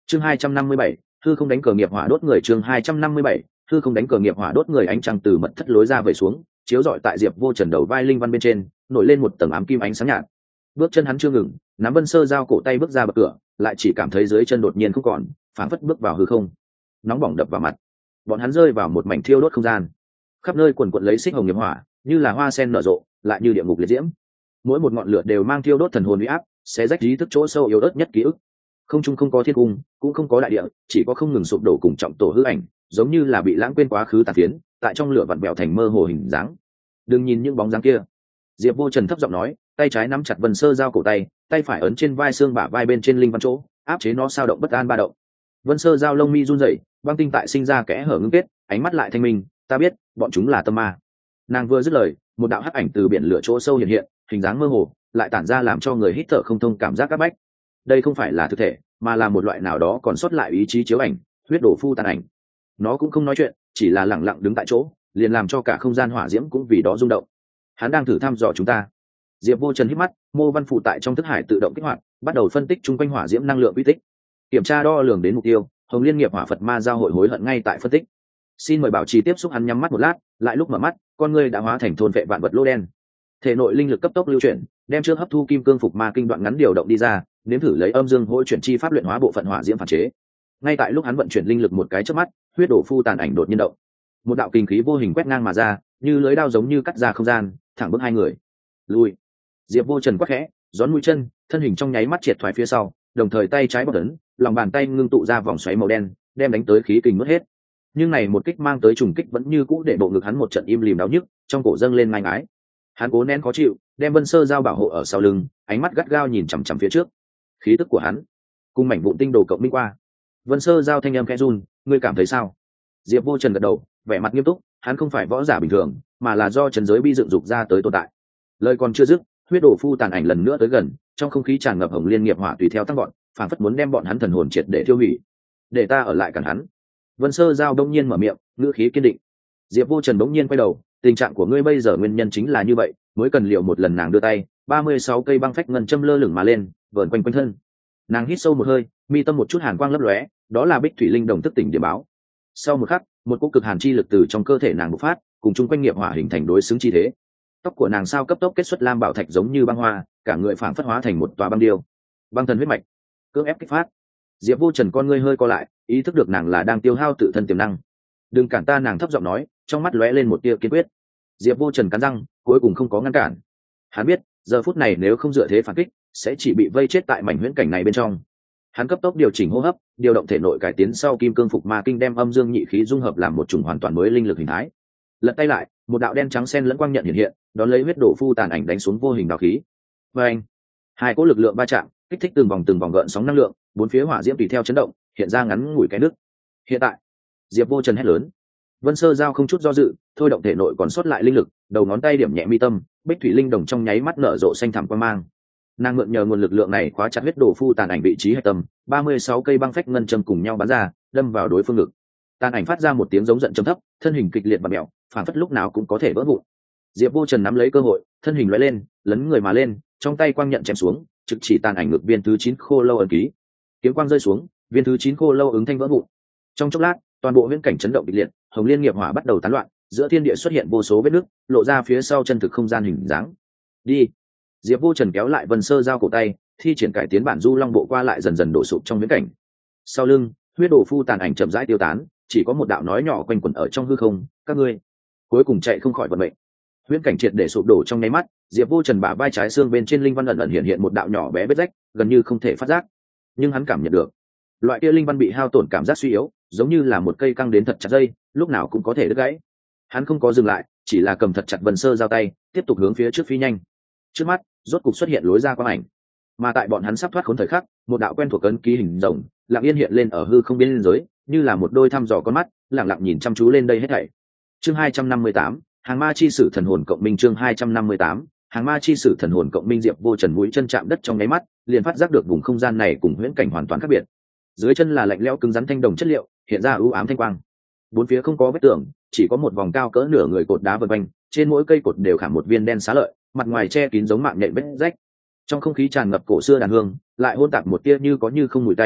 chương 257, hư không đánh cờ nghiệp hỏa đốt người. chương 257, hư không đánh cờ nghiệp hỏa đốt người. Ánh trăng từ mật thất lối ra về xuống, chiếu rọi tại Diệp Vô Trần đầu vai linh văn bên trên, nổi lên một tầng ám kim ánh sáng nhạt. Bước chân hắn chưa ngừng, nắm Vân Sơ Giao cổ tay bước ra bậc cửa, lại chỉ cảm thấy dưới chân đột nhiên không còn, phảng phất bước vào hư không. Nóng bỏng đập vào mặt, bọn hắn rơi vào một mảnh thiêu đốt không gian. Khắp nơi quần quật lấy xích hồng nghiệp hỏa, như là hoa sen nở rộ, lại như địa ngục liệt diễm. Mỗi một ngọn lửa đều mang thiêu đốt thần hồn uy áp, xé rách trí thức chỗ sâu yếu ớt nhất ký ức. Không trung không có thiên cung, cũng không có đại địa, chỉ có không ngừng sụp đổ cùng trọng tổ hư ảnh, giống như là bị lãng quên quá khứ tàn phiến, tại trong lửa vặn vẹo thành mơ hồ hình dáng. Đừng nhìn những bóng dáng kia, Diệp Vô Trần thấp giọng nói, tay trái nắm chặt Vân Sơ Giao cổ tay, tay phải ấn trên vai xương bả vai bên trên linh văn chỗ, áp chế nó sao động bất an ba động. Vân Sơ Giao lông mi run rẩy, băng tinh tại sinh ra kẽ hở ngưng kết, ánh mắt lại thanh minh, ta biết, bọn chúng là tâm ma. Nàng vừa dứt lời, một đạo hắc ảnh từ biển lửa chỗ sâu hiện hiện, hình dáng mơ hồ, lại tản ra làm cho người hít thở không thông cảm giác áp bách. Đây không phải là thực thể, mà là một loại nào đó còn sót lại ý chí chiếu ảnh, huyết đổ phu tàn ảnh. Nó cũng không nói chuyện, chỉ là lẳng lặng đứng tại chỗ, liền làm cho cả không gian hỏa diễm cũng vì đó rung động. Hắn đang thử thăm dò chúng ta. Diệp Vô Trần hít mắt, mô văn phụ tại trong thức hải tự động kích hoạt, bắt đầu phân tích chung quanh hỏa diễm năng lượng vi tích, kiểm tra đo lường đến mục tiêu. Hồng Liên nghiệp hỏa Phật ma giao hội hối hận ngay tại phân tích. Xin mời bảo trì tiếp xúc. Hắn nhắm mắt một lát, lại lúc mở mắt, con ngươi đã hóa thành thôn vệ vạn vật lô đen. Thể nội linh lực cấp tốc lưu chuyển, đem trước hấp thu kim cương phục ma kinh đoạn ngắn điều động đi ra, nếm thử lấy âm dương hối chuyển chi pháp luyện hóa bộ phận hỏa diễm phản chế. Ngay tại lúc hắn vận chuyển linh lực một cái chớp mắt, huyết đổ phu tàn ảnh đột nhiên động, một đạo kinh khí vô hình quét ngang mà ra, như lưới đao giống như cắt ra không gian, thẳng bước hai người. Lui. Diệp Vô Trần quát khẽ, gión mũi chân, thân hình trong nháy mắt triệt thoái phía sau, đồng thời tay trái bóp ấn, lòng bàn tay ngưng tụ ra vòng xoáy màu đen, đem đánh tới khí kình mất hết. Nhưng này một kích mang tới trùng kích vẫn như cũ để bộ ngực hắn một trận im lìm đau nhức, trong cổ dâng lên ngang ái. Hắn cố nén khó chịu, đem Vân Sơ Giao bảo hộ ở sau lưng, ánh mắt gắt gao nhìn chằm chằm phía trước. Khí tức của hắn cùng mảnh vụn tinh đồ cộng minh qua. Vân Sơ Giao thanh âm khẽ run, ngươi cảm thấy sao? Diệp Vô Trần gật đầu, vẻ mặt nghiêm túc, hắn không phải võ giả bình thường, mà là do trần giới bi dựng dục ra tới tồn tại. Lời còn chưa dứt, huyết đổ phu tàn ảnh lần nữa tới gần, trong không khí tràn ngập hồng liên nghiệp hỏa tùy theo tăng gọn, phảng phất muốn đem bọn hắn thần hồn triệt để tiêu hủy. Để ta ở lại cản hắn. Vân Sơ Giao đông nhiên mở miệng, ngữ khí kiên định. Diệp Vô Trần bỗng nhiên quay đầu, tình trạng của ngươi bây giờ nguyên nhân chính là như vậy, mới cần liều một lần. Nàng đưa tay, 36 cây băng phách ngân châm lơ lửng mà lên, vờn quanh quanh thân. Nàng hít sâu một hơi, mi tâm một chút hàn quang lấp lóe, đó là Bích Thủy Linh Đồng thức tỉnh điểm báo. Sau một khắc, một cỗ cực hàn chi lực từ trong cơ thể nàng bộc phát, cùng chung quanh nghiệp hỏa hình thành đối xứng chi thế. Tóc của nàng sao cấp tốc kết xuất lam bảo thạch giống như băng hoa, cả người phảng phất hóa thành một tòa băng điêu. Băng thần huyết mạch, cưỡng ép kích phát. Diệp Vô Trần con ngươi hơi co lại, ý thức được nàng là đang tiêu hao tự thân tiềm năng. Đừng cản ta. Nàng thấp giọng nói, trong mắt lóe lên một tia kiên quyết. Diệp Vô Trần cắn răng, cuối cùng không có ngăn cản. Hắn biết, giờ phút này nếu không dựa thế phản kích, sẽ chỉ bị vây chết tại mảnh huyễn cảnh này bên trong. Hắn cấp tốc điều chỉnh hô hấp, điều động thể nội cải tiến sau kim cương phục ma kinh, đem âm dương nhị khí dung hợp làm một chủng hoàn toàn mới linh lực hình thái. Lật tay lại, một đạo đen trắng xen lẫn quang nhận hiện hiện, đón lấy huyết đổ phu tàn ảnh đánh xuống vô hình đạo khí. Và anh, hai cỗ lực lượng va chạm, kích thích từng vòng gợn sóng năng lượng, bốn phía hỏa diễm tùy theo chấn động, hiện ra ngắn ngủi cái nước. Hiện tại, Diệp Vô Trần hét lớn. Vân Sơ Giao không chút do dự, thôi động thể nội còn sót lại linh lực, đầu ngón tay điểm nhẹ mi tâm, Bích Thủy Linh Đồng trong nháy mắt nở rộ xanh thẳm quang mang. Nàng mượn nhờ nguồn lực lượng này khóa chặt huyết đổ phu tàn ảnh vị trí hạch tâm, 36 cây băng phách ngân châm cùng nhau bắn ra, đâm vào đối phương ngực. Tàn ảnh phát ra một tiếng giống giận trầm thấp, thân hình kịch liệt và mèo, phản phất lúc nào cũng có thể vỡ vụn. Diệp Vô Trần nắm lấy cơ hội, thân hình lóe lên, lấn người mà lên, trong tay quang nhận chém xuống, trực chỉ tàn ảnh ngực viên thứ 9 khô lâu ấn ký. Kiếm quang rơi xuống, viên thứ 9 khô lâu ứng thanh vỡ vụn. Trong chốc lát, toàn bộ huyễn cảnh chấn động kịch liệt, hồng liên nghiệp hỏa bắt đầu tán loạn, giữa thiên địa xuất hiện vô số vết nứt, lộ ra phía sau chân thực không gian hình dáng. Đi. Diệp Vô Trần kéo lại Vân Sơ Giao cổ tay, thi triển cải tiến bản du long bộ qua lại dần dần đổ sụp trong huyễn cảnh. Sau lưng, huyết đổ phu tàn ảnh chậm rãi tiêu tán, chỉ có một đạo nói nhỏ quanh quẩn ở trong hư không, các ngươi cuối cùng chạy không khỏi vận mệnh. Huyễn cảnh triệt để sụp đổ trong nháy mắt, Diệp Vô Trần bả vai trái xương bên trên linh văn ẩn ẩn hiện một đạo nhỏ bé vết rách, gần như không thể phát giác, nhưng hắn cảm nhận được loại kia linh văn bị hao tổn cảm giác suy yếu, giống như là một cây căng đến thật chặt dây, lúc nào cũng có thể đứt gãy. Hắn không có dừng lại, chỉ là cầm thật chặt Vân Sơ Giao tay, tiếp tục hướng phía trước phi nhanh. Trước mắt, rốt cục xuất hiện lối ra quang ảnh, mà tại bọn hắn sắp thoát khốn thời khắc, một đạo quen thuộc ấn ký hình rồng lặng yên hiện lên ở hư không biên giới, như là một đôi thăm dò con mắt, lặng lặng nhìn chăm chú lên đây hết thảy. Chương 258, hàng ma chi sử thần hồn cộng minh. Chương 258, hàng ma chi sử thần hồn cộng minh. Diệp Vô Trần mũi chân chạm đất trong nháy mắt, liền phát giác được vùng không gian này cùng huyễn cảnh hoàn toàn khác biệt. Dưới chân là lạnh lẽo cứng rắn thanh đồng chất liệu, hiện ra ưu ám thanh quang. Bốn phía không có vết tường, chỉ có một vòng cao cỡ nửa người cột đá vần quanh, trên mỗi cây cột đều khảm một viên đen xá lợi, mặt ngoài che kín giống mạng nhện vết rách. Trong không khí tràn ngập cổ xưa đàn hương, lại hôn tạp một tia như có như không mùi tanh,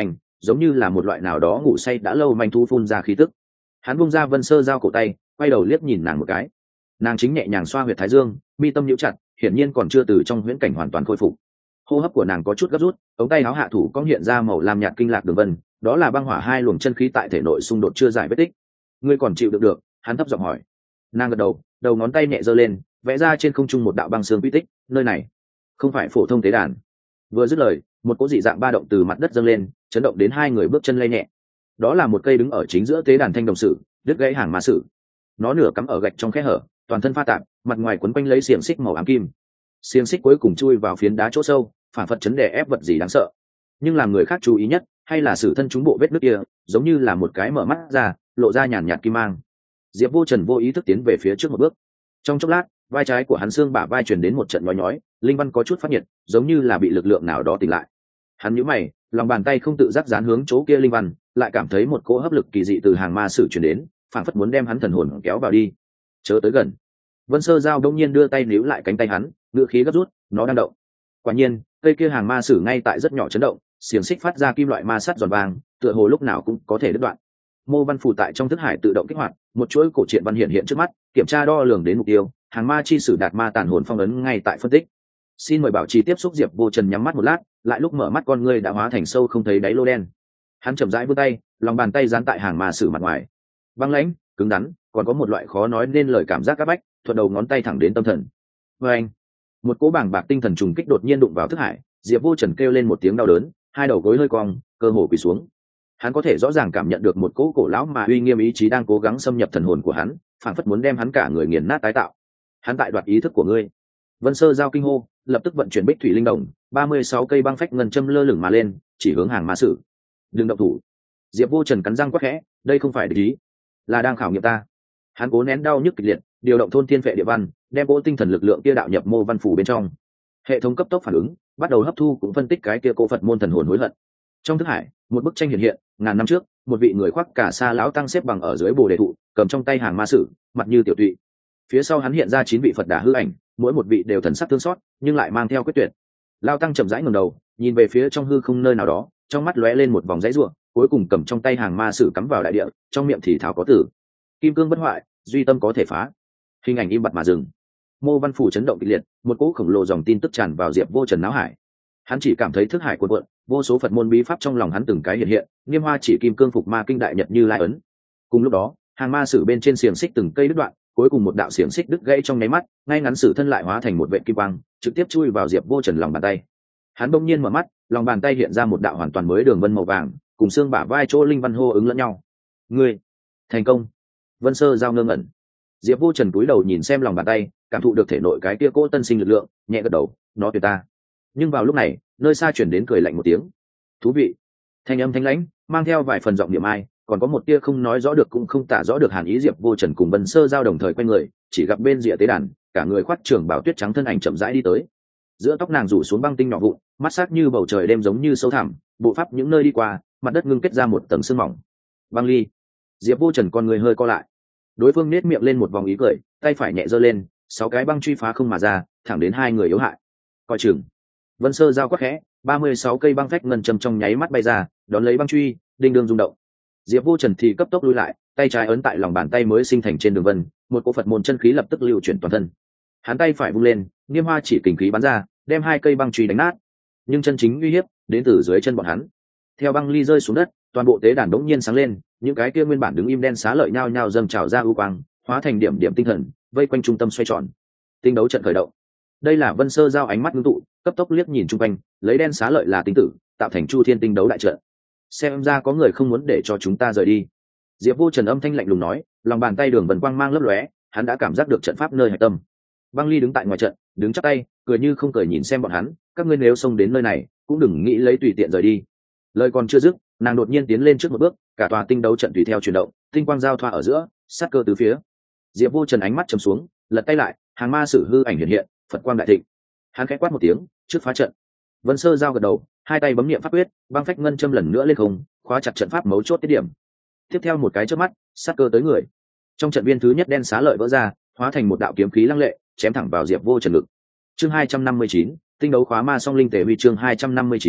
giống như là một loại nào đó ngủ say đã lâu manh thu phun ra khí tức. Hắn bung ra Vân Sơ Giao cổ tay, quay đầu liếc nhìn nàng một cái. Nàng chính nhẹ nhàng xoa huyệt thái dương, mi tâm nhíu chặt, hiển nhiên còn chưa từ trong huyễn cảnh hoàn toàn khôi phục. Hô hấp của nàng có chút gấp rút, ống tay áo hạ thủ cong hiện ra màu lam nhạt kinh lạc đường vân, đó là băng hỏa hai luồng chân khí tại thể nội xung đột chưa giải vết tích. Ngươi còn chịu được? Hắn thấp giọng hỏi. Nàng gật đầu, đầu ngón tay nhẹ giơ lên, vẽ ra trên không trung một đạo băng xương quy tích. Nơi này không phải phổ thông tế đàn. Vừa dứt lời, một cỗ dị dạng ba động từ mặt đất dâng lên, chấn động đến hai người bước chân lay nhẹ. Đó là một cây đứng ở chính giữa tế đàn thanh đồng sử, đứt gãy hàng ma sử. Nó nửa cắm ở gạch trong khe hở, toàn thân pha tạp, mặt ngoài quấn quanh lấy xiềng xích màu ám kim. Xiềng xích cuối cùng chui vào phiến đá chỗ sâu, phản phất chấn đè ép vật gì đáng sợ. Nhưng làm người khác chú ý nhất, hay là sử thân chúng bộ vết nứt kia, giống như là một cái mở mắt ra, lộ ra nhàn nhạt kim mang. Diệp Vô Trần vô ý thức tiến về phía trước một bước. Trong chốc lát, vai trái của hắn xương bả vai truyền đến một trận nhói nhói, linh văn có chút phát nhiệt, giống như là bị lực lượng nào đó tỉnh lại. Hắn nhíu mày, lòng bàn tay không tự giác dán hướng chỗ kia linh văn, lại cảm thấy một cỗ hấp lực kỳ dị từ hàng ma sử truyền đến, phảng phất muốn đem hắn thần hồn kéo vào đi. Chớ tới gần. Vân Sơ Giao đông nhiên đưa tay níu lại cánh tay hắn, ngữ khí gấp rút, nó đang động. Quả nhiên, cây kia hàng ma sử ngay tại rất nhỏ chấn động, xiềng xích phát ra kim loại ma sắt giòn vàng, tựa hồ lúc nào cũng có thể đứt đoạn. Mô văn phù tại trong thức hải tự động kích hoạt, một chuỗi cổ truyện văn hiện trước mắt, kiểm tra đo lường đến mục tiêu, hàng ma chi sử đạt ma tàn hồn phong ấn ngay tại phân tích. Xin mời bảo trì tiếp xúc. Diệp Vô Trần nhắm mắt một lát, lại lúc mở mắt con ngươi đã hóa thành sâu không thấy đáy lô đen. Hắn chậm rãi vươn tay, lòng bàn tay dán tại hàng ma sử mặt ngoài, băng lãnh, cứng rắn, còn có một loại khó nói nên lời cảm giác áp bách, thuận đầu ngón tay thẳng đến tâm thần. Anh, một cỗ bàng bạc tinh thần trùng kích đột nhiên đụng vào thức hải, Diệp Vô Trần kêu lên một tiếng đau đớn, hai đầu gối hơi cong, cơ hồ quỳ xuống. Hắn có thể rõ ràng cảm nhận được một cỗ cổ lão mà uy nghiêm ý chí đang cố gắng xâm nhập thần hồn của hắn, phảng phất muốn đem hắn cả người nghiền nát tái tạo. Hắn tại đoạt ý thức của ngươi. Vân Sơ Giao kinh hô, lập tức vận chuyển Bích Thủy Linh Đồng, 36 cây băng phách ngân châm lơ lửng mà lên, chỉ hướng hàng ma sử. Đừng động thủ. Diệp Vô Trần cắn răng quát khẽ, đây không phải địch ý, là đang khảo nghiệm ta. Hắn cố nén đau nhức kịch liệt, điều động thôn thiên vệ địa văn, đem cỗ tinh thần lực lượng kia đạo nhập mô văn phủ bên trong. Hệ thống cấp tốc phản ứng, bắt đầu hấp thu cũng phân tích cái kia cô Phật môn thần hồn hối hận. Trong thức hải, một bức tranh hiện, ngàn năm trước, một vị người khoác cả sa lão tăng xếp bằng ở dưới bồ đề thụ, cầm trong tay hàng ma sử, mặt như tiểu tụy. Phía sau hắn hiện ra 9 vị Phật Đà hư ảnh, mỗi một vị đều thần sắc thương xót, nhưng lại mang theo quyết tuyệt. Lão tăng chậm rãi ngẩng đầu, nhìn về phía trong hư không nơi nào đó, trong mắt lóe lên một vòng dãy rủa, cuối cùng cầm trong tay hàng ma sử cắm vào đại địa, trong miệng thì thào có tử: kim cương bất hoại, duy tâm có thể phá. Hình ảnh im bặt mà dừng. Mô văn phủ chấn động kịch liệt, một cỗ khổng lồ dòng tin tức tràn vào Diệp Vô Trần não hải. Hắn chỉ cảm thấy thức hải cuộn cuộn, vô số Phật môn bí pháp trong lòng hắn từng cái hiện, Niêm Hoa Chỉ Kim Cương Phục Ma Kinh Đại Nhật Như Lai ấn. Cùng lúc đó, hàng ma sử bên trên xiềng xích từng cây đứt đoạn, cuối cùng một đạo xiềng xích đứt gãy trong nháy mắt, ngay ngắn sử thân lại hóa thành một vệt kim quang, trực tiếp chui vào Diệp Vô Trần lòng bàn tay. Hắn bỗng nhiên mở mắt, lòng bàn tay hiện ra một đạo hoàn toàn mới đường vân màu vàng, cùng xương bả vai chỗ linh văn hô ứng lẫn nhau. Ngươi thành công. Vân Sơ Giao ngơ ngẩn. Diệp Vô Trần cúi đầu nhìn xem lòng bàn tay, cảm thụ được thể nội cái kia cỗ tân sinh lực lượng, nhẹ gật đầu, nó tuyệt ta. Nhưng vào lúc này, nơi xa chuyển đến cười lạnh một tiếng. Thú vị. Thanh âm thanh lãnh, mang theo vài phần giọng niệm ai, còn có một tia không nói rõ được cũng không tả rõ được hàn ý. Diệp Vô Trần cùng Vân Sơ Giao đồng thời quay người, chỉ gặp bên rìa tế đàn, cả người khoác trường bào tuyết trắng thân ảnh chậm rãi đi tới. Giữa tóc nàng rủ xuống băng tinh nhỏ vụn, mắt sắc như bầu trời đêm giống như sâu thẳm, bộ pháp những nơi đi qua, mặt đất ngưng kết ra một tầng sương mỏng. Băng Ly. Diệp Vô Trần con người hơi co lại. Đối phương nét miệng lên một vòng ý cười, tay phải nhẹ giơ lên, 6 cái băng truy phá không mà ra, thẳng đến hai người yếu hại. Coi chừng. Vân Sơ Giao quát khẽ, 36 cây băng phách ngân châm trong nháy mắt bay ra, đón lấy băng truy, đinh đương rung động. Diệp Vô Trần thì cấp tốc lui lại, tay trái ấn tại lòng bàn tay mới sinh thành trên đường vân, một cỗ Phật môn chân khí lập tức lưu chuyển toàn thân. Hắn tay phải vung lên, Niêm Hoa Chỉ kình khí bắn ra, đem 2 cây băng truy đánh nát. Nhưng chân chính uy hiếp đến từ dưới chân bọn hắn. Theo băng ly rơi xuống đất, toàn bộ tế đàn đống nhiên sáng lên, những cái kia nguyên bản đứng im đen xá lợi nhao nhao dâng trào ra ưu quang, hóa thành điểm điểm tinh thần, vây quanh trung tâm xoay tròn. Tinh đấu trận khởi động. Đây là Vân Sơ Giao ánh mắt ngưng tụ, cấp tốc liếc nhìn chung quanh, lấy đen xá lợi là tinh tử, tạo thành Chu Thiên tinh đấu đại trận. Xem ra có người không muốn để cho chúng ta rời đi. Diệp Vô Trần âm thanh lạnh lùng nói, lòng bàn tay đường vân quang mang lấp lóe, hắn đã cảm giác được trận pháp nơi hải tâm. Băng Ly đứng tại ngoài trận, đứng chắp tay, cười như không cười nhìn xem bọn hắn, các ngươi nếu xông đến nơi này, cũng đừng nghĩ lấy tùy tiện rời đi. Lời còn chưa dứt, nàng đột nhiên tiến lên trước một bước, cả tòa tinh đấu trận tùy theo chuyển động, tinh quang giao thoa ở giữa, sát cơ tứ phía. Diệp Vô Trần ánh mắt trầm xuống, lật tay lại, hàng ma sử hư ảnh hiện, Phật quang đại thịnh. Hắn khẽ quát một tiếng, trước phá trận. Vân Sơ Giao gật đầu, hai tay bấm niệm pháp quyết, băng phách ngân châm lần nữa lên không, khóa chặt trận pháp mấu chốt tiết điểm. Tiếp theo một cái chớp mắt, sát cơ tới người. Trong trận viên thứ nhất đen xá lợi vỡ ra, hóa thành một đạo kiếm khí lăng lệ, chém thẳng vào Diệp Vô Trần ngực. Chương 259, tinh đấu khóa ma song linh tề huy. Chương 259,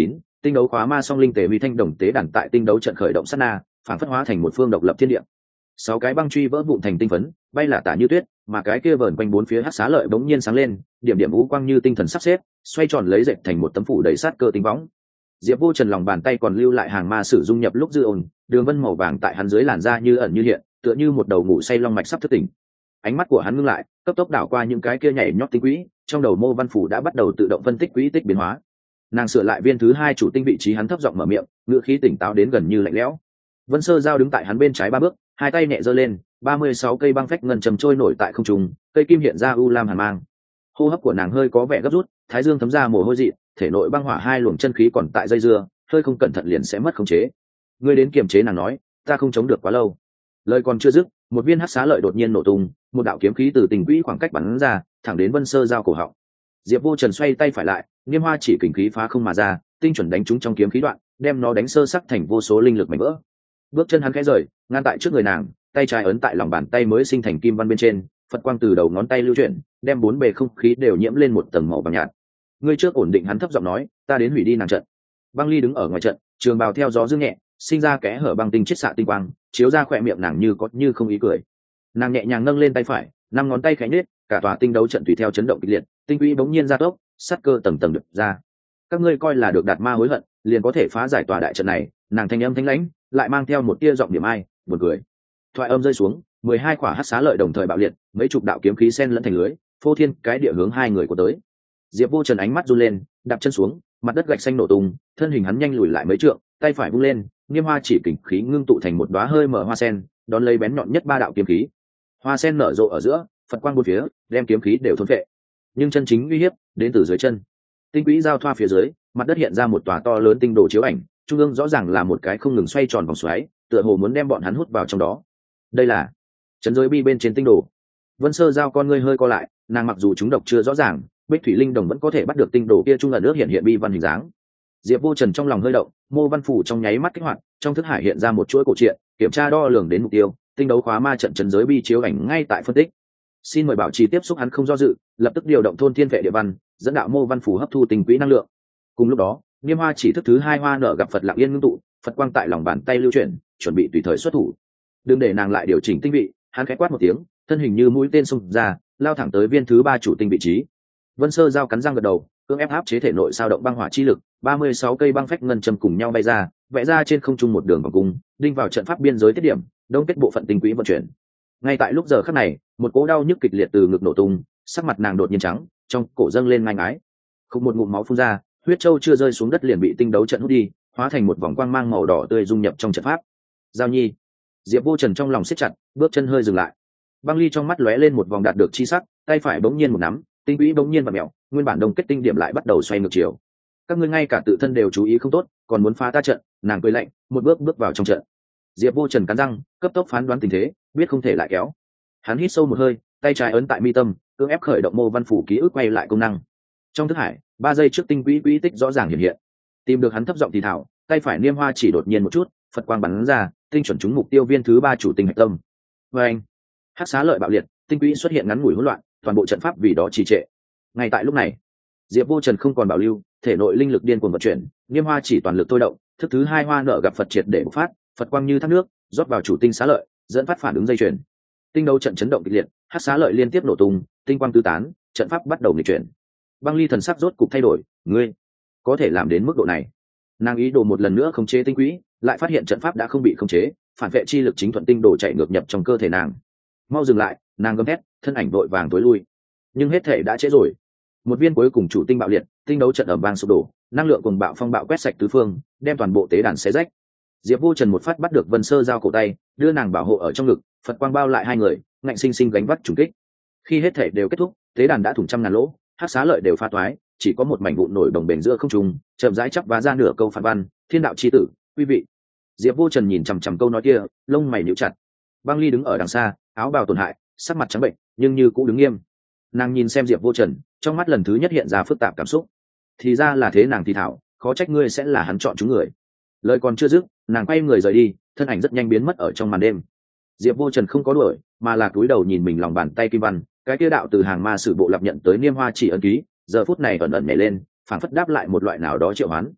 tinh đấu khóa ma song linh tề huy thanh đồng tế đàn tại tinh đấu trận khởi động sát na phản phất hóa thành một phương độc lập thiên địa. 6 cái băng truy vỡ vụn thành tinh phấn bay là tả như tuyết, mà cái kia vờn quanh 4 phía hắc xá lợi bỗng nhiên sáng lên, điểm điểm u quang như tinh thần sắp xếp xoay tròn lấy dệt thành một tấm phủ đầy sát cơ tinh võng. Diệp Vô Trần lòng bàn tay còn lưu lại hàng ma sử dung nhập lúc dư ồn, đường vân màu vàng tại hắn dưới làn da như ẩn như hiện, tựa như một đầu ngủ say long mạch sắp thức tỉnh. Ánh mắt của hắn ngưng lại, cấp tốc đảo qua những cái kia nhảy nhót tinh quỹ, trong đầu Mô Văn Phủ đã bắt đầu tự động phân tích quỹ tích biến hóa. Nàng sửa lại viên thứ 2 chủ tinh vị trí, hắn thấp giọng mở miệng, ngữ khí tỉnh táo đến gần như lạnh lẽo. Vân Sơ Giao đứng tại hắn bên trái 3 bước, hai tay nhẹ giơ lên, 36 cây băng phách ngân trầm trôi nổi tại không trung, cây kim hiện ra u lam hàn mang. Hô hấp của nàng hơi có vẻ gấp rút, thái dương thấm ra mồ hôi dị, thể nội băng hỏa hai luồng chân khí còn tại dây dưa, hơi không cẩn thận liền sẽ mất khống chế. Ngươi đến kiềm chế, nàng nói, ta không chống được quá lâu. Lời còn chưa dứt, một viên hắc xá lợi đột nhiên nổ tung, một đạo kiếm khí từ tình quỹ khoảng cách bắn ra, thẳng đến Vân Sơ Giao cổ họng. Diệp Vô Trần xoay tay phải lại, niêm hoa chỉ kình khí phá không mà ra, tinh chuẩn đánh trúng trong kiếm khí đoạn, đem nó đánh sơ sắc thành vô số linh lực mảnh vỡ. Bước chân hắn khẽ rời, ngăn tại trước người nàng, tay trái ấn tại lòng bàn tay mới sinh thành kim văn bên trên, Phật quang từ đầu ngón tay lưu chuyển, đem 4 bề không khí đều nhiễm lên một tầng màu vàng nhạt. Ngươi trước ổn định, hắn thấp giọng nói, ta đến hủy đi nàng trận. Băng Ly đứng ở ngoài trận, trường bào theo gió dương nhẹ, sinh ra kẽ hở băng tinh chiết xạ tinh quang, chiếu ra khỏe miệng nàng như có như không ý cười. Nàng nhẹ nhàng nâng lên tay phải, 5 ngón tay khẽ nhếch, cả tòa tinh đấu trận tùy theo chấn động kịch liệt, tinh quỹ bỗng nhiên ra tốc, sát cơ tầng tầng đập ra. Các ngươi coi là được đạt ma hối hận, liền có thể phá giải tòa đại trận này? Nàng thanh âm thanh lãnh, lại mang theo một tia giọng niệm ai, buồn cười. Thoại âm rơi xuống, 12 quả hắc xá lợi đồng thời bạo liệt, mấy chục đạo kiếm khí xen lẫn thành lưới, phô thiên cái địa hướng hai người của tới. Diệp Vô Trần ánh mắt run lên, đạp chân xuống, mặt đất gạch xanh nổ tung, thân hình hắn nhanh lùi lại mấy trượng, tay phải vung lên, niêm hoa chỉ kình khí ngưng tụ thành một đóa hơi mở hoa sen, đón lấy bén nhọn nhất 3 đạo kiếm khí. Hoa sen nở rộ ở giữa, Phật quang bốn phía, đem kiếm khí đều thôn phệ. Nhưng chân chính uy hiếp đến từ dưới chân. Tinh quỹ giao thoa phía dưới, mặt đất hiện ra một tòa to lớn tinh đồ chiếu ảnh, trung ương rõ ràng là một cái không ngừng xoay tròn vòng xoáy, tựa hồ muốn đem bọn hắn hút vào trong đó. Đây là trấn giới bi bên trên tinh đồ. Vân Sơ Giao con ngươi hơi co lại, nàng mặc dù chúng độc chưa rõ ràng, Bích Thủy Linh Đồng vẫn có thể bắt được tinh đồ kia trung ẩn nước hiện hiện bi văn hình dáng. Diệp Vô Trần trong lòng hơi động, Mô Văn Phủ trong nháy mắt kích hoạt, trong thức hải hiện ra một chuỗi cổ truyện, kiểm tra đo lường đến mục tiêu, tinh đấu khóa ma trận trấn giới bi chiếu ảnh ngay tại phân tích. Xin mời bảo trì tiếp xúc, hắn không do dự, lập tức điều động thôn thiên vệ địa văn, dẫn đạo Mô Văn Phủ hấp thu tinh quỹ năng lượng. Cùng lúc đó, niêm hoa chỉ thức thứ 2 hoa nở gặp Phật lặng yên ngưng tụ, Phật quang tại lòng bàn tay lưu chuyển, chuẩn bị tùy thời xuất thủ. Đừng để nàng lại điều chỉnh tinh vị, hắn khẽ quát một tiếng, thân hình như mũi tên xung ra, lao thẳng tới viên thứ 3 chủ tinh vị trí. Vân Sơ Giao cắn răng gật đầu, cưỡng ép áp chế thể nội sao động băng hỏa chi lực, 36 cây băng phách ngân châm cùng nhau bay ra, vẽ ra trên không trung một đường vòng cung, đinh vào trận pháp biên giới tiết điểm, đông kết bộ phận tinh quỹ vận chuyển. Ngay tại lúc giờ khắc này, một cỗ đau nhức kịch liệt từ ngực nổ tung, sắc mặt nàng đột nhiên trắng, trong cổ dâng lên ngang ái. Không một ngụm máu phun ra, huyết châu chưa rơi xuống đất liền bị tinh đấu trận hút đi, hóa thành một vòng quang mang màu đỏ tươi dung nhập trong trận pháp. Giao Nhi. Diệp Vô Trần trong lòng siết chặt, bước chân hơi dừng lại. Băng Ly trong mắt lóe lên một vòng đạt được chi sắc, tay phải bỗng nhiên một nắm, tinh quỹ bỗng nhiên vặn mèo, nguyên bản đông kết tinh điểm lại bắt đầu xoay ngược chiều. Các ngươi ngay cả tự thân đều chú ý không tốt, còn muốn phá ta trận? Nàng cười lạnh, một bước bước vào trong trận. Diệp Vô Trần cắn răng, cấp tốc phán đoán tình thế, biết không thể lại kéo. Hắn hít sâu một hơi, tay trái ấn tại mi tâm, cưỡng ép khởi động Mô Văn Phủ ký ức quay lại công năng. Trong thức hải, 3 giây trước tinh quỹ quỹ tích rõ ràng hiện hiện. Tìm được hắn thấp giọng thì thảo, tay phải niêm hoa chỉ đột nhiên một chút, Phật quang bắn ra, tinh chuẩn trúng mục tiêu viên thứ 3 chủ tinh hạch tâm. Oeng! Hắc xá lợi bạo liệt, tinh quỹ xuất hiện ngắn ngủi hỗn loạn, toàn bộ trận pháp vì đó trì trệ. Ngay tại lúc này, Diệp Vô Trần không còn bảo lưu, thể nội linh lực điên cuồng vận chuyển, niêm hoa chỉ toàn lực thôi động, thức thứ 2 hoa nở gặp Phật triệt để bộc phát, Phật quang như thác nước, rót vào chủ tinh xá lợi, dẫn phát phản ứng dây chuyền. Tinh đấu trận chấn động kịch liệt, hắc xá lợi liên tiếp nổ tung, tinh quang tứ tán, trận pháp bắt đầu nghịch chuyển. Băng Ly thần sắc rốt cục thay đổi, ngươi có thể làm đến mức độ này? Nàng ý đồ một lần nữa khống chế tinh quỹ, lại phát hiện trận pháp đã không bị khống chế, phản vệ chi lực chính thuận tinh đồ chạy ngược nhập trong cơ thể nàng. Mau dừng lại! Nàng gầm thét, thân ảnh vội vàng tối lui. Nhưng hết thể đã trễ rồi. Một viên cuối cùng chủ tinh bạo liệt, tinh đấu trận ầm vang sụp đổ, năng lượng cuồng bạo phong bạo quét sạch tứ phương, đem toàn bộ tế đàn xé rách. Diệp Vô Trần một phát bắt được Vân Sơ Giao cổ tay, đưa nàng bảo hộ ở trong ngực, Phật quang bao lại hai người, ngạnh sinh sinh gánh vác trùng kích. Khi hết thể đều kết thúc, tế đàn đã thủng trăm ngàn lỗ, hắc xá lợi đều pha toái, chỉ có một mảnh vụn nổi bồng bềnh giữa không trung, chậm rãi chắp vá ra nửa câu phản văn, thiên đạo chi tử, quý vị. Diệp Vô Trần nhìn chằm chằm câu nói kia, lông mày nhíu chặt. Băng Ly đứng ở đằng xa, áo bào tổn hại, sắc mặt trắng bệnh, nhưng như cũ đứng nghiêm. Nàng nhìn xem Diệp Vô Trần, trong mắt lần thứ nhất hiện ra phức tạp cảm xúc. Thì ra là thế, nàng thì thảo, khó trách ngươi sẽ là hắn chọn chúng người. Lời còn chưa dứt, nàng quay người rời đi, thân ảnh rất nhanh biến mất ở trong màn đêm. Diệp Vô Trần không có đuổi, mà là cúi đầu nhìn mình lòng bàn tay kim văn, cái kia đạo từ hàng ma sử bộ lập nhận tới niêm hoa chỉ ấn ký, giờ phút này ẩn ẩn nhảy lên, phảng phất đáp lại một loại nào đó triệu hoán.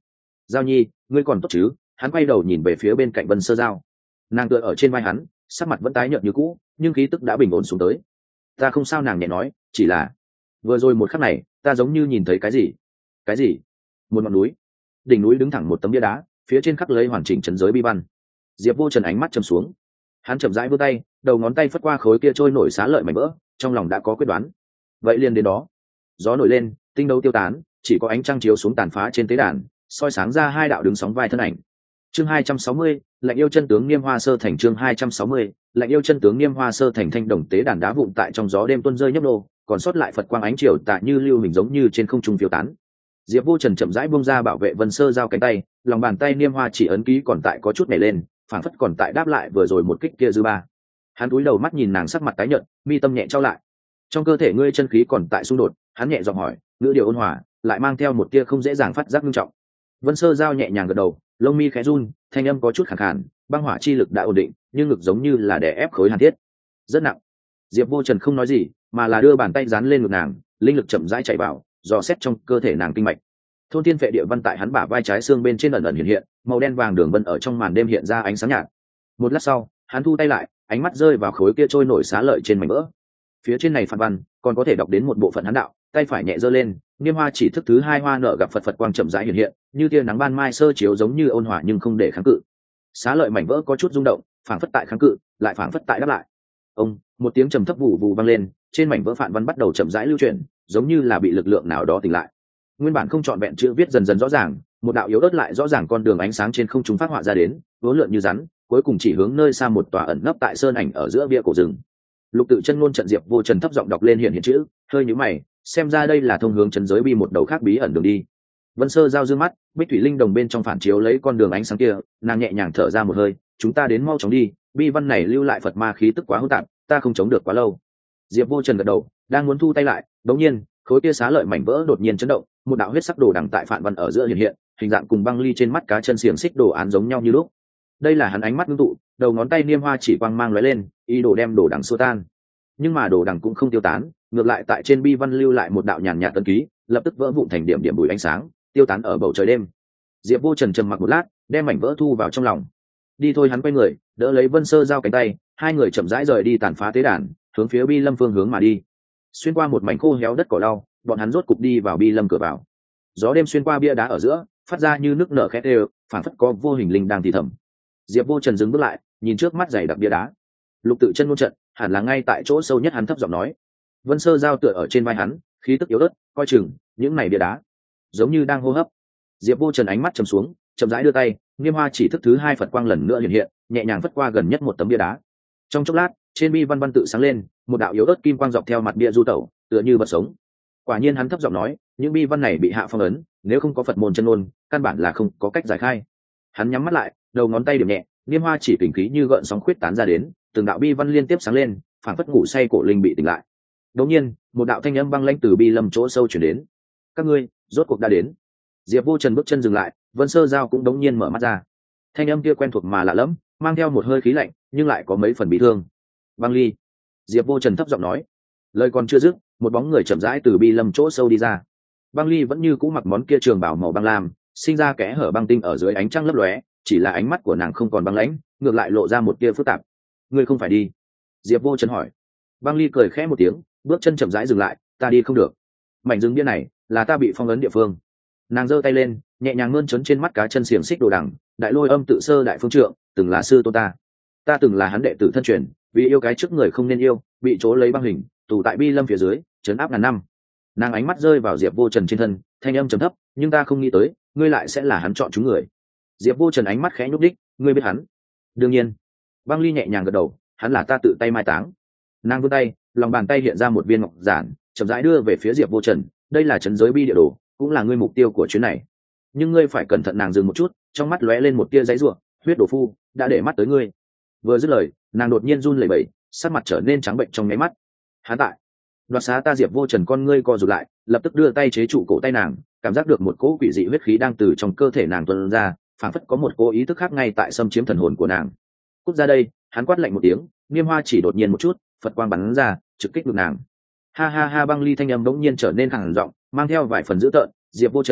Giao nhi, ngươi còn tốt chứ? Hắn quay đầu nhìn về phía bên cạnh Vân Sơ Giao. Nàng tựa ở trên vai hắn, sắc mặt vẫn tái nhợt như cũ, nhưng khí tức đã bình ổn xuống tới. Ta không sao, nàng nhẹ nói, chỉ là vừa rồi một khắc này, ta giống như nhìn thấy cái gì. Cái gì? Một ngọn núi. Đỉnh núi đứng thẳng một tấm bia đá, phía trên khắc lấy hoàn chỉnh trấn giới bi văn. Diệp Vô Trần ánh mắt trầm xuống, hắn chậm rãi vươn tay, đầu ngón tay phất qua khối kia trôi nổi xá lợi mảnh vỡ, trong lòng đã có quyết đoán. Vậy liền đến đó. Gió nổi lên, tinh đấu tiêu tán, chỉ có ánh trăng chiếu xuống tàn phá trên tế đàn, soi sáng ra hai đạo đứng sóng vai thân ảnh. Chương 260, lệnh yêu chân tướng Niêm Hoa Sơ Thành. Chương 260, lệnh yêu chân tướng Niêm Hoa Sơ Thành. Thanh đồng tế đàn đá vụn tại trong gió đêm tuôn rơi nhấp nô, còn sót lại Phật quang ánh chiều tà như lưu hình giống như trên không trung phiêu tán. Diệp Vô Trần chậm rãi buông ra bảo vệ Vân Sơ Giao cánh tay, lòng bàn tay niêm hoa chỉ ấn ký còn tại có chút nhảy lên, phảng phất còn tại đáp lại vừa rồi một kích kia dư ba. Hắn cúi đầu mắt nhìn nàng sắc mặt tái nhợt, mi tâm nhẹ trao lại. Trong cơ thể ngươi chân khí còn tại xung đột, hắn nhẹ giọng hỏi, ngữ điệu ôn hòa, lại mang theo một tia không dễ dàng phát giác nghiêm trọng. Vân Sơ Giao nhẹ nhàng gật đầu, lông mi khẽ run, thanh âm có chút khàn khàn, băng hỏa chi lực đã ổn định, nhưng ngực giống như là đè ép khối hàn thiết, rất nặng. Diệp Vô Trần không nói gì, mà là đưa bàn tay dán lên ngực nàng, linh lực chậm rãi chạy vào, dò xét trong cơ thể nàng kinh mạch. Thôn thiên phệ địa văn tại hắn bả vai trái xương bên trên ẩn ẩn hiện hiện, màu đen vàng đường vân ở trong màn đêm hiện ra ánh sáng nhạt. Một lát sau, hắn thu tay lại, ánh mắt rơi vào khối kia trôi nổi xá lợi trên mảnh vỡ. Phía trên này phản văn, còn có thể đọc đến một bộ phận hắn đạo, tay phải nhẹ giơ lên, niêm hoa chỉ thức thứ hai hoa nở gặp Phật quang chậm rãi hiện hiện, như tia nắng ban mai sơ chiếu giống như ôn hòa nhưng không để kháng cự. Xá lợi mảnh vỡ có chút rung động, phảng phất tại kháng cự, lại phảng phất tại đáp lại. Ông, một tiếng trầm thấp vù vù vang lên, trên mảnh vỡ phản văn bắt đầu chậm rãi lưu chuyển, giống như là bị lực lượng nào đó tỉnh lại. Nguyên bản không trọn vẹn chữ viết dần dần rõ ràng, một đạo yếu ớt lại rõ ràng con đường ánh sáng trên không trung phát họa ra đến, uốn lượn như rắn, cuối cùng chỉ hướng nơi xa một tòa ẩn nấp tại sơn ảnh ở giữa bia cổ rừng. Lục Tự Chân ngôn trận Diệp Vô Trần thấp giọng đọc lên hiện chữ, hơi nhíu mày, xem ra đây là thông hướng trấn giới bi một đầu khác bí ẩn đường đi. Vân Sơ Giao dương mắt, Bích Thủy Linh đồng bên trong phản chiếu lấy con đường ánh sáng kia, nàng nhẹ nhàng thở ra một hơi, chúng ta đến mau chóng đi, bi văn này lưu lại Phật ma khí tức quá hỗn tạp, ta không chống được quá lâu. Diệp Vô Trần gật đầu, đang muốn thu tay lại, đột nhiên, khối kia xá lợi mảnh vỡ đột nhiên chấn động, một đạo huyết sắc đồ đằng tại phản văn ở giữa hiện hiện, hình dạng cùng băng ly trên mắt cá chân xiềng xích đồ án giống nhau như lúc. Đây là hắn ánh mắt ngưng tụ, đầu ngón tay niêm hoa chỉ quang mang lóe lên, ý đồ đem đồ đằng xua tan. Nhưng mà đồ đằng cũng không tiêu tán, ngược lại tại trên bi văn lưu lại một đạo nhàn nhạt ấn ký, lập tức vỡ vụn thành điểm điểm bụi ánh sáng, tiêu tán ở bầu trời đêm. Diệp Vô Trần trầm mặc một lát, đem mảnh vỡ thu vào trong lòng. Đi thôi, hắn quay người, đỡ lấy Vân Sơ Giao cánh tay, hai người chậm rãi rời đi tàn phá tế đàn, hướng phía Bi Lâm phương hướng mà đi. Xuyên qua một mảnh khô héo đất cỏ lau, bọn hắn rốt cục đi vào Bi Lâm cửa vào. Gió đêm xuyên qua bia đá ở giữa, phát ra như nước nở khét đều, phảng phất có vô hình linh đang thì thầm. Diệp Vô Trần dừng bước lại, nhìn trước mắt dày đặc bia đá. Lục Tự Chân ngôn trận, hẳn là ngay tại chỗ sâu nhất, hắn thấp giọng nói. Vân Sơ Giao tựa ở trên vai hắn, khí tức yếu ớt, coi chừng, những này bia đá giống như đang hô hấp. Diệp Vô Trần ánh mắt trầm xuống, chậm rãi đưa tay, niêm hoa chỉ thức thứ hai Phật quang lần nữa hiện hiện, nhẹ nhàng phất qua gần nhất một tấm bia đá. Trong chốc lát, trên bi văn văn tự sáng lên, một đạo yếu ớt kim quang dọc theo mặt bia du tẩu, tựa như vật sống. Quả nhiên, hắn thấp giọng nói, những bi văn này bị hạ phong ấn, nếu không có Phật môn chân ngôn, căn bản là không có cách giải khai. Hắn nhắm mắt lại, đầu ngón tay điểm nhẹ, niêm hoa chỉ kình khí như gợn sóng khuyết tán ra đến, từng đạo bi văn liên tiếp sáng lên, phảng phất ngủ say cổ linh bị tỉnh lại. Đột nhiên, một đạo thanh âm băng lãnh từ Bi Lâm chỗ sâu truyền đến. Các ngươi, rốt cuộc đã đến. Diệp Vô Trần bước chân dừng lại, Vân Sơ Giao cũng đống nhiên mở mắt ra. Thanh âm kia quen thuộc mà lạ lẫm, mang theo một hơi khí lạnh, nhưng lại có mấy phần bị thương. Băng Ly. Diệp Vô Trần thấp giọng nói. Lời còn chưa dứt, một bóng người chậm rãi từ Bi Lâm chỗ sâu đi ra. Băng Ly vẫn như cũ mặc món kia trường bào màu băng lam, sinh ra kẽ hở băng tinh ở dưới ánh trăng lấp lóe, chỉ là ánh mắt của nàng không còn băng lãnh, ngược lại lộ ra một tia phức tạp. Ngươi không phải đi? Diệp Vô Trần hỏi. Băng Ly cười khẽ một tiếng, bước chân chậm rãi dừng lại. Ta đi không được. Mảnh rừng bia này là ta bị phong ấn địa phương. Nàng giơ tay lên, nhẹ nhàng mơn trớn trên mắt cá chân xiềng xích đồ đằng. Đại Lôi Âm tự sơ đại phương trượng, từng là sư tôn ta từng là hắn đệ tử thân truyền, vì yêu cái trước người không nên yêu, bị chỗ lấy băng hình, tù tại Bi Lâm phía dưới, trấn áp ngàn năm. Nàng ánh mắt rơi vào Diệp Vô Trần trên thân, thanh âm trầm thấp, nhưng ta không nghĩ tới, ngươi lại sẽ là hắn chọn chúng người. Diệp Vô Trần ánh mắt khẽ nhúc đích, ngươi biết hắn? Đương nhiên. Băng Ly nhẹ nhàng gật đầu, hắn là ta tự tay mai táng. Nàng vươn tay, lòng bàn tay hiện ra một viên ngọc giản, chậm rãi đưa về phía Diệp Vô Trần. Đây là trấn giới bi địa đồ, cũng là ngươi mục tiêu của chuyến này. Nhưng ngươi phải cẩn thận. Nàng dừng một chút, trong mắt lóe lên một tia giãy giụa. Huyết đồ phu đã để mắt tới ngươi. Vừa dứt lời, nàng đột nhiên run lẩy bẩy, sắc mặt trở nên trắng bệnh trong nháy mắt. Hắn tại đoạt xá ta. Diệp Vô Trần con ngươi co rụt lại, lập tức đưa tay chế trụ cổ tay nàng, cảm giác được một cỗ quỷ dị huyết khí đang từ trong cơ thể nàng tuôn ra, phảng phất có một cô ý thức khác ngay tại xâm chiếm thần hồn của nàng. Cút ra đây. Hắn quát lạnh một tiếng, niêm hoa chỉ đột nhiên một chút, Phật quang bắn ra, trực kích ngực nàng. Ha ha ha. Băng Ly thanh âm bỗng nhiên trở nên khàn giọng, mang theo vài phần dữ tợn. Diệp Vô Trần,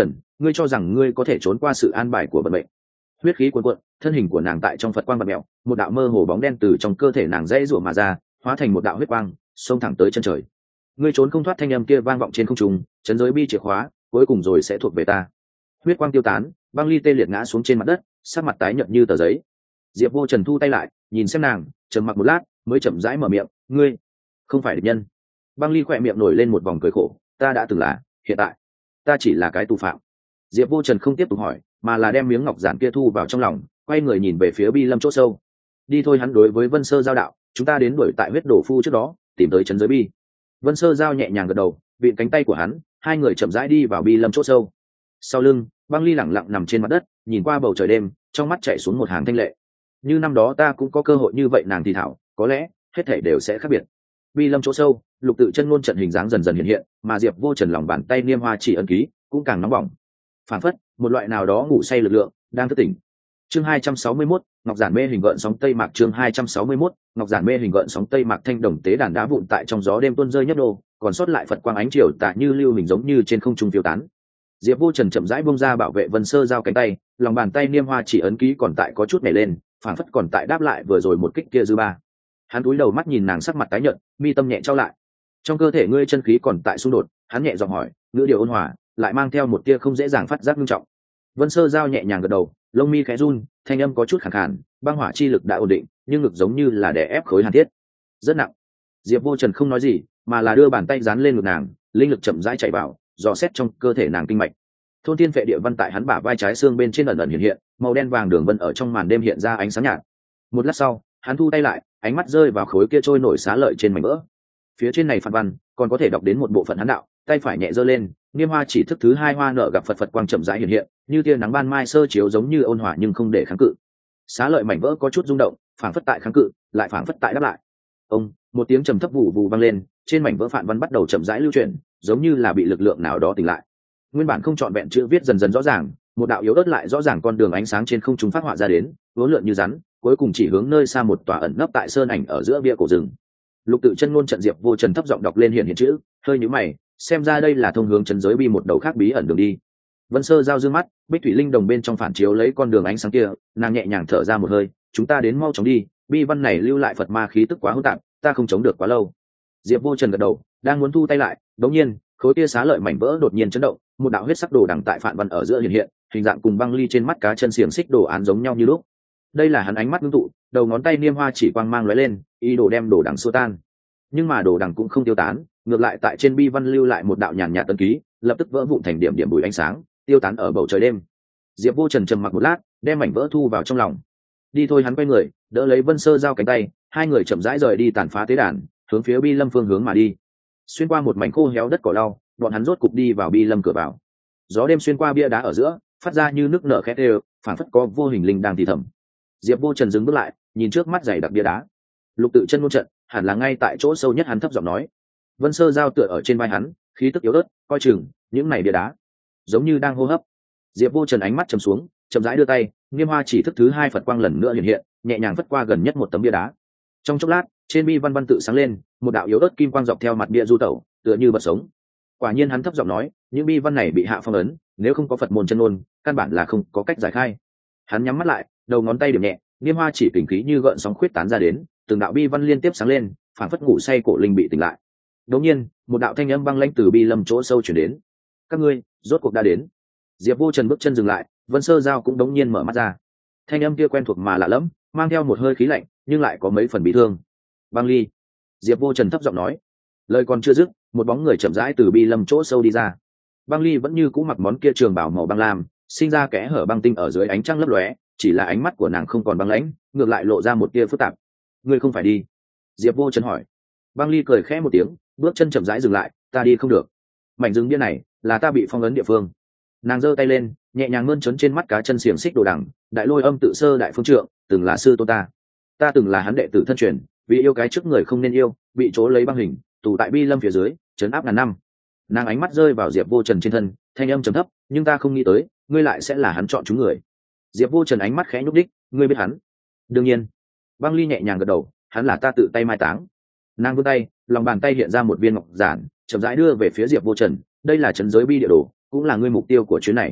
ngươi cho rằng ngươi có thể trốn qua sự an bài của vận mệnh. Huyết khí cuồn cuộn, thân hình của nàng tại trong Phật quang bật mèo, một đạo mơ hồ bóng đen từ trong cơ thể nàng dãy rủa mà ra, hóa thành một đạo huyết quang, xông thẳng tới chân trời. Ngươi trốn không thoát, thanh âm kia vang vọng trên không trung, chấn giới bi chìa khóa, cuối cùng rồi sẽ thuộc về ta. Huyết quang tiêu tán, băng ly tê liệt ngã xuống trên mặt đất, sắc mặt tái nhợt như tờ giấy. Diệp Vô Trần thu tay lại, nhìn xem nàng, trầm mặc một lát, mới chậm rãi mở miệng, ngươi không phải địch nhân. Băng ly khỏe miệng nổi lên một vòng cười khổ, ta đã từng là, hiện tại ta chỉ là cái tù phạm. Diệp Vô Trần không tiếp tục hỏi, mà là đem miếng ngọc giản kia thu vào trong lòng, quay người nhìn về phía bi lâm chỗ sâu. Đi thôi, hắn đối với Vân Sơ giao đạo, chúng ta đến đuổi tại huyết đổ phu trước đó, tìm tới trấn giới bi. Vân Sơ giao nhẹ nhàng gật đầu, vịn cánh tay của hắn, hai người chậm rãi đi vào bi lâm chỗ sâu. Sau lưng, băng ly lẳng lặng nằm trên mặt đất, nhìn qua bầu trời đêm, trong mắt chảy xuống một hàng thanh lệ. Như năm đó ta cũng có cơ hội như vậy, nàng thì thảo, có lẽ hết thảy đều sẽ khác biệt. Bi lâm chỗ sâu, Lục Tự Chân Ngôn trận hình dáng dần dần hiện hiện, mà Diệp Vô Trần lòng bàn tay niêm hoa chỉ ấn ký cũng càng nóng bỏng. Phản phất một loại nào đó ngủ say lực lượng đang thức tỉnh. Chương 261, Ngọc Giản mê hình gợn sóng Tây Mạc. Chương 261, Ngọc Giản mê hình gợn sóng Tây Mạc. Thanh đồng tế đàn đá vụn tại trong gió đêm tuôn rơi nhấp nô, còn sót lại Phật quang ánh chiều tà như lưu hình giống như trên không trung phiêu tán. Diệp Vô Trần chậm rãi buông ra bảo vệ Vân Sơ giao cánh tay, lòng bàn tay niêm hoa chỉ ấn ký còn tại có chút nhảy lên, phản phất còn tại đáp lại vừa rồi một kích kia dư ba. Hắn cúi đầu mắt nhìn nàng, sắc mặt tái nhợt, mi tâm nhẹ trao lại. Trong cơ thể ngươi chân khí còn tại xung đột, hắn nhẹ giọng hỏi, ngữ điệu ôn hòa, lại mang theo một tia không dễ dàng phát giác nghiêm trọng. Vân Sơ giao nhẹ nhàng gật đầu, lông mi khẽ run, thanh âm có chút khàn khàn, băng hỏa chi lực đã ổn định, nhưng ngực giống như là đè ép khối hàn thiết, rất nặng. Diệp Vô Trần không nói gì, mà là đưa bàn tay dán lên ngực nàng, linh lực chậm rãi chạy vào, dò xét trong cơ thể nàng kinh mạch. Thôn thiên vệ địa văn tại hắn bả vai trái xương bên trên ẩn ẩn hiện hiện, màu đen vàng đường vân ở trong màn đêm hiện ra ánh sáng nhạt. Một lát sau, hắn thu tay lại, ánh mắt rơi vào khối kia trôi nổi xá lợi trên mảnh vỡ. Phía trên này phản văn còn có thể đọc đến một bộ phận hắn đạo, tay phải nhẹ giơ lên, niêm hoa chỉ thức thứ hai hoa nở gặp Phật quang chậm rãi hiện hiện, như tia nắng ban mai sơ chiếu giống như ôn hòa nhưng không để kháng cự. Xá lợi mảnh vỡ có chút rung động, phảng phất tại kháng cự, lại phảng phất tại đáp lại. Ông, một tiếng trầm thấp vụ vụ vang lên, trên mảnh vỡ phản văn bắt đầu chậm rãi lưu chuyển, giống như là bị lực lượng nào đó tỉnh lại. Nguyên bản không trọn vẹn chữ viết dần dần rõ ràng, một đạo yếu ớt lại rõ ràng con đường ánh sáng trên không trung phát họa ra đến, uốn lượn như rắn, cuối cùng chỉ hướng nơi xa một tòa ẩn nấp tại sơn ảnh ở giữa bia cổ rừng. Lục Tự Chân Ngôn trận Diệp Vô Trần thấp giọng đọc lên hiện chữ, hơi nhíu mày, xem ra đây là thông hướng trấn giới bi một đầu khác bí ẩn đường đi. Vân Sơ giao dương mắt, Bích Thủy Linh đồng bên trong phản chiếu lấy con đường ánh sáng kia, nàng nhẹ nhàng thở ra một hơi, chúng ta đến mau chóng đi, bi văn này lưu lại Phật ma khí tức quá hỗn tạp, ta không chống được quá lâu. Diệp Vô Trần gật đầu, đang muốn thu tay lại, đột nhiên, khối kia xá lợi mảnh vỡ đột nhiên chấn động, một đạo huyết sắc đồ đằng tại phản văn ở giữa hiện hiện, hình dạng cùng băng ly trên mắt cá chân xiềng xích đồ án giống nhau như lúc. Đây là hắn ánh mắt ngưng tụ, đầu ngón tay niêm hoa chỉ quang mang lóe lên, ý đồ đem đồ đằng xua tan. Nhưng mà đồ đằng cũng không tiêu tán, ngược lại tại trên bi văn lưu lại một đạo nhàn nhạt tân ký, lập tức vỡ vụn thành điểm điểm bụi ánh sáng, tiêu tán ở bầu trời đêm. Diệp Vô Trần trầm mặc một lát, đem mảnh vỡ thu vào trong lòng. Đi thôi, hắn quay người, đỡ lấy Vân Sơ giao cánh tay, hai người chậm rãi rời đi tàn phá tế đàn, hướng phía bi lâm phương hướng mà đi. Xuyên qua một mảnh khô héo đất cỏ lau, bọn hắn rốt cục đi vào bi lâm cửa vào. Gió đêm xuyên qua bia đá ở giữa, phát ra như nước nở khét đều, phảng phất có vô hình linh đang thì thầm. Diệp Vô Trần dừng bước lại, nhìn trước mắt dày đặc bia đá. Lục Tự Chân Ngôn trận hẳn là ngay tại chỗ sâu nhất, hắn thấp giọng nói. Vân Sơ giao tựa ở trên vai hắn, khí tức yếu ớt, coi chừng những này bia đá giống như đang hô hấp. Diệp Vô Trần ánh mắt trầm xuống, chậm rãi đưa tay, niêm hoa chỉ thức thứ hai Phật quang lần nữa hiện hiện, nhẹ nhàng vất qua gần nhất một tấm bia đá. Trong chốc lát, trên bi văn văn tự sáng lên, một đạo yếu ớt kim quang dọc theo mặt bia du tẩu, tựa như vật sống. Quả nhiên, hắn thấp giọng nói, những bi văn này bị hạ phong ấn, nếu không có Phật môn chân ngôn, căn bản là không có cách giải khai. Hắn nhắm mắt lại, đầu ngón tay điểm nhẹ, niêm hoa chỉ kình khí như gợn sóng khuyết tán ra đến, từng đạo bi văn liên tiếp sáng lên, phảng phất ngủ say cổ linh bị tỉnh lại. Đột nhiên, một đạo thanh âm băng lãnh từ bi lâm chỗ sâu truyền đến. Các ngươi, rốt cuộc đã đến. Diệp Vô Trần bước chân dừng lại, Vân Sơ giao cũng đống nhiên mở mắt ra. Thanh âm kia quen thuộc mà lạ lẫm, mang theo một hơi khí lạnh, nhưng lại có mấy phần bị thương. Băng Ly. Diệp Vô Trần thấp giọng nói. Lời còn chưa dứt, một bóng người chậm rãi từ bi lâm chỗ sâu đi ra. Băng Ly vẫn như cũ mặc món kia trường bào màu băng lam, sinh ra kẽ hở băng tinh ở dưới ánh trăng lấp lóe, chỉ là ánh mắt của nàng không còn băng lãnh, ngược lại lộ ra một tia phức tạp. Ngươi không phải đi? Diệp Vô Trần hỏi. Băng Ly cười khẽ một tiếng, bước chân chậm rãi dừng lại. Ta đi không được. Mảnh rừng bia này là ta bị phong ấn địa phương. Nàng giơ tay lên, nhẹ nhàng mơn trớn trên mắt cá chân xiềng xích đồ đằng, đại lôi âm tự sơ đại phương trượng, từng là sư tôn ta từng là hắn đệ tử thân truyền, vì yêu cái trước người không nên yêu, bị chỗ lấy băng hình, tù tại bi lâm phía dưới, trấn áp ngàn năm. Nàng ánh mắt rơi vào Diệp Vô Trần trên thân, thanh âm trầm thấp, nhưng ta không nghĩ tới, ngươi lại sẽ là hắn chọn chúng người. Diệp Vô Trần ánh mắt khẽ nhúc đích, ngươi biết hắn? Đương nhiên. Băng Ly nhẹ nhàng gật đầu, hắn là ta tự tay mai táng. Nàng vươn tay, lòng bàn tay hiện ra một viên ngọc giản, chậm rãi đưa về phía Diệp Vô Trần, đây là trấn giới bi địa đồ, cũng là ngươi mục tiêu của chuyến này.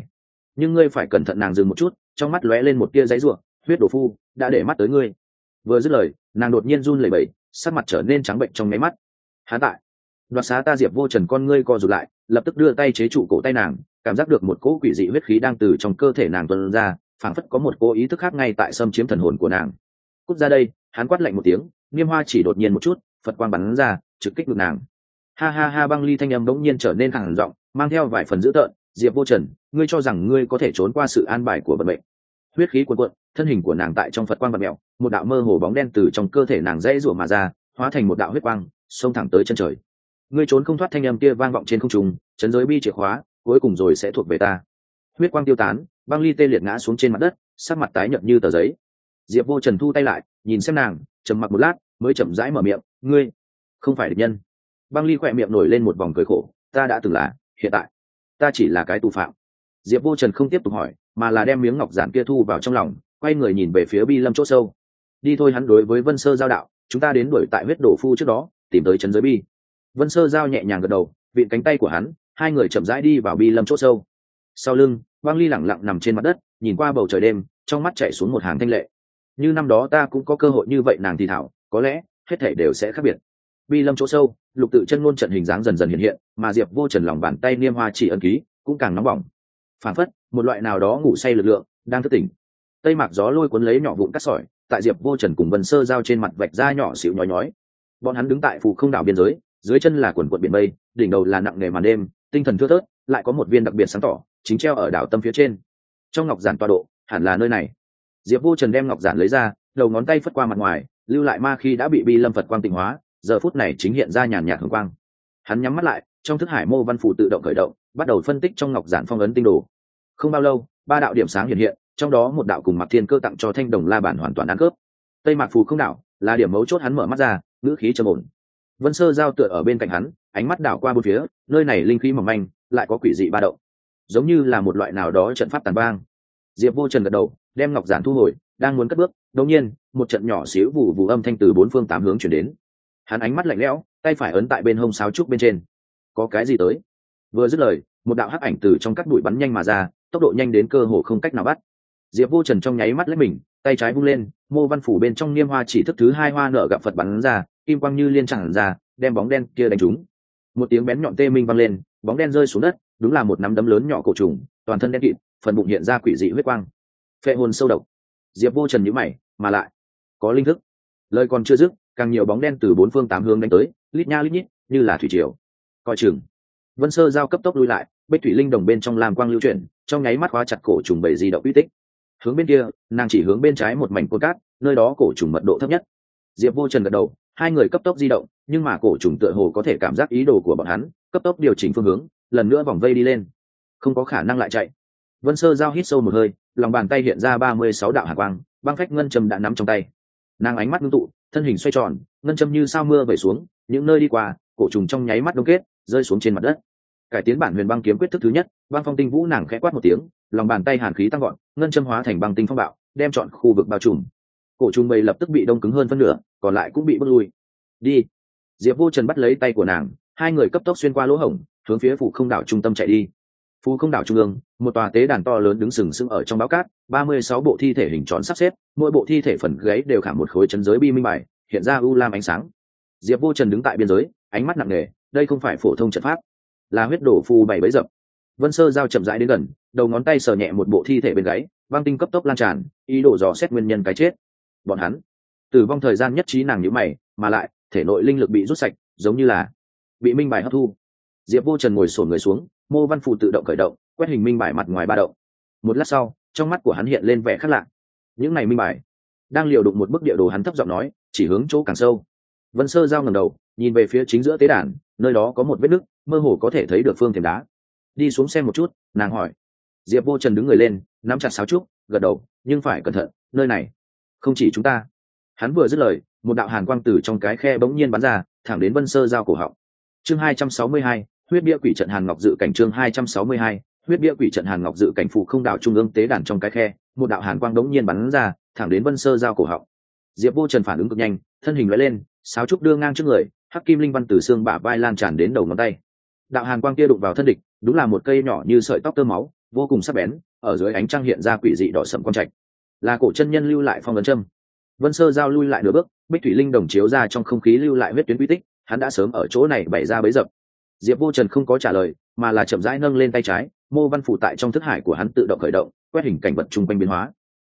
nhưng ngươi phải cẩn thận. Nàng dừng một chút, trong mắt lóe lên một tia giấy ruộng. Huyết đồ phu đã để mắt tới ngươi. Vừa dứt lời, nàng đột nhiên run lẩy bẩy, sắc mặt trở nên trắng bệnh trong nháy mắt. Hắn tại đoạt xá ta. Diệp Vô Trần con ngươi co rụt lại, lập tức đưa tay chế trụ cổ tay nàng, cảm giác được một cỗ quỷ dị huyết khí đang từ trong cơ thể nàng tuôn ra, phảng phất có một cỗ ý thức khác ngay tại xâm chiếm thần hồn của nàng. Cút ra đây! Hắn quát lạnh một tiếng, Niêm Hoa chỉ đột nhiên một chút, Phật quang bắn ra, trực kích ngực nàng. Ha ha ha! Băng Ly thanh âm bỗng nhiên trở nên khàn giọng, mang theo vài phần dữ tợn. Diệp Vô Trần, ngươi cho rằng ngươi có thể trốn qua sự an bài của vận mệnh? Huyết khí cuồn cuộn, thân hình của nàng tại trong Phật quang vặn mèo, một đạo mơ hồ bóng đen từ trong cơ thể nàng rẽ rủa mà ra, hóa thành một đạo huyết quang, xông thẳng tới chân trời. Ngươi trốn không thoát. Thanh âm kia vang vọng trên không trung, chấn giới bi chìa khóa cuối cùng rồi sẽ thuộc về ta. Huyết quang tiêu tán, Băng Ly tê liệt ngã xuống trên mặt đất, sắc mặt tái nhợt như tờ giấy. Diệp Vô Trần thu tay lại, nhìn xem nàng, trầm mặc một lát mới chậm rãi mở miệng. Ngươi không phải địch nhân. Băng Ly khỏe miệng nổi lên một vòng cười khổ. Ta đã từng là, hiện tại ta chỉ là cái tù phạm. Diệp Vô Trần không tiếp tục hỏi, mà là đem miếng ngọc giản kia thu vào trong lòng, quay người nhìn về phía Bi Lâm chỗ sâu. Đi thôi. Hắn đối với Vân Sơ giao đạo, chúng ta đến đuổi tại huyết đổ phu trước đó, tìm tới trấn giới bi. Vân Sơ giao nhẹ nhàng gật đầu, vịn cánh tay của hắn, hai người chậm rãi đi vào Bi Lâm chỗ sâu. Sau lưng, Băng Ly lẳng lặng nằm trên mặt đất, nhìn qua bầu trời đêm, trong mắt chảy xuống một hàng thanh lệ. Như năm đó ta cũng có cơ hội như vậy. Nàng thì thảo, có lẽ hết thảy đều sẽ khác biệt. Bi Lâm chỗ sâu, Lục Tự Chân Ngôn trận hình dáng dần dần hiện hiện, mà Diệp Vô Trần lòng bàn tay Niêm Hoa chỉ ấn ký cũng càng nóng bỏng, phản phất một loại nào đó ngủ say lực lượng đang thức tỉnh. Tây mạc gió lôi cuốn lấy nhỏ vụn cát sỏi, tại Diệp Vô Trần cùng Vân Sơ giao trên mặt vạch ra nhỏ xíu nhói nhói. Bọn hắn đứng tại phù không đảo biên giới, dưới chân là quần quần biển mây, đỉnh đầu là nặng nề màn đêm, tinh thần thưa thớt, lại có một viên đặc biệt sáng tỏ chính treo ở đảo tâm phía trên. Trong ngọc giản tọa độ hẳn là nơi này. Diệp Vô Trần đem ngọc giản lấy ra, đầu ngón tay phất qua mặt ngoài, lưu lại ma khi đã bị Bi Lâm Phật quang tịnh hóa, giờ phút này chính hiện ra nhàn nhạt hồng quang. Hắn nhắm mắt lại, trong thức hải mô văn phủ tự động khởi động, bắt đầu phân tích trong ngọc giản phong ấn tinh đồ. Không bao lâu, ba đạo điểm sáng hiện hiện, trong đó một đạo cùng Mạc Thiên Cơ tặng cho Thanh Đồng La Bản hoàn toàn ăn khớp. Tây Mạc phù không đảo là điểm mấu chốt. Hắn mở mắt ra, ngữ khí trầm ổn. Vân Sơ giao tựa ở bên cạnh hắn, ánh mắt đảo qua bốn phía, nơi này linh khí mỏng manh, lại có quỷ dị ba động, giống như là một loại nào đó trận pháp tàn bang. Diệp Vô Trần gật đầu, đem ngọc giản thu hồi, đang muốn cất bước, đột nhiên, một trận nhỏ xíu vụ vụ âm thanh từ bốn phương tám hướng truyền đến. Hắn ánh mắt lạnh lẽo, tay phải ấn tại bên hông sáo trúc bên trên. Có cái gì tới? Vừa dứt lời, một đạo hắc ảnh từ trong các bụi bắn nhanh mà ra, tốc độ nhanh đến cơ hồ không cách nào bắt. Diệp Vô Trần trong nháy mắt lấy mình, tay trái vung lên, mô văn phủ bên trong Niêm Hoa chỉ thức thứ hai hoa nở gặp Phật bắn ra, kim quang như liên tràn ra, đem bóng đen kia đánh trúng. Một tiếng bén nhọn tê minh vang lên, bóng đen rơi xuống đất, đúng là một nắm đấm lớn nhỏ cổ trùng, toàn thân đen kịt, phần bụng hiện ra quỷ dị huyết quang. Phệ hồn sâu độc. Diệp Vô Trần nhíu mày, mà lại có linh thức. Lời còn chưa dứt, càng nhiều bóng đen từ bốn phương tám hướng đánh tới, lít nha lít nhít, như là thủy triều. Coi chừng. Vân Sơ giao cấp tốc lui lại, Bích Thủy Linh đồng bên trong làm quang lưu chuyển, trong nháy mắt khóa chặt cổ trùng bảy di động uy tích. Hướng bên kia, nàng chỉ hướng bên trái một mảnh cồn cát, nơi đó cổ trùng mật độ thấp nhất. Diệp Vô Trần gật đầu, hai người cấp tốc di động, nhưng mà cổ trùng tựa hồ có thể cảm giác ý đồ của bọn hắn, cấp tốc điều chỉnh phương hướng, lần nữa vòng vây đi lên. Không có khả năng lại chạy. Vân Sơ giao hít sâu một hơi, lòng bàn tay hiện ra 36 đạo hàn quang, băng phách ngân châm đã nắm trong tay. Nàng ánh mắt ngưng tụ, thân hình xoay tròn, ngân châm như sao mưa vẩy xuống, những nơi đi qua, cổ trùng trong nháy mắt đông kết, rơi xuống trên mặt đất. Cải tiến bản Huyền Băng kiếm quyết thức thứ nhất, băng phong tinh vũ. Nàng khẽ quát một tiếng, lòng bàn tay hàn khí tăng gọn, ngân châm hóa thành băng tinh phong bạo, đem trọn khu vực bao trùm. Cổ trùng bầy lập tức bị đông cứng hơn phân nửa, còn lại cũng bị bước lui. Đi. Diệp Vô Trần bắt lấy tay của nàng, hai người cấp tốc xuyên qua lỗ hổng, hướng phía phủ không đảo trung tâm chạy đi. Phủ không đảo trung ương, một tòa tế đàn to lớn đứng sừng sững ở trong bão cát, 36 bộ thi thể hình tròn sắp xếp, mỗi bộ thi thể phần gáy đều khảm một khối chấn giới bi minh bài, hiện ra u lam ánh sáng. Diệp Vô Trần đứng tại biên giới, ánh mắt nặng nề, đây không phải phổ thông trận pháp, là huyết đổ phù bảy bẫy dập. Vân Sơ giao chậm rãi đến gần, đầu ngón tay sờ nhẹ một bộ thi thể bên gáy, băng tinh cấp tốc lan tràn, ý đồ dò xét nguyên nhân cái chết. Bọn hắn tử vong thời gian nhất trí. Nàng nhíu mày, mà lại thể nội linh lực bị rút sạch, giống như là bị minh bài hấp thu. Diệp Vô Trần ngồi xổm người xuống, mô văn phù tự động khởi động, quét hình minh bài mặt ngoài ba động. Một lát sau, trong mắt của hắn hiện lên vẻ khác lạ. Những này minh bài đang liều đụng một bức địa đồ. Hắn thấp giọng nói, chỉ hướng chỗ càng sâu. Vân Sơ giao ngẩng đầu, nhìn về phía chính giữa tế đàn, nơi đó có một vết nứt, mơ hồ có thể thấy được phương thềm đá. Đi xuống xem một chút. Nàng hỏi. Diệp Vô Trần đứng người lên, nắm chặt sáo trúc, gật đầu, nhưng phải cẩn thận, nơi này không chỉ chúng ta. Hắn vừa dứt lời, một đạo hàn quang từ trong cái khe bỗng nhiên bắn ra, thẳng đến Vân Sơ giao cổ họng. Chương 262, huyết bia quỷ trận Hàn Ngọc dự cảnh. Chương 262, huyết bia quỷ trận Hàn Ngọc dự cảnh. Phủ không đảo trung ương tế đàn trong cái khe, một đạo hàn quang bỗng nhiên bắn ra, thẳng đến Vân Sơ giao cổ họng. Diệp Vô Trần phản ứng cực nhanh, thân hình lóe lên, sáo trúc đưa ngang trước người, hắc kim linh văn từ xương bả vai lan tràn đến đầu ngón tay. Đạo hàn quang kia đụng vào thân địch, đúng là một cây nhỏ như sợi tóc tơ máu, vô cùng sắc bén, ở dưới ánh trăng hiện ra quỷ dị đỏ sẫm quang trạch, là cổ chân nhân lưu lại phong ấn châm. Vân Sơ Giao lui lại nửa bước, Bích Thủy Linh đồng chiếu ra trong không khí lưu lại huyết tuyến quy tích, hắn đã sớm ở chỗ này bày ra bẫy dập. Diệp Vô Trần không có trả lời, mà là chậm rãi nâng lên tay trái, mô văn phủ tại trong thức hải của hắn tự động khởi động, quét hình cảnh vật chung quanh biến hóa.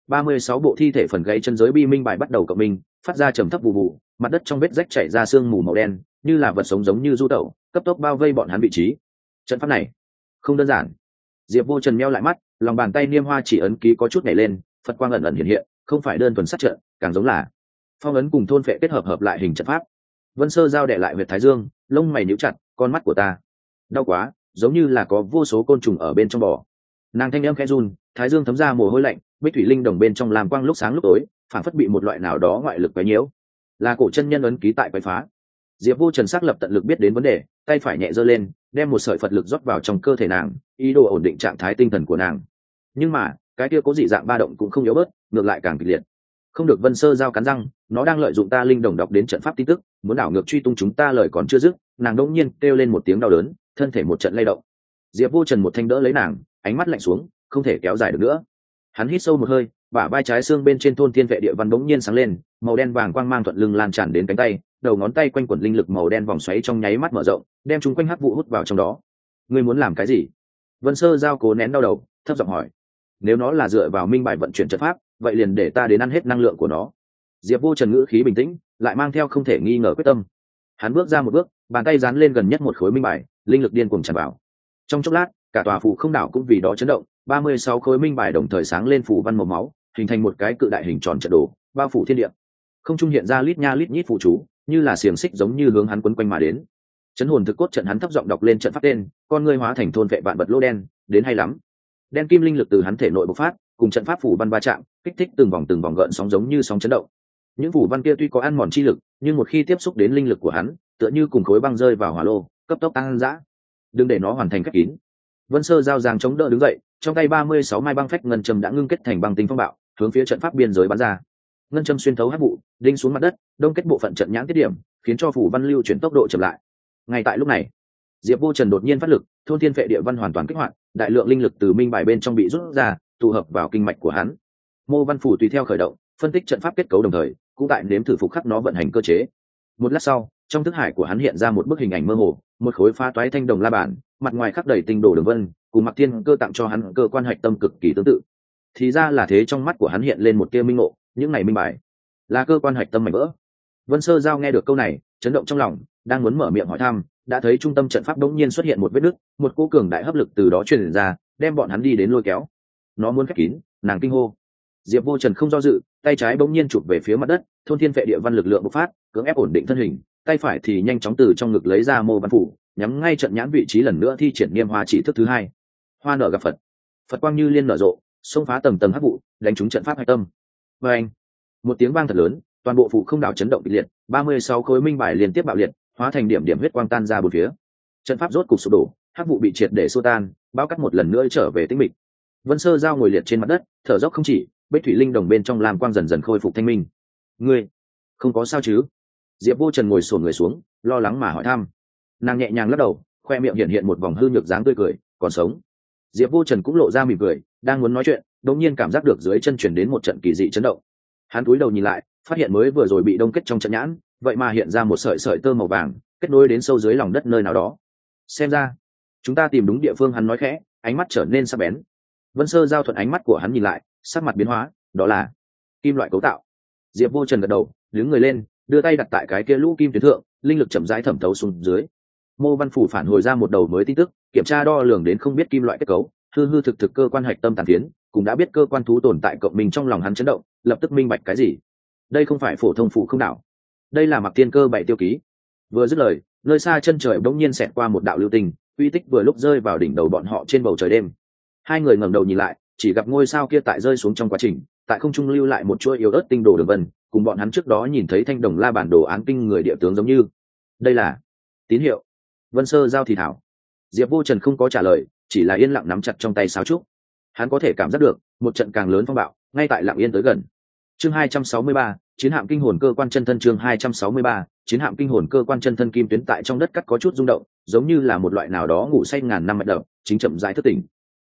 36 bộ thi thể phần gãy chân giới bi minh bài bắt đầu cộng minh, phát ra trầm thấp vụ vụ, mặt đất trong vết rách chảy ra sương mù màu đen, như là vật sống giống như du tẩu, cấp tốc bao vây bọn hắn vị trí. Trận pháp này không đơn giản. Diệp Vô Trần meo lại mắt, lòng bàn tay niêm hoa chỉ ấn ký có chút nhảy lên, Phật quang ẩn ẩn hiện hiện, không phải đơn thuần sát trận, càng giống là phong ấn cùng thôn phệ kết hợp lại hình trận pháp. Vân Sơ Giao đè lại huyệt thái dương, lông mày nhíu chặt, con mắt của ta đau quá, giống như là có vô số côn trùng ở bên trong bò. Nàng thanh âm khẽ run, thái dương thấm ra mồ hôi lạnh, Bích Thủy Linh đồng bên trong làm quang lúc sáng lúc tối, phản phất bị một loại nào đó ngoại lực quấy nhiễu. Là cổ chân nhân ấn ký tại quấy phá. Diệp Vô Trần xác lập tận lực biết đến vấn đề, tay phải nhẹ giơ lên, đem một sợi Phật lực rót vào trong cơ thể nàng, ý đồ ổn định trạng thái tinh thần của nàng. Nhưng mà, cái kia có dị dạng ba động cũng không yếu bớt, ngược lại càng kịch liệt. Không được. Vân Sơ Giao cắn răng, nó đang lợi dụng ta linh đồng đọc đến trận pháp tin tức, muốn đảo ngược truy tung chúng ta. Lời còn chưa dứt, nàng đột nhiên kêu lên một tiếng đau đớn, thân thể một trận lay động. Diệp Vô Trần một thanh đỡ lấy nàng, ánh mắt lạnh xuống, không thể kéo dài được nữa. Hắn hít sâu một hơi, bả vai trái xương bên trên thôn thiên vệ địa văn bỗng nhiên sáng lên, màu đen vàng quang mang thuận lưng lan tràn đến cánh tay, đầu ngón tay quanh quẩn linh lực màu đen vòng xoáy trong nháy mắt mở rộng, đem chúng quanh hắc vụ hút vào trong đó. Ngươi muốn làm cái gì? Vân Sơ Giao cố nén đau đầu, thấp giọng hỏi. Nếu nó là dựa vào minh bài vận chuyển trận pháp, vậy liền để ta đến ăn hết năng lượng của nó. Diệp Vô Trần ngữ khí bình tĩnh, lại mang theo không thể nghi ngờ quyết tâm. Hắn bước ra một bước, bàn tay dán lên gần nhất một khối minh bài, linh lực điên cuồng tràn vào. Trong chốc lát, cả tòa phủ không đảo cũng vì đó chấn động, 36 khối minh bài đồng thời sáng lên phủ văn màu máu, hình thành một cái cự đại hình tròn trận đồ, bao phủ thiên địa. Không trung hiện ra lít nha lít nhít phù chú, như là xiềng xích giống như hướng hắn quấn quanh mà đến. Chấn hồn thực cốt trận, hắn thấp giọng đọc lên trận pháp tên, con ngươi hóa thành thôn vệ vạn vật lô đen, đến hay lắm. Đen kim linh lực từ hắn thể nội bộc phát, cùng trận pháp phủ văn va chạm, kích thích từng vòng gợn sóng giống như sóng chấn động. Những phủ văn kia tuy có ăn mòn chi lực, nhưng một khi tiếp xúc đến linh lực của hắn, tựa như cùng khối băng rơi vào hỏa lô, cấp tốc tăng dã. Đừng để nó hoàn thành khép kín. Vân Sơ Giao giang chống đỡ đứng dậy, trong tay 36 mai băng phách ngân châm đã ngưng kết thành băng tinh phong bạo, hướng phía trận pháp biên giới bắn ra. Ngân châm xuyên thấu hắc vụ, đinh xuống mặt đất, đông kết bộ phận trận nhãn tiết điểm, khiến cho phủ văn lưu chuyển tốc độ chậm lại. Ngay tại lúc này, Diệp Vô Trần đột nhiên phát lực, thôn thiên phệ địa văn hoàn toàn kích hoạt, đại lượng linh lực từ minh bài bên trong bị rút ra, tụ hợp vào kinh mạch của hắn. Mô văn phủ tùy theo khởi động, phân tích trận pháp kết cấu đồng thời, cũng tại nếm thử phục khắc nó vận hành cơ chế. Một lát sau, trong thức hải của hắn hiện ra một bức hình ảnh mơ hồ, một khối phá toái thanh đồng la bàn, mặt ngoài khắc đầy tinh đồ đường vân, cùng Mặc Thiên Cơ tặng cho hắn cơ quan hạch tâm cực kỳ tương tự. Thì ra là thế, trong mắt của hắn hiện lên một tia minh ngộ, những này minh bài là cơ quan hạch tâm mảnh vỡ. Vân Sơ Giao nghe được câu này, chấn động trong lòng, đang muốn mở miệng hỏi thăm, đã thấy trung tâm trận pháp đống nhiên xuất hiện một vết nứt, một cỗ cường đại hấp lực từ đó truyền ra, đem bọn hắn đi đến lôi kéo. Nó muốn khép kín, nàng kinh hô. Diệp Vô Trần không do dự, tay trái bỗng nhiên chụp về phía mặt đất, thôn thiên vệ địa văn lực lượng bộc phát, cưỡng ép ổn định thân hình, tay phải thì nhanh chóng từ trong ngực lấy ra mô văn phủ, nhắm ngay trận nhãn vị trí lần nữa thi triển niêm hoa chỉ thức thứ hai. Hoa nở gặp Phật, Phật quang như liên nở rộ, xông phá tầng tầng hắc vụ, đánh trúng trận pháp hạch tâm. Và anh, một tiếng vang thật lớn, toàn bộ phủ không đảo chấn động kịch liệt, 36 khối minh bài liên tiếp bạo liệt, hóa thành điểm điểm huyết quang tan ra bốn phía. Trận pháp rốt cục sụp đổ, hắc vụ bị triệt để xua tan, bao cắt một lần nữa trở về tĩnh mịch. Vân Sơ Giao ngồi liệt trên mặt đất, thở dốc không chỉ, Bích Thủy Linh đồng bên trong làm quang dần dần khôi phục thanh minh. Ngươi không có sao chứ? Diệp Vô Trần ngồi xổm người xuống, lo lắng mà hỏi thăm. Nàng nhẹ nhàng lắc đầu, khoe miệng hiện hiện một vòng hư nhược dáng tươi cười, còn sống. Diệp Vô Trần cũng lộ ra mỉm cười, đang muốn nói chuyện, đột nhiên cảm giác được dưới chân chuyển đến một trận kỳ dị chấn động. Hắn cúi đầu nhìn lại, phát hiện mới vừa rồi bị đông kết trong trận nhãn, vậy mà hiện ra một sợi sợi tơ màu vàng, kết nối đến sâu dưới lòng đất nơi nào đó. Xem ra chúng ta tìm đúng địa phương, hắn nói khẽ, ánh mắt trở nên sắc bén. Vân Sơ Giao thuận ánh mắt của hắn nhìn lại, sắc mặt biến hóa, đó là kim loại cấu tạo. Diệp Vô Trần gật đầu, đứng người lên, đưa tay đặt tại cái kia lũ kim tuyến thượng, linh lực chậm rãi thẩm thấu xuống dưới. Mô văn phủ phản hồi ra một đầu mới tin tức, kiểm tra đo lường đến không biết kim loại kết cấu, hư hư thực thực cơ quan hạch tâm tàn phiến, cũng đã biết cơ quan thú tồn tại cộng mình. Trong lòng hắn chấn động, lập tức minh bạch cái gì. Đây không phải phổ thông phủ không đảo, đây là Mặc Thiên Cơ bảy tiêu ký. Vừa dứt lời, nơi xa chân trời bỗng nhiên xẹt qua một đạo lưu tình, uy tích vừa lúc rơi vào đỉnh đầu bọn họ trên bầu trời đêm. Hai người ngẩng đầu nhìn lại, chỉ gặp ngôi sao kia tại rơi xuống trong quá trình, tại không trung lưu lại một chuỗi yếu ớt tinh đồ đường vân, cùng bọn hắn trước đó nhìn thấy thanh đồng la bản đồ án kinh người địa tướng giống như. Đây là tín hiệu. Vân Sơ Giao thì thảo. Diệp Vô Trần không có trả lời, chỉ là yên lặng nắm chặt trong tay sáo trúc. Hắn có thể cảm giác được một trận càng lớn phong bạo ngay tại lặng yên tới gần. Chương 263, chiến hạm kinh hồn cơ quan chân thân. Chương 263, chiến hạm kinh hồn cơ quan chân thân. Kim tuyến tại trong đất cắt có chút rung động, giống như là một loại nào đó ngủ say ngàn năm mạch đập, chính chậm rãi thức tỉnh.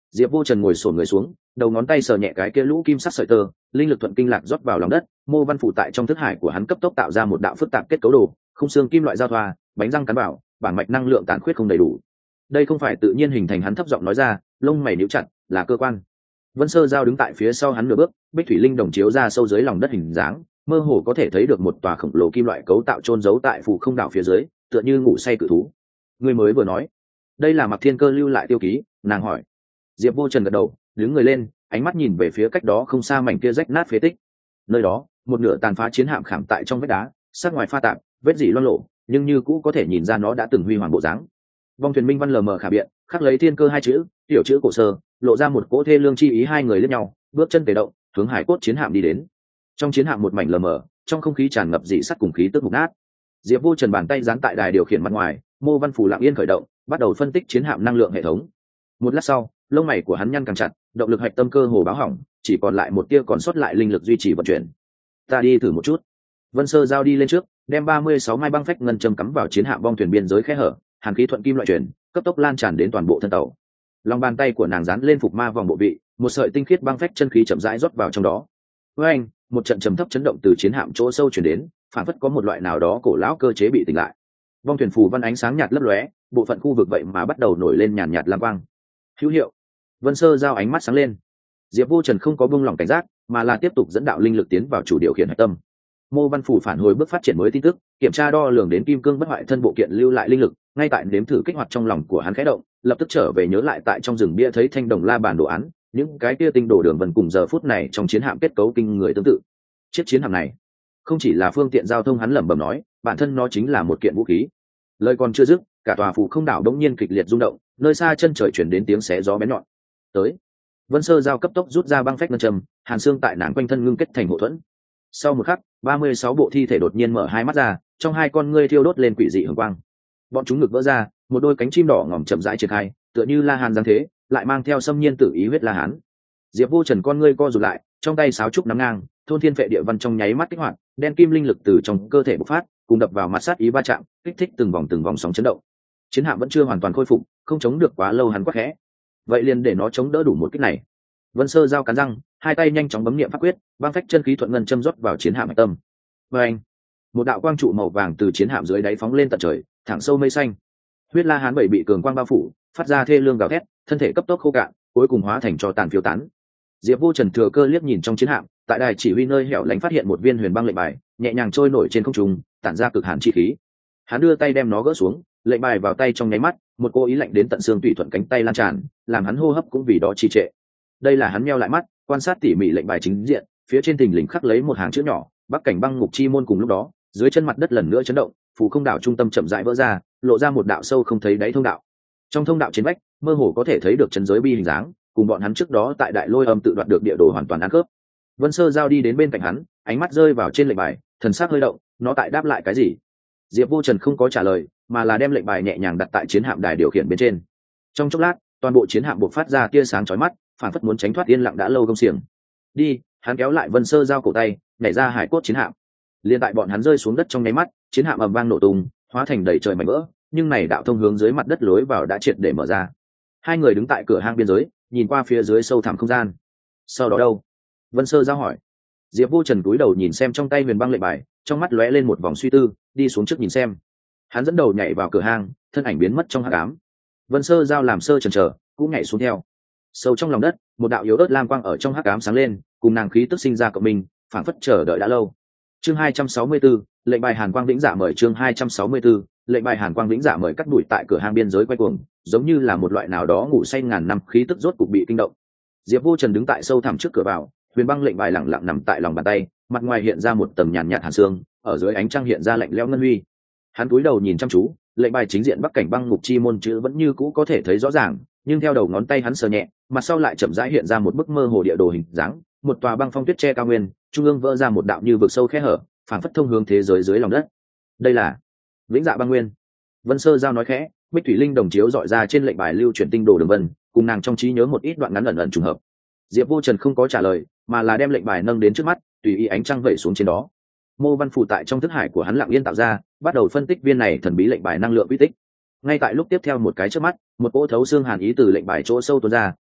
Diệp Vô Trần ngồi xổm người xuống, đầu ngón tay sờ nhẹ cái kia lũ kim sắc sợi tơ, linh lực thuận kinh lạc rót vào lòng đất, mô văn phủ tại trong thức hải của hắn cấp tốc tạo ra một đạo phức tạp kết cấu đồ, khung xương kim loại giao thoa, bánh răng cắn vào, bản mạch năng lượng tàn khuyết không đầy đủ. Đây không phải tự nhiên hình thành, hắn thấp giọng nói ra, lông mày nhíu chặt, là cơ quan. Vân Sơ Giao đứng tại phía sau hắn nửa bước, Bích Thủy Linh đồng chiếu ra sâu dưới lòng đất hình dáng, mơ hồ có thể thấy được một tòa khổng lồ kim loại cấu tạo chôn giấu tại phù không đảo phía dưới, tựa như ngủ say cự thú. Người mới vừa nói, đây là Mạc Thiên Cơ lưu lại tiêu ký, nàng hỏi. Diệp Vô Trần gật đầu, đứng người lên, ánh mắt nhìn về phía cách đó không xa mảnh kia rách nát phế tích. Nơi đó, một nửa tàn phá chiến hạm khảm tại trong vách đá, sắc ngoài pha tạp, vết dỉ loang lổ, nhưng như cũ có thể nhìn ra nó đã từng huy hoàng bộ dáng. Vong thuyền minh văn lờ mờ khả biện, khắc lấy Thiên Cơ hai chữ, tiểu chữ cổ sơ, lộ ra một cỗ thê lương chi ý. Hai người liếc nhau, bước chân tề động, hướng hải cốt chiến hạm đi đến. Trong chiến hạm một mảnh lờ mờ, trong không khí tràn ngập dị sắt cùng khí tức mục nát. Diệp Vô Trần bàn tay dán tại đài điều khiển mặt ngoài, mô văn phủ lặng yên khởi động, bắt đầu phân tích chiến hạm năng lượng hệ thống. Một lát sau, lông mày của hắn nhăn càng chặt, động lực hạch tâm cơ hồ báo hỏng, chỉ còn lại một tia còn sót lại linh lực duy trì vận chuyển. Ta đi thử một chút. Vân Sơ Giao đi lên trước, đem 36 mai băng phách ngân châm cắm vào chiến hạm bong thuyền biên giới khe hở, hàn khí thuận kim loại chuyển, cấp tốc lan tràn đến toàn bộ thân tàu. Lòng bàn tay của nàng dán lên phục ma vòng bộ vị, một sợi tinh khiết băng phách chân khí chậm rãi rót vào trong đó. Với anh, một trận trầm thấp chấn động từ chiến hạm chỗ sâu truyền đến, phản phất có một loại nào đó cổ lão cơ chế bị tỉnh lại. Bong thuyền phù văn ánh sáng nhạt lấp lóe, bộ phận khu vực vậy mà bắt đầu nổi lên nhàn nhạt lam quang. Hữu hiệu. Vân Sơ Giao ánh mắt sáng lên. Diệp Vô Trần không có buông lỏng cảnh giác, mà là tiếp tục dẫn đạo linh lực tiến vào chủ điều khiển hạch tâm. Mô văn phủ phản hồi bước phát triển mới tin tức, kiểm tra đo lường đến kim cương bất hoại thân bộ kiện lưu lại linh lực, ngay tại nếm thử kích hoạt trong lòng của hắn khẽ động, lập tức trở về nhớ lại tại trong rừng bia thấy thanh đồng la bàn đồ án, những cái kia tinh đồ đường vân cùng giờ phút này trong chiến hạm kết cấu kinh người tương tự. Chiếc chiến hạm này không chỉ là phương tiện giao thông, hắn lẩm bẩm nói, bản thân nó chính là một kiện vũ khí. Lời còn chưa dứt, cả tòa phủ không đảo đống nhiên kịch liệt rung động, nơi xa chân trời chuyển đến tiếng xé gió bén nhọn. Tới. Vân Sơ Giao cấp tốc rút ra băng phách ngân châm, hàn xương tại nàng quanh thân ngưng kết thành hộ thuẫn. Sau một khắc, 36 bộ thi thể đột nhiên mở hai mắt ra, trong hai con ngươi thiêu đốt lên quỷ dị hường quang. Bọn chúng ngực vỡ ra, một đôi cánh chim đỏ ngòm chậm rãi triển khai, tựa như la hán giáng thế, lại mang theo xâm nhiên tử ý huyết la hán. Diệp Vô Trần con ngươi co rụt lại, trong tay sáo trúc nắm ngang, thôn thiên vệ địa văn trong nháy mắt kích hoạt, đen kim linh lực từ trong cơ thể bộc phát, cùng đập vào mặt sát ý va chạm, kích thích từng vòng sóng chấn động. Chiến hạm vẫn chưa hoàn toàn khôi phục, không chống được quá lâu, hắn quát khẽ. Vậy liền để nó chống đỡ đủ một kích này. Vân Sơ Giao cắn răng, hai tay nhanh chóng bấm niệm pháp quyết, băng phách chân khí thuận ngân châm rót vào chiến hạm hạch tâm. Và anh, một đạo quang trụ màu vàng từ chiến hạm dưới đáy phóng lên tận trời, thẳng sâu mây xanh. Huyết la hán bảy bị cường quang bao phủ, phát ra thê lương gào thét, thân thể cấp tốc khô cạn, cuối cùng hóa thành tro tàn phiêu tán. Diệp Vô Trần thừa cơ liếc nhìn trong chiến hạm, tại đài chỉ huy nơi hẻo lánh phát hiện một viên huyền băng lệnh bài, nhẹ nhàng trôi nổi trên không trung, tản ra cực hàn chi khí. Hắn đưa tay đem nó gỡ xuống, lệnh bài vào tay trong nháy mắt, một cô ý lạnh đến tận xương tủy thuận cánh tay lan tràn, làm hắn hô hấp cũng vì đó trì trệ. Đây là hắn meo lại mắt, quan sát tỉ mỉ lệnh bài chính diện, phía trên thình lình khắc lấy một hàng chữ nhỏ, Bắc cảnh băng ngục chi môn. Cùng lúc đó, dưới chân mặt đất lần nữa chấn động, phù không đảo trung tâm chậm rãi vỡ ra, lộ ra một đạo sâu không thấy đáy thông đạo. Trong thông đạo trên vách, mơ hồ có thể thấy được chân giới bi hình dáng, cùng bọn hắn trước đó tại đại lôi âm tự đoạt được địa đồ hoàn toàn ăn khớp. Vân Sơ Giao đi đến bên cạnh hắn, ánh mắt rơi vào trên lệnh bài, thần sắc hơi động, nó tại đáp lại cái gì? Diệp Vô Trần không có trả lời, mà là đem lệnh bài nhẹ nhàng đặt tại chiến hạm đài điều khiển bên trên. Trong chốc lát, toàn bộ chiến hạm bộc phát ra tia sáng chói mắt, phản phất muốn tránh thoát yên lặng đã lâu gông xiềng. Đi, hắn kéo lại Vân Sơ Giao cổ tay, nhảy ra hải cốt chiến hạm. Liên tại bọn hắn rơi xuống đất trong nháy mắt, chiến hạm ầm vang nổ tung, hóa thành đầy trời mảnh vỡ, nhưng này đạo thông hướng dưới mặt đất lối vào đã triệt để mở ra. Hai người đứng tại cửa hang biên giới, nhìn qua phía dưới sâu thẳm không gian. Sau đó đâu? Vân Sơ Giao hỏi. Diệp Vô Trần cúi đầu nhìn xem trong tay huyền băng lệnh bài, trong mắt lóe lên một vòng suy tư, đi xuống trước nhìn xem. Hắn dẫn đầu nhảy vào cửa hang, thân ảnh biến mất trong hắc ám. Vân Sơ Giao làm sơ chần chờ, cũng nhảy xuống theo. Sâu trong lòng đất, một đạo yếu ớt lam quang ở trong hắc ám sáng lên, cùng nàng khí tức sinh ra cộng mình, phảng phất chờ đợi đã lâu. Chương 264, lệnh bài Hàn Quang Vĩnh Dạ mời. Chương 264, lệnh bài Hàn Quang Vĩnh Dạ mời. Cắt đuổi tại cửa hang biên giới quay cuồng, giống như là một loại nào đó ngủ say ngàn năm khí tức rốt cục bị kinh động. Diệp Vô Trần đứng tại sâu thẳm trước cửa vào, huyền băng lệnh bài lặng lặng nằm tại lòng bàn tay, mặt ngoài hiện ra một tầng nhàn nhạt hàn xương, ở dưới ánh trăng hiện ra lạnh lẽo ngân huy. Hắn cúi đầu nhìn chăm chú, lệnh bài chính diện Bắc cảnh băng ngục chi môn chữ vẫn như cũ có thể thấy rõ ràng, nhưng theo đầu ngón tay hắn sờ nhẹ, mặt sau lại chậm rãi hiện ra một bức mơ hồ địa đồ hình dáng, một tòa băng phong tuyết che cao nguyên, trung ương vỡ ra một đạo như vực sâu khe hở, phảng phất thông hướng thế giới dưới lòng đất. Đây là Vĩnh Dạ băng nguyên. Vân Sơ Giao nói khẽ, Bích Thủy Linh đồng chiếu dọi ra trên lệnh bài lưu chuyển tinh đồ đường vân, cùng nàng trong trí nhớ một ít đoạn ngắn ẩn ẩn trùng hợp. Diệp Vô Trần không có trả lời, mà là đem lệnh bài nâng đến trước mắt, tùy ý ánh trăng vẩy xuống trên đó. Mô văn phủ tại trong thức hải của hắn lặng yên tạo ra, bắt đầu phân tích viên này thần bí lệnh bài năng lượng quy tích. Ngay tại lúc tiếp theo một cái chớp mắt, một cỗ thấu xương hàn ý từ lệnh bài chỗ sâu tuôn ra,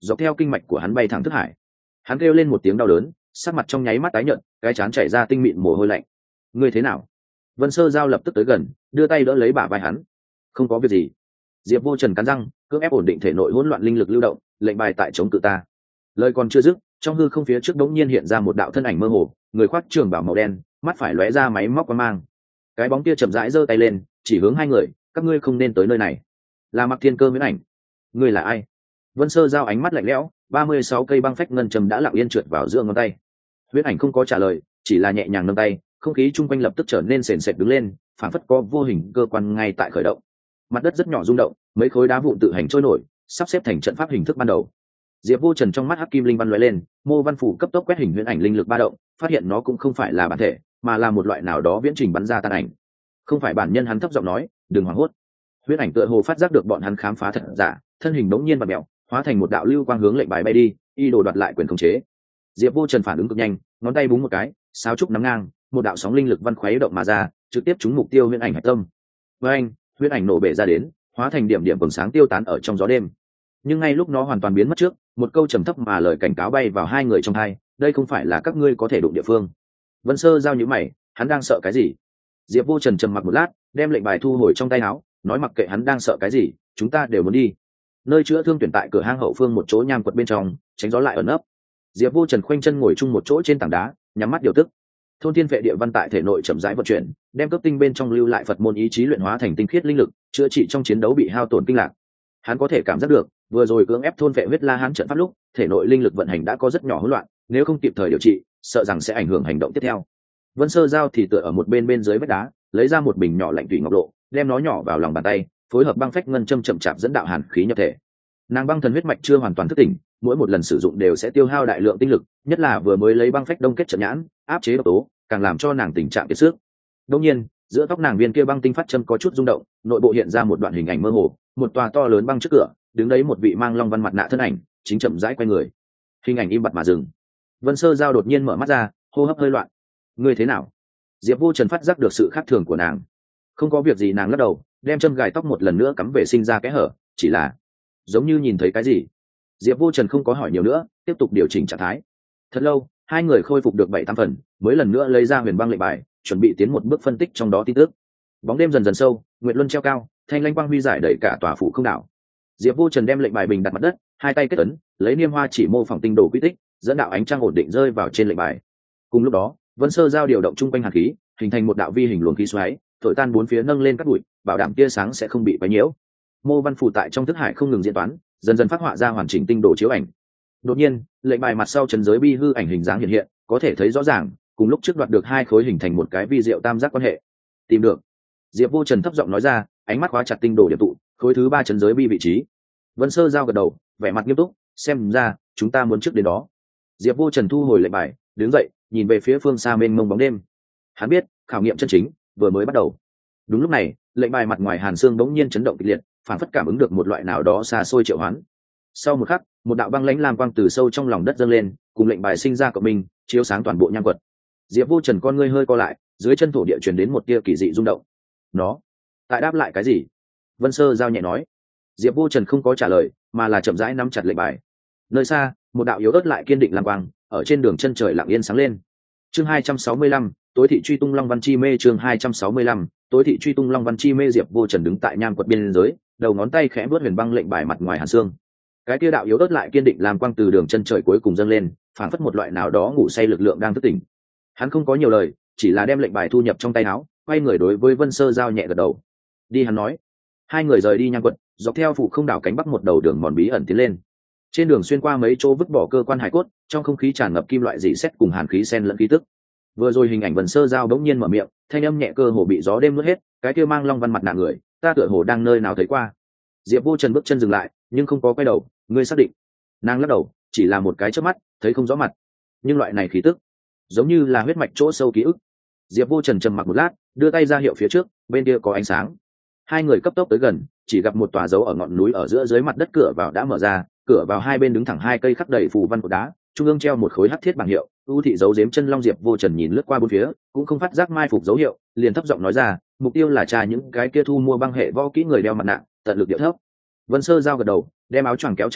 dọc theo kinh mạch của hắn bay thẳng thức hải. Hắn kêu lên một tiếng đau đớn, sắc mặt trong nháy mắt tái nhợt, cái trán chảy ra tinh mịn mồ hôi lạnh. Ngươi thế nào? Vân Sơ Giao lập tức tới gần, đưa tay đỡ lấy bả vai hắn. Không có việc gì. Diệp Vô Trần cắn răng, cưỡng ép ổn định thể nội hỗn loạn linh lực lưu động, lệnh bài tại chống cự ta. Lời còn chưa dứt, trong hư không phía trước đống nhiên hiện ra một đạo thân ảnh mơ hồ, người khoác trường bào màu đen, mắt phải lóe ra máy móc quang mang. Cái bóng kia chậm rãi giơ tay lên, chỉ hướng hai người, các ngươi không nên tới nơi này. Là Mặc Thiên Cơ Huyễn Ảnh. Ngươi là ai? Vân Sơ Giao ánh mắt lạnh lẽo, 36 cây băng phách ngân châm đã lặng yên trượt vào giữa ngón tay. Huyễn Ảnh không có trả lời, chỉ là nhẹ nhàng nâng tay, không khí chung quanh lập tức trở nên sền sệt đứng lên, phảng phất có vô hình cơ quan ngay tại khởi động. Mặt đất rất nhỏ rung động, mấy khối đá vụn tự hành trôi nổi, sắp xếp thành trận pháp hình thức ban đầu. Diệp Vô Trần trong mắt hắc kim linh văn lóe lên, mô văn phủ cấp tốc quét hình huyễn ảnh linh lực ba động, phát hiện nó cũng không phải là bản thể, mà là một loại nào đó viễn trình bắn ra tàn ảnh. Không phải bản nhân, hắn thấp giọng nói, đừng hoảng hốt. Huyễn ảnh tựa hồ phát giác được bọn hắn khám phá thật giả, thân hình đống nhiên vặn mèo, hóa thành một đạo lưu quang hướng lệnh bài bay đi, y đồ đoạt lại quyền khống chế. Diệp Vô Trần phản ứng cực nhanh, ngón tay búng một cái, sáo trúc nắm ngang, một đạo sóng linh lực văn khuấy động mà ra, trực tiếp trúng mục tiêu huyễn ảnh hạch tâm. Với anh, huyễn ảnh nổ bể ra đến, hóa thành điểm điểm vầng sáng tiêu tán ở trong gió đêm. Nhưng ngay lúc nó hoàn toàn biến mất trước, một câu trầm thấp mà lời cảnh cáo bay vào hai người trong hai, đây không phải là các ngươi có thể đụng địa phương. Vân Sơ Giao nhíu mày, hắn đang sợ cái gì? Diệp Vô Trần trầm mặc một lát, đem lệnh bài thu hồi trong tay áo, nói mặc kệ hắn đang sợ cái gì, chúng ta đều muốn đi. Nơi chữa thương tuyển tại cửa hang hậu phương một chỗ nham quật bên trong, tránh gió lại ẩn ấp. Diệp Vô Trần khoanh chân ngồi chung một chỗ trên tảng đá, nhắm mắt điều tức. Thôn thiên vệ địa văn tại thể nội chậm rãi vận chuyển, đem cấp tinh bên trong lưu lại Phật môn ý chí luyện hóa thành tinh khiết linh lực, chữa trị trong chiến đấu bị hao tổn kinh lạc. Hắn có thể cảm giác được, vừa rồi cưỡng ép thôn vệ huyết la hán trận pháp lúc, thể nội linh lực vận hành đã có rất nhỏ hỗn loạn, nếu không kịp thời điều trị, sợ rằng sẽ ảnh hưởng hành động tiếp theo. Vân Sơ Giao thì tựa ở một bên dưới vách đá, lấy ra một bình nhỏ lạnh tùy ngọc lộ, đem nó nhỏ vào lòng bàn tay, phối hợp băng phách ngân châm chậm chạp dẫn đạo hàn khí nhập thể. Nàng băng thần huyết mạch chưa hoàn toàn thức tỉnh, mỗi một lần sử dụng đều sẽ tiêu hao đại lượng tinh lực, nhất là vừa mới lấy băng phách đông kết trận nhãn, áp chế độc tố, càng làm cho nàng tình trạng kiệt sức. Đương nhiên, giữa tóc nàng viên kia băng tinh phát châm có chút rung động, nội bộ hiện ra một đoạn hình ảnh mơ hồ, một tòa to lớn băng trước cửa, đứng đấy một vị mang long văn mặt nạ thân ảnh, chính chậm rãi quay người. Hình ảnh im bặt mà dừng. Vân Sơ Giao đột nhiên mở mắt ra, hô hấp hơi loạn. Ngươi thế nào? Diệp Vô Trần phát giác được sự khác thường của nàng. Không có việc gì, nàng lắc đầu, đem châm gài tóc một lần nữa cắm về sinh ra kẽ hở, chỉ là giống như nhìn thấy cái gì. Diệp Vô Trần không có hỏi nhiều nữa, tiếp tục điều chỉnh trạng thái. Thật lâu, hai người khôi phục được 7-8 phần, mới lần nữa lấy ra huyền băng lệnh bài, chuẩn bị tiến một bước phân tích trong đó tin tức. Bóng đêm dần dần sâu, nguyệt luân treo cao, thanh lanh quang huy giải đẩy cả tòa phủ không đảo. Diệp Vô Trần đem lệnh bài bình đặt mặt đất, hai tay kết ấn, lấy niêm hoa chỉ mô phỏng tinh đồ quy tích, dẫn đạo ánh trăng ổn định rơi vào trên lệnh bài. Cùng lúc đó, Vân Sơ Giao điều động trung quanh hàn khí, hình thành một đạo vi hình luồng khí xoáy, thổi tan bốn phía nâng lên các bụi, bảo đảm tia sáng sẽ không bị quấy nhiễu. Mô văn phủ tại trong thức hải không ngừng diễn toán, dần dần phát họa ra hoàn chỉnh tinh đồ chiếu ảnh. Đột nhiên, lệnh bài mặt sau trấn giới bi hư ảnh hình dáng hiện hiện, có thể thấy rõ ràng, cùng lúc trước đoạt được hai khối hình thành một cái vi diệu tam giác quan hệ. Tìm được. Diệp Vô Trần thấp giọng nói ra, ánh mắt khóa chặt tinh đồ điểm tụ, khối thứ 3 trấn giới bi vị trí. Vân Sơ Giao gật đầu, vẻ mặt nghiêm túc, xem ra chúng ta muốn trước đến đó. Diệp Vô Trần thu hồi lệnh bài, đứng dậy, nhìn về phía phương xa mênh mông bóng đêm. Hắn biết, khảo nghiệm chân chính vừa mới bắt đầu. Đúng lúc này, lệnh bài mặt ngoài hàn xương bỗng nhiên chấn động kịch liệt, phản phất cảm ứng được một loại nào đó xa xôi triệu hoán. Sau một khắc, một đạo băng lãnh lam quang từ sâu trong lòng đất dâng lên, cùng lệnh bài sinh ra cộng minh, chiếu sáng toàn bộ nham quật. Diệp Vô Trần con ngươi hơi co lại, dưới chân thổ địa truyền đến một tia kỳ dị rung động. Nó tại đáp lại cái gì? Vân Sơ Giao nhẹ nói. Diệp Vô Trần không có trả lời, mà là chậm rãi nắm chặt lệnh bài. Nơi xa, một đạo yếu ớt lại kiên định lam quang, ở trên đường chân trời lặng yên sáng lên. Chương 265, tối thị truy tung long văn chi mê. Chương 265, tối thị truy tung long văn chi mê. Diệp Vô Trần đứng tại nham quật biên giới, đầu ngón tay khẽ vuốt huyền băng lệnh bài mặt ngoài hàn xương. Cái kia đạo yếu ớt lại kiên định làm quang từ đường chân trời cuối cùng dâng lên, phản phất một loại nào đó ngủ say lực lượng đang thức tỉnh. Hắn không có nhiều lời, chỉ là đem lệnh bài thu nhập trong tay áo, quay người đối với Vân Sơ Giao nhẹ gật đầu. Đi, hắn nói. Hai người rời đi nham quật, dọc theo phủ không đảo cánh bắc một đầu đường mòn bí ẩn tiến lên. Trên đường xuyên qua mấy chỗ vứt bỏ cơ quan hải cốt, trong không khí tràn ngập kim loại dị sét cùng hàn khí xen lẫn khí tức. Vừa rồi hình ảnh Vân Sơ Giao bỗng nhiên mở miệng, thanh âm nhẹ cơ hồ bị gió đêm nuốt hết, cái kia mang long văn mặt nạ người, ta tựa hồ đang nơi nào thấy qua. Diệp Vô Trần bước chân dừng lại, nhưng không có quay đầu. Ngươi xác định? Nàng lắc đầu, chỉ là một cái chớp mắt, thấy không rõ mặt, nhưng loại này khí tức giống như là huyết mạch chỗ sâu ký ức. Diệp Vô Trần trầm mặc một lát, đưa tay ra hiệu phía trước, bên kia có ánh sáng. Hai người cấp tốc tới gần, chỉ gặp một tòa dấu ở ngọn núi ở giữa dưới mặt đất cửa vào đã mở ra, cửa vào hai bên đứng thẳng hai cây khắc đầy phù văn cột đá, trung ương treo một khối hắc thiết bảng hiệu, ưu thị dấu giếm chân long. Diệp Vô Trần nhìn lướt qua bốn phía, cũng không phát giác mai phục dấu hiệu, liền thấp giọng nói ra, mục tiêu là tra những cái kia thu mua băng hệ võ kỹ người đeo mặt nạ, tận lực điệu thấp. Vân Sơ Giao gật đầu, đem áo choàng kéo chặt chút,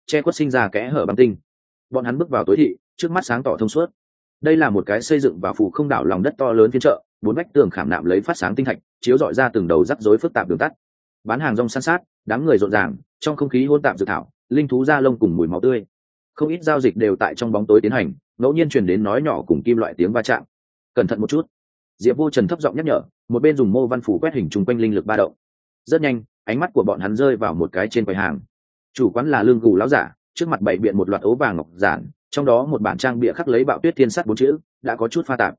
che khuất sinh ra kẽ hở băng tinh. Bọn hắn bước vào tối thị, trước mắt sáng tỏ thông suốt. Đây là một cái xây dựng vào phủ không đảo lòng đất to lớn phiên chợ, bốn vách tường khảm nạm lấy phát sáng tinh thạch, chiếu rọi ra từng đầu rắc rối phức tạp đường tắt. Bán hàng rong san sát, đám người rộn ràng, trong không khí hỗn tạp dược thảo, linh thú da lông cùng mùi máu tươi. Không ít giao dịch đều tại trong bóng tối tiến hành, ngẫu nhiên truyền đến nói nhỏ cùng kim loại tiếng va chạm. Cẩn thận một chút. Diệp Vô Trần thấp giọng nhắc nhở, một bên dùng mô văn phủ quét hình chung quanh linh lực ba động. Rất nhanh, ánh mắt của bọn hắn rơi vào một cái trên quầy hàng. Chủ quán là lương gù lão giả, trước mặt bày biện một loạt ố vàng ngọc giản, trong đó một bản trang bìa khắc lấy Bạo Tuyết Thiên Sắt bốn chữ, đã có chút pha tạp.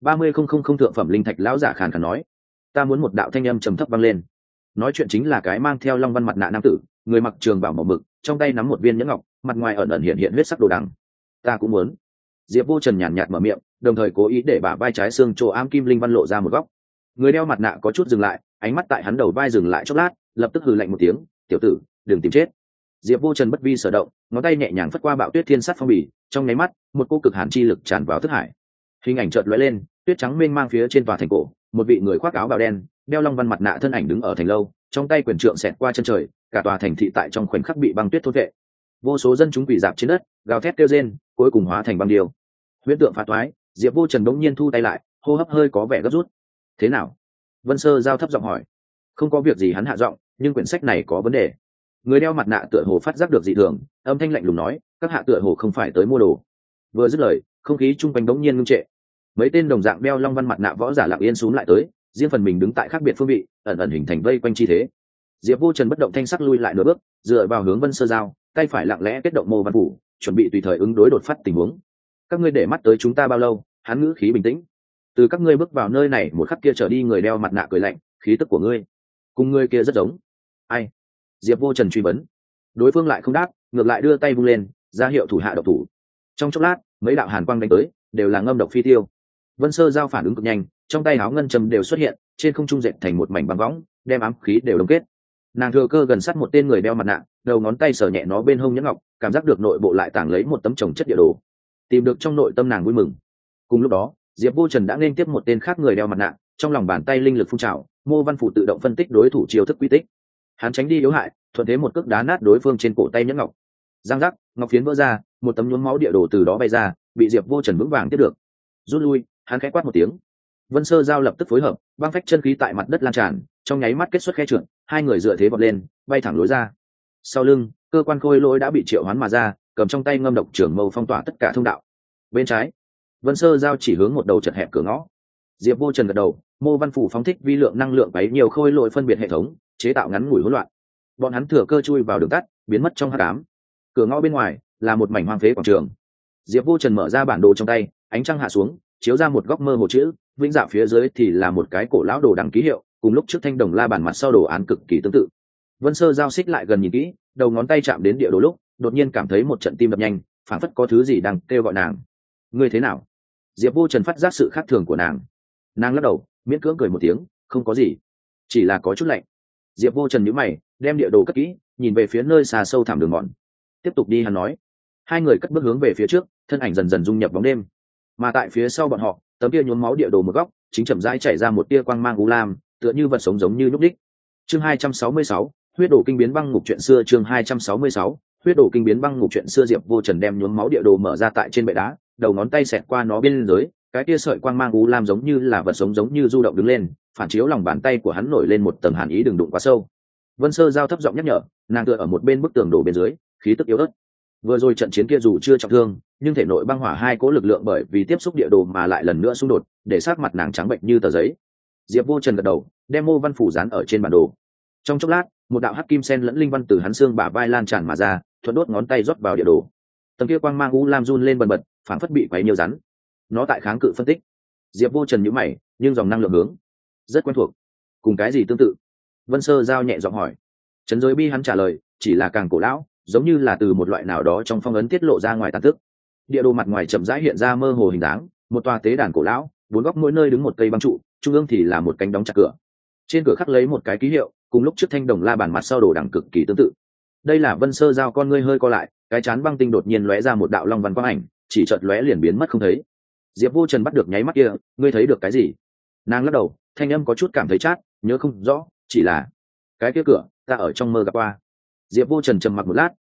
30,000 thượng phẩm linh thạch lão giả khàn khàn nói, ta muốn. Một đạo thanh âm trầm thấp vang lên. Nói chuyện chính là cái mang theo long văn mặt nạ nam tử, người mặc trường bào màu mực, trong tay nắm một viên nhẫn ngọc, mặt ngoài ẩn ẩn hiện hiện huyết sắc đồ đằng. Ta cũng muốn. Diệp Vô Trần nhàn nhạt mở miệng, đồng thời cố ý để bả vai trái xương chỗ ám kim linh văn lộ ra một góc. Người đeo mặt nạ có chút dừng lại, ánh mắt tại hắn đầu vai dừng lại chốc lát, lập tức hừ lạnh một tiếng, tiểu tử, đừng tìm chết. Diệp Vô Trần bất vi sở động, ngón tay nhẹ nhàng phất qua Bạo Tuyết Thiên Sắt phong bì, trong nháy mắt, một cô cực hàn chi lực tràn vào thức hải. Hình ảnh chợt lóe lên, tuyết trắng mênh mang phía trên tòa thành cổ, một vị người khoác áo bào đen, đeo long văn mặt nạ thân ảnh đứng ở thành lâu, trong tay quyền trượng xẹt qua chân trời, cả tòa thành thị tại trong khoảnh khắc bị băng tuyết thôn vệ. Vô số dân chúng quỳ rạp trên đất, gào thét kêu rên, cuối cùng hóa thành băng điêu. Huyễn tượng phá toái, Diệp Vô Trần đống nhiên thu tay lại, hô hấp hơi có vẻ gấp rút. Thế nào? Vân Sơ giao thấp giọng hỏi. Không có việc gì, hắn hạ giọng, nhưng quyển sách này có vấn đề. Người đeo mặt nạ tựa hồ phát giác được dị thường, âm thanh lạnh lùng nói, các hạ tựa hồ không phải tới mua đồ. Vừa dứt lời, không khí chung quanh đống nhiên ngưng trệ. Mấy tên đồng dạng đeo long văn mặt nạ võ giả lặng yên xuống lại tới, riêng phần mình đứng tại khác biệt phương vị, ẩn ẩn hình thành vây quanh chi thế. Diệp Vô Trần bất động thanh sắc lui lại nửa bước, dựa vào hướng Vân Sơ giao, tay phải lặng lẽ kết động mô văn phủ, chuẩn bị tùy thời ứng đối đột phát tình huống. Các ngươi để mắt tới chúng ta bao lâu? Hắn ngữ khí bình tĩnh. Từ các ngươi bước vào nơi này một khắc kia trở đi. Người đeo mặt nạ cười lạnh, khí tức của ngươi cùng ngươi kia rất giống. Ai? Diệp Vô Trần truy vấn. Đối phương lại không đáp, ngược lại đưa tay vung lên, ra hiệu thủ hạ độc thủ. Trong chốc lát, mấy đạo hàn quang đánh tới, đều là ngâm độc phi tiêu. Vân Sơ giao phản ứng cực nhanh, trong tay áo ngân châm đều xuất hiện, trên không trung dệt thành một mảnh băng võng, đem ám khí đều đông kết. Nàng thừa cơ gần sát một tên người đeo mặt nạ, đầu ngón tay sờ nhẹ nó bên hông nhẫn ngọc, cảm giác được nội bộ lại tàng lấy một tấm chồng chất địa đồ. Tìm được trong nội tâm nàng vui mừng. Cùng lúc đó, Diệp Vô Trần đã nên tiếp một tên khác người đeo mặt nạ, trong lòng bàn tay linh lực phun trào, mô văn phủ tự động phân tích đối thủ chiêu thức quy tích. Hắn tránh đi yếu hại, thuận thế một cước đá nát đối phương trên cổ tay nhẫn ngọc. Giang giác, ngọc phiến vỡ ra, một tấm nhuốm máu địa đồ từ đó bay ra, bị Diệp Vô Trần vững vàng tiếp được. Rút lui, hắn khẽ quát một tiếng. Vân Sơ giao lập tức phối hợp, băng phách chân khí tại mặt đất lan tràn, trong nháy mắt kết xuất khe trượt, hai người dựa thế vọt lên, bay thẳng lối ra. Sau lưng, cơ quan khôi lỗi đã bị triệu hoán mà ra, cầm trong tay ngâm độc trường mâu phong tỏa tất cả thông đạo. Bên trái, Vân Sơ giao chỉ hướng một đầu chật hẹp cửa ngõ. Diệp Vô Trần gật đầu, mô văn phủ phóng thích vi lượng năng lượng bấy nhiều khôi lỗi phân biệt hệ thống, chế tạo ngắn ngủi hỗn loạn. Bọn hắn thừa cơ chui vào đường tắt, biến mất trong hắc ám. Cửa ngõ bên ngoài là một mảnh hoang phế quảng trường. Diệp Vô Trần mở ra bản đồ trong tay, ánh trăng hạ xuống, chiếu ra một góc mơ hồ chữ vĩnh dạ, phía dưới thì là một cái cổ lão đồ đằng ký hiệu, cùng lúc trước thanh đồng la bàn mặt sau đồ án cực kỳ tương tự. Vân Sơ giao xích lại gần nhìn kỹ, đầu ngón tay chạm đến địa đồ lúc, đột nhiên cảm thấy một trận tim đập nhanh, phảng phất có thứ gì đang kêu gọi nàng. Ngươi thế nào? Diệp Vô Trần phát giác sự khác thường của nàng. Nàng lắc đầu, miễn cưỡng cười một tiếng, không có gì, chỉ là có chút lạnh. Diệp Vô Trần nhíu mày, đem địa đồ cất kỹ, nhìn về phía nơi xa sâu thẳm đường mòn. Tiếp tục đi, hắn nói. Hai người cất bước hướng về phía trước, thân ảnh dần dần dung nhập bóng đêm. Mà tại phía sau bọn họ, tấm kia nhuốm máu địa đồ một góc, chính chậm rãi chảy ra một tia quang mang u lam, tựa như vật sống giống như nhúc đích. Chương 266, huyết đổ kinh biến băng ngục chuyện xưa. Chương 266, huyết đổ kinh biến băng ngục chuyện xưa. Diệp Vô Trần đem nhuốm máu địa đồ mở ra tại trên bệ đá, đầu ngón tay xẹt qua nó bên dưới, cái tia sợi quang mang u lam giống như là vật sống giống như du động đứng lên, phản chiếu lòng bàn tay của hắn nổi lên một tầng hàn ý, đừng đụng quá sâu. Vân Sơ giao thấp giọng nhắc nhở, nàng tựa ở một bên bức tường đổ bên dưới, khí tức yếu ớt. Vừa rồi trận chiến kia dù chưa trọng thương, nhưng thể nội băng hỏa hai cỗ lực lượng bởi vì tiếp xúc địa đồ mà lại lần nữa xung đột, để sát mặt nàng trắng bệnh như tờ giấy. Diệp Vô Trần gật đầu, đem mô văn phủ dán ở trên bản đồ. Trong chốc lát, một đạo hắc kim sen lẫn linh văn từ hắn xương bả vai lan tràn mà ra, thuận đốt ngón tay rót vào địa đồ. Tầng kia quang mang u lam run lên bần bật, phảng phất bị quấy nhiều rắn. Nó tại kháng cự phân tích. Diệp Vô Trần nhíu mày, nhưng dòng năng lượng hướng rất quen thuộc. Cùng cái gì tương tự? Vân Sơ giao nhẹ giọng hỏi. Trấn giới bi, hắn trả lời, chỉ là càng cổ lão, giống như là từ một loại nào đó trong phong ấn tiết lộ ra ngoài tàn tức. Địa đồ mặt ngoài chậm rãi hiện ra mơ hồ hình dáng, một tòa tế đàn cổ lão, bốn góc mỗi nơi đứng một cây băng trụ, trung ương thì là một cánh đóng chặt cửa. Trên cửa khắc lấy một cái ký hiệu, cùng lúc trước thanh đồng la bàn mặt sau đồ đằng cực kỳ tương tự. Đây là Vân Sơ giao con ngươi hơi co lại, cái chán băng tinh đột nhiên lóe ra một đạo long văn quang ảnh, chỉ chợt lóe liền biến mất không thấy. Diệp Vô Trần bắt được nháy mắt kia, ngươi thấy được cái gì? Nàng lắc đầu, thanh âm có chút cảm thấy chát, nhớ không rõ, chỉ là cái kia cửa ta ở trong mơ gặp qua. Diệp Vô Trần trầm mặc một lát,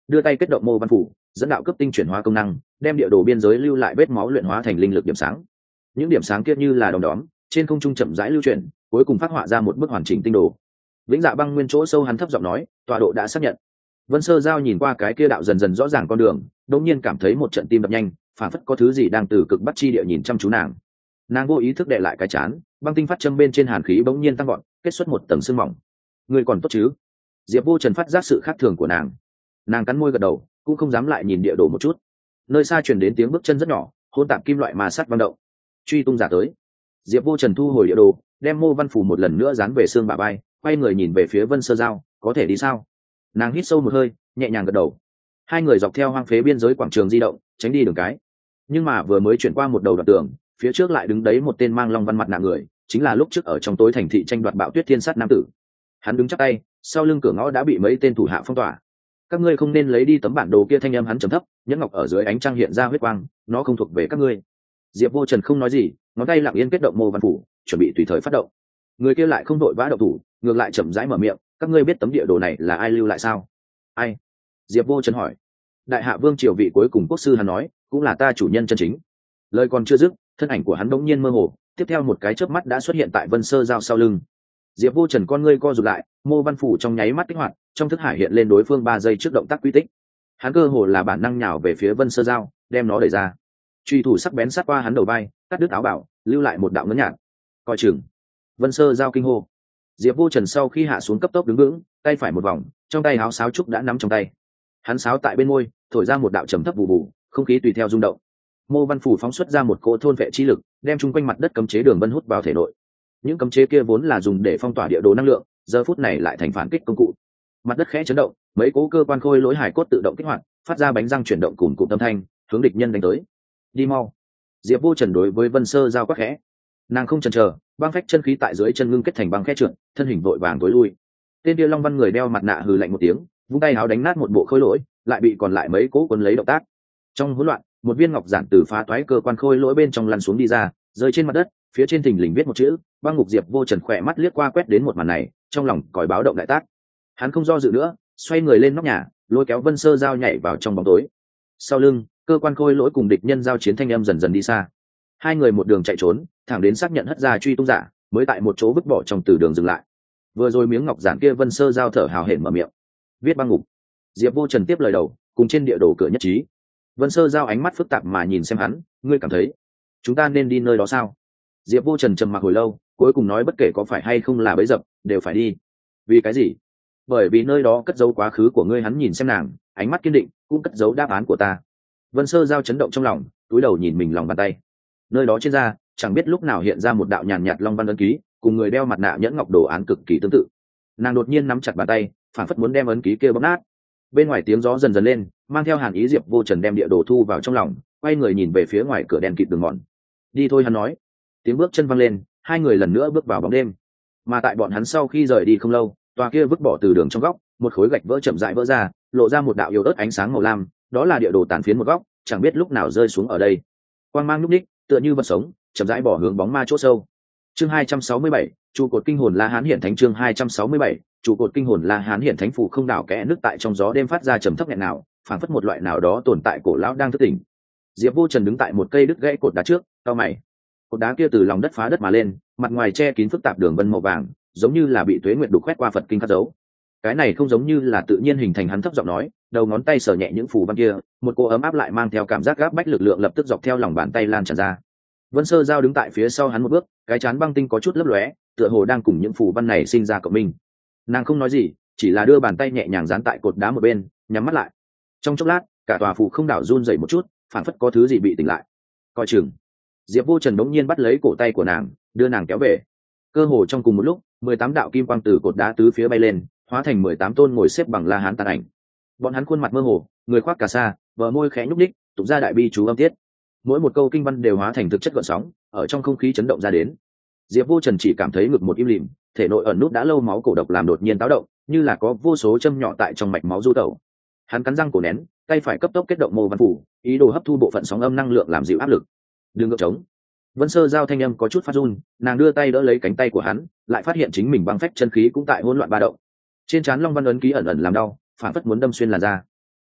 đưa tay kết động mô văn phủ, dẫn đạo cấp tinh chuyển hóa công năng, đem địa đồ biên giới lưu lại vết máu luyện hóa thành linh lực điểm sáng. Những điểm sáng kia như là đom đóm trên không trung chậm rãi lưu chuyển, cuối cùng phát họa ra một bức hoàn chỉnh tinh đồ. Vĩnh Dạ Băng nguyên chỗ sâu hắn thấp giọng nói, tọa độ đã xác nhận. Vân Sơ Giao nhìn qua cái kia đạo dần dần rõ ràng con đường, đột nhiên cảm thấy một trận tim đập nhanh, phản phất có thứ gì đang từ cực bắc chi địa nhìn chăm chú nàng. Nàng vô ý thức đè lại cái chán, băng tinh phát châm bên trên hàn khí bỗng nhiên tăng gọn, kết xuất một tầng sương mỏng. Người còn tốt chứ? Diệp Vô Trần phát giác sự khác thường của nàng cắn môi gật đầu, cũng không dám lại nhìn địa đồ một chút. Nơi xa truyền đến tiếng bước chân rất nhỏ, hỗn tạp kim loại ma sát vang động. Truy tung giả tới. Diệp Vô Trần thu hồi địa đồ, đem mô văn phủ một lần nữa dán về xương bả vai, quay người nhìn về phía Vân Sơ Giao, có thể đi sao? Nàng hít sâu một hơi, nhẹ nhàng gật đầu. Hai người dọc theo hoang phế biên giới quảng trường di động, tránh đi đường cái. Nhưng mà vừa mới chuyển qua một đầu đoạn tường, phía trước lại đứng đấy một tên mang long văn mặt nạ người, chính là lúc trước ở trong tối thành thị tranh đoạt Bạo Tuyết Thiên Sát nam tử. Hắn đứng chắp tay, sau lưng cửa ngõ đã bị mấy tên thủ hạ phong tỏa. Các ngươi không nên lấy đi tấm bản đồ kia, thanh âm hắn trầm thấp, nhẫn ngọc ở dưới ánh trăng hiện ra huyết quang, nó không thuộc về các ngươi. Diệp Vô Trần không nói gì, ngón tay lặng yên kết động mô văn phủ, chuẩn bị tùy thời phát động. Người kia lại không đội vã động thủ, ngược lại chậm rãi mở miệng, các ngươi biết tấm địa đồ này là ai lưu lại sao? Ai? Diệp Vô Trần hỏi. Đại hạ vương triều vị cuối cùng quốc sư, hắn nói, cũng là ta chủ nhân chân chính. Lời còn chưa dứt, thân ảnh của hắn bỗng nhiên mơ hồ, tiếp theo một cái chớp mắt đã xuất hiện tại Vân Sơ Giao sau lưng. Diệp Vô Trần con ngươi co rụt lại, mô văn phủ trong nháy mắt kích hoạt, trong thức hải hiện lên đối phương 3 giây trước động tác quy tích. Hắn cơ hồ là bản năng nhào về phía Vân Sơ Giao, đem nó đẩy ra. Truy thủ sắc bén sát qua hắn đầu vai, cắt đứt áo bảo, lưu lại một đạo ngấn nhạt. Coi chừng. Vân Sơ Giao kinh hô. Diệp Vô Trần sau khi hạ xuống cấp tốc đứng vững, tay phải một vòng, trong tay áo sáo trúc đã nắm trong tay. Hắn sáo tại bên môi, thổi ra một đạo trầm thấp vụ vụ, không khí tùy theo rung động. Mô văn phủ phóng xuất ra một cỗ thôn vệ chi lực, đem chung quanh mặt đất cấm chế đường vân hút vào thể nội. Những cấm chế kia vốn là dùng để phong tỏa địa đồ năng lượng, giờ phút này lại thành phản kích công cụ. Mặt đất khẽ chấn động, mấy cỗ cơ quan khôi lỗi hải cốt tự động kích hoạt, phát ra bánh răng chuyển động cùng cụm âm thanh, hướng địch nhân đánh tới. Đi mau. Diệp Vô Trần đối với Vân Sơ Giao quát khẽ. Nàng không chần chờ, băng phách chân khí tại dưới chân ngưng kết thành băng khẽ trượt, thân hình vội vàng tối lui. Tên kia Long Văn người đeo mặt nạ hừ lạnh một tiếng, vung tay áo đánh nát một bộ khôi lỗi, lại bị còn lại mấy cỗ quân lấy động tác. Trong hỗn loạn, một viên ngọc giản từ phá toái cơ quan khôi lỗi bên trong lăn xuống đi ra, rơi trên mặt đất, phía trên thình lình viết một chữ băng ngục. Diệp Vô Trần khỏe mắt liếc qua quét đến một màn này, trong lòng còi báo động đại tác. Hắn không do dự nữa, xoay người lên nóc nhà, lôi kéo Vân Sơ Giao nhảy vào trong bóng tối. Sau lưng, cơ quan khôi lỗi cùng địch nhân giao chiến thanh âm dần dần đi xa. Hai người một đường chạy trốn, thẳng đến xác nhận hất ra truy tung giả, mới tại một chỗ vứt bỏ trong từ đường dừng lại. Vừa rồi miếng ngọc giản kia, Vân Sơ Giao thở hào hển mở miệng, viết băng ngục. Diệp Vô Trần tiếp lời đầu, cùng trên địa đồ cửa nhất trí. Vân Sơ Giao ánh mắt phức tạp mà nhìn xem hắn, ngươi cảm thấy chúng ta nên đi nơi đó sao? Diệp Vô Trần trầm mặc hồi lâu, cuối cùng nói bất kể có phải hay không là bẫy dập, đều phải đi. Vì cái gì? Bởi vì nơi đó cất giấu quá khứ của ngươi. Hắn nhìn xem nàng, ánh mắt kiên định, cũng cất giấu đáp án của ta. Vân Sơ Giao chấn động trong lòng, cúi đầu nhìn mình lòng bàn tay. Nơi đó trên da, chẳng biết lúc nào hiện ra một đạo nhàn nhạt long văn ấn ký, cùng người đeo mặt nạ nhẫn ngọc đồ án cực kỳ tương tự. Nàng đột nhiên nắm chặt bàn tay, phản phất muốn đem ấn ký kia bóp nát. Bên ngoài tiếng gió dần dần lên, mang theo hàn ý. Diệp Vô Trần đem địa đồ thu vào trong lòng, quay người nhìn về phía ngoài cửa đèn kịt đường mòn. Đi thôi, hắn nói. Tiếng bước chân văng lên, hai người lần nữa bước vào bóng đêm. Mà tại bọn hắn sau khi rời đi không lâu, tòa kia vứt bỏ từ đường trong góc, một khối gạch vỡ chậm rãi vỡ ra, lộ ra một đạo yếu ớt ánh sáng màu lam. Đó là địa đồ tàn phiến một góc, chẳng biết lúc nào rơi xuống ở đây. Quang mang nhúc ních, tựa như vật sống, chậm rãi bỏ hướng bóng ma chỗ sâu. Chương 267, trụ cột kinh hồn La Hán hiển thánh. Chương 267, trụ cột kinh hồn La Hán hiển thánh. Phủ không đảo kẽ nước tại trong gió đêm phát ra trầm thấp nghẹn nào, phảng phất một loại nào đó tồn tại cổ lão đang thức tỉnh. Diệp Vô Trần đứng tại một cây đứt gãy cột đá trước, cau mày. Cột đá kia từ lòng đất phá đất mà lên, mặt ngoài che kín phức tạp đường vân màu vàng, giống như là bị tuế nguyệt đục khoét qua Phật kinh khắc dấu. Cái này không giống như là tự nhiên hình thành. Hắn thấp giọng nói, đầu ngón tay sờ nhẹ những phù văn kia, một cỗ ấm áp lại mang theo cảm giác gáp bách lực lượng lập tức dọc theo lòng bàn tay lan tràn ra. Vân Sơ Giao đứng tại phía sau hắn một bước, cái trán băng tinh có chút lấp lóe, tựa hồ đang cùng những phù văn này sinh ra cộng minh. Nàng không nói gì, chỉ là đưa bàn tay nhẹ nhàng dán tại cột đá một bên, nhắm mắt lại. Trong chốc lát, cả tòa phù không đảo run rẩy một chút, phản phất có thứ gì bị tỉnh lại. Coi chừng. Diệp Vô Trần đống nhiên bắt lấy cổ tay của nàng, đưa nàng kéo về. Cơ hồ trong cùng một lúc, 18 đạo kim quang từ cột đá tứ phía bay lên, hóa thành 18 tôn ngồi xếp bằng La Hán tàn ảnh. Bọn hắn khuôn mặt mơ hồ, người khoác cà sa, bờ môi khẽ nhúc nhích, tụng ra đại bi chú âm tiết. Mỗi một câu kinh văn đều hóa thành thực chất gợn sóng, ở trong không khí chấn động ra đến. Diệp Vô Trần chỉ cảm thấy ngực một im lìm, thể nội ẩn nút đã lâu máu cổ độc làm đột nhiên táo động, như là có vô số châm nhỏ tại trong mạch máu du tẩu. Hắn cắn răng cổ nén, tay phải cấp tốc kết động mô văn phủ, ý đồ hấp thu bộ phận sóng âm năng lượng làm dịu áp lực. Đừng ngược trống. Vân Sơ Giao thanh âm có chút phát run, nàng đưa tay đỡ lấy cánh tay của hắn, lại phát hiện chính mình băng phách chân khí cũng tại hỗn loạn ba động. Trên trán long văn ấn ký ẩn ẩn làm đau, phản phất muốn đâm xuyên làn da.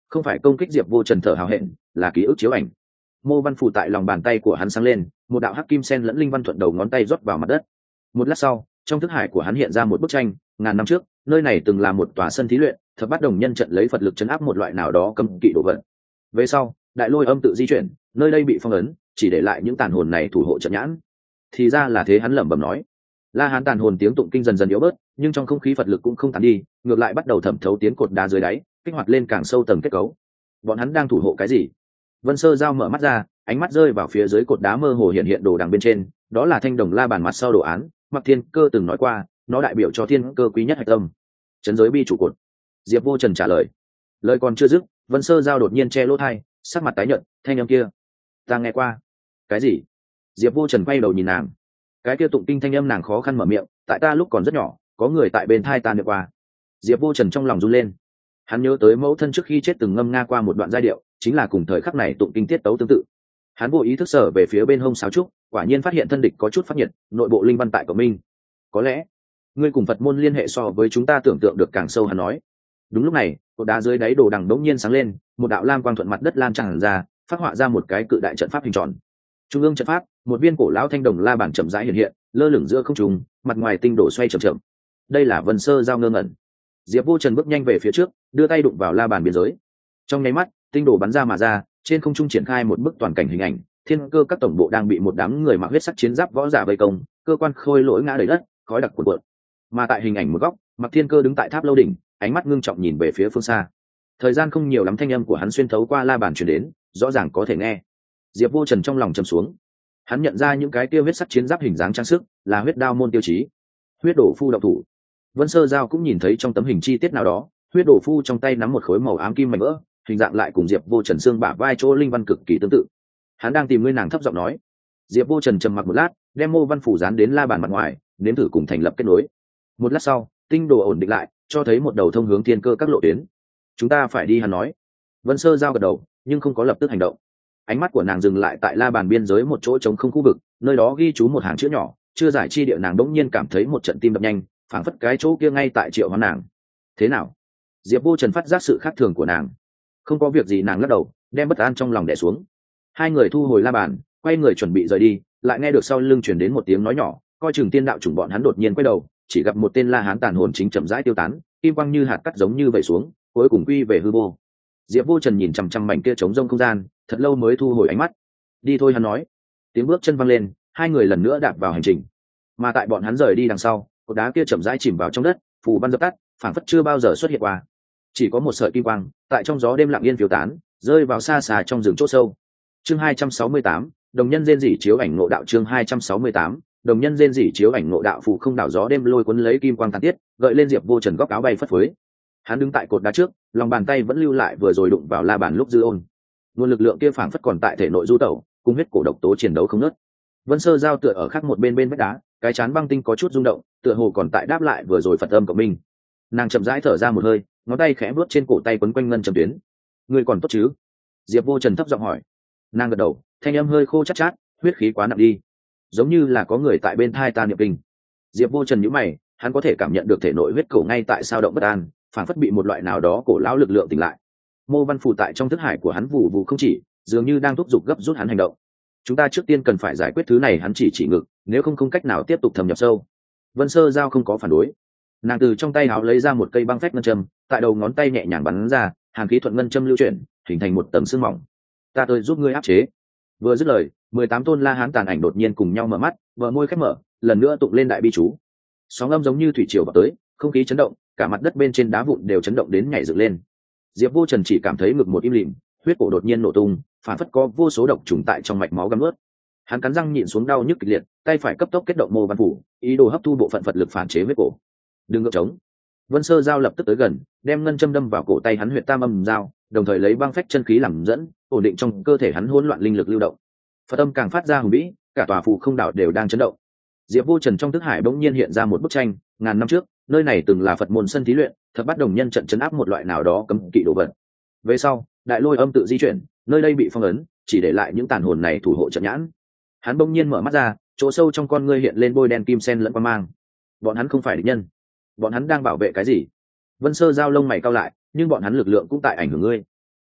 không phải công kích Diệp Vô Trần thở hào hẹn, là ký ức chiếu ảnh. Mô văn phủ tại lòng bàn tay của hắn sáng lên, một đạo hắc kim sen lẫn linh văn thuận đầu ngón tay rót vào mặt đất. Một lát sau, trong thức hải của hắn hiện ra một bức tranh, ngàn năm trước, nơi này từng là một tòa sân thí luyện, Thập Bát Đồng Nhân trận lấy Phật lực chấn áp một loại nào đó cấm kỵ đồ vật. Về sau, đại lôi âm tự di chuyển, nơi đây bị phong ấn, chỉ để lại những tàn hồn này thủ hộ trận nhãn. Thì ra là thế, hắn lẩm bẩm nói. La Hán tàn hồn tiếng tụng kinh dần dần yếu bớt, nhưng trong không khí Phật lực cũng không tán đi, ngược lại bắt đầu thẩm thấu tiến cột đá dưới đáy, kích hoạt lên càng sâu tầng kết cấu. Bọn hắn đang thủ hộ cái gì? Vân Sơ Giao mở mắt ra, ánh mắt rơi vào phía dưới cột đá mơ hồ hiện đồ đằng bên trên, đó là thanh đồng la bàn mặt sau đồ án, Mạc Thiên Cơ từng nói qua, nó đại biểu cho thiên cơ quý nhất hạch tâm. Trấn giới bi trụ cột. Diệp Vô Trần trả lời. Lời còn chưa dứt, Vân Sơ Giao đột nhiên che lỗ tai, sắc mặt tái nhợt, thanh âm kia, ta nghe qua. Cái gì? Diệp Vô Trần quay đầu nhìn nàng. Cái kia tụng kinh thanh âm nàng khó khăn mở miệng, tại ta lúc còn rất nhỏ, có người tại bên thai ta niệm qua. Diệp Vô Trần trong lòng run lên. Hắn nhớ tới mẫu thân trước khi chết từng ngâm nga qua một đoạn giai điệu, chính là cùng thời khắc này tụng kinh tiết tấu tương tự. Hắn vô ý thức sở về phía bên hông sáo trúc, quả nhiên phát hiện thân địch có chút phát nhiệt, nội bộ linh văn tại của mình. Có lẽ ngươi cùng Phật môn liên hệ so với chúng ta tưởng tượng được càng sâu, hắn nói. Đúng lúc này, cột đá dưới đáy đồ đằng đống nhiên sáng lên, một đạo lam quang thuận mặt đất lan tràn ra, phát họa ra một cái cự đại trận pháp hình tròn. Trung ương trận pháp, một viên cổ lão thanh đồng la bàn chậm rãi hiện hiện, lơ lửng giữa không trung, mặt ngoài tinh đổ xoay chậm chậm. Đây là Vân Sơ Giao ngơ ngẩn. Diệp Vô Trần bước nhanh về phía trước, đưa tay đụng vào la bàn biên giới. Trong nháy mắt, tinh đổ bắn ra mà ra, trên không trung triển khai một bức toàn cảnh hình ảnh, thiên cơ các tổng bộ đang bị một đám người mặc huyết sắc chiến giáp võ giả vây công, cơ quan khôi lỗi ngã đầy đất, khói đặc cuồn cuộn. Mà tại hình ảnh một góc, Mạc Thiên Cơ đứng tại tháp lâu đỉnh, ánh mắt ngưng trọng nhìn về phía phương xa. Thời gian không nhiều lắm, thanh âm của hắn xuyên thấu qua la bàn truyền đến, rõ ràng có thể nghe. Diệp Vô Trần trong lòng trầm xuống. Hắn nhận ra những cái tiêu huyết sắc chiến giáp hình dáng trang sức là huyết đao môn tiêu chí. Huyết đổ phu động thủ. Vân Sơ Giao cũng nhìn thấy trong tấm hình chi tiết nào đó, huyết đổ phu trong tay nắm một khối màu ám kim mảnh vỡ, hình dạng lại cùng Diệp Vô Trần xương bả vai chỗ linh văn cực kỳ tương tự. Hắn đang tìm ngươi, nàng thấp giọng nói. Diệp Vô Trần trầm mặc một lát, đem mô văn phủ dán đến la bàn mặt ngoài, nếm thử cùng thành lập kết nối. Một lát sau, tinh đồ ổn định lại, cho thấy một đầu thông hướng thiên cơ các lộ tuyến. Chúng ta phải đi, hắn nói. Vân Sơ Giao gật đầu, nhưng không có lập tức hành động. Ánh mắt của nàng dừng lại tại la bàn biên giới một chỗ trống không khu vực, nơi đó ghi chú một hàng chữ nhỏ, chưa giải chi địa. Nàng đỗng nhiên cảm thấy một trận tim đập nhanh, phảng phất cái chỗ kia ngay tại triệu hoán nàng. Thế nào? Diệp Vô Trần phát giác sự khác thường của nàng. Không có việc gì, nàng lắc đầu, đem bất an trong lòng đè xuống. Hai người thu hồi la bàn, quay người chuẩn bị rời đi, lại nghe được sau lưng truyền đến một tiếng nói nhỏ, coi chừng tiên đạo chủng. Bọn hắn đột nhiên quay đầu, chỉ gặp một tên La Hán tàn hồn chính chậm rãi tiêu tán, kim quang như hạt cát giống như vậy xuống, cuối cùng quy về hư vô. Diệp Vô Trần nhìn chằm chằm mảnh kia trống rông không gian, thật lâu mới thu hồi ánh mắt. Đi thôi, hắn nói. Tiếng bước chân văng lên, hai người lần nữa đạp vào hành trình. Mà tại bọn hắn rời đi đằng sau, cột đá kia chậm rãi chìm vào trong đất, phù văn dập tắt, phảng phất chưa bao giờ xuất hiện qua. Chỉ có một sợi kim quang tại trong gió đêm lặng yên phiêu tán, rơi vào xa xa trong rừng chỗ sâu. Chương 268, đồng nhân rên rỉ chiếu ảnh ngộ đạo. Chương 268, đồng nhân rên rỉ chiếu ảnh ngộ đạo. Phù không đảo gió đêm lôi cuốn lấy kim quang tàn tiết, gợi lên Diệp Vô Trần góc áo bay phất phới. Hắn đứng tại cột đá trước, lòng bàn tay vẫn lưu lại vừa rồi đụng vào la bàn lúc dư ôn. Nguồn lực lượng kia phảng phất còn tại thể nội du tẩu, cùng huyết cổ độc tố chiến đấu không ngớt. Vân Sơ Giao tựa ở khác một bên vách đá, cái chán băng tinh có chút rung động, tựa hồ còn tại đáp lại vừa rồi Phật âm của mình. Nàng chậm rãi thở ra một hơi, ngón tay khẽ vuốt trên cổ tay quấn quanh ngân châm tuyến. Ngươi còn tốt chứ? Diệp Vô Trần thấp giọng hỏi. Nàng gật đầu, thanh âm hơi khô chát chát, huyết khí quá nặng đi, giống như là có người tại bên thai ta niệm kinh. Diệp Vô Trần nhíu mày, hắn có thể cảm nhận được thể nội huyết cổ ngay tại sao động bất an, phản phất bị một loại nào đó cổ lão lực lượng tỉnh lại. Mô văn phù tại trong thức hải của hắn vụ vụ không chỉ, dường như đang thúc giục gấp rút hắn hành động. Chúng ta trước tiên cần phải giải quyết thứ này, hắn chỉ ngực, nếu không cách nào tiếp tục thâm nhập sâu. Vân Sơ Giao không có phản đối. Nàng từ trong tay áo lấy ra một cây băng phách ngân châm, tại đầu ngón tay nhẹ nhàng bắn ra, hàn khí thuận ngân châm lưu chuyển, hình thành một tầng sương mỏng. Ta tới giúp ngươi áp chế. Vừa dứt lời, 18 tôn La Hán tàn ảnh đột nhiên cùng nhau mở mắt, bờ môi khép mở, lần nữa tụng lên đại bi chú. Sóng âm giống như thủy triều vào tới, không khí chấn động, cả mặt đất bên trên đá vụn đều chấn động đến nhảy dựng lên. Diệp Vô Trần chỉ cảm thấy ngực một im lìm, huyết cổ đột nhiên nổ tung, phản phất có vô số độc trùng tại trong mạch máu găm ướt. Hắn cắn răng nhịn xuống đau nhức kịch liệt, tay phải cấp tốc kết động mô văn phủ, ý đồ hấp thu bộ phận Phật lực phản chế huyết cổ. Đừng ngược trống. Vân Sơ Giao lập tức tới gần, đem ngân châm đâm vào cổ tay hắn huyệt tam âm giao, đồng thời lấy băng phách chân khí làm dẫn, ổn định trong cơ thể hắn hỗn loạn linh lực lưu động. Phật âm càng phát ra hùng vĩ, cả tòa phù không đảo đều đang chấn động. Diệp Vô Trần trong thức hải bỗng nhiên hiện ra một bức tranh, ngàn năm trước, nơi này từng là Phật môn sân thí luyện, Thập Bát Đồng Nhân trận trấn áp một loại nào đó cấm kỵ đồ vật. Về sau, đại lôi âm tự di chuyển, nơi đây bị phong ấn, chỉ để lại những tàn hồn này thủ hộ trận nhãn. Hắn bỗng nhiên mở mắt ra, chỗ sâu trong con ngươi hiện lên bôi đen kim sen lẫn quang mang. Bọn hắn không phải địch nhân, bọn hắn đang bảo vệ cái gì? Vân Sơ Giao lông mày cau lại, nhưng bọn hắn lực lượng cũng tại ảnh hưởng ngươi.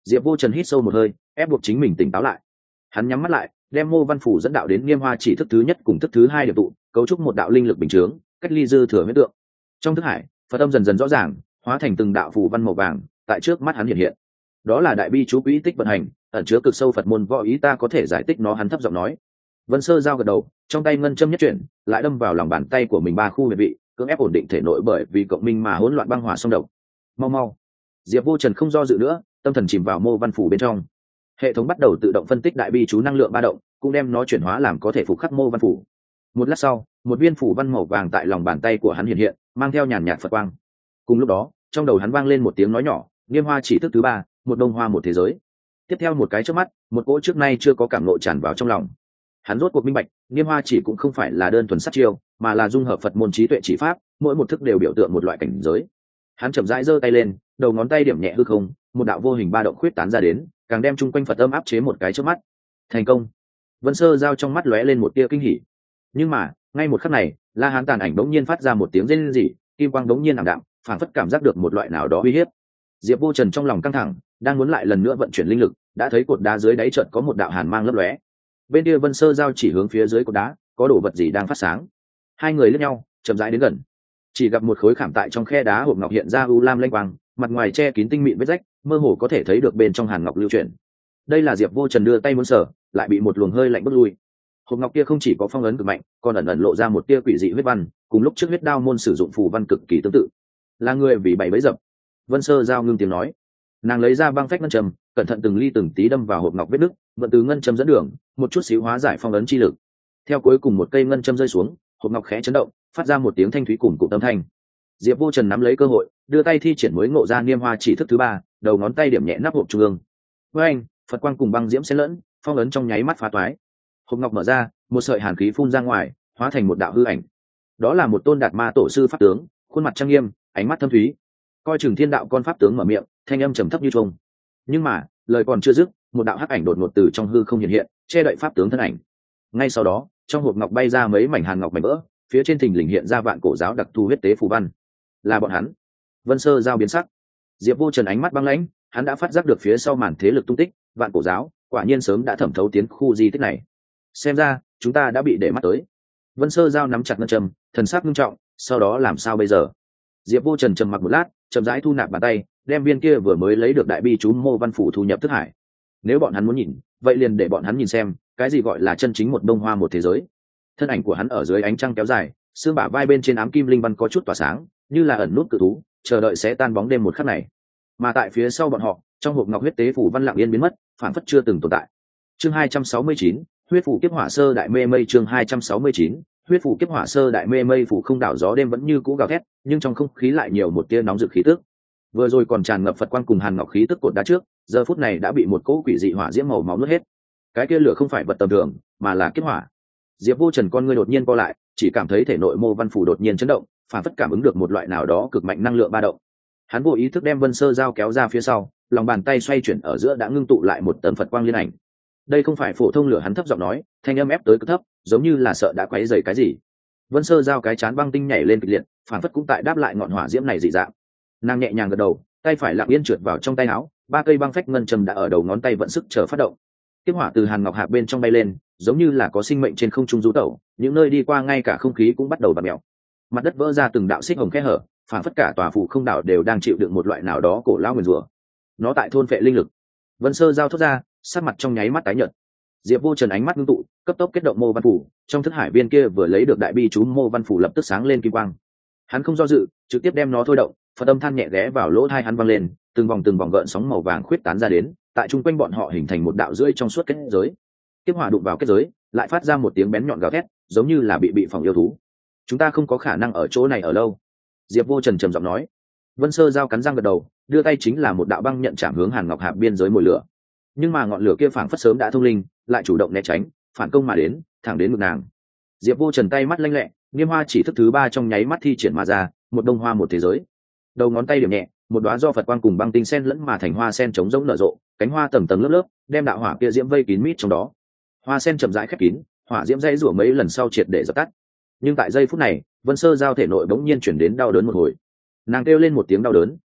Diệp Vô Trần hít sâu một hơi, ép buộc chính mình tỉnh táo lại. Hắn nhắm mắt lại, đem mô văn phủ dẫn đạo đến Niêm Hoa chỉ thức thứ nhất cùng thức thứ hai điểm tụ, cấu trúc một đạo linh lực bình chướng, cách ly dư thừa huyết tượng. Trong thức hải, Phật âm dần dần rõ ràng, hóa thành từng đạo phù văn màu vàng, tại trước mắt hắn hiện hiện. Đó là đại bi chú quỹ tích vận hành, ẩn chứa cực sâu Phật môn võ ý, ta có thể giải thích nó. Hắn thấp giọng nói. Vân Sơ giao gật đầu, trong tay ngân châm nhất chuyển, lại đâm vào lòng bàn tay của mình 3 khu huyệt vị, cưỡng ép ổn định thể nội bởi vì cộng minh mà hỗn loạn băng hỏa xung động. Mau mau. Diệp Vô Trần không do dự nữa, tâm thần chìm vào mô văn phủ bên trong. Hệ thống bắt đầu tự động phân tích đại bi chú năng lượng ba động, cũng đem nó chuyển hóa làm có thể phục khắc mô văn phủ. Một lát sau, một viên phủ văn màu vàng tại lòng bàn tay của hắn hiện hiện, mang theo nhàn nhạt Phật quang. Cùng lúc đó, trong đầu hắn vang lên một tiếng nói nhỏ, Niêm Hoa chỉ thức thứ 3, một đông hoa một thế giới. Tiếp theo một cái chớp mắt, một cỗ trước nay chưa có cảm ngộ tràn vào trong lòng. Hắn rốt cuộc minh bạch, Niêm Hoa chỉ cũng không phải là đơn thuần sát chiêu, mà là dung hợp Phật môn trí tuệ chỉ pháp, mỗi một thức đều biểu tượng một loại cảnh giới. Hắn chậm rãi giơ tay lên, đầu ngón tay điểm nhẹ hư không, một đạo vô hình ba động khuyết tán ra đến, càng đem chung quanh Phật âm áp chế một cái chớp mắt. Thành công. Vân Sơ giao trong mắt lóe lên một tia kinh hỉ. Nhưng mà, ngay một khắc này, La Hán tàn ảnh bỗng nhiên phát ra một tiếng rên rỉ, kim quang bỗng nhiên ảm đạm, phảng phất cảm giác được một loại nào đó uy hiếp. Diệp Vô Trần trong lòng căng thẳng, đang muốn lại lần nữa vận chuyển linh lực, đã thấy cột đá dưới đáy chợt có một đạo hàn mang lấp lóe. Bên kia Vân Sơ giao chỉ hướng phía dưới cột đá, có đồ vật gì đang phát sáng. Hai người liếc nhau, chậm rãi đến gần. Chỉ gặp một khối khảm tại trong khe đá hộp ngọc hiện ra u lam lanh quang, mặt ngoài che kín tinh mịn vết rách, mơ hồ có thể thấy được bên trong hàn ngọc lưu chuyển. Đây là Diệp Vô Trần đưa tay muốn sờ, lại bị một luồng hơi lạnh bức lui. Hộp ngọc kia không chỉ có phong ấn cực mạnh, còn ẩn ẩn lộ ra một tia quỷ dị huyết văn, cùng lúc trước huyết đao môn sử dụng phù văn cực kỳ tương tự. Là người vì bày bẫy dập. Vân Sơ giao ngưng tiếng nói. Nàng lấy ra băng phách ngân châm, cẩn thận từng ly từng tí đâm vào hộp ngọc vết nứt, vận từ ngân châm dẫn đường, một chút xíu hóa giải phong ấn chi lực. Theo cuối cùng một cây ngân châm rơi xuống, hộp ngọc khẽ chấn động, phát ra một tiếng thanh thúy cùng âm thanh. Diệp Vô Trần nắm lấy cơ hội, đưa tay thi triển mới ngộ ra Niêm Hoa chỉ thức thứ 3, đầu ngón tay điểm nhẹ nắp hộp trung ương. Với anh, Phật quang cùng băng diễm xen lẫn, phong ấn trong nháy mắt phá toái. Hộp ngọc mở ra, một sợi hàn khí phun ra ngoài, hóa thành một đạo hư ảnh. Đó là một tôn đạt ma tổ sư pháp tướng, khuôn mặt trang nghiêm, ánh mắt thâm thúy. Coi chừng thiên đạo con pháp tướng mở miệng, thanh âm trầm thấp như chuông. Nhưng mà, lời còn chưa dứt, một đạo hắc ảnh đột ngột từ trong hư không hiện hiện, che đậy pháp tướng thân ảnh. Ngay sau đó, trong hộp ngọc bay ra mấy mảnh hàn ngọc mảnh vỡ, phía trên thình lình hiện ra vạn cổ giáo đặc thù huyết tế phù văn. Là bọn hắn. Vân Sơ giao biến sắc. Diệp Vô Trần ánh mắt băng lãnh, hắn đã phát giác được phía sau màn thế lực tung tích, vạn cổ giáo quả nhiên sớm đã thẩm thấu tiến khu di tích này. Xem ra chúng ta đã bị để mắt tới. Vân Sơ giao nắm chặt ngân châm, thần sắc nghiêm trọng, sau đó làm sao bây giờ? Diệp Vô Trần trầm mặc một lát, chậm rãi thu nạp bàn tay, đem viên kia vừa mới lấy được đại bi chú mô văn phủ thu nhập thức hải. Nếu bọn hắn muốn nhìn, vậy liền để bọn hắn nhìn xem, cái gì gọi là chân chính một bông hoa một thế giới. Thân ảnh của hắn ở dưới ánh trăng kéo dài, xương bả vai bên trên ám kim linh văn có chút tỏa sáng, như là ẩn nút cự thú, chờ đợi sẽ tan bóng đêm một khắc này. Mà tại phía sau bọn họ, trong hộp ngọc huyết tế phủ văn lặng yên biến mất, phản phất chưa từng tồn tại. Chương 269, huyết phủ kiếp hỏa sơ đại mê mây. Chương 269, huyết phủ kiếp hỏa sơ đại mê mây phủ không đảo gió đêm vẫn như cũ gào thét, nhưng trong không khí lại nhiều một tia nóng rực khí tức. Vừa rồi còn tràn ngập Phật quang cùng hàn ngọc khí tức cột đá trước, giờ phút này đã bị một cỗ quỷ dị hỏa diễm màu máu nuốt hết. Cái kia lửa không phải vật tầm thường, mà là kiếp hỏa. Diệp Vô Trần con ngươi đột nhiên co lại, chỉ cảm thấy thể nội mô văn phủ đột nhiên chấn động, phản phất cảm ứng được một loại nào đó cực mạnh năng lượng ba động. Hắn vô ý thức đem Vân Sơ giao kéo ra phía sau, lòng bàn tay xoay chuyển ở giữa đã ngưng tụ lại một tấm Phật quang liên ảnh. Đây không phải phổ thông lửa, hắn thấp giọng nói, thanh âm ép tới cực thấp, giống như là sợ đã quấy rầy cái gì. Vân Sơ giao cái chán băng tinh nhảy lên kịch liệt, phản phất cũng tại đáp lại ngọn hỏa diễm này dị dạng. Nàng nhẹ nhàng gật đầu, tay phải lặng yên trượt vào trong tay áo, 3 cây băng phách ngân châm đã ở đầu ngón tay vận sức chờ phát động. Kiếp hỏa từ hàn ngọc hạp bên trong bay lên, giống như là có sinh mệnh trên không trung du tẩu, những nơi đi qua ngay cả không khí cũng bắt đầu bặm mèo. Mặt đất vỡ ra từng đạo xích hồng khe hở, phản phất cả tòa phủ không đảo đều đang chịu đựng một loại nào đó cổ lao nguyền rủa. Nó tại thôn phệ linh lực. Vân Sơ giao thốt ra, sắc mặt trong nháy mắt tái nhợt. Diệp Vô Trần ánh mắt ngưng tụ, cấp tốc kết động mô văn phủ, trong thức hải viên kia vừa lấy được đại bi chú mô văn phủ lập tức sáng lên kim quang. Hắn không do dự, trực tiếp đem nó thôi động, Phật âm than nhẹ ghé vào lỗ tai hắn vang lên, từng vòng gợn sóng màu vàng khuyết tán ra đến, tại trung quanh bọn họ hình thành một đạo rưỡi trong suốt kết giới. Kiếp hỏa đụng vào kết giới, lại phát ra một tiếng bén nhọn gào thét, giống như là bị phòng yêu thú. Chúng ta không có khả năng ở chỗ này ở lâu. Diệp Vô Trần trầm giọng nói. Vân Sơ giao cắn răng gật đầu, đưa tay chính là một đạo băng nhận chạm hướng hàn ngọc hạp biên giới mồi lửa. Nhưng mà ngọn lửa kia phảng phất sớm đã thông linh, lại chủ động né tránh, phản công mà đến, thẳng đến ngực nàng. Diệp Vô Trần tay mắt lanh lẹ, Niêm Hoa chỉ thức thứ 3 trong nháy mắt thi triển mà ra, một đông hoa một thế giới. Đầu ngón tay điểm nhẹ, một đóa do Phật quang cùng băng tinh sen lẫn mà thành hoa sen trống rỗng nở rộ, cánh hoa tầng tầng lớp lớp, đem đạo hỏa kia diễm vây kín mít trong đó. Hoa sen chậm rãi khép kín, hỏa diễm dãy rủa mấy lần sau triệt để dập tắt. Nhưng tại giây phút này, Vân Sơ giao thể nội bỗng nhiên chuyển đến đau đớn một hồi. Nàng kêu lên một tiếng đau đớn,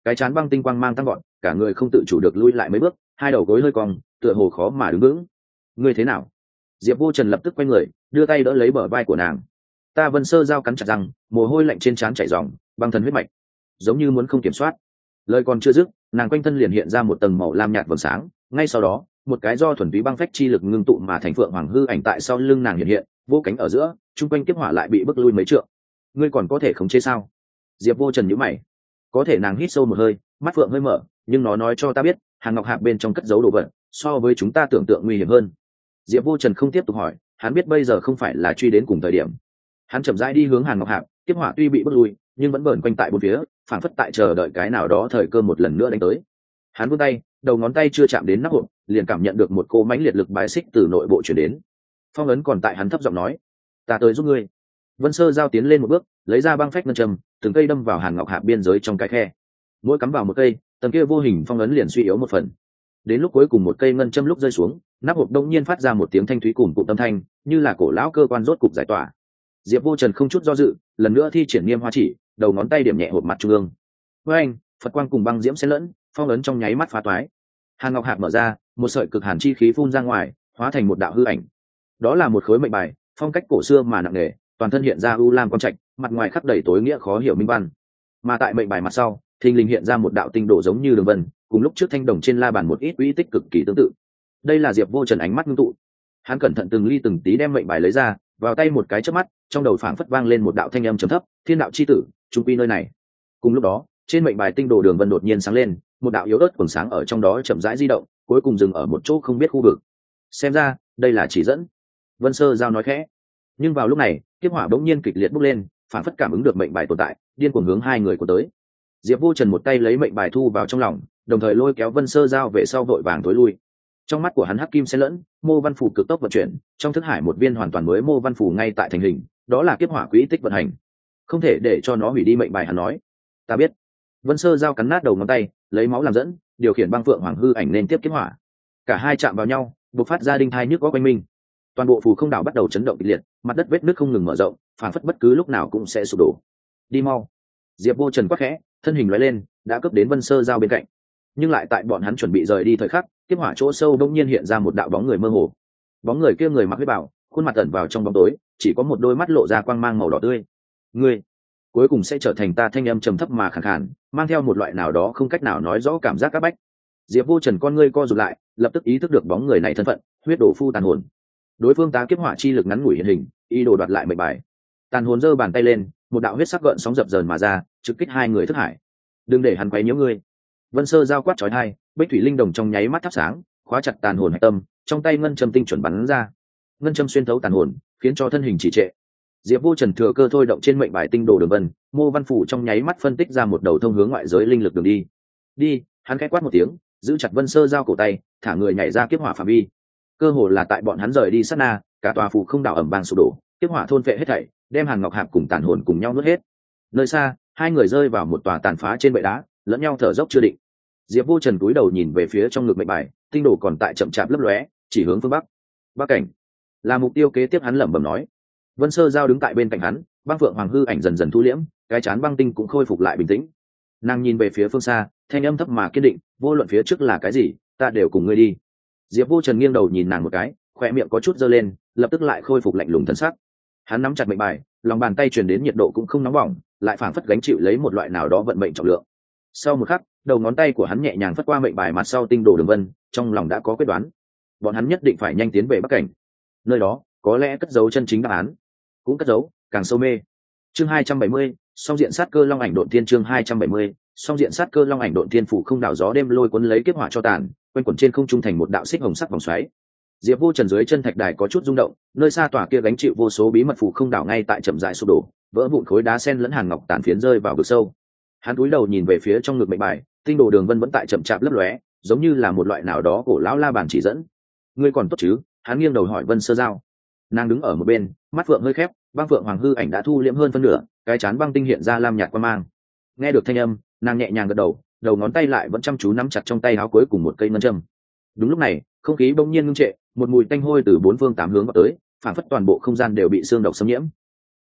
cái chán băng tinh quang mang tăng gọn, cả người không tự chủ được lui lại mấy bước, hai đầu gối hơi cong, tựa hồ khó mà đứng vững. Ngươi thế nào? Diệp Vô Trần lập tức quay người, đưa tay đỡ lấy bờ vai của nàng. Ta Vân Sơ Giao cắn chặt răng, mồ hôi lạnh trên trán chảy ròng, băng thần huyết mạch, giống như muốn không kiểm soát. Lời còn chưa dứt, nàng quanh thân liền hiện ra một tầng màu lam nhạt vầng sáng, ngay sau đó, một cái do thuần túy băng phách chi lực ngưng tụ mà thành phượng hoàng hư ảnh tại sau lưng nàng hiện hiện, vô cánh ở giữa, trung quanh kiếp hỏa lại bị bức lui mấy trượng. Ngươi còn có thể khống chế sao? Diệp Vô Trần nhíu mày. Có thể. Nàng hít sâu một hơi, mắt phượng hơi mở, nhưng nó nói cho ta biết, Hàn Ngọc Hạp bên trong cất giấu đồ vật, so với chúng ta tưởng tượng nguy hiểm hơn. Diệp Vô Trần không tiếp tục hỏi, hắn biết bây giờ không phải là truy đến cùng thời điểm. Hắn chậm rãi đi hướng Hàn Ngọc Hạp, kiếp hỏa tuy bị bức lui, nhưng vẫn vờn quanh tại bốn phía, phảng phất tại chờ đợi cái nào đó thời cơ một lần nữa đánh tới. Hắn vươn tay, đầu ngón tay chưa chạm đến nắp hộp, liền cảm nhận được một cô mãnh liệt lực bái xích từ nội bộ truyền đến. Phong ấn còn tại, hắn thấp giọng nói, ta tới giúp ngươi. Vân Sơ Giao tiến lên một bước, lấy ra băng phách ngân châm, từng cây đâm vào Hàn Ngọc Hạp biên giới trong cái khe. Mỗi cắm vào một cây, tầng kia vô hình phong ấn liền suy yếu một phần. Đến lúc cuối cùng một cây ngân châm lúc rơi xuống, nắp hộp đông nhiên phát ra một tiếng thanh thúy cùng cụm âm thanh, như là cổ lão cơ quan rốt cục giải tỏa. Diệp Vô Trần không chút do dự, lần nữa thi triển Niêm Hoa Chỉ, đầu ngón tay điểm nhẹ hộp mặt trung ương. Với anh, Phật quang cùng băng diễm xen lẫn, phong ấn trong nháy mắt phá toái. Hàn Ngọc Hạp mở ra, một sợi cực hàn chi khí phun ra ngoài, hóa thành một đạo hư ảnh. Đó là một khối mệnh bài, phong cách cổ xưa mà nặng nề, toàn thân hiện ra u lam quang trạch, mặt ngoài khắc đầy tối nghĩa khó hiểu minh văn. Mà tại mệnh bài mặt sau, thình lình hiện ra một đạo tinh độ giống như đường vân, cùng lúc trước thanh đồng trên la bàn một ít uy tích cực kỳ tương tự. Đây là Diệp Vô Trần ánh mắt ngưng tụ. Hắn cẩn thận từng ly từng tí đem mệnh bài lấy ra, vào tay một cái chớp mắt, trong đầu phảng phất vang lên một đạo thanh âm trầm thấp, thiên đạo chi tử, trung quy nơi này. Cùng lúc đó, trên mệnh bài tinh đồ đường vân đột nhiên sáng lên, một đạo yếu ớt quầng sáng ở trong đó chậm rãi di động, cuối cùng dừng ở một chỗ không biết khu vực. Xem ra, đây là chỉ dẫn. Vân Sơ Giao nói khẽ. Nhưng vào lúc này, kiếp hỏa bỗng nhiên kịch liệt bốc lên, phảng phất cảm ứng được mệnh bài tồn tại, điên cuồng hướng hai người của tới. Diệp Vô Trần một tay lấy mệnh bài thu vào trong lòng, đồng thời lôi kéo Vân Sơ Giao về sau vội vàng tối lui. Trong mắt của hắn hắc kim xen lẫn, mô văn phủ cực tốc vận chuyển, trong thức hải một viên hoàn toàn mới mô văn phủ ngay tại thành hình, đó là kiếp hỏa quỹ tích vận hành. Không thể để cho nó hủy đi mệnh bài, hắn nói. Ta biết. Vân Sơ Giao cắn nát đầu ngón tay, lấy máu làm dẫn, điều khiển băng phượng hoàng hư ảnh nên tiếp kiếp hỏa. Cả hai chạm vào nhau, bộc phát ra đinh thai nhức có quanh mình. Toàn bộ phù không đảo bắt đầu chấn động kịch liệt, mặt đất vết nứt không ngừng mở rộng, phản phất bất cứ lúc nào cũng sẽ sụp đổ. Đi mau. Diệp Vô Trần quát khẽ, thân hình lóe lên, đã cướp đến Vân Sơ Giao bên cạnh. Nhưng lại tại bọn hắn chuẩn bị rời đi thời khắc, kiếp hỏa chỗ sâu đông nhiên hiện ra một đạo bóng người mơ hồ. Bóng người kia người mặc huyết bào, khuôn mặt ẩn vào trong bóng tối, chỉ có một đôi mắt lộ ra quang mang màu đỏ tươi. Ngươi cuối cùng sẽ trở thành ta, thanh âm trầm thấp mà khàn khàn, mang theo một loại nào đó không cách nào nói rõ cảm giác áp bách. Diệp Vô Trần con ngươi co rụt lại, lập tức ý thức được bóng người này thân phận, huyết đổ phu tàn hồn. Đối phương tá kiếp hỏa chi lực ngắn ngủi hiện hình, ý đồ đoạt lại mệnh bài. Tàn hồn giơ bàn tay lên, một đạo huyết sắc gợn sóng dập dờn mà ra, trực kích hai người thức hải. Đừng để hắn quấy nhiễu ngươi. Vân Sơ Giao quát chói tai, bích thủy linh đồng trong nháy mắt thắp sáng, khóa chặt tàn hồn hạch tâm, trong tay ngân châm tinh chuẩn bắn ra. Ngân châm xuyên thấu tàn hồn, khiến cho thân hình chỉ trệ. Diệp Vô Trần thừa cơ thôi động trên mệnh bài tinh đồ đường vân, mô văn phủ trong nháy mắt phân tích ra một đầu thông hướng ngoại giới linh lực đường đi. Đi, hắn khẽ quát một tiếng, giữ chặt Vân Sơ Giao cổ tay, thả người nhảy ra kiếp hỏa phạm vi. Cơ hồ là tại bọn hắn rời đi sát na, cả tòa phủ không đảo ẩm vang sụp đổ, kiếp hỏa thôn phệ hết thảy, đem Hàn Ngọc Hạp cùng tàn hồn cùng nhau nuốt hết. Nơi xa, hai người rơi vào một tòa tàn phá trên bệ đá, lẫn nhau thở dốc chưa định. Diệp Vô Trần cúi đầu nhìn về phía trong ngực mệnh bài, tinh đồ còn tại chậm chạp lấp lóe, chỉ hướng phương bắc. Bắc cảnh là mục tiêu kế tiếp, hắn lẩm bẩm nói. Vân Sơ Giao đứng tại bên cạnh hắn, băng phượng hoàng hư ảnh dần dần thu liễm, cái chán băng tinh cũng khôi phục lại bình tĩnh. Nàng nhìn về phía phương xa, thanh âm thấp mà kiên định, vô luận phía trước là cái gì, ta đều cùng ngươi đi. Diệp Vô Trần nghiêng đầu nhìn nàng một cái, khoe miệng có chút giơ lên, lập tức lại khôi phục lạnh lùng thân sắc. Hắn nắm chặt mệnh bài, lòng bàn tay truyền đến nhiệt độ cũng không nóng bỏng, lại phảng phất gánh chịu lấy một loại nào đó vận mệnh trọng lượng. Sau một khắc, đầu ngón tay của hắn nhẹ nhàng phất qua mệnh bài mặt sau tinh đồ đường vân, trong lòng đã có quyết đoán. Bọn hắn nhất định phải nhanh tiến về Bắc cảnh. Nơi đó có lẽ cất giấu chân chính đáp án, cũng cất giấu càng sâu mê. Chương 270, song diện sát cơ long ảnh độn thiên. Chương 270, song diện sát cơ long ảnh độn thiên. Phủ không đảo gió đêm lôi cuốn lấy kiếp hỏa cho tàn, quanh quẩn trên không trung thành một đạo xích hồng sắc vòng xoáy. Diệp Vô Trần dưới chân thạch đài có chút rung động, nơi xa tòa kia gánh chịu vô số bí mật phủ không đảo ngay tại chậm rãi sụp đổ, vỡ vụn khối đá sen lẫn hàn ngọc tàn phiến rơi vào vực sâu. Hắn cúi đầu nhìn về phía trong ngực mệnh bài, tinh đồ đường vân vẫn tại chậm chạp lấp lóe, giống như là một loại nào đó cổ lão la bàn chỉ dẫn. Ngươi còn tốt chứ? Hắn nghiêng đầu hỏi Vân Sơ Giao. Nàng đứng ở một bên, mắt phượng hơi khép, băng phượng hoàng hư ảnh đã thu liễm hơn phân nửa, cái chán băng tinh hiện ra lam nhạt quang mang. Nghe được thanh âm, nàng nhẹ nhàng gật đầu, đầu ngón tay lại vẫn chăm chú nắm chặt trong tay áo cuối cùng một cây ngân châm. Đúng lúc này, không khí bỗng nhiên ngưng trệ, một mùi tanh hôi từ bốn phương tám hướng vào tới, phảng phất toàn bộ không gian đều bị xương độc xâm nhiễm.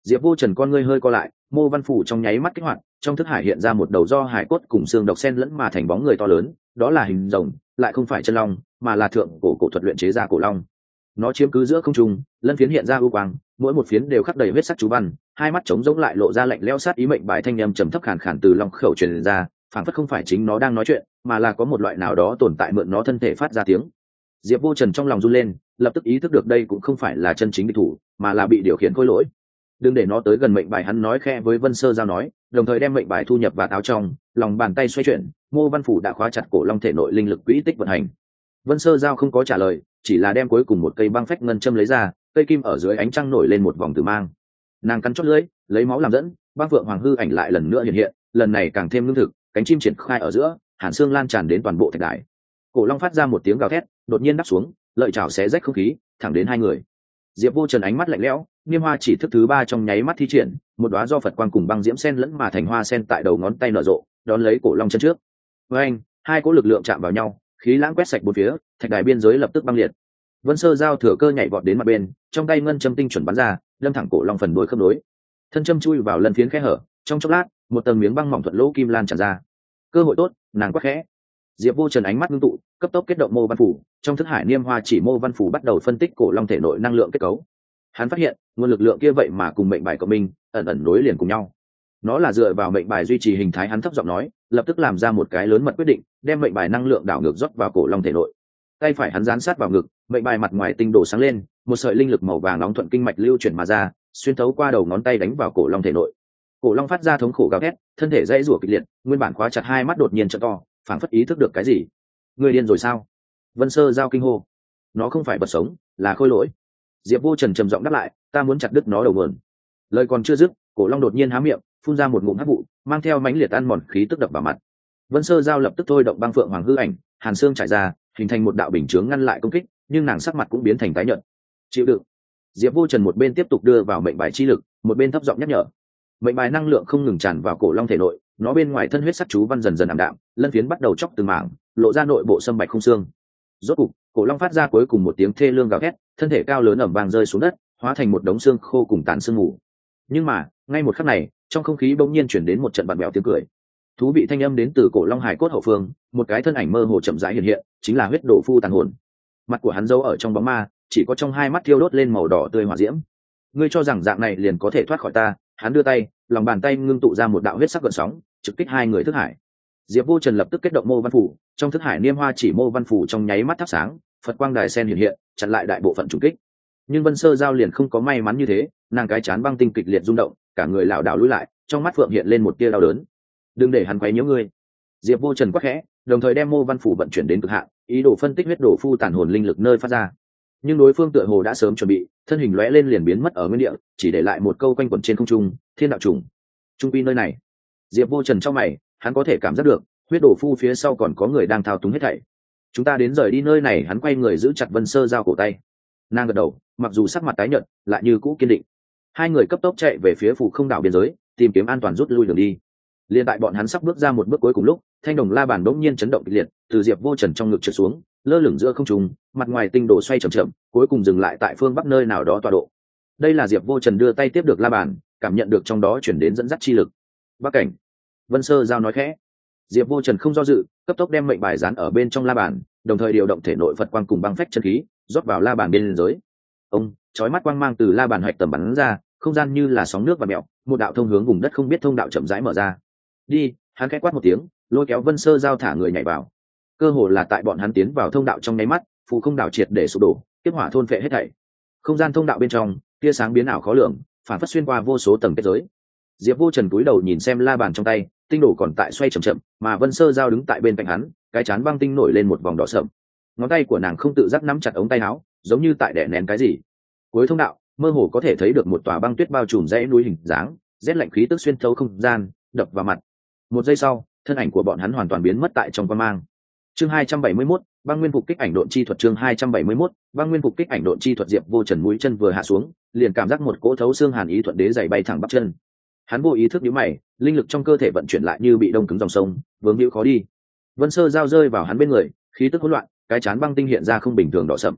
Diệp Vô Trần con ngươi hơi co lại, mô văn phủ trong nháy mắt kích hoạt, trong thức hải hiện ra một đầu do hải cốt cùng xương độc xen lẫn mà thành bóng người to lớn, đó là hình rồng, lại không phải chân long, mà là thượng cổ thuật luyện chế ra cổ long. Nó chiếm cứ giữa không trung, lân phiến hiện ra ưu quang, mỗi một phiến đều khắc đầy huyết sắc chú văn, hai mắt trống rỗng lại lộ ra lạnh lẽo sát ý, mệnh bài thanh âm trầm thấp khàn khàn từ long khẩu truyền ra, phảng phất không phải chính nó đang nói chuyện, mà là có một loại nào đó tồn tại mượn nó thân thể phát ra tiếng. Diệp Vô Trần trong lòng run lên, lập tức ý thức được đây cũng không phải là chân chính địch thủ, mà là bị điều khiển khôi lỗi. Đừng để nó tới gần mệnh bài, hắn nói khẽ với Vân Sơ Giao nói, đồng thời đem mệnh bài thu nhập vào áo trong, lòng bàn tay xoay chuyển, mô văn phủ đã khóa chặt cổ long thể nội linh lực quỹ tích vận hành. Vân Sơ Giao không có trả lời, chỉ là đem cuối cùng một cây băng phách ngân châm lấy ra, cây kim ở dưới ánh trăng nổi lên một vòng tử mang. Nàng cắn chót lưỡi, lấy máu làm dẫn, băng phượng hoàng hư ảnh lại lần nữa hiện hiện, lần này càng thêm lương thực, cánh chim triển khai ở giữa, hàn xương lan tràn đến toàn bộ thạch đài. Cổ long phát ra một tiếng gào thét, đột nhiên đáp xuống, lợi chảo xé rách không khí, thẳng đến hai người. Diệp Vô Trần ánh mắt lạnh lẽo, niêm hoa chỉ thức thứ ba trong nháy mắt thi triển, một đóa do Phật quang cùng băng diễm sen lẫn mà thành hoa sen tại đầu ngón tay nở rộ, đón lấy cổ long chân trước. Với anh, hai cỗ lực lượng chạm vào nhau, khí lãng quét sạch bốn phía, thạch đài biên giới lập tức băng liệt. Vân Sơ Giao thừa cơ nhảy vọt đến mặt bên, trong tay ngân châm tinh chuẩn bắn ra, đâm thẳng cổ long phần đuôi khớp nối. Thân châm chui vào lần phiến khe hở, trong chốc lát, một tầng miếng băng mỏng thuận lỗ kim lan tràn ra. Cơ hội tốt, nàng quát khẽ. Diệp Vô Trần ánh mắt ngưng tụ, cấp tốc kết động mô văn phủ, trong thức hải niêm hoa chỉ mô văn phủ bắt đầu phân tích cổ long thể nội năng lượng kết cấu. Hắn phát hiện, nguồn lực lượng kia vậy mà cùng mệnh bài của mình ẩn ẩn nối liền cùng nhau. Nó là dựa vào mệnh bài duy trì hình thái, hắn thấp giọng nói, lập tức làm ra một cái lớn mật quyết định, đem mệnh bài năng lượng đảo ngược rót vào cổ long thể nội. Tay phải hắn dán sát vào ngực, mệnh bài mặt ngoài tinh đổ sáng lên, một sợi linh lực màu vàng nóng thuận kinh mạch lưu chuyển mà ra, xuyên thấu qua đầu ngón tay đánh vào cổ long thể nội. Cổ long phát ra thống khổ gào thét, thân thể dãy rủa kịch liệt, nguyên bản khóa chặt hai mắt đột nhiên trợ to, phảng phất ý thức được cái gì. Người điên rồi sao? Vân Sơ Giao kinh hô. Nó không phải vật sống, là khôi lỗi. Diệp Vô Trần trầm giọng đáp lại, ta muốn chặt đứt nó đầu nguồn. Lời còn chưa dứt, cổ long đột nhiên há miệng, phun ra một ngụm hắc vụ, mang theo mãnh liệt ăn mòn khí tức đập vào mặt. Vân Sơ Giao lập tức thôi động băng phượng hoàng hư ảnh, hàn xương trải ra, hình thành một đạo bình chướng ngăn lại công kích, nhưng nàng sắc mặt cũng biến thành tái nhợt. Chịu đựng. Diệp Vô Trần một bên tiếp tục đưa vào mệnh bài chi lực, một bên thấp giọng nhắc nhở. Mệnh bài năng lượng không ngừng tràn vào cổ long thể nội, nó bên ngoài thân huyết sắc chú văn dần dần ảm đạm, lân phiến bắt đầu chóc từng mảng, lộ ra nội bộ sâm bạch không xương. Rốt cục, cổ long phát ra cuối cùng một tiếng thê lương gào thét, thân thể cao lớn ầm vang rơi xuống đất, hóa thành một đống xương khô cùng tàn xương mù. Nhưng mà, ngay một khắc này, trong không khí bỗng nhiên chuyển đến một trận bặm bẹo tiếng cười. Thú vị thanh âm đến từ cổ long hải cốt hậu phương, một cái thân ảnh mơ hồ chậm rãi hiện hiện, chính là huyết đổ phu tàn hồn. Mặt của hắn giấu ở trong bóng ma, chỉ có trong hai mắt thiêu đốt lên màu đỏ tươi hỏa diễm. Ngươi cho rằng dạng này liền có thể thoát khỏi ta? Hắn đưa tay, lòng bàn tay ngưng tụ ra một đạo huyết sắc gợn sóng, trực kích hai người thức hải. Diệp Vô Trần lập tức kết động mô văn phủ, trong thức hải niêm hoa chỉ mô văn phủ trong nháy mắt thắp sáng, Phật quang đài sen hiện hiện, chặn lại đại bộ phận trùng kích. Nhưng Vân Sơ Giao liền không có may mắn như thế, nàng cái chán băng tinh kịch liệt rung động, cả người lảo đảo lùi lại, trong mắt phượng hiện lên một tia đau đớn. Đừng để hắn quấy nhiễu ngươi. Diệp Vô Trần quát khẽ, đồng thời đem mô văn phủ vận chuyển đến cực hạn, ý đồ phân tích huyết đổ phu tàn hồn linh lực nơi phát ra. Nhưng đối phương tựa hồ đã sớm chuẩn bị, thân hình lóe lên liền biến mất ở nguyên địa, chỉ để lại một câu quanh quẩn trên không trung, thiên đạo trùng. Trung quy nơi này. Diệp Vô Trần trong mày, hắn có thể cảm giác được, huyết đổ phu phía sau còn có người đang thao túng hết thảy. Chúng ta đến rời đi nơi này. Hắn quay người giữ chặt Vân Sơ Giao cổ tay. Nàng gật đầu, mặc dù sắc mặt tái nhợt, lại như cũ kiên định. Hai người cấp tốc chạy về phía phủ không đảo biên giới, tìm kiếm an toàn rút lui đường đi. Liên tại bọn hắn sắp bước ra một bước cuối cùng lúc, thanh đồng la bàn bỗng nhiên chấn động kịch liệt, từ Diệp Vô Trần trong ngực trượt xuống, lơ lửng giữa không trung, mặt ngoài tinh đồ xoay chậm chậm, cuối cùng dừng lại tại phương bắc nơi nào đó tọa độ. Đây là Diệp Vô Trần đưa tay tiếp được la bàn, cảm nhận được trong đó chuyển đến dẫn dắt chi lực. Bắc cảnh. Vân Sơ Giao nói khẽ. Diệp Vô Trần không do dự, cấp tốc đem mệnh bài dán ở bên trong la bàn, đồng thời điều động thể nội Phật quang cùng băng phách chân khí, rót vào la bàn bên dưới. Ông, chói mắt quang mang từ la bàn hạch tầm bắn ra, không gian như là sóng nước và mèo, một đạo thông hướng vùng đất không biết thông đạo chậm rãi mở ra. Đi, hắn khẽ quát một tiếng, lôi kéo Vân Sơ Giao thả người nhảy vào. Cơ hồ là tại bọn hắn tiến vào thông đạo trong nháy mắt, phù không đảo triệt để sụp đổ, tiếp hỏa thôn phệ hết thảy. Không gian thông đạo bên trong, tia sáng biến ảo khó lường, phản phất xuyên qua vô số tầng kết giới. Diệp Vô Trần cúi đầu nhìn xem la bàn trong tay, tinh đổ còn tại xoay chậm chậm, mà Vân Sơ Giao đứng tại bên cạnh hắn, cái chán băng tinh nổi lên một vòng đỏ sậm. Ngón tay của nàng không tự giác nắm chặt ống tay áo, giống như tại đè nén cái gì. Cuối thông đạo, mơ hồ có thể thấy được một tòa băng tuyết bao trùm dãy núi hình dáng, rét lạnh khí tức xuyên thấu không gian, đập vào mặt. Một giây sau, thân ảnh của bọn hắn hoàn toàn biến mất tại trong quang mang. Chương 271, băng nguyên phục kích ảnh độn chi thuật. Chương 271, băng nguyên phục kích ảnh độn chi thuật. Diệp Vô Trần mũi chân vừa hạ xuống, liền cảm giác một cỗ thấu xương hàn ý thuận đế giày bay thẳng bắp chân. Hắn vô ý thức nhíu mày, linh lực trong cơ thể vận chuyển lại như bị đông cứng dòng sông, vướng hữu khó đi. Vân Sơ Giao rơi vào hắn bên người, khí tức hỗn loạn, cái chán băng tinh hiện ra không bình thường đỏ sậm.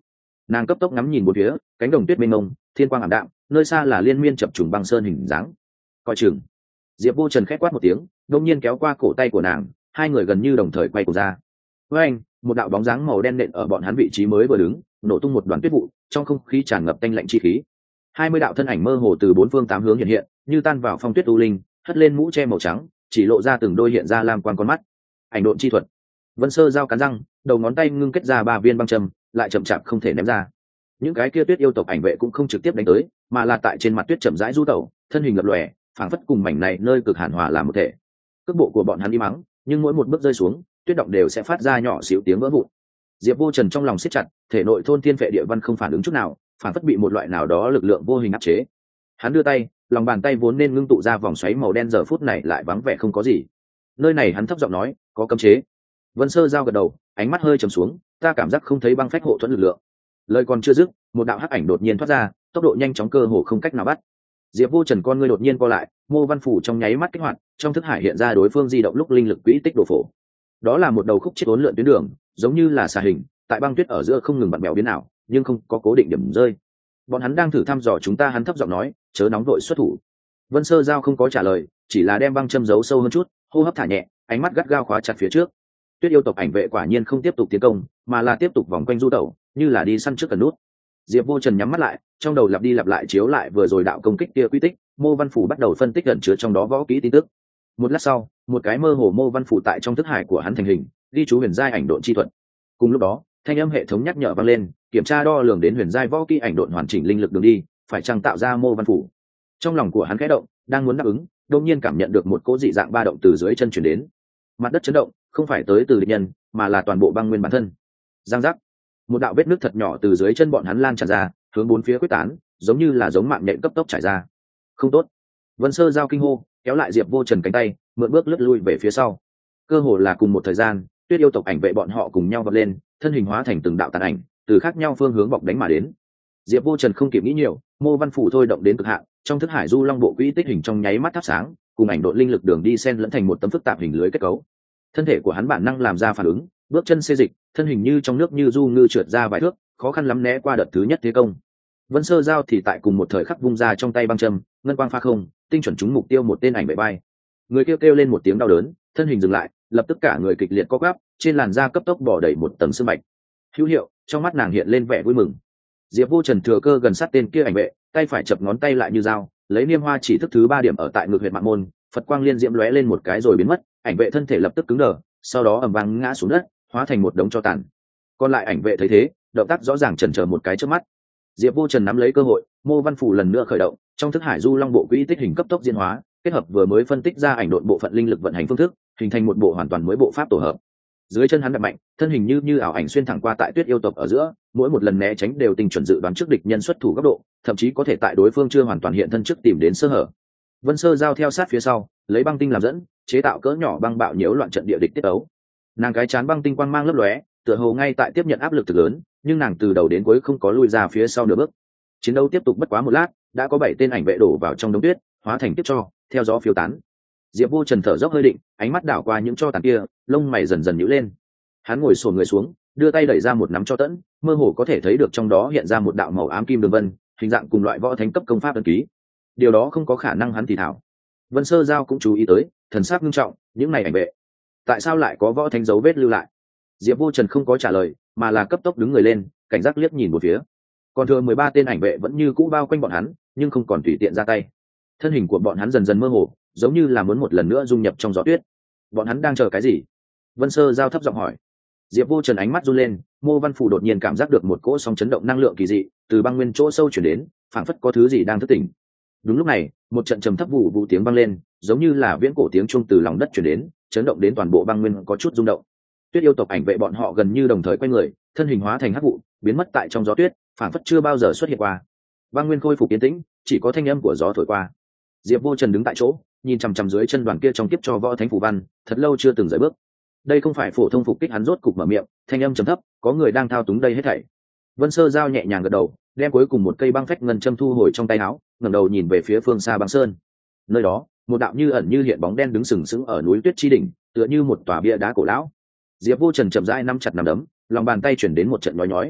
Nàng cấp tốc ngắm nhìn một phía, cánh đồng tuyết mênh mông, thiên quang ảm đạm, nơi xa là liên miên chập trùng băng sơn hình dáng. Coi chừng. Diệp Vô Trần khẽ quát một tiếng, đột nhiên kéo qua cổ tay của nàng, hai người gần như đồng thời quay cổ ra. Với anh, một đạo bóng dáng màu đen nện ở bọn hắn vị trí mới vừa đứng, nổ tung một đoàn tuyết vụ, trong không khí tràn ngập tanh lạnh chi khí. 20 đạo thân ảnh mơ hồ từ bốn phương tám hướng hiện hiện, như tan vào phong tuyết u linh, hất lên mũ che màu trắng, chỉ lộ ra từng đôi hiện ra lam quang con mắt. Ảnh độn chi thuật. Vân Sơ Giao cắn răng, đầu ngón tay ngưng kết ra 3 viên băng châm, lại chậm chạp không thể ném ra. Những cái kia tuyết yêu tộc ảnh vệ cũng không trực tiếp đánh tới, mà là tại trên mặt tuyết chậm rãi du tẩu, thân hình lập lòe, phảng phất cùng mảnh này nơi cực hàn hòa làm một thể. Cước bộ của bọn hắn đi mắng, nhưng mỗi một bước rơi xuống, tuyết động đều sẽ phát ra nhỏ xíu tiếng vỡ vụn. Diệp Vô Trần trong lòng siết chặt, thể nội thôn thiên phệ địa văn không phản ứng chút nào, phảng phất bị một loại nào đó lực lượng vô hình áp chế. Hắn đưa tay, lòng bàn tay vốn nên ngưng tụ ra vòng xoáy màu đen giờ phút này lại vắng vẻ không có gì. Nơi này hắn thấp giọng nói, có cấm chế. Vân Sơ Giao gật đầu, ánh mắt hơi trầm xuống, ta cảm giác không thấy băng phách hộ thuẫn lực lượng. Lời còn chưa dứt, một đạo hắc ảnh đột nhiên thoát ra, tốc độ nhanh chóng cơ hồ không cách nào bắt. Diệp Vô Trần con ngươi đột nhiên co lại, mô văn phủ trong nháy mắt kích hoạt, trong thức hải hiện ra đối phương di động lúc linh lực quỹ tích đổ phổ. Đó là một đầu khúc chết uốn lượn tuyến đường, giống như là xà hình, tại băng tuyết ở giữa không ngừng bặm bèo biến ảo, nhưng không có cố định điểm rơi. Bọn hắn đang thử thăm dò chúng ta, hắn thấp giọng nói, chớ nóng vội xuất thủ. Vân Sơ Giao không có trả lời, chỉ là đem băng châm giấu sâu hơn chút, hô hấp thả nhẹ, ánh mắt gắt gao khóa chặt phía trước. Tuyết yêu tộc ảnh vệ quả nhiên không tiếp tục tiến công, mà là tiếp tục vòng quanh du tẩu, như là đi săn trước cần nút. Diệp Vô Trần nhắm mắt lại, trong đầu lặp đi lặp lại chiếu lại vừa rồi đạo công kích kia quy tích, mô văn phủ bắt đầu phân tích gần chứa trong đó võ kỹ tin tức. Một lát sau, một cái mơ hồ mô văn phủ tại trong thức hải của hắn thành hình, ghi chú huyền giai ảnh độn chi thuật. Cùng lúc đó, thanh âm hệ thống nhắc nhở vang lên, kiểm tra đo lường đến huyền giai võ kỹ ảnh độn hoàn chỉnh linh lực đường đi, phải chăng tạo ra mô văn phủ. Trong lòng của hắn khẽ động, đang muốn đáp ứng, đột nhiên cảm nhận được một cỗ dị dạng ba động từ dưới chân truyền đến. Mặt đất chấn động, không phải tới từ địch nhân, mà là toàn bộ băng nguyên bản thân. Giang giác, một đạo vết nước thật nhỏ từ dưới chân bọn hắn lan tràn ra, hướng bốn phía quyết tán, giống như là giống mạng nhện cấp tốc trải ra. Không tốt. Vân Sơ Giao kinh hô, kéo lại Diệp Vô Trần cánh tay, mượn bước lướt lui về phía sau. Cơ hồ là cùng một thời gian, tuyết yêu tộc ảnh vệ bọn họ cùng nhau vọt lên, thân hình hóa thành từng đạo tàn ảnh, từ khác nhau phương hướng bọc đánh mà đến. Diệp Vô Trần không kịp nghĩ nhiều, mô văn phủ thôi động đến cực hạn, trong thức hải du long bộ quỹ tích hình trong nháy mắt thắp sáng, cùng ảnh độn linh lực đường đi xen lẫn thành một tấm phức tạp hình lưới kết cấu. Thân thể của hắn bản năng làm ra phản ứng, bước chân xê dịch, thân hình như trong nước như du ngư trượt ra vài thước, khó khăn lắm né qua đợt thứ nhất thế công. Vân Sơ Giao thì tại cùng một thời khắc vung ra trong tay băng châm, ngân quang pha không, tinh chuẩn trúng mục tiêu một tên ảnh vệ bay. Người kêu lên một tiếng đau đớn, thân hình dừng lại, lập tức cả người kịch liệt co quắp, trên làn da cấp tốc bỏ đầy một tầng sương bạch. Hữu hiệu, trong mắt nàng hiện lên vẻ vui mừng. Diệp Vô Trần thừa cơ gần sát tên kia ảnh vệ, tay phải chập ngón tay lại như dao, lấy niêm hoa chỉ thức thứ 3 điểm ở tại ngực huyệt mạng môn, Phật quang liên diễm lóe lên một cái rồi biến mất, ảnh vệ thân thể lập tức cứng đờ, sau đó ầm vang ngã xuống đất, hóa thành một đống tro tàn. Còn lại ảnh vệ thấy thế, động tác rõ ràng chần chờ một cái trước mắt. Diệp Vô Trần nắm lấy cơ hội, mô văn phủ lần nữa khởi động, trong thức hải du long bộ quỹ tích hình cấp tốc diễn hóa, kết hợp vừa mới phân tích ra ảnh độn bộ phận linh lực vận hành phương thức, hình thành một bộ hoàn toàn mới bộ pháp tổ hợp. Dưới chân hắn đập mạnh, thân hình như ảo ảnh xuyên thẳng qua tại tuyết yêu tộc ở giữa, mỗi một lần né tránh đều tinh chuẩn dự đoán trước địch nhân xuất thủ góc độ, thậm chí có thể tại đối phương chưa hoàn toàn hiện thân trước tìm đến sơ hở. Vân Sơ Giao theo sát phía sau, lấy băng tinh làm dẫn, chế tạo cỡ nhỏ băng bạo nhiễu loạn trận địa địch tiết ấu. Nàng cái chán băng tinh quang mang lấp lóe, tựa hồ ngay tại tiếp nhận áp lực thực lớn, nhưng nàng từ đầu đến cuối không có lui ra phía sau nửa bước. Chiến đấu tiếp tục bất quá một lát, đã có 7 tên ảnh vệ đổ vào trong đống tuyết, hóa thành tiếp cho, theo gió phiêu tán. Diệp Vô Trần thở dốc hơi định, ánh mắt đảo qua những tro tàn kia, lông mày dần dần nhíu lên. Hắn ngồi xổm người xuống, đưa tay đẩy ra một nắm tro tẫn, mơ hồ có thể thấy được trong đó hiện ra một đạo màu ám kim đường vân, hình dạng cùng loại võ thánh cấp công pháp ấn ký. Điều đó không có khả năng, hắn thì thảo. Vân Sơ Giao cũng chú ý tới, thần sắc nghiêm trọng, những này ảnh vệ, tại sao lại có võ thánh dấu vết lưu lại? Diệp Vô Trần không có trả lời, mà là cấp tốc đứng người lên, cảnh giác liếc nhìn một phía. Còn thừa 13 tên ảnh vệ vẫn như cũ bao quanh bọn hắn, nhưng không còn tùy tiện ra tay. Thân hình của bọn hắn dần dần mơ hồ, giống như là muốn một lần nữa dung nhập trong gió tuyết. Bọn hắn đang chờ cái gì? Vân Sơ Giao thấp giọng hỏi. Diệp Vô Trần ánh mắt run lên, mô văn phủ đột nhiên cảm giác được một cỗ sóng chấn động năng lượng kỳ dị từ băng nguyên chỗ sâu chuyển đến, phảng phất có thứ gì đang thức tỉnh. Đúng lúc này, một trận trầm thấp vụ vụ tiếng vang lên, giống như là viễn cổ tiếng chuông từ lòng đất chuyển đến, chấn động đến toàn bộ băng nguyên có chút rung động. Tuyết yêu tộc ảnh vệ bọn họ gần như đồng thời quay người, thân hình hóa thành hắc vụ, biến mất tại trong gió tuyết, phảng phất chưa bao giờ xuất hiện qua. Băng nguyên khôi phục yên tĩnh, chỉ có thanh âm của gió thổi qua. Diệp Vô Trần đứng tại chỗ, nhìn chằm chằm dưới chân đoàn kia trong kiếp cho võ thánh phù văn, thật lâu chưa từng rời bước. Đây không phải phổ thông phục kích, hắn rốt cục mở miệng, thanh âm trầm thấp, có người đang thao túng đây hết thảy. Vân Sơ Giao nhẹ nhàng gật đầu, đem cuối cùng một cây băng phách ngân châm thu hồi trong tay áo, ngẩng đầu nhìn về phía phương xa băng sơn. Nơi đó, một đạo như ẩn như hiện bóng đen đứng sừng sững ở núi tuyết chi đỉnh, tựa như một tòa bia đá cổ lão. Diệp Vô Trần chậm rãi nắm chặt nắm đấm, lòng bàn tay chuyển đến một trận nhói nhói.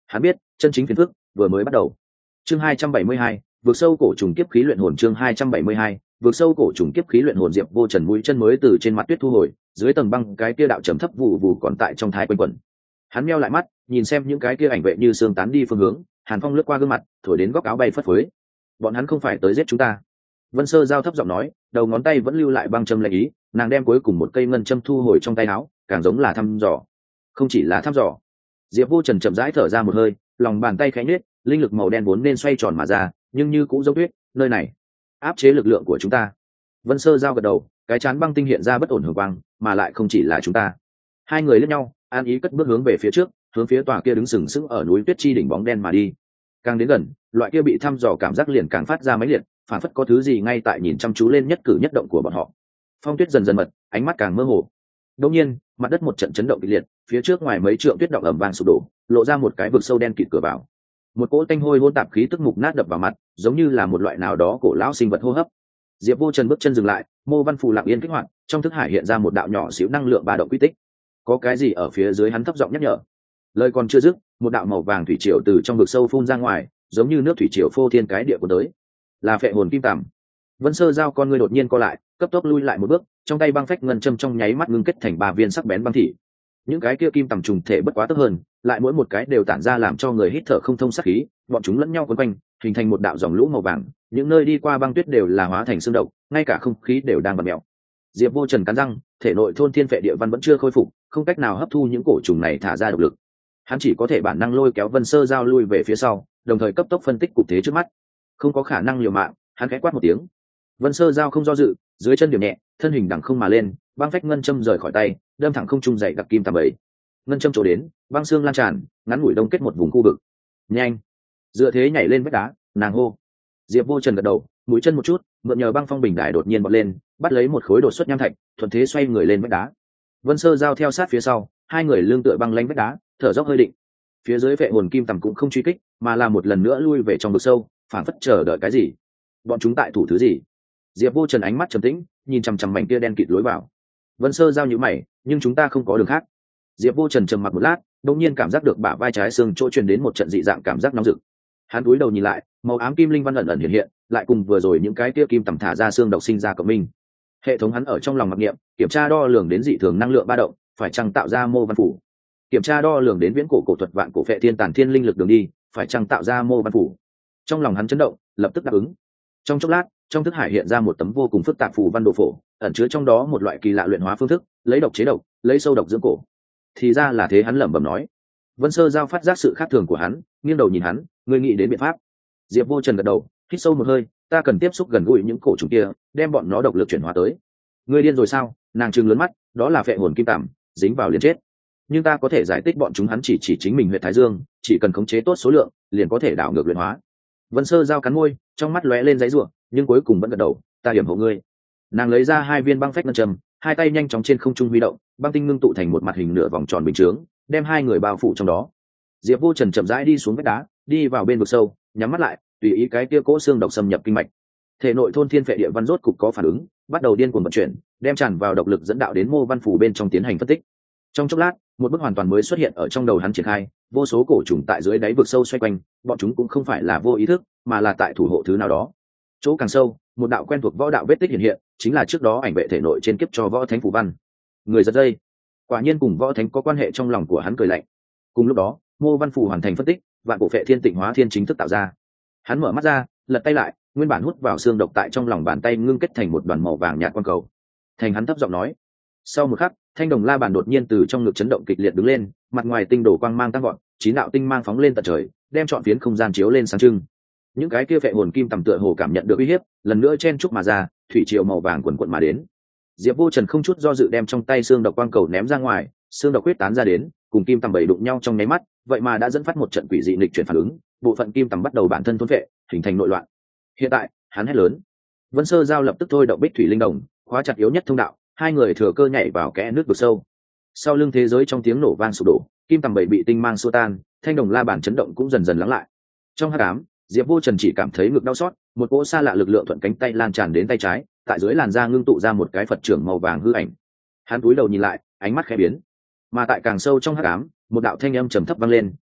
Hắn biết chân chính phiền phức vừa mới bắt đầu. Chương 272, vượt sâu cổ trùng kiếp khí luyện hồn. Chương 272, vượt sâu cổ trùng kiếp khí luyện hồn. Diệp Vô Trần mũi chân mới từ trên mặt tuyết thu hồi, dưới tầng băng cái kia đạo trầm thấp vụ vụ còn tại trong thái quanh quẩn. Hắn meo lại mắt, nhìn xem những cái kia ảnh vệ như sương tán đi phương hướng, hàn phong lướt qua gương mặt, thổi đến góc áo bay phất phới. Bọn hắn không phải tới giết chúng ta. Vân Sơ Giao thấp giọng nói, đầu ngón tay vẫn lưu lại băng châm lệnh ý, nàng đem cuối cùng một cây ngân châm thu hồi trong tay áo, càng giống là thăm dò. Không chỉ là thăm dò. Diệp Vô Trần chậm rãi thở ra một hơi, lòng bàn tay khẽ nhếch, linh lực màu đen vốn nên xoay tròn mà ra, nhưng như cũng giống tuyết, nơi này áp chế lực lượng của chúng ta. Vân Sơ Giao gật đầu, cái chán băng tinh hiện ra bất ổn hường quang, mà lại không chỉ là chúng ta. Hai người liếc nhau, an ý cất bước hướng về phía trước, hướng phía tòa kia đứng sừng sững ở núi tuyết chi đỉnh bóng đen mà đi. Càng đến gần, loại kia bị thăm dò cảm giác liền càng phát ra mãnh liệt, phản phất có thứ gì ngay tại nhìn chăm chú lên nhất cử nhất động của bọn họ. Phong tuyết dần dần mật, ánh mắt càng mơ hồ. Đột nhiên, mặt đất một trận chấn động kịch liệt, phía trước ngoài mấy trượng tuyết động ầm vang sụp đổ, lộ ra một cái vực sâu đen kịt cửa vào. Một cỗ tanh hôi hỗn tạp khí tức mục nát đập vào mặt, giống như là một loại nào đó cổ lão sinh vật hô hấp. Diệp Vô Trần bước chân dừng lại, mô văn phù lặng yên kích hoạt, trong thức hải hiện ra một đạo nhỏ xíu năng lượng ba động quy tích. Có cái gì ở phía dưới hắn thấp giọng nhắc nhở. Lời còn chưa dứt, một đạo màu vàng thủy triều từ trong vực sâu phun ra ngoài, giống như nước thủy triều phô thiên cái địa của tới. Là phệ hồn kim tằm. Vân Sơ Giao con ngươi đột nhiên co lại, cấp tốc lui lại một bước, trong tay băng phách ngân châm trong nháy mắt ngưng kết thành 3 viên sắc bén băng thị. Những cái kia kim tằm trùng thể bất quá tấp hơn, lại mỗi một cái đều tản ra làm cho người hít thở không thông sát khí, bọn chúng lẫn nhau quấn quanh, hình thành một đạo dòng lũ màu vàng, những nơi đi qua băng tuyết đều là hóa thành xương độc, ngay cả không khí đều đang bật mèo. Diệp Vô Trần cắn răng, thể nội thôn thiên phệ địa văn vẫn chưa khôi phục, không cách nào hấp thu những cổ trùng này thả ra độc lực. Hắn chỉ có thể bản năng lôi kéo Vân Sơ Giao lui về phía sau, đồng thời cấp tốc phân tích cục thế trước mắt. Không có khả năng liều mạng, hắn khẽ quát một tiếng. Vân Sơ Giao không do dự, dưới chân điểm nhẹ, thân hình đằng không mà lên, băng phách ngân châm rời khỏi tay, đâm thẳng không trung dậy đặc kim tằm bầy. Ngân châm chỗ đến, băng xương lan tràn, ngắn ngủi đông kết một vùng khu vực. Nhanh, dựa thế nhảy lên vách đá, nàng hô. Diệp Vô Trần gật đầu, mũi chân một chút, mượn nhờ băng phong bình đài đột nhiên bật lên, bắt lấy một khối đột xuất nham thạch, thuận thế xoay người lên vách đá. Vân Sơ Giao theo sát phía sau, hai người lưng tựa băng lánh vách đá, thở dốc hơi định. Phía dưới vệ hồn kim tằm cũng không truy kích, mà là một lần nữa lui về trong vực sâu, phảng phất chờ đợi cái gì. Bọn chúng tại thủ thứ gì? Diệp Vô Trần ánh mắt trầm tĩnh, nhìn chằm chằm mảnh kia đen kịt lối vào. Vân Sơ Giao nhíu mày, nhưng chúng ta không có đường khác. Diệp Vô Trần trầm mặc một lát, đột nhiên cảm giác được bả vai trái xương chỗ truyền đến một trận dị dạng cảm giác nóng rực. Hắn cúi đầu nhìn lại, màu ám kim linh văn ẩn ẩn hiện hiện, lại cùng vừa rồi những cái kia kim tằm thả ra xương độc sinh ra cộng minh. Hệ thống hắn ở trong lòng mặc niệm, kiểm tra đo lường đến dị thường năng lượng ba động, phải chăng tạo ra mô văn phủ. Kiểm tra đo lường đến viễn cổ cổ thuật vạn cổ phệ thiên tàn thiên linh lực đường đi, phải chăng tạo ra mô văn phủ. Trong lòng hắn chấn động, lập tức đáp ứng. Trong chốc lát, trong thức hải hiện ra một tấm vô cùng phức tạp phù văn đồ phổ, ẩn chứa trong đó một loại kỳ lạ luyện hóa phương thức, lấy độc chế độc, lấy sâu độc dưỡng cổ. Thì ra là thế, hắn lẩm bẩm nói. Vân Sơ Giao phát giác sự khác thường của hắn, nghiêng đầu nhìn hắn, ngươi nghĩ đến biện pháp. Diệp Vô Trần gật đầu, hít sâu một hơi, ta cần tiếp xúc gần gũi những cổ trùng kia, đem bọn nó độc lực chuyển hóa tới. Ngươi điên rồi sao? Nàng trừng lớn mắt, đó là phệ hồn kim tằm, dính vào liền chết. Nhưng ta có thể giải thích bọn chúng, hắn chỉ chính mình huyện Thái Dương, chỉ cần khống chế tốt số lượng, liền có thể đảo ngược luyện hóa. Vân Sơ Giao cắn môi, trong mắt lóe lên giấy rủa, nhưng cuối cùng vẫn gật đầu, ta điểm hộ ngươi. Nàng lấy ra 2 viên băng phách ngân châm, hai tay nhanh chóng trên không trung huy động, băng tinh ngưng tụ thành một mặt hình nửa vòng tròn bình chướng, đem hai người bao phủ trong đó. Diệp Vô Trần chậm rãi đi xuống vách đá, đi vào bên vực sâu, nhắm mắt lại, tùy ý cái kia cỗ xương độc xâm nhập kinh mạch. Thể nội thôn thiên phệ địa văn rốt cục có phản ứng, bắt đầu điên cuồng vận chuyển, đem tràn vào độc lực dẫn đạo đến mô văn phủ bên trong tiến hành phân tích. Trong chốc lát, một bức hoàn toàn mới xuất hiện ở trong đầu hắn triển khai, vô số cổ trùng tại dưới đáy vực sâu xoay quanh, bọn chúng cũng không phải là vô ý thức, mà là tại thủ hộ thứ nào đó. Chỗ càng sâu, một đạo quen thuộc võ đạo vết tích hiện hiện, chính là trước đó ảnh vệ thể nội trên kiếp cho võ thánh phù văn. Người giật dây, quả nhiên cùng võ thánh có quan hệ, trong lòng của hắn cười lạnh. Cùng lúc đó, mô văn phù hoàn thành phân tích, vạn cổ phệ thiên tịnh hóa thiên chính thức tạo ra. Hắn mở mắt ra, lật tay lại, nguyên bản hút vào xương độc tại trong lòng bàn tay ngưng kết thành một đoàn màu vàng nhạt quang cầu. Thành hắn thấp giọng nói. Sau một khắc, thanh đồng la bàn đột nhiên từ trong ngực chấn động kịch liệt đứng lên, mặt ngoài tinh đồ quang mang tăng vọt, 9 đạo tinh mang phóng lên tận trời, đem trọn phiến không gian chiếu lên sáng trưng. Những cái kia phệ hồn kim tầm tựa hồ cảm nhận được uy hiếp, lần nữa chen chúc mà ra, thủy triều màu vàng quần quần mà đến. Diệp Vô Trần không chút do dự đem trong tay xương độc quang cầu ném ra ngoài, xương độc huyết tán ra đến, cùng kim tầm bảy đụng nhau trong nháy mắt, vậy mà đã dẫn phát một trận quỷ dị nghịch chuyển phản ứng, bộ phận kim tầm bắt đầu bản thân thôn phệ, hình thành nội loạn. Hiện tại, hắn hét lớn. Vân Sơ Giao lập tức thôi động Bích Thủy Linh Đồng, khóa chặt yếu nhất thông đạo, hai người thừa cơ nhảy vào kẽ nước vực sâu. Sau lưng thế giới trong tiếng nổ vang sụp đổ, kim tầm bảy bị tinh mang xua tan, thanh đồng la bàn chấn động cũng dần dần lắng lại. Trong hắc ám, Diệp Vô Trần chỉ cảm thấy ngực đau xót, một cỗ xa lạ lực lượng thuận cánh tay lan tràn đến tay trái, tại dưới làn da ngưng tụ ra một cái Phật trưởng màu vàng hư ảnh. Hắn cúi đầu nhìn lại, ánh mắt khẽ biến. Mà tại càng sâu trong hắc ám, một đạo thanh âm trầm thấp vang lên,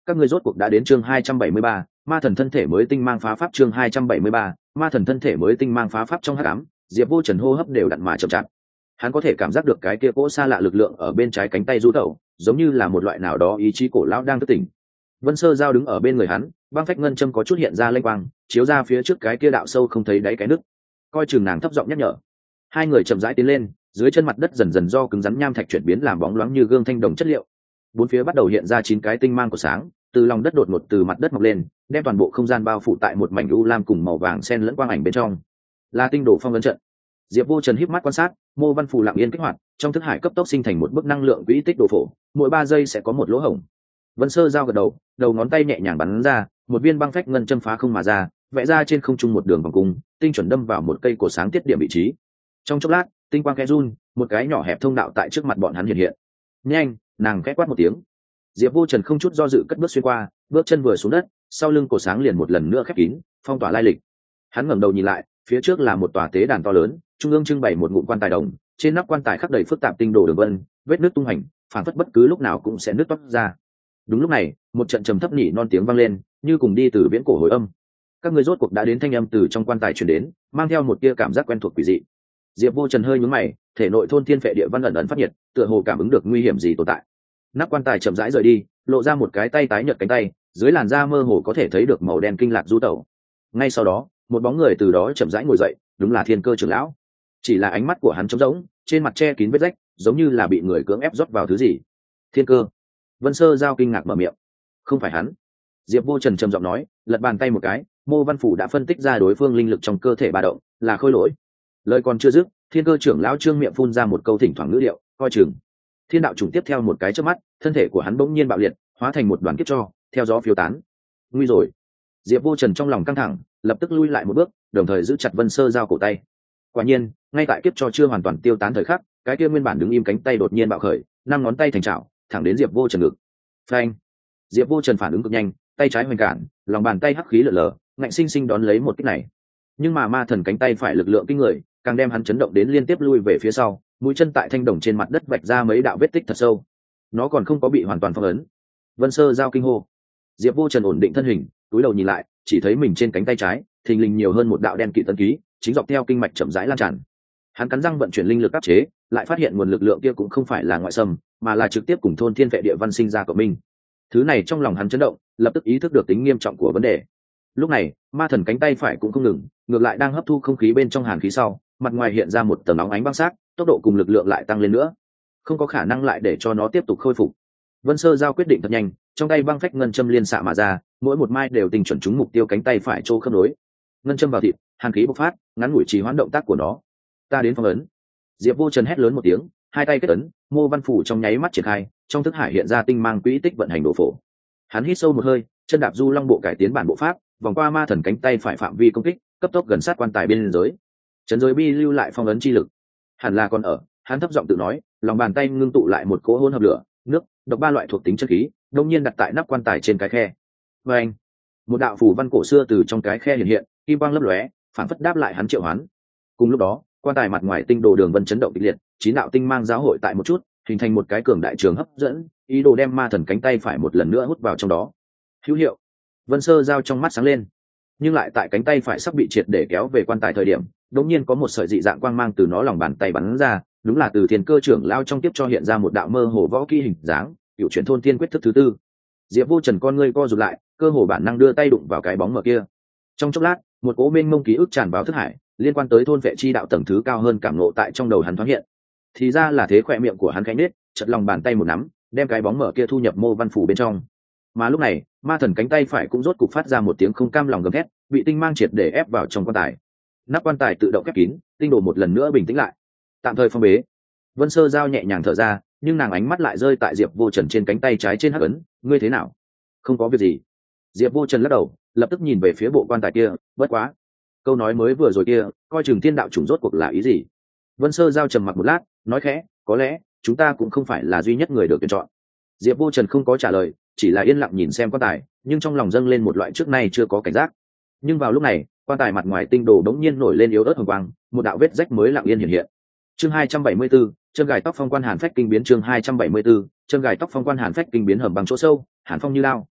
các ngươi rốt cuộc đã đến chương 273, ma thần thân thể mới tinh mang phá pháp chương 273, ma thần thân thể mới tinh mang phá pháp trong hắc ám, Diệp Vô Trần hô hấp đều đặn mà chậm chạp. Hắn có thể cảm giác được cái kia cỗ xa lạ lực lượng ở bên trái cánh tay du tẩu, giống như là một loại nào đó ý chí cổ lão đang thức tỉnh. Vân Sơ Giao đứng ở bên người hắn, băng phách ngân châm có chút hiện ra lênh quang, chiếu ra phía trước cái kia đạo sâu không thấy đáy cái nứt. Coi chừng nàng thấp giọng nhắc nhở. Hai người chậm rãi tiến lên, dưới chân mặt đất dần dần do cứng rắn nham thạch chuyển biến làm bóng loáng như gương thanh đồng chất liệu. Bốn phía bắt đầu hiện ra 9 cái tinh mang của sáng, từ lòng đất đột ngột từ mặt đất mọc lên, đem toàn bộ không gian bao phủ tại một mảnh u lam cùng màu vàng xen lẫn quang ảnh bên trong. Là tinh đồ phong ấn trận. Diệp Vô Trần híp mắt quan sát, mô văn phù lặng yên kích hoạt, trong thức hải cấp tốc sinh thành một bức năng lượng quỹ tích đồ phổ, mỗi 3 giây sẽ có một lỗ hổng. Vân Sơ Giao gật đầu, đầu ngón tay nhẹ nhàng bắn ra, một viên băng phách ngân châm phá không mà ra, vẽ ra trên không trung một đường vòng cung, tinh chuẩn đâm vào một cây cổ sáng tiết điểm vị trí. Trong chốc lát, tinh quang khẽ run, một cái nhỏ hẹp thông đạo tại trước mặt bọn hắn hiện hiện. Nhanh, nàng khẽ quát một tiếng. Diệp Vô Trần không chút do dự cất bước xuyên qua, bước chân vừa xuống đất, sau lưng cổ sáng liền một lần nữa khép kín, phong tỏa lai lịch. Hắn ngẩng đầu nhìn lại, phía trước là một tòa tế đàn to lớn, trung ương trưng bày một ngụm quan tài đồng, trên nắp quan tài khắc đầy phức tạp tinh đồ đường vân, vết nứt tung hành, phản phất bất cứ lúc nào cũng sẽ nứt toác ra. Đúng lúc này, một trận trầm thấp nhỉ non tiếng vang lên, như cùng đi từ viễn cổ hồi âm. Các ngươi rốt cuộc đã đến, thanh âm từ trong quan tài truyền đến, mang theo một tia cảm giác quen thuộc quỷ dị. Diệp Vô Trần hơi nhướng mày, thể nội thôn thiên phệ địa văn ẩn ẩn phát nhiệt, tựa hồ cảm ứng được nguy hiểm gì tồn tại. Nắp quan tài chậm rãi rời đi, lộ ra một cái tay tái nhợt cánh tay, dưới làn da mơ hồ có thể thấy được màu đen kinh lạc du tẩu. Ngay sau đó, một bóng người từ đó chậm rãi ngồi dậy, đúng là Thiên Cơ trưởng lão. Chỉ là ánh mắt của hắn trống rỗng, trên mặt che kín vết rách, giống như là bị người cưỡng ép rót vào thứ gì. Thiên Cơ. Vân Sơ Giao kinh ngạc mở miệng. Không phải hắn. Diệp Vô Trần trầm giọng nói, lật bàn tay một cái, Mô Văn Phủ đã phân tích ra đối phương linh lực trong cơ thể ba động, là khôi lỗi. Lời còn chưa dứt, Thiên Cơ trưởng lão trương miệng phun ra một câu thỉnh thoảng ngữ điệu, coi chừng. Thiên đạo trùng tiếp theo một cái chớp mắt, thân thể của hắn bỗng nhiên bạo liệt, hóa thành một đoàn kiếp tro, theo gió phiêu tán. Nguy rồi. Diệp Vô Trần trong lòng căng thẳng, lập tức lui lại một bước, đồng thời giữ chặt Vân Sơ Giao cổ tay. Quả nhiên, ngay tại kiếp tro chưa hoàn toàn tiêu tán thời khắc, cái kia nguyên bản đứng im cánh tay đột nhiên bạo khởi, 5 ngón tay thành chảo, thẳng đến Diệp Vô Trần ngực. Phanh! Diệp Vô Trần phản ứng cực nhanh, tay trái hoành cản, lòng bàn tay hắc khí lở lở, ngạnh sinh sinh đón lấy một kích này. Nhưng mà ma thần cánh tay phải lực lượng kinh người, càng đem hắn chấn động đến liên tiếp lui về phía sau, mũi chân tại thanh đồng trên mặt đất vạch ra mấy đạo vết tích thật sâu. Nó còn không có bị hoàn toàn phong ấn. Vân Sơ Giao kinh hô. Diệp Vô Trần ổn định thân hình, cúi đầu nhìn lại, chỉ thấy mình trên cánh tay trái, thình lình nhiều hơn một đạo đen kịt ấn ký, chính dọc theo kinh mạch chậm rãi lan tràn. Hắn cắn răng vận chuyển linh lực áp chế, lại phát hiện nguồn lực lượng kia cũng không phải là ngoại xâm, mà là trực tiếp cùng thôn thiên vệ địa văn sinh ra cộng minh. Thứ này trong lòng hắn chấn động, lập tức ý thức được tính nghiêm trọng của vấn đề. Lúc này, ma thần cánh tay phải cũng không ngừng, ngược lại đang hấp thu không khí bên trong hàn khí sau, mặt ngoài hiện ra một tầng óng ánh băng sắc, tốc độ cùng lực lượng lại tăng lên nữa, không có khả năng lại để cho nó tiếp tục khôi phục. Vân Sơ Giao quyết định thật nhanh, trong tay băng phách ngân châm liên xạ mà ra, mỗi một mai đều tình chuẩn trúng mục tiêu cánh tay phải chỗ khớp nối. Ngân châm vào thịt, hàn khí bộc phát, ngắn ngủi trì hoãn động tác của nó. Ta đến phong ấn. Diệp Vô Trần hét lớn một tiếng, hai tay kết ấn, Mô Văn Phủ trong nháy mắt triển khai, trong thức hải hiện ra tinh mang quỹ tích vận hành độ phổ. Hắn hít sâu một hơi, chân đạp du long bộ cải tiến bản bộ pháp, vòng qua ma thần cánh tay phải phạm vi công kích, cấp tốc gần sát quan tài bên giới. Trấn giới bi lưu lại phong ấn chi lực. Hẳn là còn ở, hắn thấp giọng tự nói, lòng bàn tay ngưng tụ lại một cỗ hỗn hợp lửa, nước, độc 3 loại thuộc tính chất khí, đông nhiên đặt tại nắp quan tài trên cái khe. Và anh, một đạo phù văn cổ xưa từ trong cái khe hiện hiện, kim quang lấp lóe, phản phất đáp lại hắn triệu hoán. Cùng lúc đó, quan tài mặt ngoài tinh đồ đường vân chấn động kịch liệt, 9 đạo tinh mang giáo hội tại một chút, hình thành một cái cường đại trường hấp dẫn, ý đồ đem ma thần cánh tay phải một lần nữa hút vào trong đó. Hữu hiệu. Vân Sơ Giao trong mắt sáng lên, nhưng lại tại cánh tay phải sắp bị triệt để kéo về quan tài thời điểm, đột nhiên có một sợi dị dạng quang mang từ nó lòng bàn tay bắn ra, đúng là từ Thiên Cơ trưởng lao trong tiếp cho hiện ra một đạo mơ hồ võ kỹ hình dáng, cựu chuyển thôn thiên quyết thức thứ tư. Diệp Vô Trần con ngươi co rụt lại, cơ hồ bản năng đưa tay đụng vào cái bóng mờ kia. Trong chốc lát, một cỗ mênh mông ký ức tràn vào thức hải, liên quan tới thôn vệ chi đạo tầng thứ cao hơn cảm ngộ tại trong đầu hắn thoáng hiện. Thì ra là thế, khỏe miệng của hắn khẽ nhếch, chợt lòng bàn tay một nắm, đem cái bóng mờ kia thu nhập Mô Văn Phủ bên trong. Mà lúc này, ma thần cánh tay phải cũng rốt cục phát ra một tiếng không cam lòng gầm thét, bị tinh mang triệt để ép vào trong quan tài. Nắp quan tài tự động khép kín, tinh đồ một lần nữa bình tĩnh lại. Tạm thời phong bế. Vân Sơ Giao nhẹ nhàng thở ra, nhưng nàng ánh mắt lại rơi tại Diệp Vô Trần trên cánh tay trái trên hắc ấn. Ngươi thế nào? Không có việc gì. Diệp Vô Trần lắc đầu, lập tức nhìn về phía bộ quan tài kia. Bất quá, câu nói mới vừa rồi kia, coi chừng thiên đạo chủng rốt cuộc là ý gì? Vân Sơ Giao trầm mặc một lát, nói khẽ, có lẽ chúng ta cũng không phải là duy nhất người được tuyển chọn. Diệp Vô Trần không có trả lời, chỉ là yên lặng nhìn xem quan tài, nhưng trong lòng dâng lên một loại trước nay chưa có cảnh giác. Nhưng vào lúc này, quan tài mặt ngoài tinh đồ đống nhiên nổi lên yếu ớt hồng quang, một đạo vết rách mới lặng yên hiện hiện. Chương 274, chân gài tóc phong quan hàn phách kinh biến chương 274, chân gài tóc phong quan hàn phách kinh biến hầm bằng chỗ sâu, hàn phong như lao.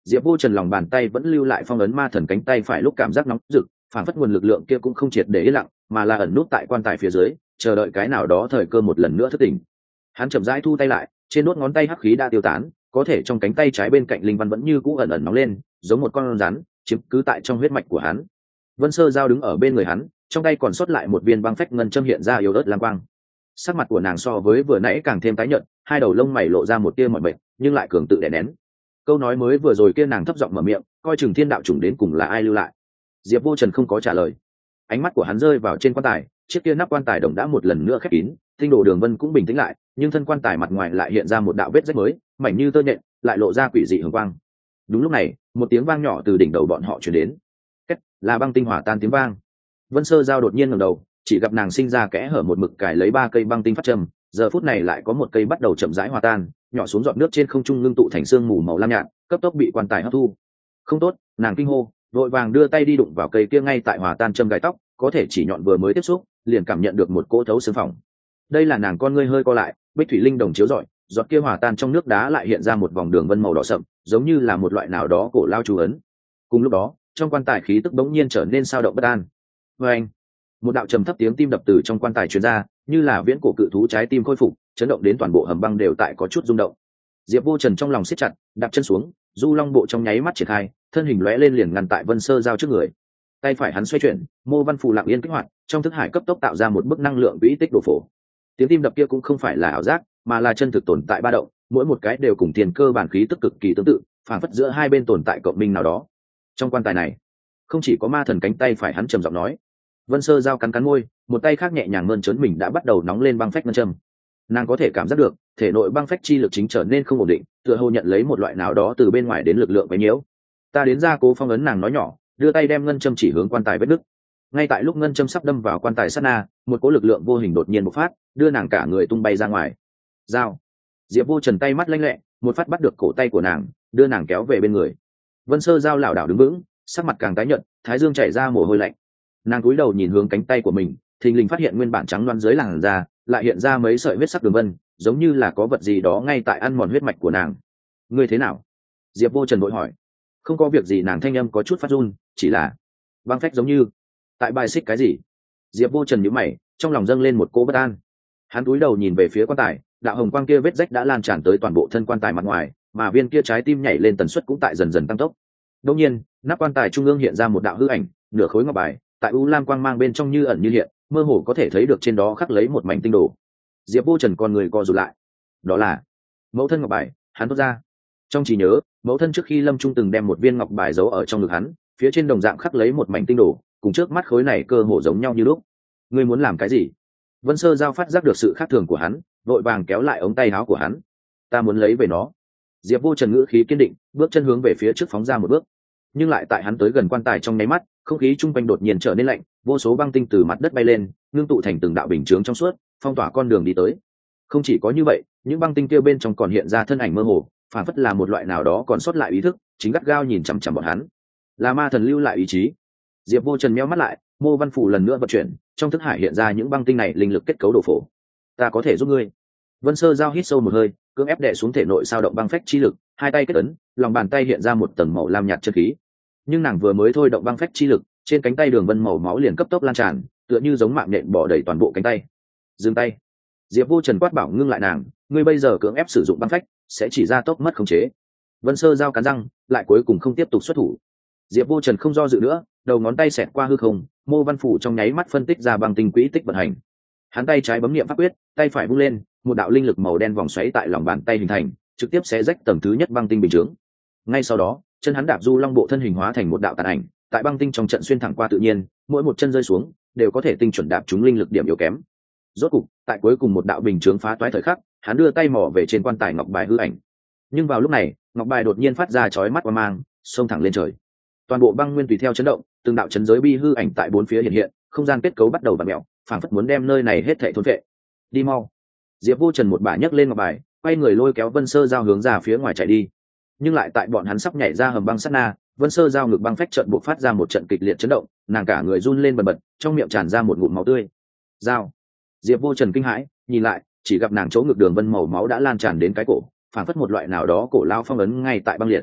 Diệp Vô Trần lòng bàn tay vẫn lưu lại phong ấn ma thần cánh tay phải lúc cảm giác nóng rực, phản phất nguồn lực lượng kia cũng không triệt để yên lặng, mà là ẩn nút tại quan tài phía dưới, chờ đợi cái nào đó thời cơ một lần nữa thức tỉnh. Hắn chậm rãi thu tay lại, trên đốt ngón tay hắc khí đã tiêu tán, có thể trong cánh tay trái bên cạnh linh văn vẫn như cũ ẩn ẩn nóng lên, giống một con rắn chiếm cứ tại trong huyết mạch của hắn. Vân Sơ Giao đứng ở bên người hắn, trong tay còn sót lại một viên băng phách ngân châm hiện ra yếu ớt lam quang. Sắc mặt của nàng so với vừa nãy càng thêm tái nhợt, hai đầu lông mày lộ ra một tia mỏi mệt, nhưng lại cường tự đè nén. Câu nói mới vừa rồi kia nàng thấp giọng mở miệng, coi chừng thiên đạo chủng đến cùng là ai lưu lại. Diệp Vô Trần không có trả lời, ánh mắt của hắn rơi vào trên quan tài, chiếc kia nắp quan tài đồng đã một lần nữa khép kín, tinh đồ đường vân cũng bình tĩnh lại, nhưng thân quan tài mặt ngoài lại hiện ra một đạo vết rách mới, mảnh như tơ nhện, lại lộ ra quỷ dị hường quang. Đúng lúc này, một tiếng vang nhỏ từ đỉnh đầu bọn họ truyền đến. Kết, là băng tinh hỏa tan tiếng vang. Vân Sơ Giao đột nhiên ngẩng đầu, chỉ gặp nàng sinh ra kẽ hở một mực cài lấy 3 cây băng tinh phát châm, giờ phút này lại có một cây bắt đầu chậm rãi hòa tan, nhỏ xuống giọt nước trên không trung ngưng tụ thành sương mù màu lam nhạt, cấp tốc bị quan tài hấp thu. Không tốt, nàng kinh hô, vội vàng đưa tay đi đụng vào cây kia ngay tại hòa tan châm gài tóc, có thể chỉ nhọn vừa mới tiếp xúc, liền cảm nhận được một cỗ thấu xương phỏng. Đây là nàng con ngươi hơi co lại, bích thủy linh đồng chiếu rọi, giọt kia hòa tan trong nước đá lại hiện ra một vòng đường vân màu đỏ sậm, giống như là một loại nào đó cổ lao chú ấn. Cùng lúc đó, trong quan tài khí tức bỗng nhiên trở nên sao động bất an. Và anh, một đạo trầm thấp tiếng tim đập từ trong quan tài truyền ra, như là viễn cổ cự thú trái tim khôi phục, chấn động đến toàn bộ hầm băng đều tại có chút rung động. Diệp Vô Trần trong lòng siết chặt, đạp chân xuống, du long bộ trong nháy mắt triển khai, thân hình lóe lên liền ngăn tại Vân Sơ Giao trước người. Tay phải hắn xoay chuyển, mô văn phù lặng yên kích hoạt, trong thức hải cấp tốc tạo ra một bức năng lượng vĩ tích đổ phổ. Tiếng tim đập kia cũng không phải là ảo giác, mà là chân thực tồn tại ba động, mỗi một cái đều cùng tiền cơ bản khí tức cực kỳ tương tự, phản phất giữa hai bên tồn tại cộng minh nào đó. Trong quan tài này, không chỉ có ma thần cánh tay phải, hắn trầm giọng nói. Vân Sơ Giao cắn cắn môi, một tay khác nhẹ nhàng mơn trớn mình đã bắt đầu nóng lên băng phách ngân châm. Nàng có thể cảm giác được thể nội băng phách chi lực chính trở nên không ổn định, tựa hồ nhận lấy một loại nào đó từ bên ngoài đến lực lượng quấy nhiễu. Ta đến ra cố phong ấn, nàng nói nhỏ, đưa tay đem ngân châm chỉ hướng quan tài vết nứt. Ngay tại lúc ngân châm sắp đâm vào quan tài sát na, một cỗ lực lượng vô hình đột nhiên bộc phát, đưa nàng cả người tung bay ra ngoài. Giao. Diệp Vô Trần tay mắt lanh lẹ, một phát bắt được cổ tay của nàng, đưa nàng kéo về bên người. Vân Sơ Giao lảo đảo đứng vững, sắc mặt càng tái nhợt, thái dương chảy ra mồ hôi lạnh. Nàng cúi đầu nhìn hướng cánh tay của mình, thình lình phát hiện nguyên bản trắng loáng dưới làn da lại hiện ra mấy sợi vết sắc đường vân, giống như là có vật gì đó ngay tại ăn mòn huyết mạch của nàng. Ngươi thế nào? Diệp Vô Trần vội hỏi. Không có việc gì, nàng thanh âm có chút phát run, chỉ là băng phách giống như tại bài xích cái gì. Diệp Vô Trần nhíu mày, trong lòng dâng lên một cỗ bất an. Hắn cúi đầu nhìn về phía quan tài, đạo hồng quang kia vết rách đã lan tràn tới toàn bộ thân quan tài mặt ngoài, mà viên kia trái tim nhảy lên tần suất cũng tại dần dần tăng tốc. Đột nhiên, nắp quan tài trung ương hiện ra một đạo hư ảnh, nửa khối ngọc bài, tại u lam quang mang bên trong như ẩn như hiện, mơ hồ có thể thấy được trên đó khắc lấy một mảnh tinh đồ. Diệp Vô Trần con người co rụt lại. Đó là mẫu thân ngọc bài. Hắn thốt ra. Trong trí nhớ, mẫu thân trước khi lâm trung từng đem một viên ngọc bài giấu ở trong ngực hắn, phía trên đồng dạng khắc lấy một mảnh tinh đồ, cùng trước mắt khối này cơ hồ giống nhau như lúc. Ngươi muốn làm cái gì? Vân Sơ Giao phát giác được sự khác thường của hắn, vội vàng kéo lại ống tay áo của hắn. Ta muốn lấy về nó. Diệp Vô Trần ngữ khí kiên định, bước chân hướng về phía trước phóng ra một bước. Nhưng lại tại hắn tới gần quan tài trong nháy mắt, không khí chung quanh đột nhiên trở nên lạnh, vô số băng tinh từ mặt đất bay lên, ngưng tụ thành từng đạo bình chướng trong suốt, phong tỏa con đường đi tới. Không chỉ có như vậy, những băng tinh kia bên trong còn hiện ra thân ảnh mơ hồ, phản phất là một loại nào đó còn sót lại ý thức, chính gắt gao nhìn chằm chằm bọn hắn. Là ma thần lưu lại ý chí. Diệp Vô Trần méo mắt lại, mô văn phủ lần nữa vận chuyển, trong thức hải hiện ra những băng tinh này linh lực kết cấu đồ phổ. Ta có thể giúp ngươi. Vân Sơ Giao hít sâu một hơi, cưỡng ép đè xuống thể nội sao động băng phách chi lực, hai tay kết ấn, lòng bàn tay hiện ra một tầng màu lam nhạt chân khí. Nhưng nàng vừa mới thôi động băng phách chi lực, trên cánh tay đường vân màu máu liền cấp tốc lan tràn, tựa như giống mạng nhện bỏ đầy toàn bộ cánh tay. Dừng tay. Diệp Vô Trần quát bảo ngưng lại nàng, ngươi bây giờ cưỡng ép sử dụng băng phách sẽ chỉ ra tốc mất khống chế. Vân Sơ Giao cắn răng, lại cuối cùng không tiếp tục xuất thủ. Diệp Vô Trần không do dự nữa, đầu ngón tay xẹt qua hư không, mô văn phủ trong nháy mắt phân tích ra băng tinh quỹ tích vận hành. Hắn tay trái bấm niệm pháp quyết, tay phải vung lên, một đạo linh lực màu đen vòng xoáy tại lòng bàn tay hình thành, trực tiếp xé rách tầng thứ nhất băng tinh bình chướng. Ngay sau đó, chân hắn đạp du long bộ thân hình hóa thành một đạo tàn ảnh, tại băng tinh trong trận xuyên thẳng qua tự nhiên, mỗi một chân rơi xuống đều có thể tinh chuẩn đạp trúng linh lực điểm yếu kém. Rốt cục, tại cuối cùng một đạo bình chướng phá toái thời khắc, hắn đưa tay mò về trên quan tài ngọc bài hư ảnh. Nhưng vào lúc này, ngọc bài đột nhiên phát ra chói mắt quang mang, xông thẳng lên trời. Toàn bộ băng nguyên tùy theo chấn động, từng đạo chấn giới bi hư ảnh tại bốn phía hiện hiện, không gian kết cấu bắt đầu vặn mèo, phảng phất muốn đem nơi này hết thảy thôn phệ. Đi mau. Diệp Vô Trần một bả nhấc lên ngọc bài, quay người lôi kéo Vân Sơ Giao hướng ra phía ngoài chạy đi. Nhưng lại tại bọn hắn sắp nhảy ra hầm băng sát na, Vân Sơ Giao ngực băng phách trận buộc phát ra một trận kịch liệt chấn động, nàng cả người run lên bần bật, trong miệng tràn ra một ngụm máu tươi. Giao. Diệp Vô Trần kinh hãi, nhìn lại, chỉ gặp nàng chỗ ngực đường vân màu máu đã lan tràn đến cái cổ, phảng phất một loại nào đó cổ lao phong ấn ngay tại băng liệt.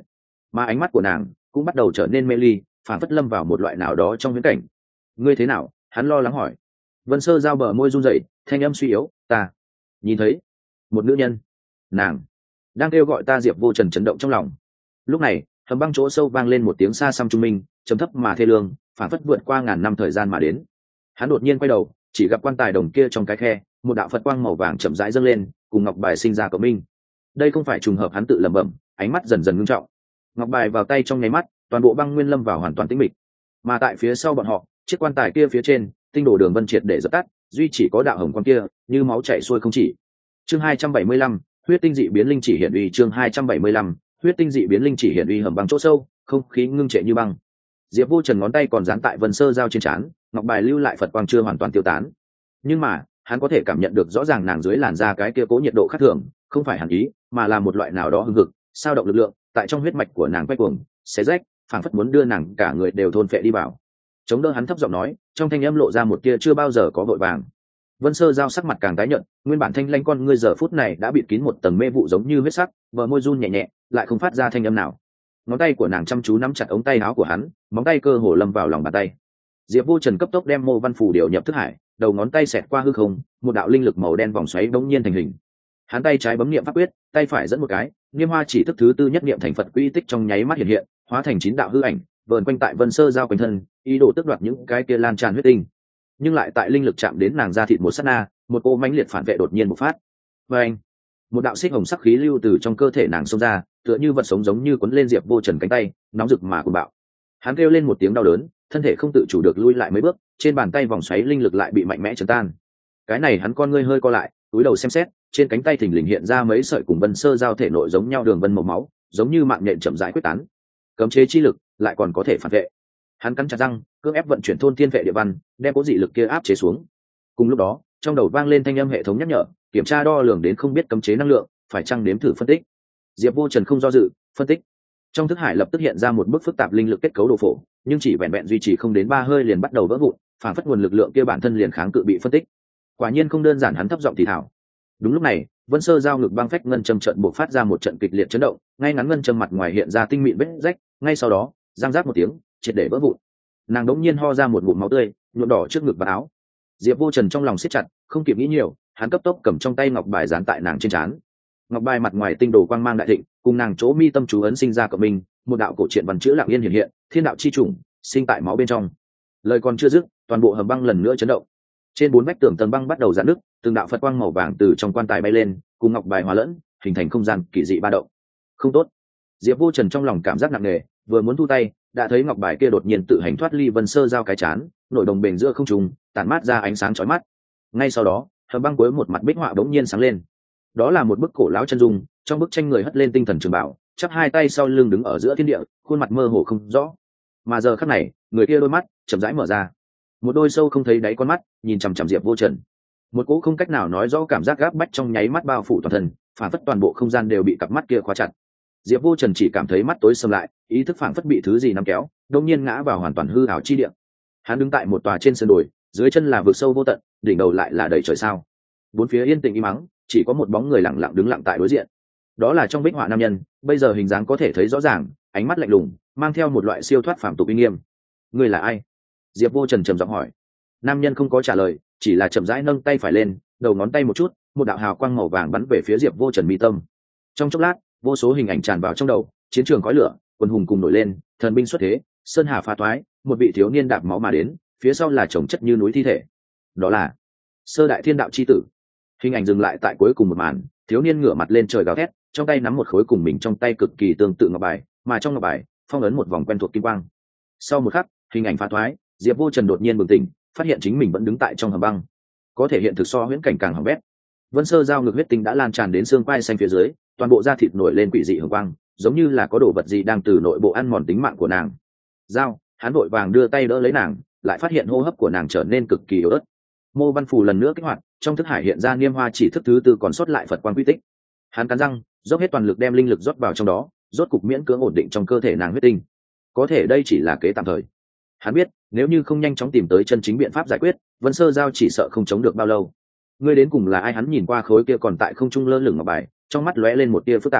mà ánh mắt của nàng cũng bắt đầu trở nên mê ly, phản phất lâm vào một loại nào đó trong viễn cảnh. Ngươi thế nào? Hắn lo lắng hỏi. Vân Sơ Giao bờ môi run rẩy, thanh âm suy yếu. Ta nhìn thấy một nữ nhân, nàng đang kêu gọi ta. Diệp Vô Trần chấn động trong lòng. Lúc này hầm băng chỗ sâu vang lên một tiếng xa xăm trung minh, trầm thấp mà thê lương, phản phất vượt qua ngàn năm thời gian mà đến. Hắn đột nhiên quay đầu, chỉ gặp quan tài đồng kia trong cái khe, một đạo Phật quang màu vàng chậm rãi dâng lên, cùng ngọc bài sinh ra cộng minh. Đây không phải trùng hợp, hắn tự lẩm bẩm, ánh mắt dần dần ngưng trọng. Ngọc bài vào tay trong nháy mắt, toàn bộ băng nguyên lâm vào hoàn toàn tĩnh mịch. Mà tại phía sau bọn họ, chiếc quan tài kia phía trên, tinh đồ đường vân triệt để dập tắt, duy chỉ có đạo hồng quang kia như máu chảy xuôi không chỉ. Chương 275, huyết tinh dị biến linh chỉ hiển uy. Chương 275, huyết tinh dị biến linh chỉ hiển uy. Hầm băng chỗ sâu, không khí ngưng trệ như băng. Diệp Vô Trần ngón tay còn dán tại Vân Sơ Giao trên trán, ngọc bài lưu lại Phật quang chưa hoàn toàn tiêu tán. Nhưng mà hắn có thể cảm nhận được rõ ràng nàng dưới làn da cái kia cố nhiệt độ khác thường, không phải hàn ý, mà là một loại nào đó hưng hực, sao động lực lượng tại trong huyết mạch của nàng quay cuồng, xé rách, phảng phất muốn đưa nàng cả người đều thôn phệ đi vào. Chống đỡ hắn thấp giọng nói, trong thanh âm lộ ra một tia chưa bao giờ có vội vàng. Vân Sơ Giao sắc mặt càng tái nhợt, nguyên bản thanh lãnh con ngươi giờ phút này đã bịt kín một tầng mê vụ giống như huyết sắc, bờ môi run nhẹ nhẹ, lại không phát ra thanh âm nào. Ngón tay của nàng chăm chú nắm chặt ống tay áo của hắn, móng tay cơ hồ lâm vào lòng bàn tay. Diệp Vô Trần cấp tốc đem mô văn phù điều nhập thức hải, đầu ngón tay xẹt qua hư không, một đạo linh lực màu đen vòng xoáy bỗng nhiên thành hình. Hắn tay trái bấm niệm pháp quyết, tay phải dẫn một cái, niêm hoa chỉ thức thứ tư nhất niệm thành Phật quy tích trong nháy mắt hiện hiện, hóa thành 9 đạo hư ảnh, vờn quanh tại Vân Sơ Giao quanh thân, ý đồ tước đoạt những cái kia lan tràn huyết tinh. Nhưng lại tại linh lực chạm đến nàng da thịt một sát na, một cô mãnh liệt phản vệ đột nhiên bộc phát. Oeng! Một đạo xích hồng sắc khí lưu từ trong cơ thể nàng xông ra, tựa như vật sống giống như cuốn lên Diệp Vô Trần cánh tay, nóng rực mà cuồng bạo. Hắn kêu lên một tiếng đau đớn, thân thể không tự chủ được lui lại mấy bước, trên bàn tay vòng xoáy linh lực lại bị mạnh mẽ chấn tan. Cái này hắn con ngươi hơi co lại, cúi đầu xem xét, trên cánh tay thình lình hiện ra mấy sợi cùng Vân Sơ Giao thể nội giống nhau đường vân màu máu, giống như mạng nhện chậm rãi quyết tán. Cấm chế chi lực lại còn có thể phản vệ. Hắn cắn chặt răng, cưỡng ép vận chuyển thôn thiên vệ địa văn, đem cố dị lực kia áp chế xuống. Cùng lúc đó, trong đầu vang lên thanh âm hệ thống nhắc nhở, kiểm tra đo lường đến không biết cấm chế năng lượng, phải chăng nếm thử phân tích. Diệp Vô Trần không do dự, phân tích. Trong thức hải lập tức hiện ra một bức phức tạp linh lực kết cấu đồ phổ, nhưng chỉ vẹn vẹn duy trì không đến 3 hơi liền bắt đầu vỡ vụn, phản phất nguồn lực lượng kia bản thân liền kháng cự bị phân tích. Quả nhiên không đơn giản, hắn thấp giọng thì thào. Đúng lúc này, Vân Sơ Giao ngực băng phách ngân châm trận bộc phát ra một trận kịch liệt chấn động, ngay ngắn ngân châm mặt ngoài hiện ra tinh mịn vết rách, ngay sau đó, răng rác một tiếng, triệt để vỡ vụn. Nàng đống nhiên ho ra một ngụm máu tươi, nhuộm đỏ trước ngực và áo. Diệp Vô Trần trong lòng siết chặt, không kịp nghĩ nhiều, hắn cấp tốc cầm trong tay ngọc bài dán tại nàng trên trán. Ngọc bài mặt ngoài tinh đồ quang mang đại thịnh, cùng nàng chỗ mi tâm chú ấn sinh ra cộng minh, một đạo cổ truyện văn chữ lặng yên hiện hiện, thiên đạo chi chủng, sinh tại máu bên trong. Lời còn chưa dứt, toàn bộ hầm băng lần nữa chấn động. Trên 4 vách tường tầng băng bắt đầu giãn nứt, từng đạo Phật quang màu vàng từ trong quan tài bay lên, cùng ngọc bài hòa lẫn, hình thành không gian kỳ dị ba động. Không tốt. Diệp Vô Trần trong lòng cảm giác nặng nề, vừa muốn thu tay, đã thấy ngọc bài kia đột nhiên tự hành thoát ly Vân Sơ Giao cái chán, nội đồng bền giữa không trung, tản mát ra ánh sáng chói mắt. Ngay sau đó, hầm băng cuối một mặt bích họa bỗng nhiên sáng lên. Đó là một bức cổ lão chân dung, trong bức tranh người hất lên tinh thần trường bảo, chắp hai tay sau lưng đứng ở giữa thiên địa, khuôn mặt mơ hồ không rõ. Mà giờ khắc này, người kia đôi mắt chậm rãi mở ra, một đôi sâu không thấy đáy con mắt nhìn chằm chằm Diệp Vô Trần. Một cỗ không cách nào nói rõ cảm giác gáp bách trong nháy mắt bao phủ toàn thân, phản phất toàn bộ không gian đều bị cặp mắt kia khóa chặt. Diệp Vô Trần chỉ cảm thấy mắt tối sầm lại, ý thức phản phất bị thứ gì nắm kéo, đột nhiên ngã vào hoàn toàn hư ảo chi địa. Hắn đứng tại một tòa trên sườn đồi, dưới chân là vực sâu vô tận, đỉnh đầu lại là đầy trời sao. Bốn phía yên tĩnh im mắng, chỉ có một bóng người lặng lặng đứng lặng tại đối diện. Đó là trong bích họa nam nhân, bây giờ hình dáng có thể thấy rõ ràng, ánh mắt lạnh lùng, mang theo một loại siêu thoát phàm tục uy nghiêm. Ngươi là ai? Diệp Vô Trần trầm giọng hỏi. Nam nhân không có trả lời, chỉ là chậm rãi nâng tay phải lên, đầu ngón tay một chút, một đạo hào quang màu vàng bắn về phía Diệp Vô Trần mi tâm. Trong chốc lát, vô số hình ảnh tràn vào trong đầu, chiến trường khói lửa, quân hùng cùng nổi lên, thần binh xuất thế, sơn hà phá toái, một vị thiếu niên đạp máu mà đến, phía sau là chồng chất như núi thi thể. Đó là Sơ Đại Thiên Đạo chi tử. Hình ảnh dừng lại tại cuối cùng một màn, thiếu niên ngửa mặt lên trời gào thét, trong tay nắm một khối cùng mình trong tay cực kỳ tương tự ngọc bài, mà trong ngọc bài phong ấn một vòng quen thuộc kim quang. Sau một khắc, hình ảnh phá thoái, Diệp Vô Trần đột nhiên bừng tỉnh, phát hiện chính mình vẫn đứng tại trong hầm băng. Có thể hiện thực so huyễn cảnh càng hỏng bét. Vân Sơ Giao ngực huyết tinh đã lan tràn đến xương quai xanh phía dưới, toàn bộ da thịt nổi lên quỷ dị hồng quang, giống như là có đồ vật gì đang từ nội bộ ăn mòn tính mạng của nàng. Giao, hắn vội vàng đưa tay đỡ lấy nàng, lại phát hiện hô hấp của nàng trở nên cực kỳ yếu ớt. Mô văn phù lần nữa kích hoạt, trong thức hải hiện ra niêm hoa chỉ thức thứ tư còn sót lại Phật quang quy tích. Hắn cắn răng, dốc hết toàn lực đem linh lực rót vào trong đó, rốt cục miễn cưỡng ổn định trong cơ thể nàng huyết tinh. Có thể đây chỉ là kế tạm thời. Hắn biết, nếu như không nhanh chóng tìm tới chân chính biện pháp giải quyết, Vân Sơ Giao chỉ sợ không chống được bao lâu. Ngươi đến cùng là ai? Hắn nhìn qua khối kia còn tại không trung lơ lửng ngọc bài, trong mắt lóe lên một tia phức tạp.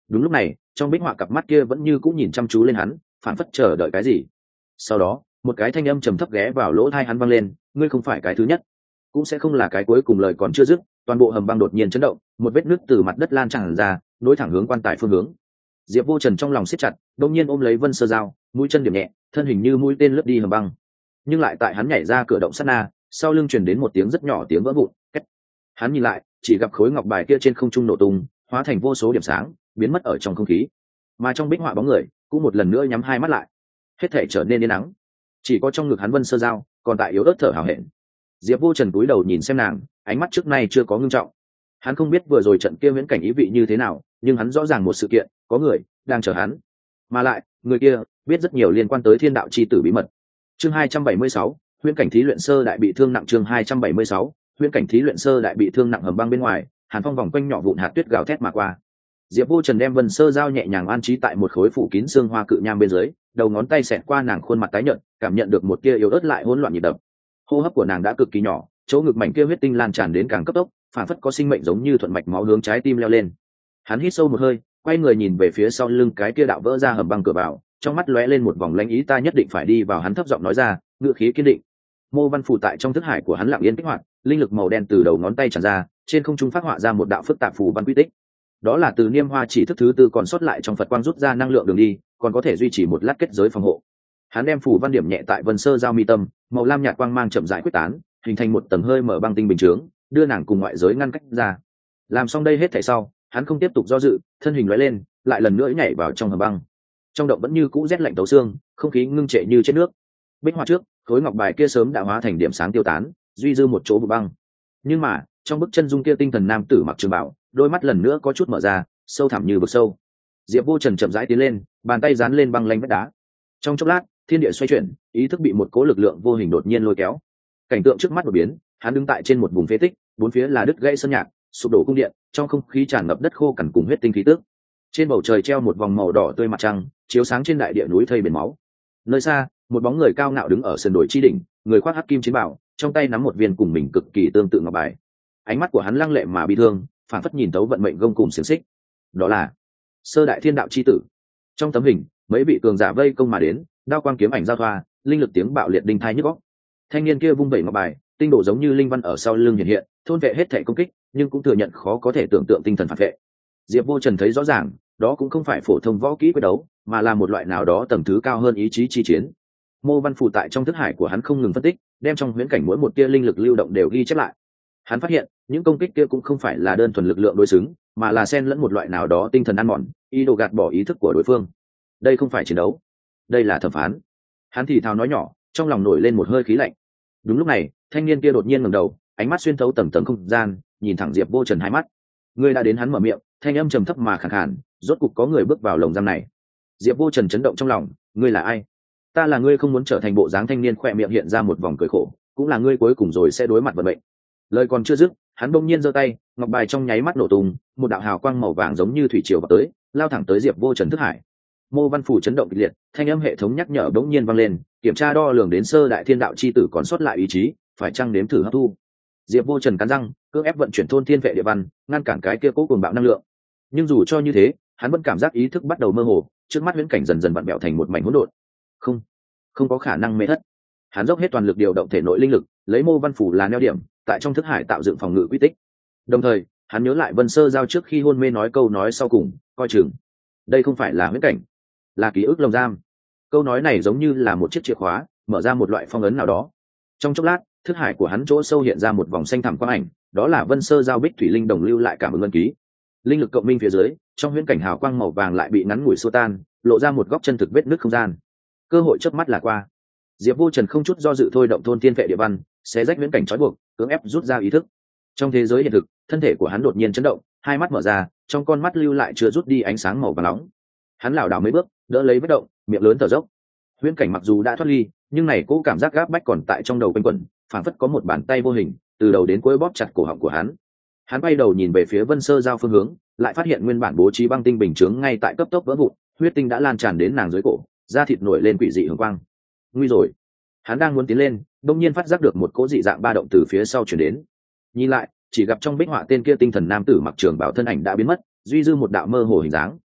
Đúng lúc này trong bích họa cặp mắt kia vẫn như cũng nhìn chăm chú lên hắn, phản phất chờ đợi cái gì. Sau đó một cái thanh âm trầm thấp ghé vào lỗ tai hắn vang lên, ngươi không phải cái thứ nhất, cũng sẽ không là cái cuối cùng. Lời còn chưa dứt, toàn bộ hầm băng đột nhiên chấn động, một vết nứt từ mặt đất lan tràn ra, nối thẳng hướng quan tài phương hướng. Diệp Vô Trần trong lòng siết chặt, đột nhiên ôm lấy Vân Sơ Dao, mũi chân điểm nhẹ, thân hình như mũi tên lướt đi hầm băng. Nhưng lại tại hắn nhảy ra cửa động sát na, sau lưng truyền đến một tiếng rất nhỏ tiếng vỡ vụn. Két. Hắn nhìn lại, chỉ gặp khối ngọc bài kia trên không trung nổ tung, hóa thành vô số điểm sáng, biến mất ở trong không khí. Mà trong bích họa bóng người cũng một lần nữa nhắm hai mắt lại, hết thảy trở nên yên ắng. Chỉ có trong ngực hắn Vân Sơ Dao còn tại yếu ớt thở hổn hển. Diệp Vô Trần cúi đầu nhìn xem nàng, ánh mắt trước nay chưa có ngưng trọng. Hắn không biết vừa rồi trận kia viễn cảnh ý vị như thế nào, nhưng hắn rõ ràng một sự kiện, có người đang chờ hắn. Mà lại, người kia biết rất nhiều liên quan tới Thiên Đạo chi tử bí mật. Chương 276, huyễn cảnh thí luyện sơ đại bị thương nặng. Chương 276, huyễn cảnh thí luyện sơ đại bị thương nặng. Hầm băng bên ngoài, Hàn Phong vòng quanh nhỏ vụn hạt tuyết gào thét mà qua. Diệp Vô Trần đem Vân Sơ Dao nhẹ nhàng an trí tại một khối phủ kín xương hoa cự nham bên dưới, đầu ngón tay xẹt qua nàng khuôn mặt tái nhợt, cảm nhận được một tia yếu ớt lại hỗn loạn nhịp đập. Hô hấp của nàng đã cực kỳ nhỏ, chỗ ngực mảnh kia huyết tinh lan tràn đến càng cấp tốc, phản phất có sinh mệnh giống như thuận mạch máu hướng trái tim leo lên. Hắn hít sâu một hơi, quay người nhìn về phía sau lưng cái kia đạo vỡ ra hầm băng cửa vào, trong mắt lóe lên một vòng lãnh ý. Ta nhất định phải đi vào. Hắn thấp giọng nói ra, ngữ khí kiên định. Mô văn phù tại trong thức hải của hắn lặng yên kích hoạt, linh lực màu đen từ đầu ngón tay tràn ra, trên không trung phát họa ra một đạo phức tạp phù văn quy tích. Đó là từ niêm hoa chỉ thức thứ tư còn sót lại trong Phật quang rút ra năng lượng đường đi, còn có thể duy trì một lát kết giới phòng hộ. Hắn đem phù văn điểm nhẹ tại Vân Sơ Dao mi tâm, màu lam nhạt quang mang chậm rãi quyết tán, hình thành một tầng hơi mở băng tinh bình chướng, đưa nàng cùng ngoại giới ngăn cách ra. Làm xong đây hết thảy sau, hắn không tiếp tục do dự, thân hình lóe lên, lại lần nữa nhảy vào trong hầm băng. Trong động vẫn như cũ rét lạnh tấu xương, không khí ngưng trệ như chết nước. Bích họa trước, khối ngọc bài kia sớm đã hóa thành điểm sáng tiêu tán, duy dư một chỗ vụ băng. Nhưng mà trong bức chân dung kia tinh thần nam tử mặc trường bào, đôi mắt lần nữa có chút mở ra, sâu thẳm như vực sâu. Diệp Vô Trần chậm rãi tiến lên, bàn tay dán lên băng lanh vách đá. Trong chốc lát, thiên địa xoay chuyển, ý thức bị một cỗ lực lượng vô hình đột nhiên lôi kéo. Cảnh tượng trước mắt đột biến, hắn đứng tại trên một vùng phế tích, bốn phía là đứt gãy sơn nhạc, sụp đổ cung điện, trong không khí tràn ngập đất khô cằn cùng huyết tinh khí tức. Trên bầu trời treo một vòng màu đỏ tươi mặt trăng, chiếu sáng trên đại địa núi thây biển máu. Nơi xa, một bóng người cao ngạo đứng ở sườn đồi chi đỉnh, người khoác hắc kim chiến bào, trong tay nắm một viên cùng mình cực kỳ tương tự ngọc bài. Ánh mắt của hắn lăng lệ mà bi thương, phản phất nhìn tấu vận mệnh gông cùng xiềng xích. Đó là sơ đại thiên đạo chi tử. Trong tấm hình, mấy vị cường giả vây công mà đến, đao quang kiếm ảnh giao thoa, linh lực tiếng bạo liệt đinh thai nhức óc. Thanh niên kia vung vẩy ngọc bài, tinh độ giống như linh văn ở sau lưng hiện hiện, thôn vệ hết thể công kích, nhưng cũng thừa nhận khó có thể tưởng tượng tinh thần phản vệ. Diệp Vô Trần thấy rõ ràng, đó cũng không phải phổ thông võ kỹ quyết đấu, mà là một loại nào đó tầng thứ cao hơn ý chí chi chiến. Mô văn phù tại trong thức hải của hắn không ngừng phân tích, đem trong huyễn cảnh mỗi một tia linh lực lưu động đều ghi chép lại. Hắn phát hiện, những công kích kia cũng không phải là đơn thuần lực lượng đối xứng, mà là xen lẫn một loại nào đó tinh thần ăn mòn, ý đồ gạt bỏ ý thức của đối phương. Đây không phải chiến đấu, đây là thẩm phán. Hắn thì thào nói nhỏ, trong lòng nổi lên một hơi khí lạnh. Đúng lúc này, thanh niên kia đột nhiên ngẩng đầu, ánh mắt xuyên thấu tầng tầng không gian, nhìn thẳng Diệp Vô Trần hai mắt. Người đã đến. Hắn mở miệng, thanh âm trầm thấp mà khàn khàn, rốt cục có người bước vào lồng giam này. Diệp Vô Trần chấn động trong lòng, ngươi là ai? Ta là ngươi không muốn trở thành bộ dáng. Thanh niên khỏe miệng hiện ra một vòng cười khổ, cũng là ngươi cuối cùng rồi sẽ đối mặt vận mệnh. Lời còn chưa dứt, hắn bỗng nhiên giơ tay, ngọc bài trong nháy mắt nổ tung, một đạo hào quang màu vàng giống như thủy triều vào tới, lao thẳng tới Diệp Vô Trần thức hải. Mô văn phủ chấn động kịch liệt, thanh âm hệ thống nhắc nhở bỗng nhiên vang lên, kiểm tra đo lường đến sơ đại thiên đạo chi tử còn sót lại ý chí, phải chăng nếm thử hấp thu. Diệp Vô Trần cắn răng, cưỡng ép vận chuyển thôn thiên vệ địa văn, ngăn cản cái kia cố cuồng bạo năng lượng. Nhưng dù cho như thế, hắn vẫn cảm giác ý thức bắt đầu mơ hồ, trước mắt huyễn cảnh dần dần vặn vẹo thành một mảnh hỗn độn. Không có khả năng mê thất. Hắn dốc hết toàn lực điều động thể nội linh lực, lấy mô văn phủ là neo điểm, tại trong thức hải tạo dựng phòng ngự quy tích. Đồng thời, hắn nhớ lại Vân Sơ Giao trước khi hôn mê nói câu nói sau cùng, coi chừng. Đây không phải là huyễn cảnh, là ký ức lồng giam. Câu nói này giống như là một chiếc chìa khóa, mở ra một loại phong ấn nào đó. Trong chốc lát, thức hải của hắn chỗ sâu hiện ra một vòng xanh thẳm quang ảnh, đó là Vân Sơ Giao Bích Thủy Linh đồng lưu lại cảm ứng ân ký. Linh lực cộng minh phía dưới, trong huyễn cảnh hào quang màu vàng lại bị ngắn ngủi xua tan, lộ ra một góc chân thực vết nứt không gian. Cơ hội chớp mắt là qua. Diệp Vô Trần không chút do dự thôi động thôn thiên vệ địa văn, xé rách huyễn cảnh trói buộc, cưỡng ép rút ra ý thức. Trong thế giới hiện thực, thân thể của hắn đột nhiên chấn động, hai mắt mở ra, trong con mắt lưu lại chưa rút đi ánh sáng màu vàng nóng. Hắn lảo đảo mấy bước, đỡ lấy vết động, miệng lớn thở dốc. Huyễn cảnh mặc dù đã thoát ly, nhưng này cố cảm giác gáp bách còn tại trong đầu quanh quẩn, phảng phất có một bàn tay vô hình từ đầu đến cuối bóp chặt cổ họng của hắn. Hắn bay đầu nhìn về phía Vân Sơ Giao phương hướng, lại phát hiện nguyên bản bố trí băng tinh bình chướng ngay tại cấp tốc vỡ vụn, huyết tinh đã lan tràn đến nàng dưới cổ, da thịt nổi lên quỷ dị hường quang. Nguy rồi! Hắn đang muốn tiến lên, đột nhiên phát giác được một cỗ dị dạng ba động từ phía sau truyền đến. Nhìn lại, chỉ gặp trong bích họa tên kia tinh thần nam tử mặc trường bào thân ảnh đã biến mất, duy dư một đạo mơ hồ hình dáng,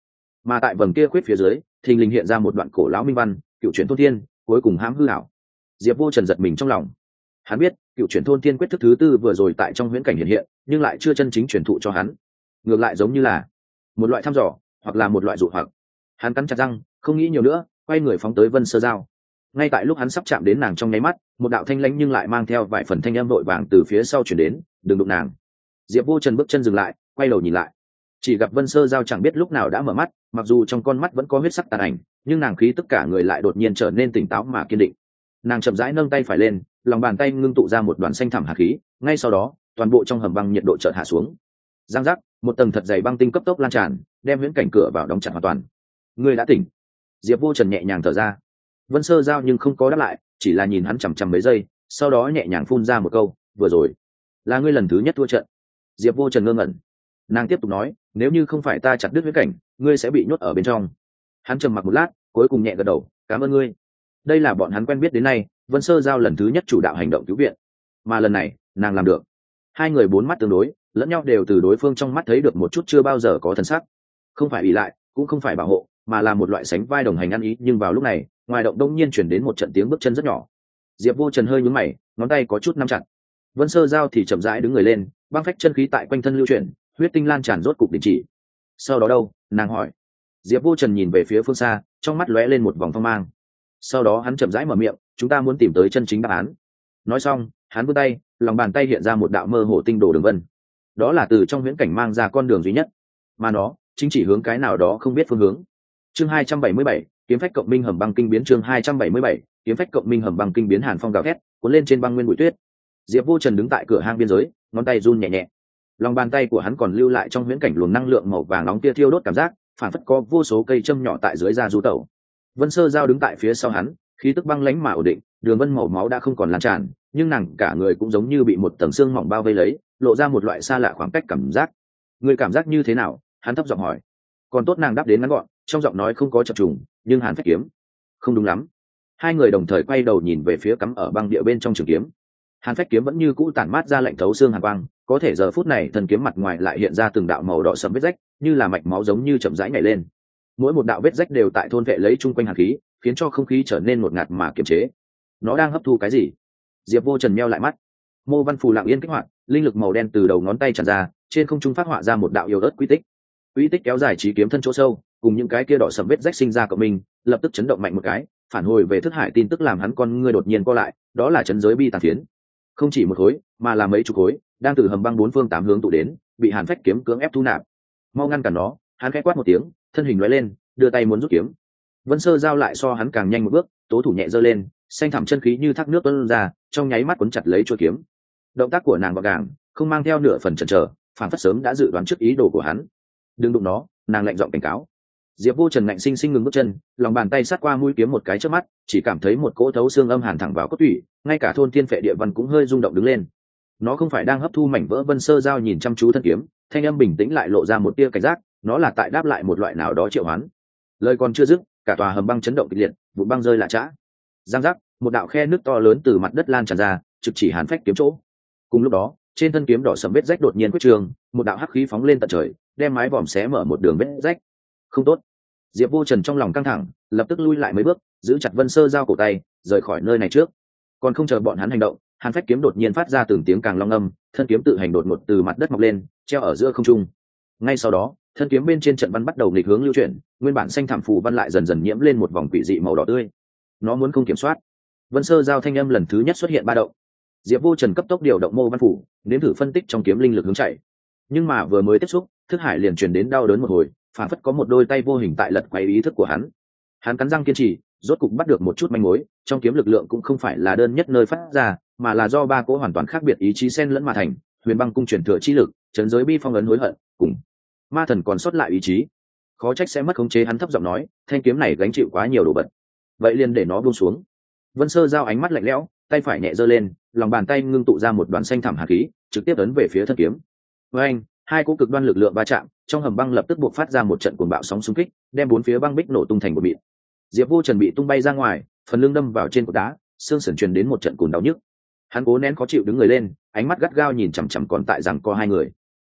mà tại vầng kia khuyết phía dưới thình lình hiện ra một đoạn cổ lão minh văn, cựu chuyển thôn thiên, cuối cùng hãm hư ảo. Diệp Vô Trần giật mình trong lòng. Hắn biết cựu chuyển thôn thiên quyết thức thứ tư vừa rồi tại trong huyễn cảnh hiện hiện, nhưng lại chưa chân chính truyền thụ cho hắn, ngược lại giống như là một loại thăm dò hoặc là một loại dụ hoặc. Hắn cắn chặt răng, không nghĩ nhiều nữa, quay người phóng tới Vân Sơ Giao. Ngay tại lúc hắn sắp chạm đến nàng trong nháy mắt, một đạo thanh lãnh nhưng lại mang theo vài phần thanh âm vội vàng từ phía sau chuyển đến, đừng đụng nàng. Diệp Vô Trần bước chân dừng lại, quay đầu nhìn lại, chỉ gặp Vân Sơ Giao chẳng biết lúc nào đã mở mắt, mặc dù trong con mắt vẫn có huyết sắc tàn ảnh, nhưng nàng khí tất cả người lại đột nhiên trở nên tỉnh táo mà kiên định. Nàng chậm rãi nâng tay phải lên, lòng bàn tay ngưng tụ ra một đoàn xanh thẳm hạt khí, ngay sau đó toàn bộ trong hầm băng nhiệt độ chợt hạ xuống. Giang giác, một tầng thật dày băng tinh cấp tốc lan tràn, đem huyễn cảnh cửa vào đóng chặt hoàn toàn. Ngươi đã tỉnh. Diệp Vô Trần nhẹ nhàng thở ra. Vân Sơ Giao nhưng không có đáp lại, chỉ là nhìn hắn chằm chằm mấy giây, sau đó nhẹ nhàng phun ra một câu, vừa rồi là ngươi lần thứ nhất thua trận. Diệp Vô Trần ngơ ngẩn. Nàng tiếp tục nói, nếu như không phải ta chặt đứt huyễn cảnh, ngươi sẽ bị nhốt ở bên trong. Hắn trầm mặc một lát, cuối cùng nhẹ gật đầu, cảm ơn ngươi. Đây là bọn hắn quen biết đến nay, Vân Sơ Giao lần thứ nhất chủ đạo hành động cứu viện, mà lần này nàng làm được. Hai người bốn mắt tương đối, lẫn nhau đều từ đối phương trong mắt thấy được một chút chưa bao giờ có thần sắc. Không phải ỷ lại, cũng không phải bảo hộ, mà là một loại sánh vai đồng hành ăn ý. Nhưng vào lúc này, ngoài động đông nhiên chuyển đến một trận tiếng bước chân rất nhỏ. Diệp Vô Trần hơi nhún mày, ngón tay có chút nắm chặt. Vân Sơ Giao thì chậm rãi đứng người lên, băng phách chân khí tại quanh thân lưu chuyển, huyết tinh lan tràn rốt cục đình chỉ. Sau đó đâu? Nàng hỏi. Diệp Vô Trần nhìn về phía phương xa, trong mắt lóe lên một vòng phong mang. Sau đó hắn chậm rãi mở miệng, chúng ta muốn tìm tới chân chính đáp án. Nói xong, hắn vươn tay, lòng bàn tay hiện ra một đạo mơ hồ tinh đồ đường vân. Đó là từ trong huyễn cảnh mang ra con đường duy nhất, mà nó chính chỉ hướng cái nào đó không biết phương hướng. Chương 277, kiếm phách cộng minh hầm băng kinh biến. Chương 277, kiếm phách cộng minh hầm băng kinh biến. Hàn phong gào thét, cuốn lên trên băng nguyên bụi tuyết. Diệp Vô Trần đứng tại cửa hang biên giới, ngón tay run nhẹ nhẹ. Lòng bàn tay của hắn còn lưu lại trong huyễn cảnh luồng năng lượng màu vàng nóng kia thiêu đốt cảm giác, phản phất có vô số cây châm nhỏ tại dưới da du tẩu. Vân Sơ Giao đứng tại phía sau hắn, khí tức băng lãnh mà ổn định, đường vân màu máu đã không còn lan tràn, nhưng nàng cả người cũng giống như bị một tầng xương mỏng bao vây lấy, lộ ra một loại xa lạ khoảng cách cảm giác. Người cảm giác như thế nào? Hắn thấp giọng hỏi. Còn tốt nàng đáp đến ngắn gọn, trong giọng nói không có chập trùng, nhưng Hàn phách kiếm không đúng lắm. Hai người đồng thời quay đầu nhìn về phía cắm ở băng địa bên trong trường kiếm. Hàn phách kiếm vẫn như cũ tản mát ra lạnh thấu xương hàn quang, có thể giờ phút này thân kiếm mặt ngoài lại hiện ra từng đạo màu đỏ sẫm vết rách, như là mạch máu giống như chậm rãi nhảy lên. Mỗi một đạo vết rách đều tại thôn vệ lấy chung quanh hàn khí, khiến cho không khí trở nên ngột ngạt mà kiềm chế. Nó đang hấp thu cái gì? Diệp Vô Trần meo lại mắt. Mô văn phù lặng yên kích hoạt, linh lực màu đen từ đầu ngón tay tràn ra, trên không trung phát họa ra một đạo yêu ớt quy tích. Quy tích kéo dài chí kiếm thân chỗ sâu, cùng những cái kia đỏ sẫm vết rách sinh ra của mình, lập tức chấn động mạnh một cái, phản hồi về thức hải tin tức làm hắn con ngươi đột nhiên co lại, đó là chấn giới bi tàn phiến. Không chỉ một khối, mà là mấy chục khối, đang từ hầm băng bốn phương tám hướng tụ đến, bị Hàn phách kiếm cưỡng ép thu nạp. Mau ngăn cản nó! Hắn khẽ quát một tiếng, thân hình lóe lên, đưa tay muốn rút kiếm. Vân Sơ Giao lại so hắn càng nhanh một bước, tố thủ nhẹ giơ lên, xanh thẳm chân khí như thác nước tuôn ra, trong nháy mắt cuốn chặt lấy chuôi kiếm. Động tác của nàng gọn gàng, không mang theo nửa phần chần chờ, phản phất sớm đã dự đoán trước ý đồ của hắn. Đừng đụng nó! Nàng lạnh giọng cảnh cáo. Diệp Vô Trần ngạnh sinh sinh ngừng bước chân, lòng bàn tay sát qua mũi kiếm một cái chớp mắt, chỉ cảm thấy một cỗ thấu xương âm hàn thẳng vào cốt tủy, ngay cả thôn thiên phệ địa văn cũng hơi rung động đứng lên. Nó không phải đang hấp thu mảnh vỡ. Vân Sơ Giao nhìn chăm chú thân kiếm, thanh âm bình tĩnh lại lộ ra một tia cảnh giác, nó là tại đáp lại một loại nào đó triệu hoán. Lời còn chưa dứt, cả tòa hầm băng chấn động kịch liệt, vụn băng rơi lạ chã. Giang giác, một đạo khe nước to lớn từ mặt đất lan tràn ra, trực chỉ Hàn phách kiếm chỗ. Cùng lúc đó, trên thân kiếm đỏ sẫm vết rách đột nhiên quyết trường, một đạo hắc khí phóng lên tận trời, đem mái vòm xé mở một đường vết rách. Không tốt! Diệp Vô Trần trong lòng căng thẳng, lập tức lui lại mấy bước, giữ chặt Vân Sơ Giao cổ tay, rời khỏi nơi này trước. Còn không chờ bọn hắn hành động, Hàn phách kiếm đột nhiên phát ra từng tiếng càng long âm, thân kiếm tự hành đột ngột từ mặt đất mọc lên, treo ở giữa không trung. Ngay sau đó, thân kiếm bên trên trận văn bắt đầu nghịch hướng lưu chuyển, nguyên bản xanh thảm phù văn lại dần dần nhiễm lên một vòng quỷ dị màu đỏ tươi. Nó muốn không kiểm soát. Vân Sơ Giao thanh âm lần thứ nhất xuất hiện ba động. Diệp Vô Trần cấp tốc điều động mô văn phủ, nếm thử phân tích trong kiếm linh lực hướng chạy. Nhưng mà vừa mới tiếp xúc, thức hải liền truyền đến đau đớn một hồi, phản phất có một đôi tay vô hình tại lật quay ý thức của hắn. Hắn cắn răng kiên trì, rốt cục bắt được một chút manh mối, trong kiếm lực lượng cũng không phải là đơn nhất nơi phát ra, mà là do ba cỗ hoàn toàn khác biệt ý chí xen lẫn mà thành, Huyền Băng cung truyền thừa chi lực, trấn giới bi phong ấn hối hận, cùng ma thần còn sót lại ý chí. Khó trách sẽ mất khống chế. Hắn thấp giọng nói, thanh kiếm này gánh chịu quá nhiều đồ vật, vậy liền để nó buông xuống. Vân Sơ Giao ánh mắt lạnh lẽo, tay phải nhẹ giơ lên, lòng bàn tay ngưng tụ ra một đoàn xanh thẳm hàn khí, trực tiếp ấn về phía thân kiếm. Với anh, hai cỗ cực đoan lực lượng va chạm, trong hầm băng lập tức buộc phát ra một trận cuồng bạo sóng xung kích, đem bốn phía băng bích nổ tung thành một mịn. Diệp Vô Trần bị tung bay ra ngoài, phần lưng đâm vào trên cột đá, xương sườn truyền đến một trận cùn đau nhức. Hắn cố nén khó chịu đứng người lên, ánh mắt gắt gao nhìn chằm chằm còn tại rằng co hai người.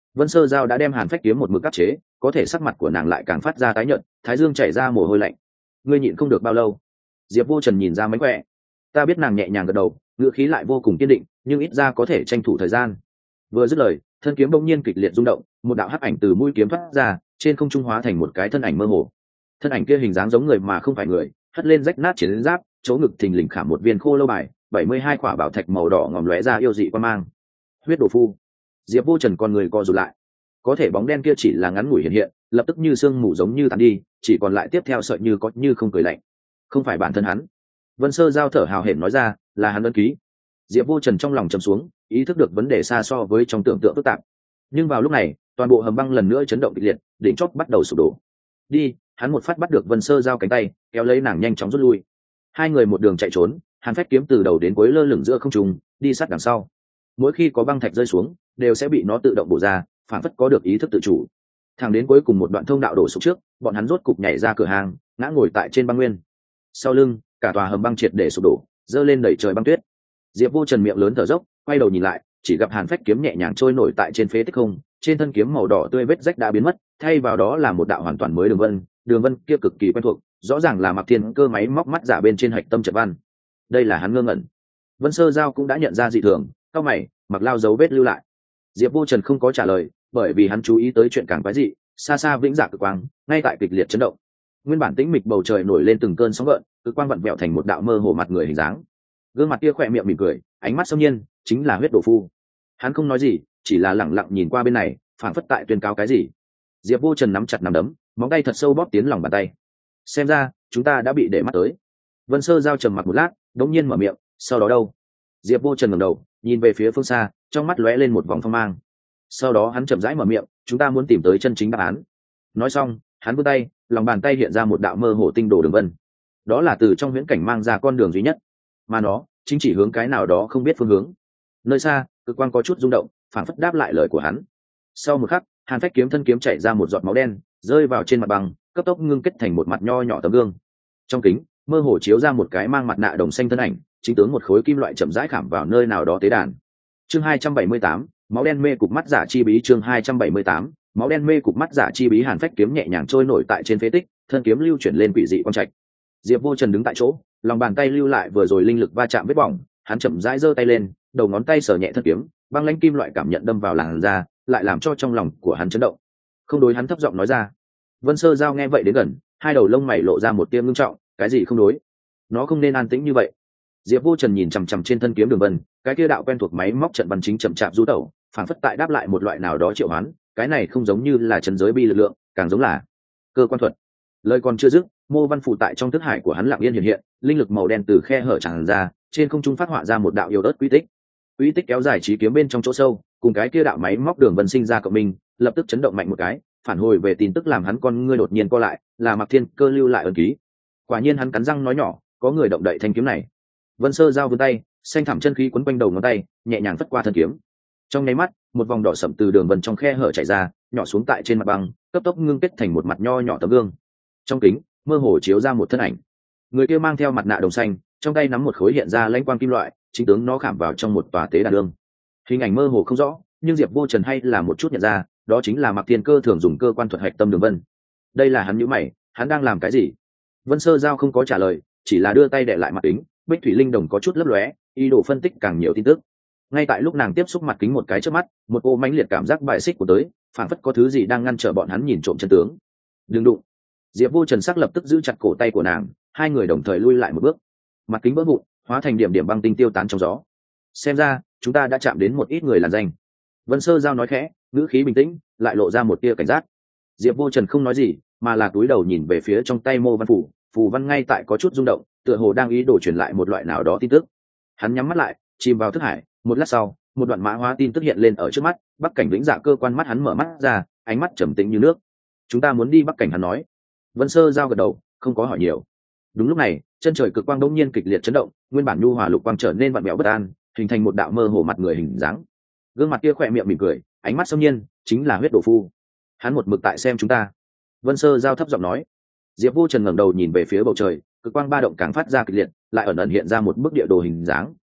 Vân Sơ Giao đã đem hàn phách kiếm một mực áp chế, có thể sắc mặt của nàng lại càng phát ra tái nhợt, thái dương chảy ra mồ hôi lạnh. Ngươi nhịn không được bao lâu? Diệp Vô Trần nhìn ra mánh khỏe. Ta biết nàng nhẹ nhàng gật đầu, ngữ khí lại vô cùng kiên định, nhưng ít ra có thể tranh thủ thời gian. Vừa dứt lời, thân kiếm bỗng nhiên kịch liệt rung động, một đạo hắc ảnh từ mũi kiếm thoát ra, trên không trung hóa thành một cái thân ảnh mơ hồ. Thân ảnh kia hình dáng giống người mà không phải người, hất lên rách nát chiến giáp, chỗ ngực thình lình khảm một viên khô lâu bài, 72 quả bảo thạch màu đỏ ngòm lóe ra yêu dị quan mang. Huyết đồ phu. Diệp Vô Trần con người co rụt lại. Có thể bóng đen kia chỉ là ngắn ngủi hiện hiện, lập tức như sương mù giống như tàn đi, chỉ còn lại tiếp theo sợi như có như không cười lạnh. Không phải bản thân hắn. Vân Sơ Giao thở hào hển nói ra, là hắn ấn ký. Diệp Vô Trần trong lòng trầm xuống, ý thức được vấn đề xa so với trong tưởng tượng phức tạp. Nhưng vào lúc này, toàn bộ hầm băng lần nữa chấn động kịch liệt, đỉnh chóp bắt đầu sụp đổ. Đi, hắn một phát bắt được Vân Sơ Giao cánh tay, kéo lấy nàng nhanh chóng rút lui. Hai người một đường chạy trốn, hàn phách kiếm từ đầu đến cuối lơ lửng giữa không trung, đi sát đằng sau. Mỗi khi có băng thạch rơi xuống, đều sẽ bị nó tự động bổ ra, phản phất có được ý thức tự chủ. Thẳng đến cuối cùng một đoạn thông đạo đổ sụp trước, bọn hắn rốt cục nhảy ra cửa hàng, ngã ngồi tại trên băng nguyên. Sau lưng, cả tòa hầm băng triệt để sụp đổ, dơ lên đẩy trời băng tuyết. Diệp Vô Trần miệng lớn thở dốc, quay đầu nhìn lại, chỉ gặp hàn phách kiếm nhẹ nhàng trôi nổi tại trên phế tích không, trên thân kiếm màu đỏ tươi vết rách đã biến mất, thay vào đó là một đạo hoàn toàn mới đường vân kia cực kỳ quen thuộc, rõ ràng là Mạc Thiên Cơ máy móc mắt giả bên trên hạch tâm trận văn. Đây là hắn ngơ ngẩn. Vân Sơ Giao cũng đã nhận ra dị thường, cau mày, mặc lao dấu vết lưu lại. Diệp Vô Trần không có trả lời, bởi vì hắn chú ý tới chuyện càng quái dị, xa xa vĩnh dạ cực quang, ngay tại kịch liệt chấn động. Nguyên bản tĩnh mịch bầu trời nổi lên từng cơn sóng gợn, cực quang vặn vẹo thành một đạo mơ hồ mặt người hình dáng. Gương mặt kia khỏe miệng mỉm cười, ánh mắt xâm nhiên, chính là huyết đồ phu. Hắn không nói gì, chỉ là lẳng lặng nhìn qua bên này, phảng phất tại tuyên cáo cái gì. Diệp Vô Trần nắm chặt nắm đấm, móng tay thật sâu bóp tiến lòng bàn tay. Xem ra, chúng ta đã bị để mắt tới. Vân Sơ Giao trầm mặc một lát, đống nhiên mở miệng, sau đó đâu? Diệp Vô Trần ngẩng đầu, nhìn về phía phương xa, trong mắt lóe lên một vòng phong mang. Sau đó hắn chậm rãi mở miệng, chúng ta muốn tìm tới chân chính đáp án. Nói xong, hắn vươn tay, lòng bàn tay hiện ra một đạo mơ hồ tinh đồ đường vân. Đó là từ trong huyễn cảnh mang ra con đường duy nhất, mà nó chính chỉ hướng cái nào đó không biết phương hướng. Nơi xa, cực quang có chút rung động, phảng phất đáp lại lời của hắn. Sau một khắc, hàn phách kiếm thân kiếm chảy ra một giọt máu đen, rơi vào trên mặt bằng, cấp tốc ngưng kết thành một mặt nho nhỏ tấm gương. Trong kính, mơ hồ chiếu ra một cái mang mặt nạ đồng xanh thân ảnh, chính tướng một khối kim loại chậm rãi khảm vào nơi nào đó tế đàn. Chương 278, máu đen mê cục mắt giả chi bí. Chương 278, máu đen mê cục mắt giả chi bí. Hàn phách kiếm nhẹ nhàng trôi nổi tại trên phế tích, thân kiếm lưu chuyển lên quỷ dị quang trạch. Diệp Vô Trần đứng tại chỗ, lòng bàn tay lưu lại vừa rồi linh lực va chạm vết bỏng, hắn chậm rãi giơ tay lên, đầu ngón tay sờ nhẹ thân kiếm, băng lãnh kim loại cảm nhận đâm vào làn da, lại làm cho trong lòng của hắn chấn động. Không đối, hắn thấp giọng nói ra. Vân Sơ Giao nghe vậy đến gần, hai đầu lông mày lộ ra một tia ngưng trọng, cái gì không đối? Nó không nên an tĩnh như vậy. Diệp Vô Trần nhìn chằm chằm trên thân kiếm đường vân, cái kia đạo quen thuộc máy móc trận văn chính chậm chạp du tẩu, phản phất tại đáp lại một loại nào đó triệu hoán, cái này không giống như là trấn giới bi lực lượng, càng giống là cơ quan thuật. Lời còn chưa dứt, mô văn phụ tại trong thức hải của hắn lặng yên hiện hiện, linh lực màu đen từ khe hở tràn ra, trên không trung phát họa ra một đạo yêu ớt quy tích. Quy tích kéo dài chí kiếm bên trong chỗ sâu, cùng cái kia đạo máy móc đường vân sinh ra cộng minh, lập tức chấn động mạnh một cái, phản hồi về tin tức làm hắn con ngươi đột nhiên co lại, là Mạc Thiên Cơ lưu lại ấn ký. Quả nhiên hắn cắn răng nói nhỏ, có người động đậy thanh kiếm này. Vân Sơ Giao vươn tay, xanh thẳm chân khí quấn quanh đầu ngón tay, nhẹ nhàng phất qua thân kiếm. Trong nháy mắt, một vòng đỏ sẫm từ đường vân trong khe hở chảy ra, nhỏ xuống tại trên mặt băng, cấp tốc ngưng kết thành một mặt nho nhỏ tấm gương. Trong kính, mơ hồ chiếu ra một thân ảnh. Người kia mang theo mặt nạ đồng xanh, trong tay nắm một khối hiện ra lãnh quang kim loại, chính tướng nó khảm vào trong một tòa tế đàn đương. Hình ảnh mơ hồ không rõ, nhưng Diệp Vô Trần hay là một chút nhận ra, đó chính là Mạc Thiên Cơ thường dùng cơ quan thuật hạch tâm đường vân. Đây là hắn nhíu mày, hắn đang làm cái gì? Vân Sơ Giao không có trả lời, chỉ là đưa tay đè lại mặt kính, bích thủy linh đồng có chút lấp lóe, ý đồ phân tích càng nhiều tin tức. Ngay tại lúc nàng tiếp xúc mặt kính một cái trước mắt, một cô mãnh liệt cảm giác bài xích của tới, phản phất có thứ gì đang ngăn trở bọn hắn nhìn trộm chân tướng. Đừng đụng! Diệp Vô Trần sắc lập tức giữ chặt cổ tay của nàng, hai người đồng thời lui lại một bước. Mặt kính vỡ vụn, hóa thành điểm điểm băng tinh tiêu tán trong gió. Xem ra, chúng ta đã chạm đến một ít người làn danh. Vân Sơ Giao nói khẽ, ngữ khí bình tĩnh, lại lộ ra một tia cảnh giác. Diệp Vô Trần không nói gì, mà là cúi đầu nhìn về phía trong tay mô văn phủ, phù văn ngay tại có chút rung động, tựa hồ đang ý đồ truyền lại một loại nào đó tin tức. Hắn nhắm mắt lại, chìm vào thức hải, một lát sau, một đoạn mã hóa tin tức hiện lên ở trước mắt, Bắc Cảnh Vĩnh Dạ cơ quan mắt hắn mở mắt ra, ánh mắt trầm tĩnh như nước. Chúng ta muốn đi Bắc Cảnh, hắn nói. Vân Sơ Giao gật đầu, không có hỏi nhiều. Đúng lúc này, chân trời cực quang đột nhiên kịch liệt chấn động, nguyên bản nhu hòa lục quang trở nên vặn vẹo bất an, hình thành một đạo mơ hồ mặt người hình dáng. Gương mặt kia khỏe miệng mỉm cười, ánh mắt xâm nhiên, chính là huyết đồ phu. Hắn một mực tại xem chúng ta. Vân Sơ Giao thấp giọng nói. Diệp Vô Trần ngẩng đầu nhìn về phía bầu trời, cực quang ba động càng phát ra kịch liệt, lại ẩn ẩn hiện ra một bức địa đồ hình dáng,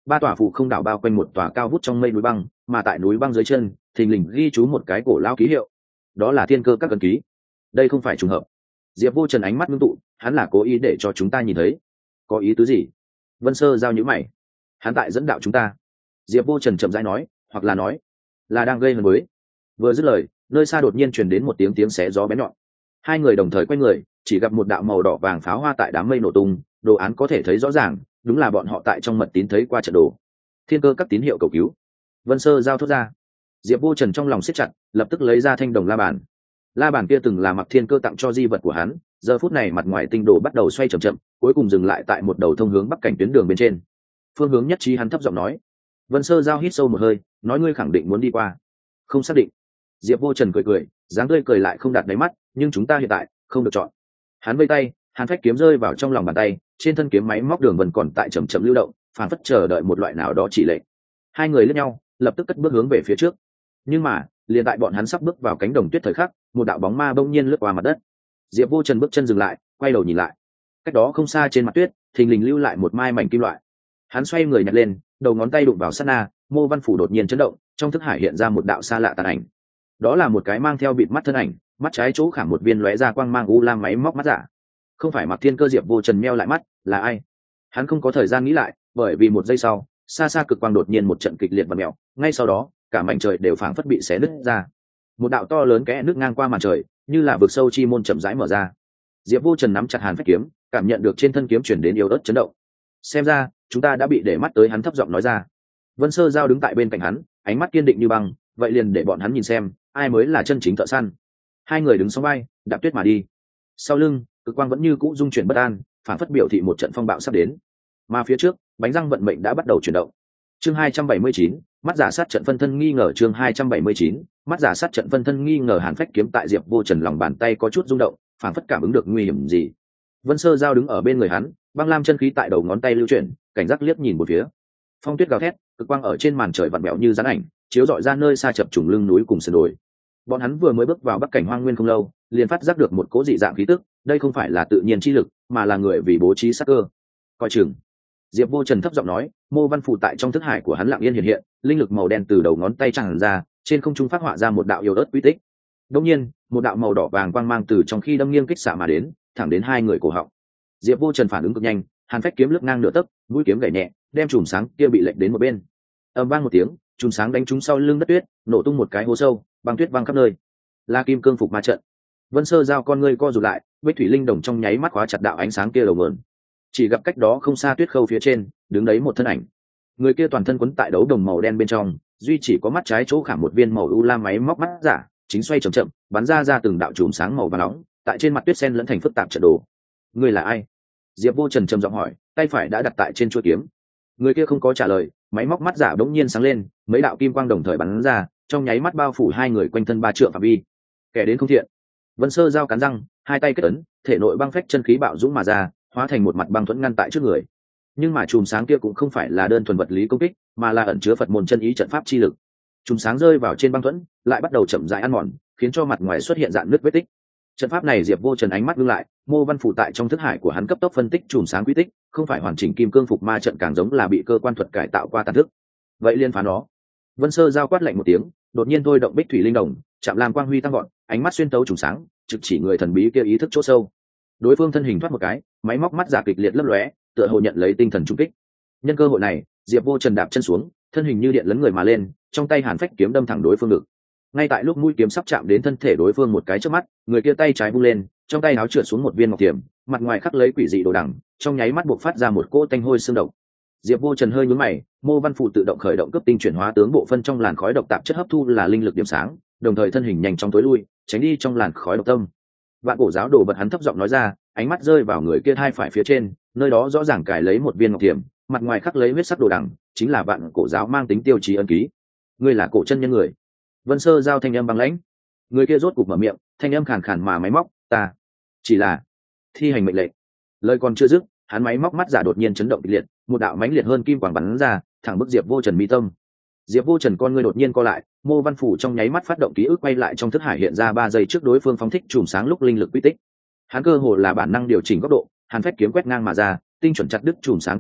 ba tòa phụ không đảo bao quanh một tòa cao vút trong mây núi băng, mà tại núi băng dưới chân thình lình ghi chú một cái cổ lao ký hiệu, đó là thiên cơ các cần ký. Đây không phải trùng hợp. Diệp Vô Trần ánh mắt ngưng tụ, hắn là cố ý để cho chúng ta nhìn thấy. Có ý tứ gì? Vân Sơ giao nhíu mày. Hắn tại dẫn đạo chúng ta. Diệp Vô Trần chậm rãi nói, hoặc là nói là đang gây hấn với. Vừa dứt lời, nơi xa đột nhiên truyền đến một tiếng xé gió bén nhọn. Hai người đồng thời quay người, chỉ gặp một đạo màu đỏ vàng pháo hoa tại đám mây nổ tung, đồ án có thể thấy rõ ràng, đúng là bọn họ tại trong mật tín thấy qua trận đồ. Thiên cơ các tín hiệu cầu cứu. Vân Sơ giao thốt ra. Diệp Vô Trần trong lòng siết chặt, lập tức lấy ra thanh đồng la bàn. La bàn kia từng là Mặc Thiên Cơ tặng cho di vật của hắn, giờ phút này mặt ngoài tinh đồ bắt đầu xoay chậm chậm, cuối cùng dừng lại tại một đầu thông hướng bắc cảnh tuyến đường bên trên. Phương hướng nhất trí hắn thấp giọng nói. Vân Sơ giao hít sâu một hơi, nói ngươi khẳng định muốn đi qua. Không xác định. Diệp Vô Trần cười cười, dáng tươi cười lại không đạt đáy mắt, nhưng chúng ta hiện tại không được chọn. Hắn vây tay, hàn phách kiếm rơi vào trong lòng bàn tay, trên thân kiếm máy móc đường vân còn tại chậm chậm lưu động, phản phất chờ đợi một loại nào đó chỉ lệnh. Hai người liếc nhau, lập tức cất bước hướng về phía trước. Nhưng mà liền tại bọn hắn sắp bước vào cánh đồng tuyết thời khắc, một đạo bóng ma bỗng nhiên lướt qua mặt đất. Diệp Vô Trần bước chân dừng lại, quay đầu nhìn lại. Cách đó không xa trên mặt tuyết thình lình lưu lại một mai mảnh kim loại. Hắn xoay người nhặt lên, đầu ngón tay đụng vào sát na, Mô Văn Phủ đột nhiên chấn động, trong thức hải hiện ra một đạo xa lạ tàn ảnh. Đó là một cái mang theo bịt mắt thân ảnh, mắt trái chỗ khảm một viên lóe ra quang mang u lam máy móc mắt giả. Không phải Mặc Thiên Cơ. Diệp Vô Trần meo lại mắt, là ai? Hắn không có thời gian nghĩ lại, bởi vì một giây sau, xa xa cực quang đột nhiên một trận kịch liệt và mèo, ngay sau đó cả mảnh trời đều phảng phất bị xé nứt ra. Một đạo to lớn kẽ nước ngang qua màn trời, như là vực sâu chi môn chậm rãi mở ra. Diệp Vô Trần nắm chặt hàn phách kiếm, cảm nhận được trên thân kiếm chuyển đến yếu ớt chấn động. Xem ra chúng ta đã bị để mắt tới. Hắn thấp giọng nói ra. Vân Sơ giao đứng tại bên cạnh hắn, ánh mắt kiên định như băng. Vậy liền để bọn hắn nhìn xem ai mới là chân chính thợ săn. Hai người đứng song vai, đạp tuyết mà đi. Sau lưng cực quang vẫn như cũ dung chuyển bất an, phản phất biểu thị một trận phong bạo sắp đến. Mà phía trước bánh răng vận mệnh đã bắt đầu chuyển động. Chương 279, mắt giả sát trận phân thân nghi ngờ. Chương 279, mắt giả sát trận phân thân nghi ngờ. Hàn phách kiếm tại Diệp Vô Trần lòng bàn tay có chút rung động, phản phất cảm ứng được nguy hiểm gì. Vân Sơ giao đứng ở bên người hắn, băng lam chân khí tại đầu ngón tay lưu chuyển, cảnh giác liếc nhìn một phía. Phong tuyết gào thét, cực quang ở trên màn trời vặn vẹo như rắn ảnh, chiếu rọi ra nơi xa chập trùng lưng núi cùng sườn đồi. Bọn hắn vừa mới bước vào bắc cảnh hoang nguyên không lâu, liền phát giác được một cố dị dạng khí tức. Đây không phải là tự nhiên chi lực, mà là người vì bố trí sát cơ. Coi chừng. Diệp Vô Trần thấp giọng nói. Mô Văn Phù tại trong thức hải của hắn lặng yên hiện hiện, linh lực màu đen từ đầu ngón tay tràn ra, trên không trung phát họa ra một đạo yếu ớt quy tích. Đột nhiên, một đạo màu đỏ vàng quang mang từ trong khi đâm nghiêng kích xạ mà đến, thẳng đến hai người cổ họng. Diệp Vô Trần phản ứng cực nhanh, hàn phách kiếm lướt ngang nửa tấc, mũi kiếm gảy nhẹ, đem chùm sáng kia bị lệch đến một bên. Ầm vang một tiếng, chùm sáng đánh trúng sau lưng đất tuyết, nổ tung một cái hố sâu, băng tuyết văng khắp nơi. La Kim Cương phục ma trận. Vân Sơ giao con ngươi co rụt lại, Bích Thủy Linh Đồng trong nháy mắt khóa chặt đạo ánh sáng kia đầu nguồn. Chỉ gặp cách đó không xa tuyết khâu phía trên, đứng đấy một thân ảnh. Người kia toàn thân quấn tại đấu đồng màu đen bên trong, duy chỉ có mắt trái chỗ khảm một viên màu u lam máy móc mắt giả, chính xoay chậm chậm, bắn ra từng đạo chùm sáng màu vàng nóng, tại trên mặt tuyết sen lẫn thành phức tạp trận đồ. Người là ai? Diệp Vô Trần trầm giọng hỏi, tay phải đã đặt tại trên chuôi kiếm. Người kia không có trả lời, máy móc mắt giả bỗng nhiên sáng lên, mấy đạo kim quang đồng thời bắn ra, trong nháy mắt bao phủ hai người quanh thân 3 trượng phạm vi. Kẻ đến không thiện. Vân Sơ giao cắn răng, hai tay kết ấn, thể nội băng phách chân khí bạo dũng mà ra, hóa thành một mặt băng thuẫn ngăn tại trước người. Nhưng mà chùm sáng kia cũng không phải là đơn thuần vật lý công kích, mà là ẩn chứa Phật môn chân ý trận pháp chi lực. Chùm sáng rơi vào trên băng thuẫn, lại bắt đầu chậm rãi ăn mòn, khiến cho mặt ngoài xuất hiện rạn nứt vết tích. Trận pháp này Diệp Vô Trần ánh mắt ngưng lại, Mô Văn Phủ tại trong thức hải của hắn cấp tốc phân tích chùm sáng quy tích, không phải hoàn chỉnh kim cương phục ma trận, càng giống là bị cơ quan thuật cải tạo qua tàn thức. Vậy liên phá nó. Vân Sơ giao quát lạnh một tiếng, đột nhiên thôi động Bích Thủy Linh Đồng, chạm làm quang huy tăng gọn, ánh mắt xuyên tấu chùm sáng, trực chỉ người thần bí kia ý thức chỗ sâu. Đối phương thân hình thoát một cái, máy móc mắt giả kịch liệt lấp lóe, tựa hồ nhận lấy tinh thần trung kích. Nhân cơ hội này, Diệp Vô Trần đạp chân xuống, thân hình như điện lấn người mà lên, trong tay hàn phách kiếm đâm thẳng đối phương ngực. Ngay tại lúc mũi kiếm sắp chạm đến thân thể đối phương một cái chớp mắt, người kia tay trái vung lên, trong tay áo trượt xuống một viên ngọc tiềm, mặt ngoài khắc lấy quỷ dị đồ đằng, trong nháy mắt bộc phát ra một cỗ tanh hôi xương độc. Diệp Vô Trần hơi nhướng mày, Mô Văn Phủ tự động khởi động cấp tinh chuyển hóa tướng bộ phân trong làn khói độc tạp chất hấp thu là linh lực điểm sáng, đồng thời thân hình nhanh chóng tối lui, tránh đi trong làn khói độc tâm. Vạn cổ giáo đồ vật hắn thấp giọng nói ra, ánh mắt rơi vào người kia hai phải phía trên, nơi đó rõ ràng cài lấy một viên ngọc tiềm, mặt ngoài khắc lấy huyết sắc đồ đằng, chính là vạn cổ giáo mang tính tiêu chí ấn ký. Ngươi là cổ chân nhân người. Vân Sơ giao thanh âm băng lãnh. Người kia rốt cục mở miệng, thanh âm khàn khàn mà máy móc, ta chỉ là thi hành mệnh lệnh. Lời còn chưa dứt, hắn máy móc mắt giả đột nhiên chấn động kịch liệt, một đạo mãnh liệt hơn kim quang bắn ra, thẳng bức Diệp Vô Trần mi tâm. Diệp Vô Trần con ngươi đột nhiên co lại, Mô Văn Phủ trong nháy mắt phát động ký ức quay lại trong thức hải hiện ra 3 giây trước đối phương phóng thích chùm sáng lúc linh lực quy tích. Hắn cơ hồ là bản năng điều chỉnh góc độ, hàn phách kiếm quét ngang mà ra, tinh chuẩn chặt đứt chùm sáng quy tích,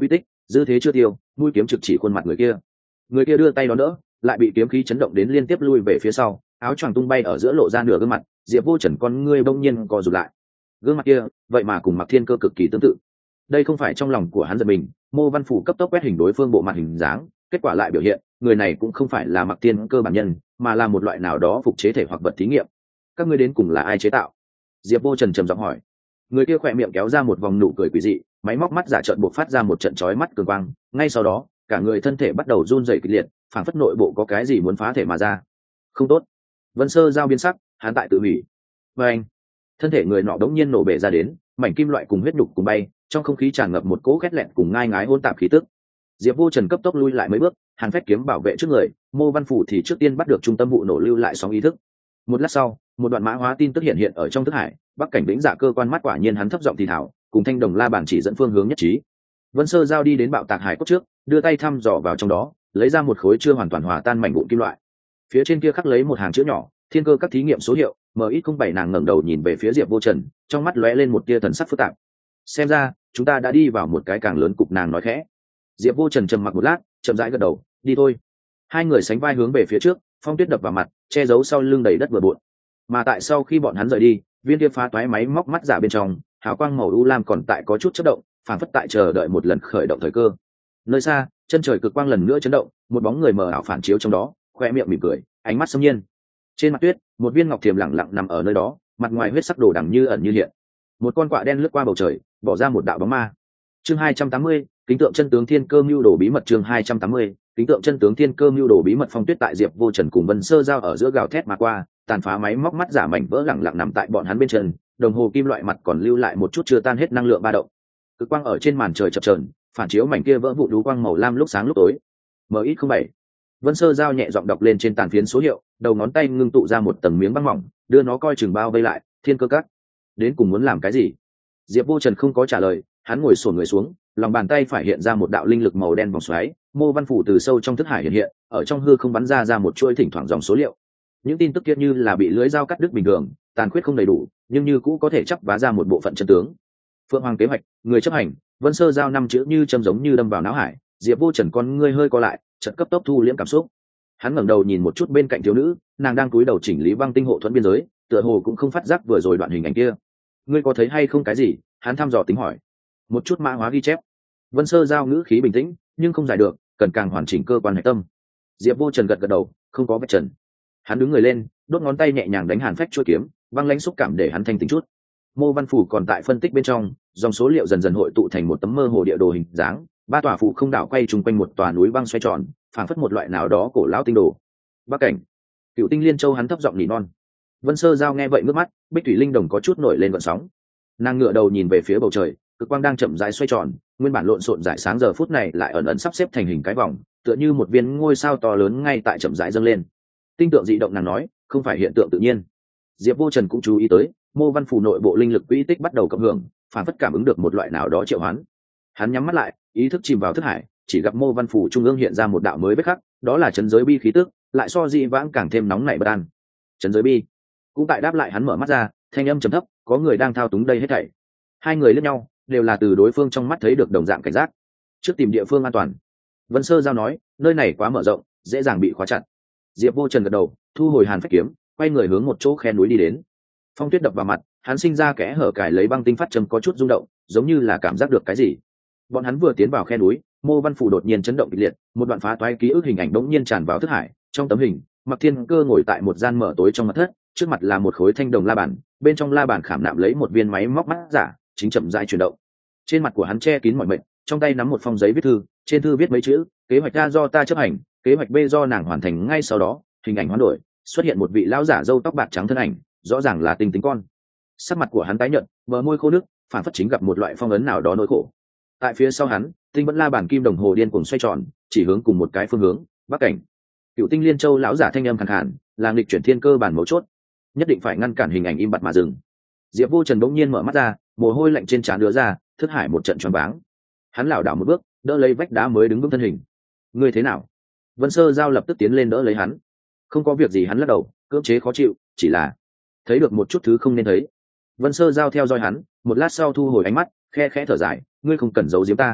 dư thế chưa tiêu, mũi kiếm trực chỉ khuôn mặt người kia đưa tay đón đỡ, lại bị kiếm khí chấn động đến liên tiếp lui về phía sau, áo choàng tung bay ở giữa lộ ra nửa gương mặt. Diệp Vô Trần con ngươi bỗng nhiên co rụt lại, gương mặt kia vậy mà cùng Mạc Thiên Cơ cực kỳ tương tự. Đây không phải trong lòng của hắn giật mình, Mô Văn Phủ cấp tốc quét hình đối phương bộ mặt hình dáng, kết quả lại biểu hiện người này cũng không phải là Mạc Thiên Cơ bản nhân, mà là một loại nào đó phục chế thể hoặc vật thí nghiệm. Các ngươi đến cùng là ai chế tạo? Diệp Vô Trần trầm giọng hỏi. Người kia khỏe miệng kéo ra một vòng nụ cười quỷ dị, máy móc mắt giả trợn buộc phát ra một trận chói mắt cường quang, ngay sau đó cả người thân thể bắt đầu run rẩy kịch liệt, phảng phất nội bộ có cái gì muốn phá thể mà ra. Không tốt! Vân Sơ giao biến sắc, hắn tại tự hủy. Và anh, thân thể người nọ đống nhiên nổ bể ra đến, mảnh kim loại cùng huyết đục cùng bay, trong không khí tràn ngập một cỗ khét lẹn cùng ngai ngái hỗn tạp khí tức. Diệp Vô Trần cấp tốc lui lại mấy bước, hàn phách kiếm bảo vệ trước người, Mô Văn Phủ thì trước tiên bắt được trung tâm vụ nổ lưu lại sóng ý thức. Một lát sau, một đoạn mã hóa tin tức hiện ở trong thức hải, Bắc Cảnh Vĩnh Dạ cơ quan mắt quả nhiên hắn thấp giọng thì thảo, cùng thanh đồng la bàn chỉ dẫn phương hướng nhất trí. Vân Sơ giao đi đến bạo tạc hải cốt trước, đưa tay thăm dò vào trong đó, lấy ra một khối chưa hoàn toàn hòa tan mảnh vụn kim loại. Phía trên kia khắc lấy một hàng chữ nhỏ, Thiên Cơ các thí nghiệm số hiệu, MX07. Nàng ngẩng đầu nhìn về phía Diệp Vô Trần, trong mắt lóe lên một tia thần sắc phức tạp. Xem ra, chúng ta đã đi vào một cái càng lớn cục, nàng nói khẽ. Diệp Vô Trần trầm mặc một lát, chậm rãi gật đầu, đi thôi. Hai người sánh vai hướng về phía trước, phong tuyết đập vào mặt, che giấu sau lưng đầy đất bừa bộn. Mà tại sau khi bọn hắn rời đi, viên kia phá toái máy móc mắt giả bên trong, hào quang màu u lam còn tại có chút chớp động, phản phất tại chờ đợi một lần khởi động thời cơ. Nơi xa, chân trời cực quang lần nữa chấn động, một bóng người mờ ảo phản chiếu trong đó, khoe miệng mỉm cười, ánh mắt xâm nhiên. Trên mặt tuyết, một viên ngọc thiềm lặng lặng nằm ở nơi đó, mặt ngoài huyết sắc đồ đằng như ẩn như hiện. Một con quạ đen lướt qua bầu trời, bỏ ra một đạo bóng ma. Chương 280, kính tượng chân tướng Thiên Cơ mưu đồ bí mật. Chương 280, kính tượng chân tướng Thiên Cơ mưu đồ bí mật. Phong tuyết tại Diệp Vô Trần cùng Vân Sơ giao ở giữa gào thét mà qua, tàn phá máy móc mắt giả mảnh vỡ lặng lặng nằm tại bọn hắn bên chân, đồng hồ kim loại mặt còn lưu lại một chút chưa tan hết năng lượng ba động. Cực quang ở trên màn trời chập chờn, phản chiếu mảnh kia vỡ vụn đú quang màu lam lúc sáng lúc tối. MX07. Vân Sơ giao nhẹ giọng đọc lên trên tàn phiến số hiệu, đầu ngón tay ngưng tụ ra một tầng miếng băng mỏng, đưa nó coi chừng bao vây lại. Thiên Cơ các đến cùng muốn làm cái gì? Diệp Vô Trần không có trả lời, hắn ngồi xổm người xuống, lòng bàn tay phải hiện ra một đạo linh lực màu đen vòng xoáy, Mô Văn Phủ từ sâu trong thức hải hiện, ở trong hư không bắn ra một chuỗi thỉnh thoảng dòng số liệu. Những tin tức kia như là bị lưỡi dao cắt đứt bình thường, tàn khuyết không đầy đủ, nhưng như cũ có thể chắp vá ra một bộ phận chân tướng. Phượng Hoàng kế hoạch, người chấp hành, Vân Sơ giao năm chữ như châm giống như đâm vào não hải. Diệp Vô Trần con ngươi hơi co lại, chợt cấp tốc thu liễm cảm xúc. Hắn ngẩng đầu nhìn một chút bên cạnh thiếu nữ, nàng đang cúi đầu chỉnh lý băng tinh hộ thuẫn biên giới, tựa hồ cũng không phát giác vừa rồi đoạn hình ảnh kia. Ngươi có thấy hay không cái gì? Hắn thăm dò tính hỏi. Một chút mã hóa ghi chép. Vân Sơ giao ngữ khí bình tĩnh, nhưng không giải được, cần càng hoàn chỉnh cơ quan hệ tâm. Diệp Vô Trần gật gật đầu, không có vết trần. Hắn đứng người lên, đốt ngón tay nhẹ nhàng đánh hàn phách chuôi kiếm, băng lãnh xúc cảm để hắn thanh tỉnh chút. Mô Văn Phủ còn tại phân tích bên trong, dòng số liệu dần dần hội tụ thành một tấm mơ hồ địa đồ hình dáng, ba tòa phủ không đảo quay trùng quanh một tòa núi băng xoay tròn, phảng phất một loại nào đó cổ lão tinh đồ. Bắc Cảnh, Cựu Tinh Liên Châu. Hắn thấp giọng nỉ non. Vân Sơ giao nghe vậy ngước mắt, Bích Thủy Linh Đồng có chút nổi lên gợn sóng. Nàng ngửa đầu nhìn về phía bầu trời, cực quang đang chậm rãi xoay tròn, nguyên bản lộn xộn rải sáng giờ phút này lại ẩn ẩn sắp xếp thành hình cái vòng, tựa như một viên ngôi sao to lớn ngay tại chậm rãi dâng lên. Tinh tượng dị động, nàng nói, không phải hiện tượng tự nhiên. Diệp Vô Trần cũng chú ý tới, Mô Văn Phủ nội bộ linh lực quỹ tích bắt đầu cộng hưởng, phản phất cảm ứng được một loại nào đó triệu hoán. Hắn nhắm mắt lại, ý thức chìm vào thức hải, chỉ gặp Mô Văn Phủ trung ương hiện ra một đạo mới vết khắc, đó là chấn giới bi khí tức, lại so dị vãng càng thêm nóng nảy bất an. Chấn giới bi cũng tại đáp lại hắn mở mắt ra, thanh âm trầm thấp, có người đang thao túng đây hết thảy. Hai người liếc nhau, đều là từ đối phương trong mắt thấy được đồng dạng cảnh giác. Trước tìm địa phương an toàn. Vân Sơ giao nói, nơi này quá mở rộng, dễ dàng bị khóa chặt. Diệp Vô Trần gật đầu, thu hồi hàn phách kiếm, quay người hướng một chỗ khe núi đi đến. Phong tuyết đập vào mặt, hắn sinh ra kẽ hở cải lấy băng tinh phát châm có chút rung động, giống như là cảm giác được cái gì. Bọn hắn vừa tiến vào khe núi, Mô Văn Phủ đột nhiên chấn động kịch liệt, một đoạn phá toái ký ức hình ảnh đống nhiên tràn vào thức hải. Trong tấm hình, Mạc Thiên Cơ ngồi tại một gian mở tối trong mật thất, trước mặt là một khối thanh đồng la bàn, bên trong la bàn khảm nạm lấy một viên máy móc mắt giả, chính chậm rãi chuyển động. Trên mặt của hắn che kín mọi mệt, trong tay nắm một phong giấy viết thư, trên thư viết mấy chữ: kế hoạch A do ta chấp hành, kế hoạch B do nàng hoàn thành. Ngay sau đó, hình ảnh hoán đổi, xuất hiện một vị lão giả râu tóc bạc trắng thân ảnh, rõ ràng là Tinh Tính con. Sắc mặt của hắn tái nhợt, bờ môi khô nước, phản phất chính gặp một loại phong ấn nào đó nỗi khổ. Tại phía sau hắn, Tinh Vẫn La bàn kim đồng hồ điên cuồng xoay tròn, chỉ hướng cùng một cái phương hướng, Bắc Cảnh. Cựu Tinh Liên Châu lão giả thanh âm khàn khàn, là nghịch chuyển thiên cơ bản mấu chốt, nhất định phải ngăn cản hình ảnh im bặt mà dừng. Diệp Vô Trần bỗng nhiên mở mắt ra, mồ hôi lạnh trên trán đưa ra, thức hải một trận choáng váng. Hắn lảo đảo một bước, đỡ lấy vách đá mới đứng vững thân hình. Ngươi thế nào? Vân Sơ giao lập tức tiến lên đỡ lấy hắn. Không có việc gì, hắn lắc đầu, cưỡng chế khó chịu, chỉ là thấy được một chút thứ không nên thấy. Vân Sơ giao theo dõi hắn, một lát sau thu hồi ánh mắt, khe khẽ thở dài, ngươi không cần giấu giếm ta.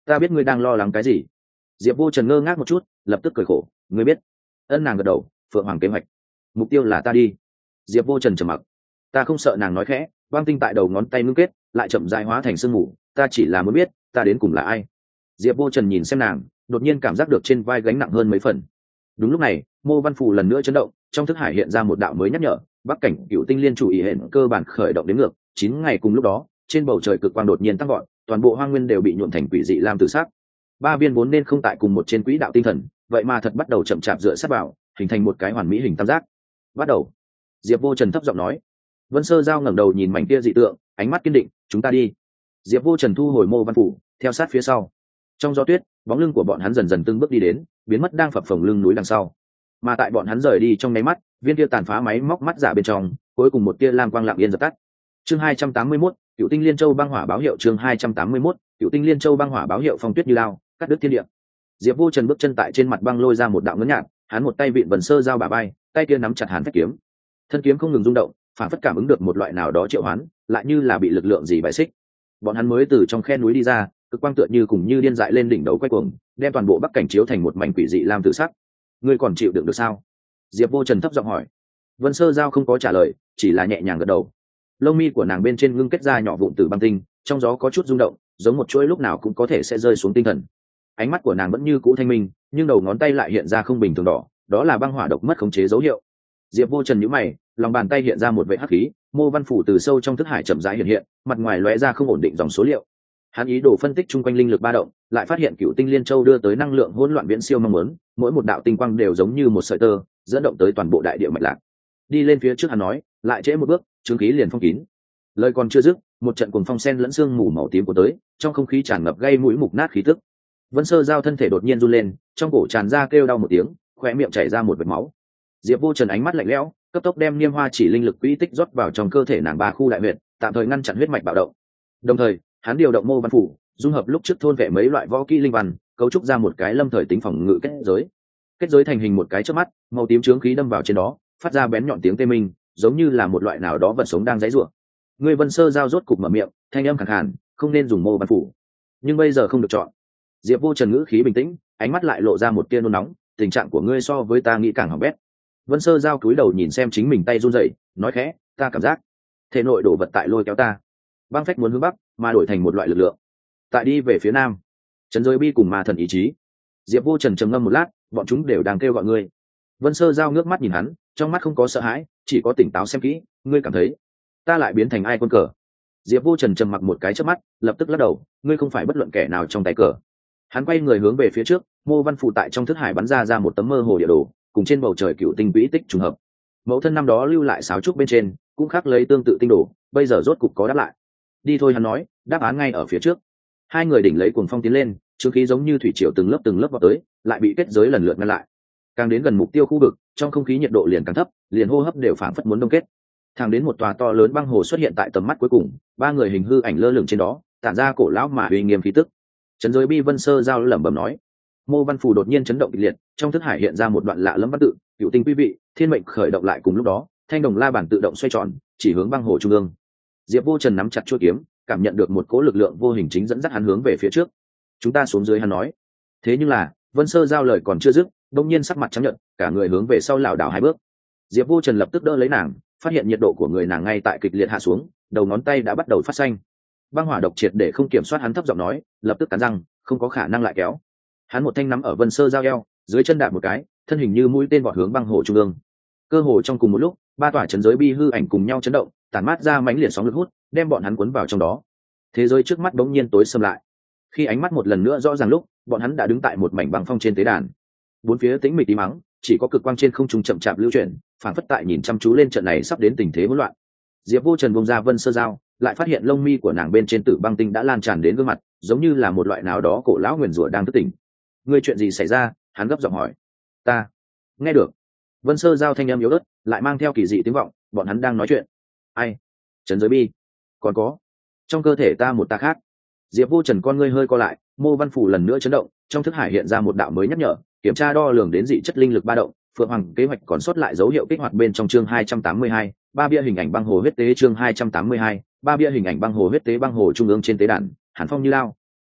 ta biết ngươi đang lo lắng cái gì. Diệp Vô Trần ngơ ngác một chút, lập tức cười khổ, ngươi biết. Ân, nàng gật đầu, phượng hoàng kế hoạch, mục tiêu là ta đi. Diệp Vô Trần trầm mặc. Ta không sợ, nàng nói khẽ, băng tinh tại đầu ngón tay ngưng kết lại chậm rãi hóa thành sương mù, ta chỉ là muốn biết ta đến cùng là ai. Diệp Vô Trần nhìn xem nàng, đột nhiên cảm giác được trên vai gánh nặng hơn mấy phần. Đúng lúc này, Mô Văn Phù lần nữa chấn động, trong thức hải hiện ra một đạo mới nhắc nhở, bắc cảnh cựu tinh liên chủ ý hẹn cơ bản khởi động đến ngược 9 ngày. Cùng lúc đó, trên bầu trời cực quang đột nhiên tăng vọt, toàn bộ hoang nguyên đều bị nhuộm thành quỷ dị lam tử sắc. Ba viên vốn nên không tại cùng một trên quỹ đạo tinh thần, vậy mà thật bắt đầu chậm chạp dựa sát vào, hình thành một cái hoàn mỹ hình tam giác. Bắt đầu. Diệp Vô Trần thấp giọng nói. Vân Sơ Giao ngẩng đầu nhìn mảnh kia dị tượng, ánh mắt kiên định, chúng ta đi. Diệp Vô Trần thu hồi Mô Văn Phủ, theo sát phía sau. Trong gió tuyết, bóng lưng của bọn hắn dần dần từng bước đi đến, biến mất đang phập phồng lưng núi đằng sau. Mà tại bọn hắn rời đi trong nháy mắt, viên kia tàn phá máy móc mắt giả bên trong, cuối cùng một tia lam quang lặng yên dập tắt. Chương 281, Cựu Tinh Liên Châu băng hỏa báo hiệu. Chương 281, Cựu Tinh Liên Châu băng hỏa báo hiệu. Phong tuyết như lao, cắt đứt thiên địa. Diệp Vô Trần bước chân tại trên mặt băng lôi ra một đạo ngấn nhạt, hắn một tay vịn Vân Sơ Giao bả vai, tay kia nắm chặt hàn phách kiếm. Thân kiếm không ngừng rung động, phản phất cảm ứng được một loại nào đó triệu hoán, lại như là bị lực lượng gì bại xích. Bọn hắn mới từ trong khe núi đi ra, cực quang tựa như cùng như điên dại lên đỉnh đầu quay cuồng, đem toàn bộ bắc cảnh chiếu thành một mảnh quỷ dị lam tử sắc. Ngươi còn chịu đựng được sao? Diệp Vô Trần thấp giọng hỏi. Vân Sơ Giao không có trả lời, chỉ là nhẹ nhàng gật đầu. Lông mi của nàng bên trên ngưng kết ra nhỏ vụn từ băng tinh, trong gió có chút rung động, giống một chuỗi lúc nào cũng có thể sẽ rơi xuống tinh thần. Ánh mắt của nàng vẫn như cũ thanh minh, nhưng đầu ngón tay lại hiện ra không bình thường đỏ, đó là băng hỏa độc mất khống chế dấu hiệu. Diệp Vô Trần nhíu mày, lòng bàn tay hiện ra một vệt hắc khí, Mô Văn Phủ từ sâu trong thức hải chậm rãi hiện hiện, mặt ngoài lóe ra không ổn định dòng số liệu. Hắn ý đồ phân tích chung quanh linh lực ba động, lại phát hiện Cựu Tinh Liên Châu đưa tới năng lượng hỗn loạn viễn siêu mong muốn, mỗi một đạo tinh quang đều giống như một sợi tơ, dẫn động tới toàn bộ đại địa mạch lạc. Đi lên phía trước hắn nói, lại trễ một bước, chứng khí liền phong kín. Lời còn chưa dứt, một trận cuồng phong sen lẫn sương mù màu tím của tới, trong không khí tràn ngập gây mũi mục nát khí tức. Vân Sơ Giao thân thể đột nhiên run lên, trong cổ tràn ra kêu đau một tiếng, khóe miệng chảy ra một vệt máu. Diệp Vô Trần ánh mắt lạnh lẽo, cấp tốc đem niêm hoa chỉ linh lực quỹ tích rót vào trong cơ thể nàng ba khu đại huyệt, tạm thời ngăn chặn huyết mạch bạo động. Đồng thời, hắn điều động Mô Văn Phủ, dung hợp lúc trước thôn vệ mấy loại võ kỹ linh văn, cấu trúc ra một cái lâm thời tính phòng ngự kết giới. Kết giới thành hình một cái chớp mắt, màu tím chướng khí đâm vào trên đó, phát ra bén nhọn tiếng tê minh, giống như là một loại nào đó vật sống đang giãy giụa. Người Vân Sơ Giao rốt cục mở miệng, thanh âm khàn khàn, không nên dùng Mô Văn Phủ, nhưng bây giờ không được chọn. Diệp Vô Trần ngữ khí bình tĩnh, ánh mắt lại lộ ra một tia nôn nóng, tình trạng của ngươi so với ta nghĩ càng hỏng bét. Vân Sơ Giao cúi đầu nhìn xem chính mình tay run rẩy, nói khẽ, ta cảm giác thể nội đổ vật tại lôi kéo ta, băng phách muốn hướng bắc mà đổi thành một loại lực lượng tại đi về phía nam. Trấn giới bi cùng ma thần ý chí. Diệp Vô Trần trầm ngâm một lát, bọn chúng đều đang kêu gọi ngươi. Vân Sơ Giao ngước mắt nhìn hắn, trong mắt không có sợ hãi, chỉ có tỉnh táo xem kỹ, ngươi cảm thấy ta lại biến thành ai quân cờ? Diệp Vô Trần trầm mặc một cái chớp mắt, lập tức lắc đầu, ngươi không phải bất luận kẻ nào trong tay cờ. Hắn quay người hướng về phía trước, Mô Văn Phụ tại trong thức hải bắn ra một tấm mơ hồ địa đồ, cùng trên bầu trời cựu tinh quỹ tích trùng hợp. Mẫu thân năm đó lưu lại sáo trúc bên trên, cũng khắc lấy tương tự tinh đồ, bây giờ rốt cục có đáp lại. Đi thôi, hắn nói, đáp án ngay ở phía trước. Hai người đỉnh lấy cuồng phong tiến lên, chứng khí giống như thủy triều từng lớp vào tới, lại bị kết giới lần lượt ngăn lại. Càng đến gần mục tiêu khu vực, trong không khí nhiệt độ liền càng thấp, liền hô hấp đều phảng phất muốn đông kết. Thẳng đến một tòa to lớn băng hồ xuất hiện tại tầm mắt cuối cùng, ba người hình hư ảnh lơ lửng trên đó, tản ra cổ lão mà uy nghiêm khí tức. Trấn giới bi Vân Sơ Giao lẩm bẩm nói. Mô Văn Phù đột nhiên chấn động kịch liệt, trong thức hải hiện ra một đoạn lạ lẫm văn tự, cựu tinh quý vị, thiên mệnh khởi động lại. Cùng lúc đó, thanh đồng la bản tự động xoay tròn, chỉ hướng băng hồ trung ương. Diệp Vô Trần nắm chặt chuôi kiếm, cảm nhận được một cỗ lực lượng vô hình chính dẫn dắt hắn hướng về phía trước. Chúng ta xuống dưới, hắn nói. Thế nhưng là, Vân Sơ Giao lời còn chưa dứt, đột nhiên sắc mặt trắng nhợt, cả người hướng về sau lảo đảo hai bước. Diệp Vô Trần lập tức đỡ lấy nàng, phát hiện nhiệt độ của người nàng ngay tại kịch liệt hạ xuống, đầu ngón tay đã bắt đầu phát xanh. Băng hỏa độc triệt để không kiểm soát, hắn thấp giọng nói, lập tức cắn răng, không có khả năng lại kéo. Hắn một thanh nắm ở Vân Sơ Giao eo, dưới chân đạp một cái, thân hình như mũi tên vọt hướng băng hồ trung ương. Cơ hồ trong cùng một lúc, ba tòa trấn giới bi hư ảnh cùng nhau chấn động, tản mát ra mãnh liệt sóng lực hút, đem bọn hắn cuốn vào trong đó. Thế giới trước mắt bỗng nhiên tối sầm lại. Khi ánh mắt một lần nữa rõ ràng lúc, bọn hắn đã đứng tại một mảnh băng phong trên tế đàn. Bốn phía tĩnh mịch tí mắng, chỉ có cực quang trên không trung chậm chạp lưu chuyển, phản phất tại nhìn chăm chú lên trận này sắp đến tình thế hỗn loạn. Diệp Vô Trần bông ra Vân Sơ Giao, lại phát hiện lông mi của nàng bên trên tử băng tinh đã lan tràn đến gương mặt, giống như là một loại nào đó cổ lão nguyền rủa đang thức tỉnh. Ngươi chuyện gì xảy ra? Hắn gấp giọng hỏi. Ta nghe được. Vân Sơ Giao thanh âm yếu ớt, lại mang theo kỳ dị tiếng vọng, bọn hắn đang nói chuyện. Ai? Trấn giới bi. Còn có trong cơ thể ta một ta khác. Diệp Vô Trần con ngươi hơi co lại, Mô Văn Phủ lần nữa chấn động, trong thức hải hiện ra một đạo mới nhắc nhở, kiểm tra đo lường đến dị chất linh lực ba động. Phượng Hoàng kế hoạch còn sót lại dấu hiệu kích hoạt bên trong chương 282, ba bia hình ảnh băng hồ huyết tế chương 282, ba bia hình ảnh băng hồ huyết tế băng hồ trung ương trên tế đàn, hàn phong như lao.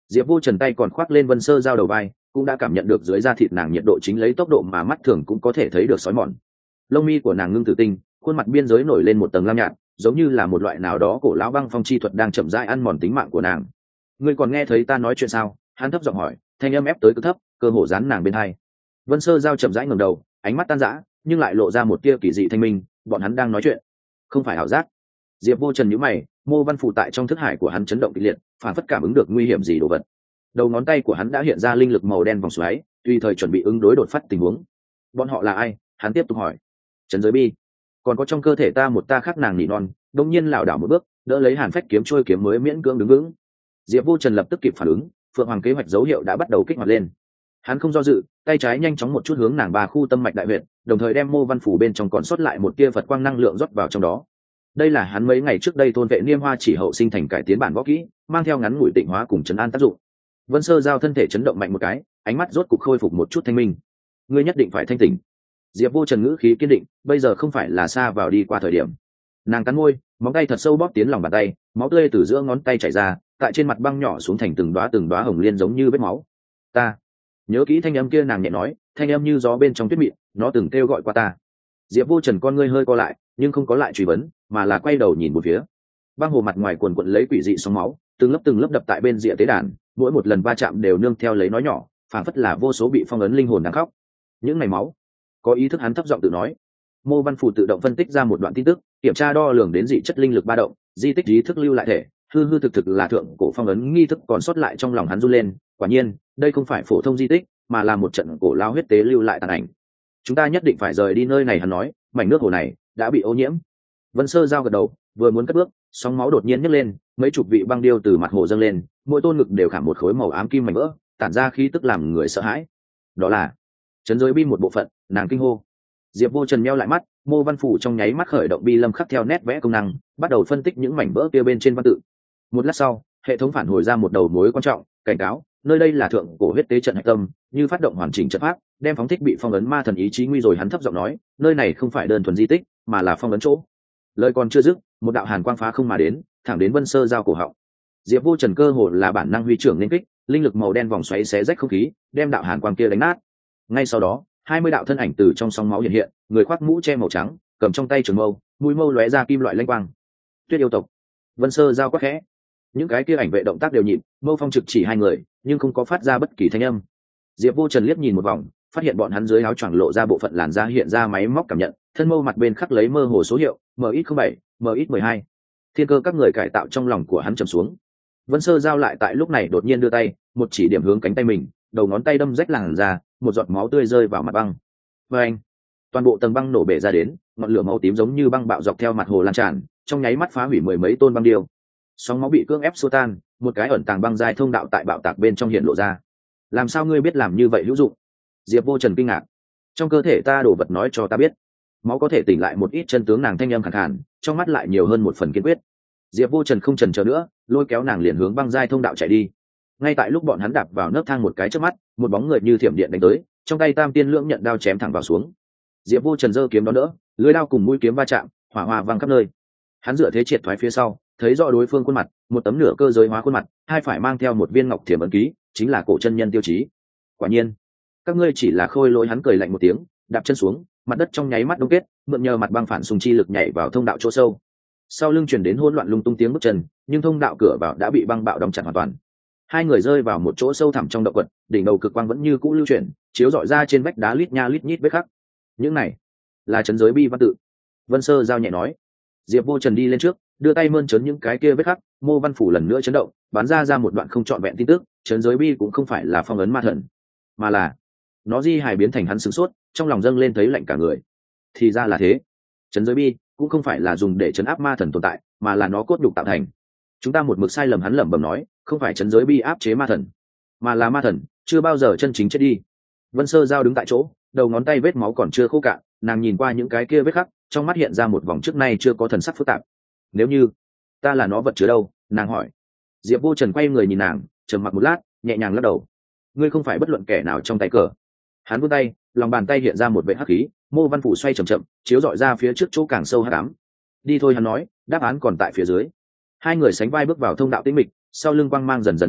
Diệp Vô Trần tay còn khoác lên Vân Sơ Giao đầu vai, cũng đã cảm nhận được dưới da thịt nàng nhiệt độ chính lấy tốc độ mà mắt thường cũng có thể thấy được sói mòn. Lông mi của nàng ngưng tử tinh, khuôn mặt biên giới nổi lên một tầng lam nhạt, giống như là một loại nào đó cổ lão băng phong chi thuật đang chậm rãi ăn mòn tính mạng của nàng. Ngươi còn nghe thấy ta nói chuyện sao? Hắn thấp giọng hỏi, thanh âm ép tới cực thấp, cơ hồ dán nàng bên hai. Vân Sơ Giao chậm rãi ngẩng đầu, ánh mắt tan rã, nhưng lại lộ ra một tia kỳ dị thanh minh. Bọn hắn đang nói chuyện, không phải ảo giác. Diệp Vô Trần nhíu mày, mô văn phủ tại trong thức hải của hắn chấn động kịch liệt, phản phất cảm ứng được nguy hiểm gì đồ vật. Đầu ngón tay của hắn đã hiện ra linh lực màu đen vòng xoáy, tùy thời chuẩn bị ứng đối đột phát tình huống. Bọn họ là ai? Hắn tiếp tục hỏi. Trấn Giới Bi. Còn có trong cơ thể ta một ta khác nàng nỉ non, đột nhiên lảo đảo một bước, đỡ lấy Hàn Phách kiếm trôi kiếm mới miễn cưỡng đứng vững. Diệp Vô Trần lập tức kịp phản ứng, Phượng Hoàng kế hoạch dấu hiệu đã bắt đầu kích hoạt lên. Hắn không do dự, tay trái nhanh chóng một chút hướng nàng ba khu tâm mạch đại huyệt, đồng thời đem mô văn phủ bên trong còn sót lại một tia Phật quang năng lượng rót vào trong đó. Đây là hắn mấy ngày trước đây thôn vệ Niêm Hoa chỉ hậu sinh thành cải tiến bản võ kỹ, mang theo ngắn ngủi tịnh hóa cùng trấn an tác dụng. Vân Sơ Giao thân thể chấn động mạnh một cái, ánh mắt rốt cục khôi phục một chút thanh minh. Ngươi nhất định phải thanh tỉnh. Diệp Vô Trần ngữ khí kiên định, bây giờ không phải là xa vào đi qua thời điểm. Nàng cắn môi, móng tay thật sâu bóp tiến lòng bàn tay, máu tươi từ giữa ngón tay chảy ra, tại trên mặt băng nhỏ xuống thành từng đóa hồng liên giống như vết máu. Ta nhớ kỹ thanh âm kia, nàng nhẹ nói, thanh âm như gió bên trong tuyết mịn, nó từng kêu gọi qua ta. Diệp Vô Trần con ngươi hơi co lại, nhưng không có lại truy vấn, mà là quay đầu nhìn một phía. Băng hồ mặt ngoài quần quần lấy quỷ dị sóng máu, từng lớp đập tại bên rìa tế đàn, mỗi một lần va chạm đều nương theo lấy nói nhỏ, phảng phất là vô số bị phong ấn linh hồn đang khóc. Những ngày máu, có ý thức. Hắn thấp giọng tự nói. Mô văn phủ tự động phân tích ra một đoạn tin tức, kiểm tra đo lường đến dị chất linh lực ba động, di tích ý thức lưu lại thể, hư hư thực thực là thượng cổ phong ấn nghi thức còn sót lại. Trong lòng hắn run lên, quả nhiên đây không phải phổ thông di tích, mà là một trận cổ lao huyết tế lưu lại tàn ảnh. Chúng ta nhất định phải rời đi nơi này, hắn nói, mảnh nước hồ này đã bị ô nhiễm. Vân Sơ Giao gật đầu, vừa muốn cất bước, sóng máu đột nhiên nhấc lên, mấy chục vị băng điêu từ mặt hồ dâng lên, mỗi tôn ngực đều khảm một khối màu ám kim mảnh vỡ, tản ra khí tức làm người sợ hãi. Đó là Trấn Giới Bi một bộ phận. Nàng kinh hô. Diệp Vô Trần meo lại mắt, mô văn phủ trong nháy mắt khởi động bi lâm khắc theo nét vẽ công năng, bắt đầu phân tích những mảnh vỡ kia bên trên văn tự. Một lát sau, hệ thống phản hồi ra một đầu mối quan trọng, cảnh cáo, nơi đây là thượng cổ huyết tế trận hạch tâm, như phát động hoàn chỉnh trận pháp, đem phóng thích bị phong ấn ma thần ý chí nguy rồi. Hắn thấp giọng nói, nơi này không phải đơn thuần di tích, mà là phong ấn chỗ. Lời còn chưa dứt, một đạo hàn quang phá không mà đến, thẳng đến Vân Sơ Giao cổ họng. Diệp Vô Trần cơ hồ là bản năng huy trưởng nên kích, linh lực màu đen vòng xoáy xé rách không khí, đem đạo hàn quang kia đánh nát. Ngay sau đó, 20 đạo thân ảnh từ trong sóng máu hiện hiện, người khoác mũ che màu trắng, cầm trong tay trường mâu, mũi mâu lóe ra kim loại lanh quang. Tuyết yêu tộc. Vân Sơ Giao quát khẽ. Những cái kia ảnh vệ động tác đều nhịp, mâu phong trực chỉ hai người, nhưng không có phát ra bất kỳ thanh âm. Diệp Vô Trần liếc nhìn một vòng, phát hiện bọn hắn dưới áo choàng lộ ra bộ phận làn da hiện ra máy móc cảm nhận, thân mâu mặt bên khắc lấy mơ hồ số hiệu MX07, MX12. Thiên cơ các người cải tạo. Trong lòng của hắn trầm xuống. Vân Sơ Giao lại tại lúc này đột nhiên đưa tay, một chỉ điểm hướng cánh tay mình, đầu ngón tay đâm rách làn da, một giọt máu tươi rơi vào mặt băng. Và anh, toàn bộ tầng băng nổ bể ra đến, ngọn lửa màu tím giống như băng bạo dọc theo mặt hồ lan tràn, trong nháy mắt phá hủy mười mấy tôn băng điêu. Sóng máu bị cưỡng ép xua tan, một cái ẩn tàng băng dài thông đạo tại bạo tạc bên trong hiện lộ ra. Làm sao ngươi biết làm như vậy hữu dụng? Diệp Vô Trần kinh ngạc. Trong cơ thể ta đồ vật nói cho ta biết, máu có thể tỉnh lại một ít chân tướng. Nàng thanh âm khàn khàn, trong mắt lại nhiều hơn một phần kiên quyết. Diệp Vô Trần không chần chờ nữa, lôi kéo nàng liền hướng băng giai thông đạo chạy đi. Ngay tại lúc bọn hắn đạp vào nấc thang một cái chớp mắt, một bóng người như thiểm điện đánh tới, trong tay Tam Tiên Lưỡng nhận đao chém thẳng vào xuống. Diệp Vô Trần giơ kiếm đón đỡ, lưỡi đao cùng mũi kiếm va chạm, hỏa hoa vang khắp nơi. Hắn dựa thế triệt thoái phía sau, thấy rõ đối phương khuôn mặt, một tấm nửa cơ giới hóa khuôn mặt, hai phải mang theo một viên ngọc thiểm ấn ký, chính là cổ chân nhân Tiêu Chí. Quả nhiên, các ngươi chỉ là khôi lỗi. Hắn cười lạnh một tiếng, đạp chân xuống, mặt đất trong nháy mắt đông kết, mượn nhờ mặt băng phản xung chi lực nhảy vào thông đạo chỗ sâu. Sau lưng truyền đến hỗn loạn lung tung tiếng bước chân, nhưng thông đạo cửa vào đã bị băng bạo đóng chặt hoàn toàn. Hai người rơi vào một chỗ sâu thẳm trong động quật, đỉnh đầu cực quang vẫn như cũ lưu chuyển, chiếu rọi ra trên vách đá lít nha lít nhít vết khắc. Những này là Trấn Giới Bi văn tự. Vân Sơ Giao nhẹ nói. Diệp Vô Trần đi lên trước, đưa tay mơn trớn những cái kia vết khắc, mô văn phủ lần nữa chấn động, bắn ra một đoạn không trọn vẹn tin tức. Trấn Giới Bi cũng không phải là phong ấn ma thần, mà là nó di hài biến thành. Hắn sửng sốt, trong lòng dâng lên thấy lạnh cả người. Thì ra là thế. Trấn Giới Bi cũng không phải là dùng để trấn áp ma thần tồn tại, mà là nó cốt nhục tạo thành. Chúng ta một mực sai lầm. Hắn lẩm bẩm nói, không phải Trấn Giới Bi áp chế ma thần, mà là ma thần chưa bao giờ chân chính chết đi. Vân Sơ Giao đứng tại chỗ, đầu ngón tay vết máu còn chưa khô cạn, nàng nhìn qua những cái kia vết khắc, trong mắt hiện ra một vòng trước nay chưa có thần sắc phức tạp. Nếu như ta là nó vật chứa đâu? Nàng hỏi. Diệp Vô Trần quay người nhìn nàng, trầm mặc một lát, nhẹ nhàng lắc đầu. Ngươi không phải bất luận kẻ nào trong tay cờ. Hắn vươn tay, lòng bàn tay hiện ra một vệt hắc khí, mô văn phủ xoay chậm chậm, chiếu rọi ra phía trước chỗ càng sâu hắc ám. Đi thôi, hắn nói, đáp án còn tại phía dưới. Hai người sánh vai bước vào thông đạo tĩnh mịch, sau lưng quang mang dần dần ảm đạm,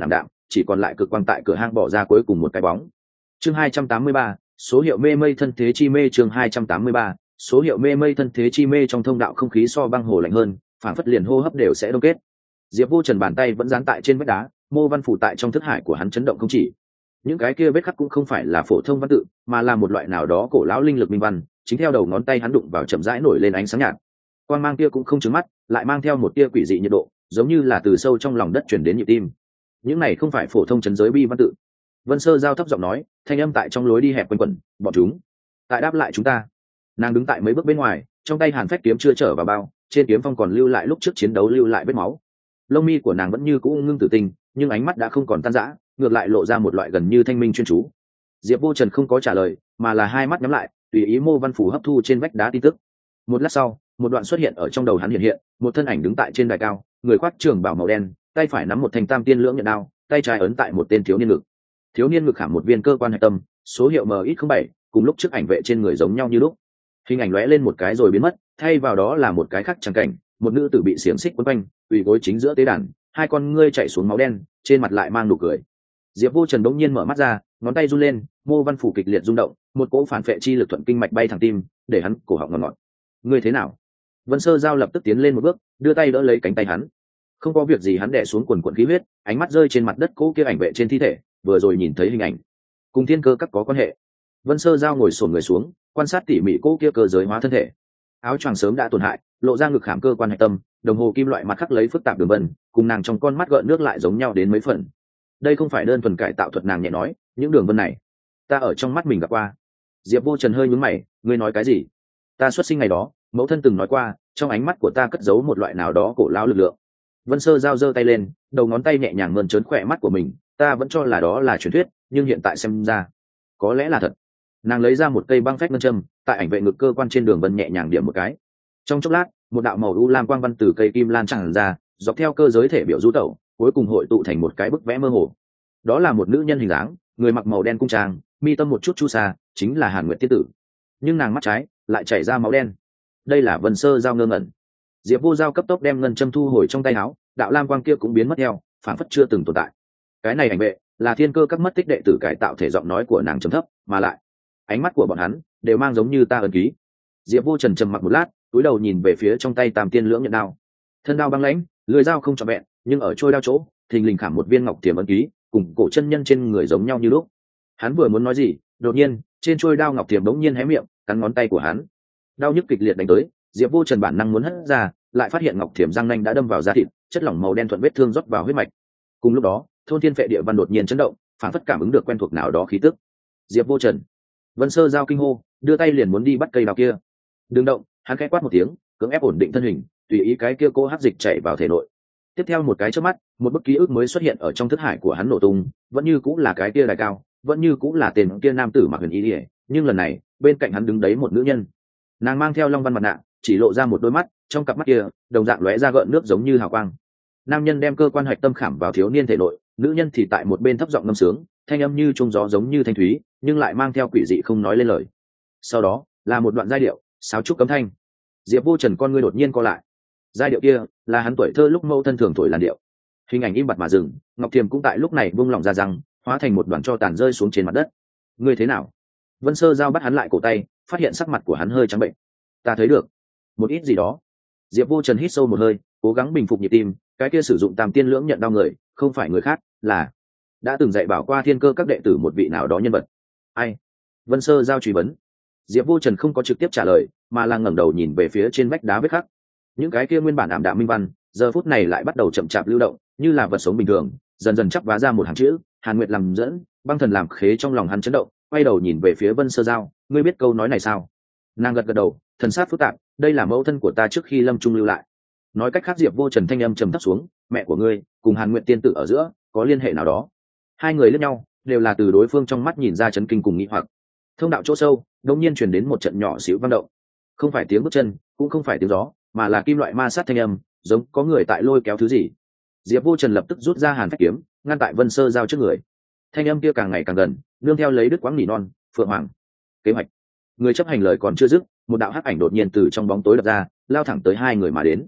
chỉ còn lại cực quang tại cửa hang bỏ ra cuối cùng một cái bóng. Chương 283, số hiệu mê mây thân thế chi mê. Chương 283, số hiệu mê mây thân thế chi mê. Trong thông đạo không khí so băng hồ lạnh hơn, phản phất liền hô hấp đều sẽ đông kết. Diệp Vô Trần bàn tay vẫn dán tại trên vách đá, mô văn phủ tại trong thức hải của hắn chấn động không chỉ. Những cái kia vết khắc cũng không phải là phổ thông văn tự, mà là một loại nào đó cổ lão linh lực minh văn, chính theo đầu ngón tay hắn đụng vào chậm rãi nổi lên ánh sáng nhạt. Quang mang kia cũng không chướng mắt, lại mang theo một tia quỷ dị nhiệt độ, giống như là từ sâu trong lòng đất truyền đến nhịp tim. Những này không phải phổ thông chấn giới bi văn tự. Vân Sơ Giao thấp giọng nói, thanh âm tại trong lối đi hẹp quanh quẩn, bọn chúng tại đáp lại chúng ta. Nàng đứng tại mấy bước bên ngoài, trong tay hàn phách kiếm chưa trở vào bao, trên kiếm phong còn lưu lại lúc trước chiến đấu lưu lại vết máu. Lông mi của nàng vẫn như cũ ngưng tử tinh, nhưng ánh mắt đã không còn tan rã, ngược lại lộ ra một loại gần như thanh minh chuyên chú. Diệp Vô Trần không có trả lời, mà là hai mắt nhắm lại, tùy ý mô văn phủ hấp thu trên vách đá tin tức. Một lát sau, một đoạn xuất hiện ở trong đầu hắn hiện, một thân ảnh đứng tại trên đài cao, người khoác trường bào màu đen, tay phải nắm một thanh tam tiên lưỡng nhận đao, tay trái ấn tại một tên thiếu niên ngực. Thiếu niên ngực khảm một viên cơ quan hạch tâm, số hiệu MX07, cùng lúc trước ảnh vệ trên người giống nhau như lúc. Hình ảnh lóe lên một cái rồi biến mất, thay vào đó là một cái khác chẳng cảnh, một nữ tử bị xiềng xích quấn quanh, ủy gối chính giữa tế đàn, hai con ngươi chảy xuống máu đen, trên mặt lại mang nụ cười. Diệp Vô Trần bỗng nhiên mở mắt ra, ngón tay run lên, mô văn phủ kịch liệt rung động, một cỗ phản phệ chi lực thuận kinh mạch bay thẳng tim, để hắn cổ họng ngọt ngọt. Ngươi thế nào? Vân Sơ Giao lập tức tiến lên một bước, đưa tay đỡ lấy cánh tay hắn. Không có việc gì, hắn đè xuống quần quần khí huyết, ánh mắt rơi trên mặt đất cỗ kia ảnh vệ trên thi thể, vừa rồi nhìn thấy hình ảnh, cùng thiên cơ các có quan hệ. Vân Sơ Giao ngồi xổm người xuống, quan sát tỉ mỉ cỗ kia cơ giới hóa thân thể. Áo choàng sớm đã tổn hại, lộ ra ngực khảm cơ quan hạch tâm, đồng hồ kim loại mặt khắc lấy phức tạp đường vân, cùng nàng trong con mắt gợn nước lại giống nhau đến mấy phần. Đây không phải đơn thuần cải tạo thuật, nàng nhẹ nói, những đường vân này ta ở trong mắt mình gặp qua. Diệp Vô Trần hơi nhướng mày, ngươi nói cái gì? Ta xuất sinh ngày đó, mẫu thân từng nói qua, trong ánh mắt của ta cất giấu một loại nào đó cổ lão lực lượng. Vân Sơ Giao giơ tay lên, đầu ngón tay nhẹ nhàng mơn trớn khỏe mắt của mình, ta vẫn cho là đó là truyền thuyết, nhưng hiện tại xem ra có lẽ là thật. Nàng lấy ra một cây băng phách ngân châm, tại ảnh vệ ngực cơ quan trên đường vân nhẹ nhàng điểm một cái. Trong chốc lát, một đạo màu u lam quang văn từ cây kim lan tràn ra, dọc theo cơ giới thể biểu du tẩu, cuối cùng hội tụ thành một cái bức vẽ mơ hồ. Đó là một nữ nhân hình dáng, người mặc màu đen cung trang, mi tâm một chút chu sa, chính là Hàn Nguyệt tiên tử. Nhưng nàng mắt trái lại chảy ra máu đen. Đây là Vân Sơ Giao ngơ ngẩn. Diệp Vô Giao cấp tốc đem ngân châm thu hồi trong tay áo, đạo lam quang kia cũng biến mất theo, phản phất chưa từng tồn tại. Cái này ảnh vệ là thiên cơ các mất tích đệ tử cải tạo thể. Giọng nói của nàng trầm thấp, mà lại ánh mắt của bọn hắn đều mang giống như ta ấn ký. Diệp Vô Trần trầm mặc một lát, cúi đầu nhìn về phía trong tay tam tiên lưỡng nhận đao. Thân đao băng lãnh, lưỡi dao không trọn vẹn, nhưng ở trôi đao chỗ thình lình khảm một viên ngọc thiềm ấn ký, cùng cổ chân nhân trên người giống nhau như lúc. Hắn vừa muốn nói gì, đột nhiên trên trôi đao ngọc thiềm đống nhiên hé miệng, cắn ngón tay của hắn. Đau nhức kịch liệt đánh tới, Diệp Vô Trần bản năng muốn hất ra, lại phát hiện ngọc thiềm răng nanh đã đâm vào da thịt, chất lỏng màu đen thuận vết thương rót vào huyết mạch. Cùng lúc đó, thôn thiên phệ địa văn đột nhiên chấn động, phản phất cảm ứng được quen thuộc nào đó khí tức. Diệp Vô Trần, Vân Sơ Giao kinh hô, đưa tay liền muốn đi bắt cây đao kia. Đừng động, hắn khẽ quát một tiếng, cưỡng ép ổn định thân hình, tùy ý cái kia cô hắc dịch chảy vào thể nội. Tiếp theo một cái chớp mắt, một bức ký ức mới xuất hiện ở trong thức hải của hắn nổ tung, vẫn như cũng là cái kia đài cao, vẫn như cũng là tên kia nam tử mặc huyền y, nhưng lần này bên cạnh hắn đứng đấy một nữ nhân. Nàng mang theo long văn mặt nạ, chỉ lộ ra một đôi mắt, trong cặp mắt kia đồng dạng lóe ra gợn nước giống như hào quang. Nam nhân đem cơ quan hạch tâm khảm vào thiếu niên thể nội, nữ nhân thì tại một bên thấp giọng ngâm sướng, thanh âm như trung gió giống như thanh thúy, nhưng lại mang theo quỷ dị không nói lên lời. Sau đó là một đoạn giai điệu, sáo trúc cấm thanh. Diệp Vô Trần con ngươi đột nhiên co lại. Giai điệu kia là hắn tuổi thơ lúc mâu thân thường thổi làn điệu. Hình ảnh im bặt mà dừng, ngọc thiềm cũng tại lúc này buông lỏng ra răng, hóa thành một đoàn tro tàn rơi xuống trên mặt đất. Ngươi thế nào? Vân Sơ Giao bắt hắn lại cổ tay, phát hiện sắc mặt của hắn hơi trắng bệnh. Ta thấy được một ít gì đó. Diệp Vô Trần hít sâu một hơi, cố gắng bình phục nhịp tim. Cái kia sử dụng tam tiên lưỡng nhận đao người, không phải người khác, là đã từng dạy bảo qua thiên cơ các đệ tử một vị nào đó nhân vật. Ai? Vân Sơ Giao truy vấn. Diệp Vô Trần không có trực tiếp trả lời, mà là ngẩng đầu nhìn về phía trên vách đá vết khắc. Những cái kia nguyên bản ảm đạm minh văn, giờ phút này lại bắt đầu chậm chạp lưu động, như là vật sống bình thường, dần dần chắp vá ra một hàng chữ. Hàn Nguyệt làm dẫn, băng thần làm khế. Trong lòng hắn chấn động, quay đầu nhìn về phía Vân Sơ Giao, ngươi biết câu nói này sao? Nàng gật gật đầu, thần sắc phức tạp, đây là mẫu thân của ta trước khi lâm trung lưu lại. Nói cách khác, Diệp Vô Trần thanh âm trầm thấp xuống, mẹ của ngươi cùng Hàn Nguyệt tiên tử ở giữa có liên hệ nào đó? Hai người liếc nhau, đều là từ đối phương trong mắt nhìn ra chấn kinh cùng nghi hoặc. Thông đạo chỗ sâu đột nhiên truyền đến một trận nhỏ xíu vang động, không phải tiếng bước chân, cũng không phải tiếng gió, mà là kim loại ma sát thanh âm, giống có người tại lôi kéo thứ gì. Diệp Vô Trần lập tức rút ra hàn phách kiếm, ngăn tại Vân Sơ Giao trước người. Thanh âm kia càng ngày càng gần, nương theo lấy đứt quãng nỉ non, Phượng Hoàng kế hoạch. Người chấp hành lời còn chưa dứt, một đạo hắc ảnh đột nhiên từ trong bóng tối đập ra, lao thẳng tới hai người mà đến.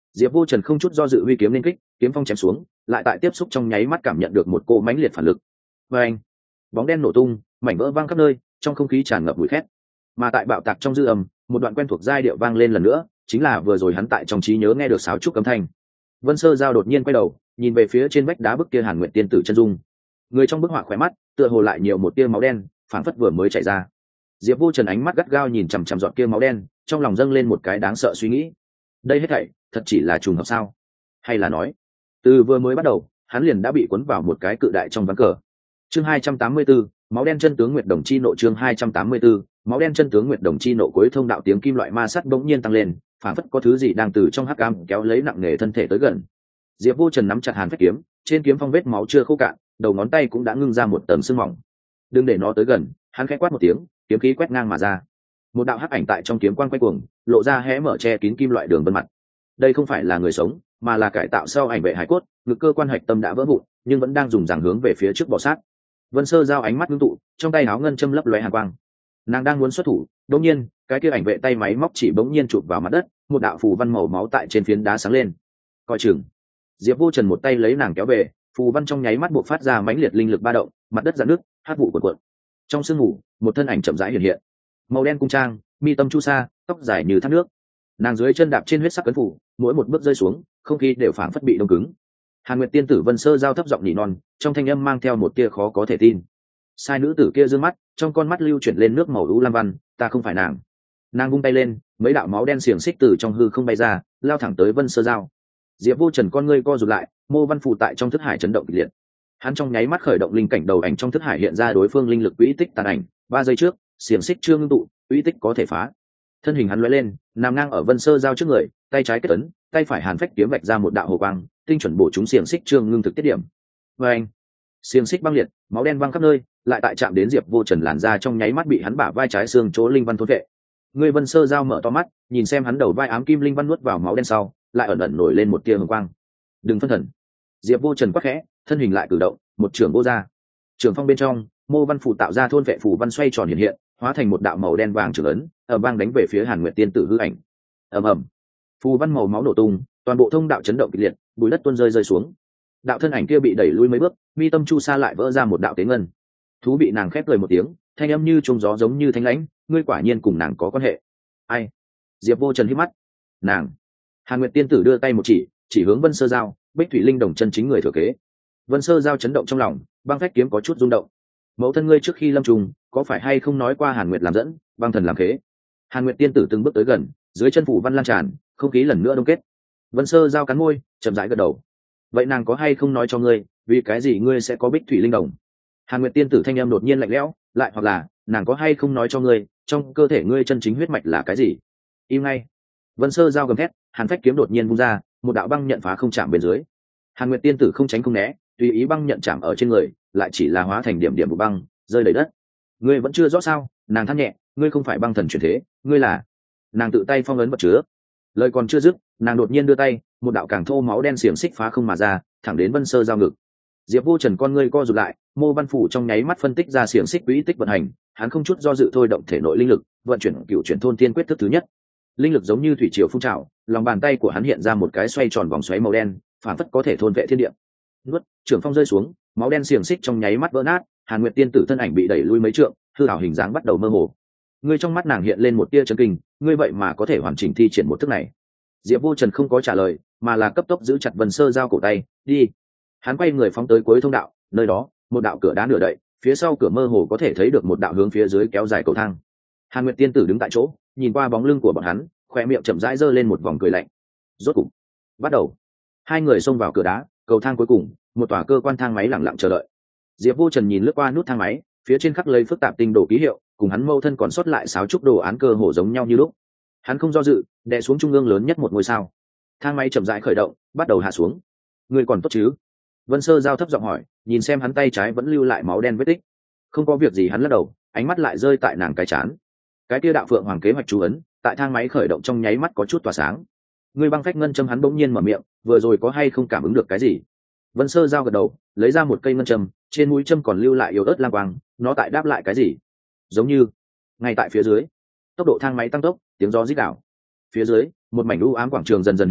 Diệp Vô Trần không chút do dự huy kiếm lên kích, kiếm phong chém xuống, lại tại tiếp xúc trong nháy mắt cảm nhận được một cỗ mãnh liệt phản lực. Và anh, bóng đen nổ tung, mảnh vỡ văng khắp nơi, trong không khí tràn ngập mùi khét. Mà tại bạo tạc trong dư âm, một đoạn quen thuộc giai điệu vang lên lần nữa, chính là vừa rồi hắn tại trong trí nhớ nghe được sáo trúc âm thanh. Vân Sơ Giao đột nhiên quay đầu, nhìn về phía trên vách đá bức kia Hàn Nguyệt tiên tử chân dung. Người trong bức họa khỏe mắt, tựa hồ lại nhiều một tia máu đen, phảng phất vừa mới chảy ra. Diệp Vô Trần ánh mắt gắt gao nhìn chằm chằm giọt kia máu đen, trong lòng dâng lên một cái đáng sợ suy nghĩ. Đây hết thảy, thật chỉ là trùng hợp sao? Hay là nói, từ vừa mới bắt đầu, hắn liền đã bị cuốn vào một cái cự đại trong ván cờ. Chương 284, máu đen chân tướng Nguyệt Đồng chi nộ. Chương 284, máu đen chân tướng Nguyệt Đồng chi nộ. Cuối thông đạo tiếng kim loại ma sắt bỗng nhiên tăng lên, phảng phất có thứ gì đang từ trong hắc ám kéo lấy nặng nề thân thể tới gần. Diệp Vô Trần nắm chặt hàn phách kiếm, trên kiếm phong vết máu chưa khô cạn, đầu ngón tay cũng đã ngưng ra một tầng sương mỏng. Đừng để nó tới gần, hắn khẽ quát một tiếng, kiếm khí quét ngang mà ra. Một đạo hắc ảnh tại trong kiếm quang quay cuồng, lộ ra hé mở che kín kim loại đường vân mặt. Đây không phải là người sống, mà là cải tạo sau ảnh vệ hải cốt, ngực cơ quan hạch tâm đã vỡ vụn, nhưng vẫn đang dùng dàng hướng về phía trước bò sát. Vân Sơ Giao ánh mắt ngưng tụ, trong tay áo ngân châm lấp lóe hàn quang. Nàng đang muốn xuất thủ, đột nhiên, cái kia ảnh vệ tay máy móc chỉ bỗng nhiên chụp vào mặt đất, một đạo phù văn màu máu tại trên phiến đá sáng lên. Coi chừng. Diệp Vô Trần một tay lấy nàng kéo về, phù văn trong nháy mắt bộc phát ra mãnh liệt linh lực ba động, mặt đất rạn nước, hắc vụ cuộn cuộn. Trong sương mù, một thân ảnh chậm rãi hiện hiện. Màu đen cung trang, mi tâm chu sa, tóc dài như thác nước. Nàng dưới chân đạp trên huyết sắc cấn phủ, mỗi một bước rơi xuống, không khí đều phảng phất bị đông cứng. Hàn Nguyệt tiên tử Vân Sơ Giao thấp giọng nỉ non, trong thanh âm mang theo một tia khó có thể tin. Sai nữ tử kia dương mắt, trong con mắt lưu chuyển lên nước màu u lam văn, ta không phải nàng. Nàng vung tay lên, mấy đạo máu đen xiềng xích từ trong hư không bay ra, lao thẳng tới Vân Sơ Giao. Diệp Vô Trần con ngươi co rụt lại, mô văn phụ tại trong thức hải chấn động kịch liệt. Hắn trong nháy mắt khởi động linh cảnh đầu ảnh trong thức hải hiện ra đối phương linh lực quỹ tích tàn ảnh, 3 giây trước, xiềng xích chưa ngưng tụ, quỹ tích có thể phá. Thân hình hắn lóe lên, nằm ngang ở Vân Sơ Giao trước người, tay trái kết ấn, tay phải hàn phách kiếm vạch ra một đạo hồ quang, tinh chuẩn bổ trúng xiềng xích trương ngưng thực tiết điểm. Và anh, xiềng xích băng liệt, máu đen văng khắp nơi, lại tại chạm đến Diệp Vô Trần làn da trong nháy mắt bị hắn bả vai trái xương chỗ linh văn thôn vệ. Người Vân Sơ Giao mở to mắt, nhìn xem hắn đầu vai ám kim linh văn nuốt vào máu đen sau, lại ẩn ẩn nổi lên một tia hồng quang. Đừng phân thần. Diệp Vô Trần quắc khẽ, thân hình lại cử động, một trường vô ra. Trường phong bên trong, mô văn phù tạo ra thôn vệ phù văn xoay tròn hiện hiện, hóa thành một đạo màu đen vàng trường ấn, ở bang đánh về phía Hàn Nguyệt tiên tử hư ảnh. Ầm ầm, phù văn màu máu nổ tung, toàn bộ thông đạo chấn động kịch liệt, bụi đất tuôn rơi xuống. Đạo thân ảnh kia bị đẩy lui mấy bước, mi tâm chu sa lại vỡ ra một đạo tế ngân. Thú bị nàng khép cười một tiếng, thanh âm như trùng gió giống như thanh lãnh, ngươi quả nhiên cùng nàng có quan hệ. Ai? Diệp Vô Trần hít mắt. Nàng. Hàn Nguyệt tiên tử đưa tay một chỉ hướng Vân Sơ Giao, Bích Thủy Linh đồng chân chính người thừa kế. Vân Sơ Giao chấn động trong lòng, băng phách kiếm có chút rung động. Mẫu thân ngươi trước khi lâm trùng, có phải hay không nói qua Hàn Nguyệt làm dẫn, băng thần làm khế? Hàn Nguyệt tiên tử từng bước tới gần, dưới chân phủ văn lan tràn, không khí lần nữa đông kết. Vân Sơ Giao cắn môi, chậm rãi gật đầu. Vậy nàng có hay không nói cho ngươi, vì cái gì ngươi sẽ có Bích Thủy Linh đồng? Hàn Nguyệt tiên tử thanh âm đột nhiên lạnh lẽo, lại hoặc là, nàng có hay không nói cho ngươi, trong cơ thể ngươi chân chính huyết mạch là cái gì? Im ngay. Vân Sơ Giao gầm thét, hàn phách kiếm đột nhiên vung ra, một đạo băng nhận phá không chạm bên dưới. Hàn Nguyệt tiên tử không tránh không né, tùy ý băng nhận chạm ở trên người, lại chỉ là hóa thành điểm điểm vụ băng, rơi đầy đất. Ngươi vẫn chưa rõ sao? Nàng than nhẹ, ngươi không phải băng thần chuyển thế, ngươi là. Nàng tự tay phong ấn vật chứa. Lời còn chưa dứt, nàng đột nhiên đưa tay, một đạo càng thô máu đen xiềng xích phá không mà ra, thẳng đến Vân Sơ Giao ngực. Diệp Vô Trần con ngươi co rụt lại, mô văn phủ trong nháy mắt phân tích ra xiềng xích quỹ tích vận hành, hắn không chút do dự thôi động thể nội linh lực, vận chuyển cựu chuyển thôn tiên quyết thức thứ nhất. Linh lực giống như thủy triều phun trào, lòng bàn tay của hắn hiện ra một cái xoay tròn vòng xoáy màu đen, phản phất có thể thôn vệ thiên địa. Nuốt, trưởng phong rơi xuống, máu đen xiềng xích trong nháy mắt vỡ nát, Hàn Nguyệt tiên tử thân ảnh bị đẩy lui mấy trượng, hư ảo hình dáng bắt đầu mơ hồ. Ngươi trong mắt nàng hiện lên một tia chấn kinh, ngươi vậy mà có thể hoàn chỉnh thi triển một thức này. Diệp Vô Trần không có trả lời, mà là cấp tốc giữ chặt Vân Sơ Giao cổ tay, đi. Hắn quay người phóng tới cuối thông đạo, nơi đó, một đạo cửa đá nửa đậy, phía sau cửa mơ hồ có thể thấy được một đạo hướng phía dưới kéo dài cầu thang. Hàn Nguyệt tiên tử đứng tại chỗ, nhìn qua bóng lưng của bọn hắn, khoe miệng chậm rãi giơ lên một vòng cười lạnh. Rốt cục, bắt đầu. Hai người xông vào cửa đá, cầu thang cuối cùng, một tòa cơ quan thang máy lặng lặng chờ đợi. Diệp Vô Trần nhìn lướt qua nút thang máy, phía trên khắc lấy phức tạp tinh đồ ký hiệu, cùng hắn mâu thân còn sót lại sáo trúc đồ án cơ hồ giống nhau như lúc. Hắn không do dự, đè xuống trung ương lớn nhất một ngôi sao. Thang máy chậm rãi khởi động, bắt đầu hạ xuống. Người còn tốt chứ? Vân Sơ Giao thấp giọng hỏi, nhìn xem hắn tay trái vẫn lưu lại máu đen vết tích. Không có việc gì, hắn lắc đầu, ánh mắt lại rơi tại nàng cái chán. Cái kia đạo phượng hoàng kế hoạch chú ấn, tại thang máy khởi động trong nháy mắt có chút tỏa sáng. Người băng phách ngân châm, hắn bỗng nhiên mở miệng, vừa rồi có hay không cảm ứng được cái gì? Vân Sơ Giao gật đầu, lấy ra một cây ngân châm, trên mũi châm còn lưu lại yếu ớt lam quang, nó tại đáp lại cái gì? Giống như, ngay tại phía dưới, tốc độ thang máy tăng tốc, tiếng gió rít đảo. Phía dưới, một mảnh u ám quảng trường dần dần hiện hiện,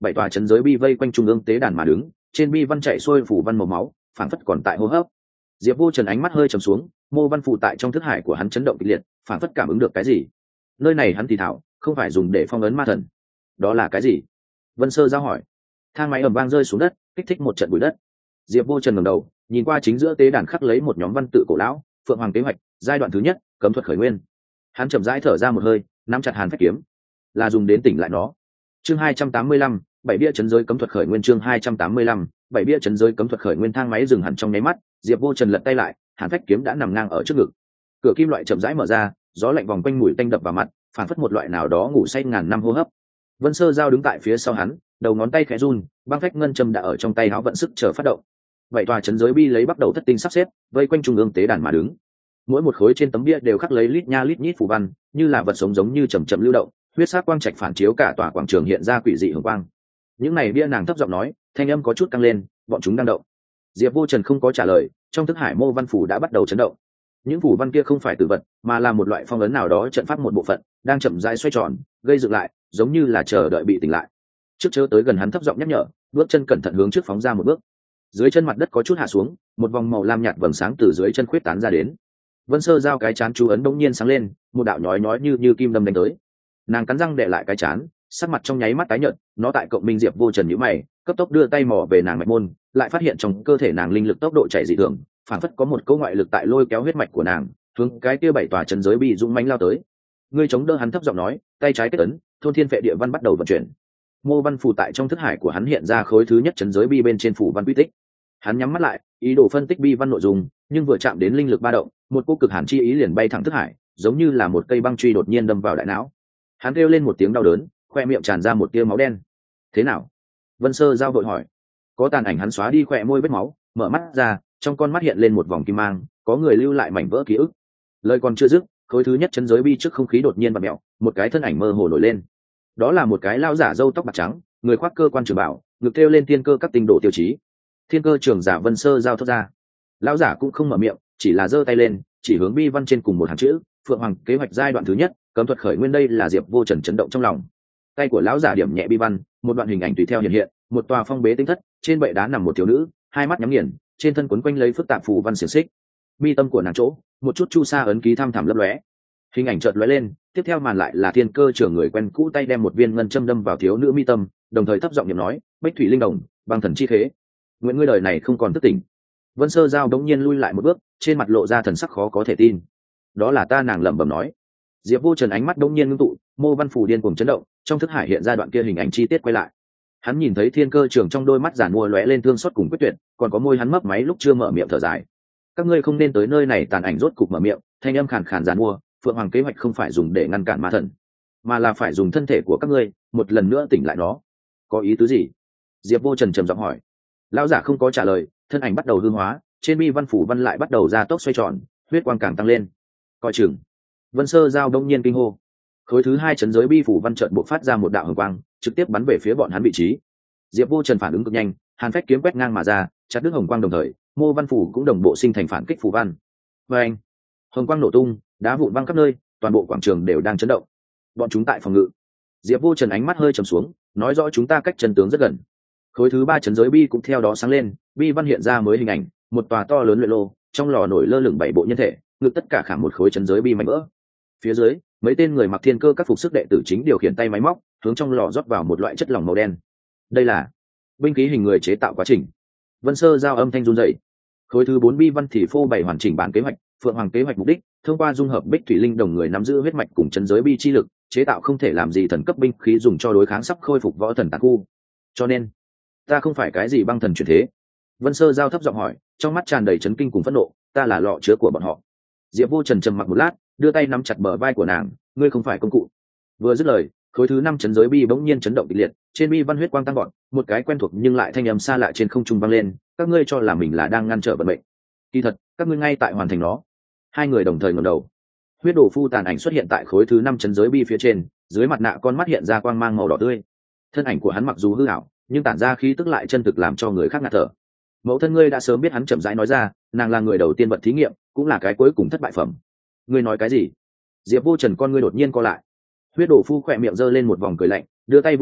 7 tòa chấn giới bi vây quanh trung ương tế đàn mà đứng, trên bi văn chạy xuôi phủ văn màu máu, phảng phất còn tại hô hấp. Diệp Vô Trần ánh mắt hơi trầm xuống, mô văn phụ tại trong thức hải của hắn chấn động kịch liệt, phảng phất cảm ứng được cái gì. Nơi này hắn thì thảo, không phải dùng để phong ấn ma thần. Đó là cái gì? Vân Sơ giao hỏi. Thang máy ầm vang rơi xuống đất, kích thích một trận bụi đất. Diệp Vô Trần ngẩng đầu, nhìn qua chính giữa tế đàn khắc lấy một nhóm văn tự cổ lão, Phượng Hoàng kế hoạch, giai đoạn thứ nhất, cấm thuật khởi nguyên. Hắn chậm rãi thở ra một hơi, nắm chặt hàn phách kiếm, là dùng đến tỉnh lại nó. Chương 285, bảy bia chấn giới cấm thuật khởi nguyên. Chương 285, bảy bia chấn giới cấm thuật khởi nguyên. Thang máy dừng hẳn trong nháy mắt, Diệp Vô Trần lật tay lại, hàn phách kiếm đã nằm ngang ở trước ngực. Cửa kim loại chậm rãi mở ra, gió lạnh vòng quanh mùi tanh đập vào mặt, phản phất một loại nào đó ngủ say ngàn năm hô hấp. Vân Sơ giao đứng tại phía sau hắn, đầu ngón tay khẽ run, băng phách ngân châm đã ở trong tay áo vận sức chờ phát động. Vậy tòa chấn giới bi lấy bắt đầu thất tinh sắp xếp, vây quanh trung ương tế đàn mà đứng. Mỗi một khối trên tấm bia đều khắc lấy lít nha lít nhít phù văn, như là vật sống giống như chậm chậm lưu động, huyết sắc quang trạch phản chiếu cả tòa quảng trường hiện ra quỷ dị hường quang. Những này bia nàng thấp giọng nói, thanh âm có chút căng lên, bọn chúng đang động. Diệp Vô Trần không có trả lời, trong thức hải mô văn phủ đã bắt đầu chấn động. Những phù văn kia không phải tử vật, mà là một loại phong ấn nào đó trận pháp một bộ phận, đang chậm rãi xoay tròn, gây dựng lại, giống như là chờ đợi bị tỉnh lại. Trước chớ tới gần hắn thấp giọng nhắc nhở, bước chân cẩn thận hướng trước phóng ra một bước. Dưới chân mặt đất có chút hạ xuống, một vòng màu lam nhạt vầng sáng từ dưới chân khuyết tán ra đến. Vân Sơ giao cái chán chú ấn đông nhiên sáng lên, một đạo nhói như kim đâm đánh tới. Nàng cắn răng để lại cái chán, sắc mặt trong nháy mắt tái nhợt, nó tại cộng minh Diệp Vô Trần nhíu mày, cấp tốc đưa tay mò về nàng mạch môn, lại phát hiện trong cơ thể nàng linh lực tốc độ chảy dị thường, phản phất có một cỗ ngoại lực tại lôi kéo huyết mạch của nàng, hướng cái kia 7 tòa chấn giới bị dũng mãnh lao tới. Ngươi chống đỡ hắn thấp giọng nói, tay trái kết ấn, thôn thiên phệ địa văn bắt đầu vận chuyển. Mô văn phù tại trong thức hải của hắn hiện ra khối thứ nhất chấn giới bi bên trên phủ văn quy tích. Hắn nhắm mắt lại, ý đồ phân tích bi văn nội dung, nhưng vừa chạm đến linh lực ba động, một cỗ cực hàn chi ý liền bay thẳng thức hải, giống như là một cây băng truy đột nhiên đâm vào đại não. Hắn kêu lên một tiếng đau đớn, khoe miệng tràn ra một tia máu đen. Thế nào? Vân Sơ giao vội hỏi. Có tàn ảnh hắn xóa đi khoe môi vết máu, mở mắt ra, trong con mắt hiện lên một vòng kim mang, có người lưu lại mảnh vỡ ký ức. Lời còn chưa dứt, khối thứ nhất chấn giới bi trước không khí đột nhiên bật mẹo, một cái thân ảnh mơ hồ nổi lên. Đó là một cái lão giả râu tóc bạc trắng, người khoác cơ quan trường bảo, ngực kêu lên thiên cơ các tinh độ tiêu chí. Thiên cơ trưởng giả Vân Sơ giao thoát ra. Lão giả cũng không mở miệng, chỉ là giơ tay lên, chỉ hướng bi văn trên cùng một hàng chữ, Phượng Hoàng kế hoạch giai đoạn thứ nhất, cấm thuật khởi nguyên. Đây là Diệp Vô Trần chấn động trong lòng. Tay của lão giả điểm nhẹ bi văn, một đoạn hình ảnh tùy theo hiện hiện, một tòa phong bế tinh thất, trên bệ đá nằm một thiếu nữ, hai mắt nhắm nghiền, trên thân quấn quanh lấy phức tạp phù văn xiềng xích. Mi tâm của nàng chỗ, một chút chu sa ấn ký thăm thẳm lấp lóe. Hình ảnh chợt lóe lên, tiếp theo màn lại là thiên cơ trưởng người quen cũ tay đem một viên ngân châm đâm vào thiếu nữ mi tâm, đồng thời thấp giọng niệm nói, Bách thủy linh đồng, băng thần chi khế, nguyện ngươi đời này không còn thức tỉnh. Vân Sơ giao đống nhiên lui lại một bước, trên mặt lộ ra thần sắc khó có thể tin. Đó là ta, nàng lẩm bẩm nói. Diệp Vô Trần ánh mắt đống nhiên ngưng tụ, mô văn phủ điên cuồng chấn động, trong thức hải hiện ra đoạn kia hình ảnh chi tiết quay lại. Hắn nhìn thấy thiên cơ trưởng trong đôi mắt giản mua lóe lên thương xót cùng quyết tuyệt, còn có môi hắn mấp máy lúc chưa mở miệng thở dài. Các ngươi không nên tới nơi này. Tàn ảnh rốt cục mở miệng, thanh âm khàn khàn giản mua, Phượng Hoàng kế hoạch không phải dùng để ngăn cản ma thần, mà là phải dùng thân thể của các ngươi một lần nữa tỉnh lại nó. Có ý tứ gì? Diệp Vô Trần trầm giọng hỏi. Lão giả không có trả lời, thân ảnh bắt đầu hư hóa, trên bi văn phủ văn lại bắt đầu ra tốc xoay tròn, huyết quang càng tăng lên. Coi chừng! Vân Sơ giao đông nhiên kinh hô. Khối thứ hai chấn giới bi phủ văn chợt bộc phát ra một đạo hồng quang, trực tiếp bắn về phía bọn hắn vị trí. Diệp Vô Trần phản ứng cực nhanh, hàn phách kiếm quét ngang mà ra, chặt đứt hồng quang, đồng thời mô văn phủ cũng đồng bộ sinh thành phản kích phủ văn. Và anh, hồng quang nổ tung, đá vụn văng khắp nơi, toàn bộ quảng trường đều đang chấn động. Bọn chúng tại phòng ngự. Diệp Vô Trần ánh mắt hơi trầm xuống, nói rõ chúng ta cách chân tướng rất gần. Khối thứ ba chấn giới bi cũng theo đó sáng lên, bi văn hiện ra mới hình ảnh, một tòa to lớn luyện lô, trong lò nổi lơ lửng 7 bộ nhân thể, ngực tất cả khảm một khối chấn giới bi mảnh vỡ. Phía dưới, mấy tên người mặc thiên cơ các phục sức đệ tử chính điều khiển tay máy móc, hướng trong lò rót vào một loại chất lỏng màu đen. Đây là binh khí hình người chế tạo quá trình. Vân Sơ giao âm thanh run rẩy. Khối thứ 4 bi văn thì phô bày hoàn chỉnh bản kế hoạch, Phượng Hoàng kế hoạch mục đích, thông qua dung hợp bích thủy linh đồng người nắm giữ huyết mạch cùng chân giới bi chi lực, chế tạo không thể làm gì thần cấp binh khí dùng cho đối kháng sắp khôi phục võ thần tà khu. Cho nên, ta không phải cái gì băng thần chuyển thế. Vân Sơ giao thấp giọng hỏi, trong mắt tràn đầy chấn kinh cùng phẫn nộ, ta là lọ chứa của bọn họ. Diệp Vô Trần trầm mặc một lát, đưa tay nắm chặt bờ vai của nàng, ngươi không phải công cụ. Vừa dứt lời, khối thứ 5 chấn giới bi bỗng nhiên chấn động kịch liệt, trên bi văn huyết quang tăng gọn, một cái quen thuộc nhưng lại thanh âm xa lạ trên không trung vang lên, các ngươi cho là mình là đang ngăn trở vận mệnh. Kỳ thật, các ngươi ngay tại hoàn thành nó. Hai người đồng thời ngẩng đầu. Huyết đổ phu tàn ảnh xuất hiện tại khối thứ 5 chấn giới bi phía trên, dưới mặt nạ con mắt hiện ra quang mang màu đỏ tươi. Thân ảnh của hắn mặc dù hư ảo, nhưng tản ra khí tức lại chân thực làm cho người khác ngạt thở. Mẫu thân ngươi đã sớm biết, hắn chậm rãi nói ra, nàng là người đầu tiên vật thí nghiệm, cũng là cái cuối cùng thất bại phẩm. Ngươi nói cái gì? Diệp Vô Trần con ngươi đột nhiên co lại. Huyết đổ phu khỏe miệng giơ lên một vòng cười lạnh, đưa tay vung lên,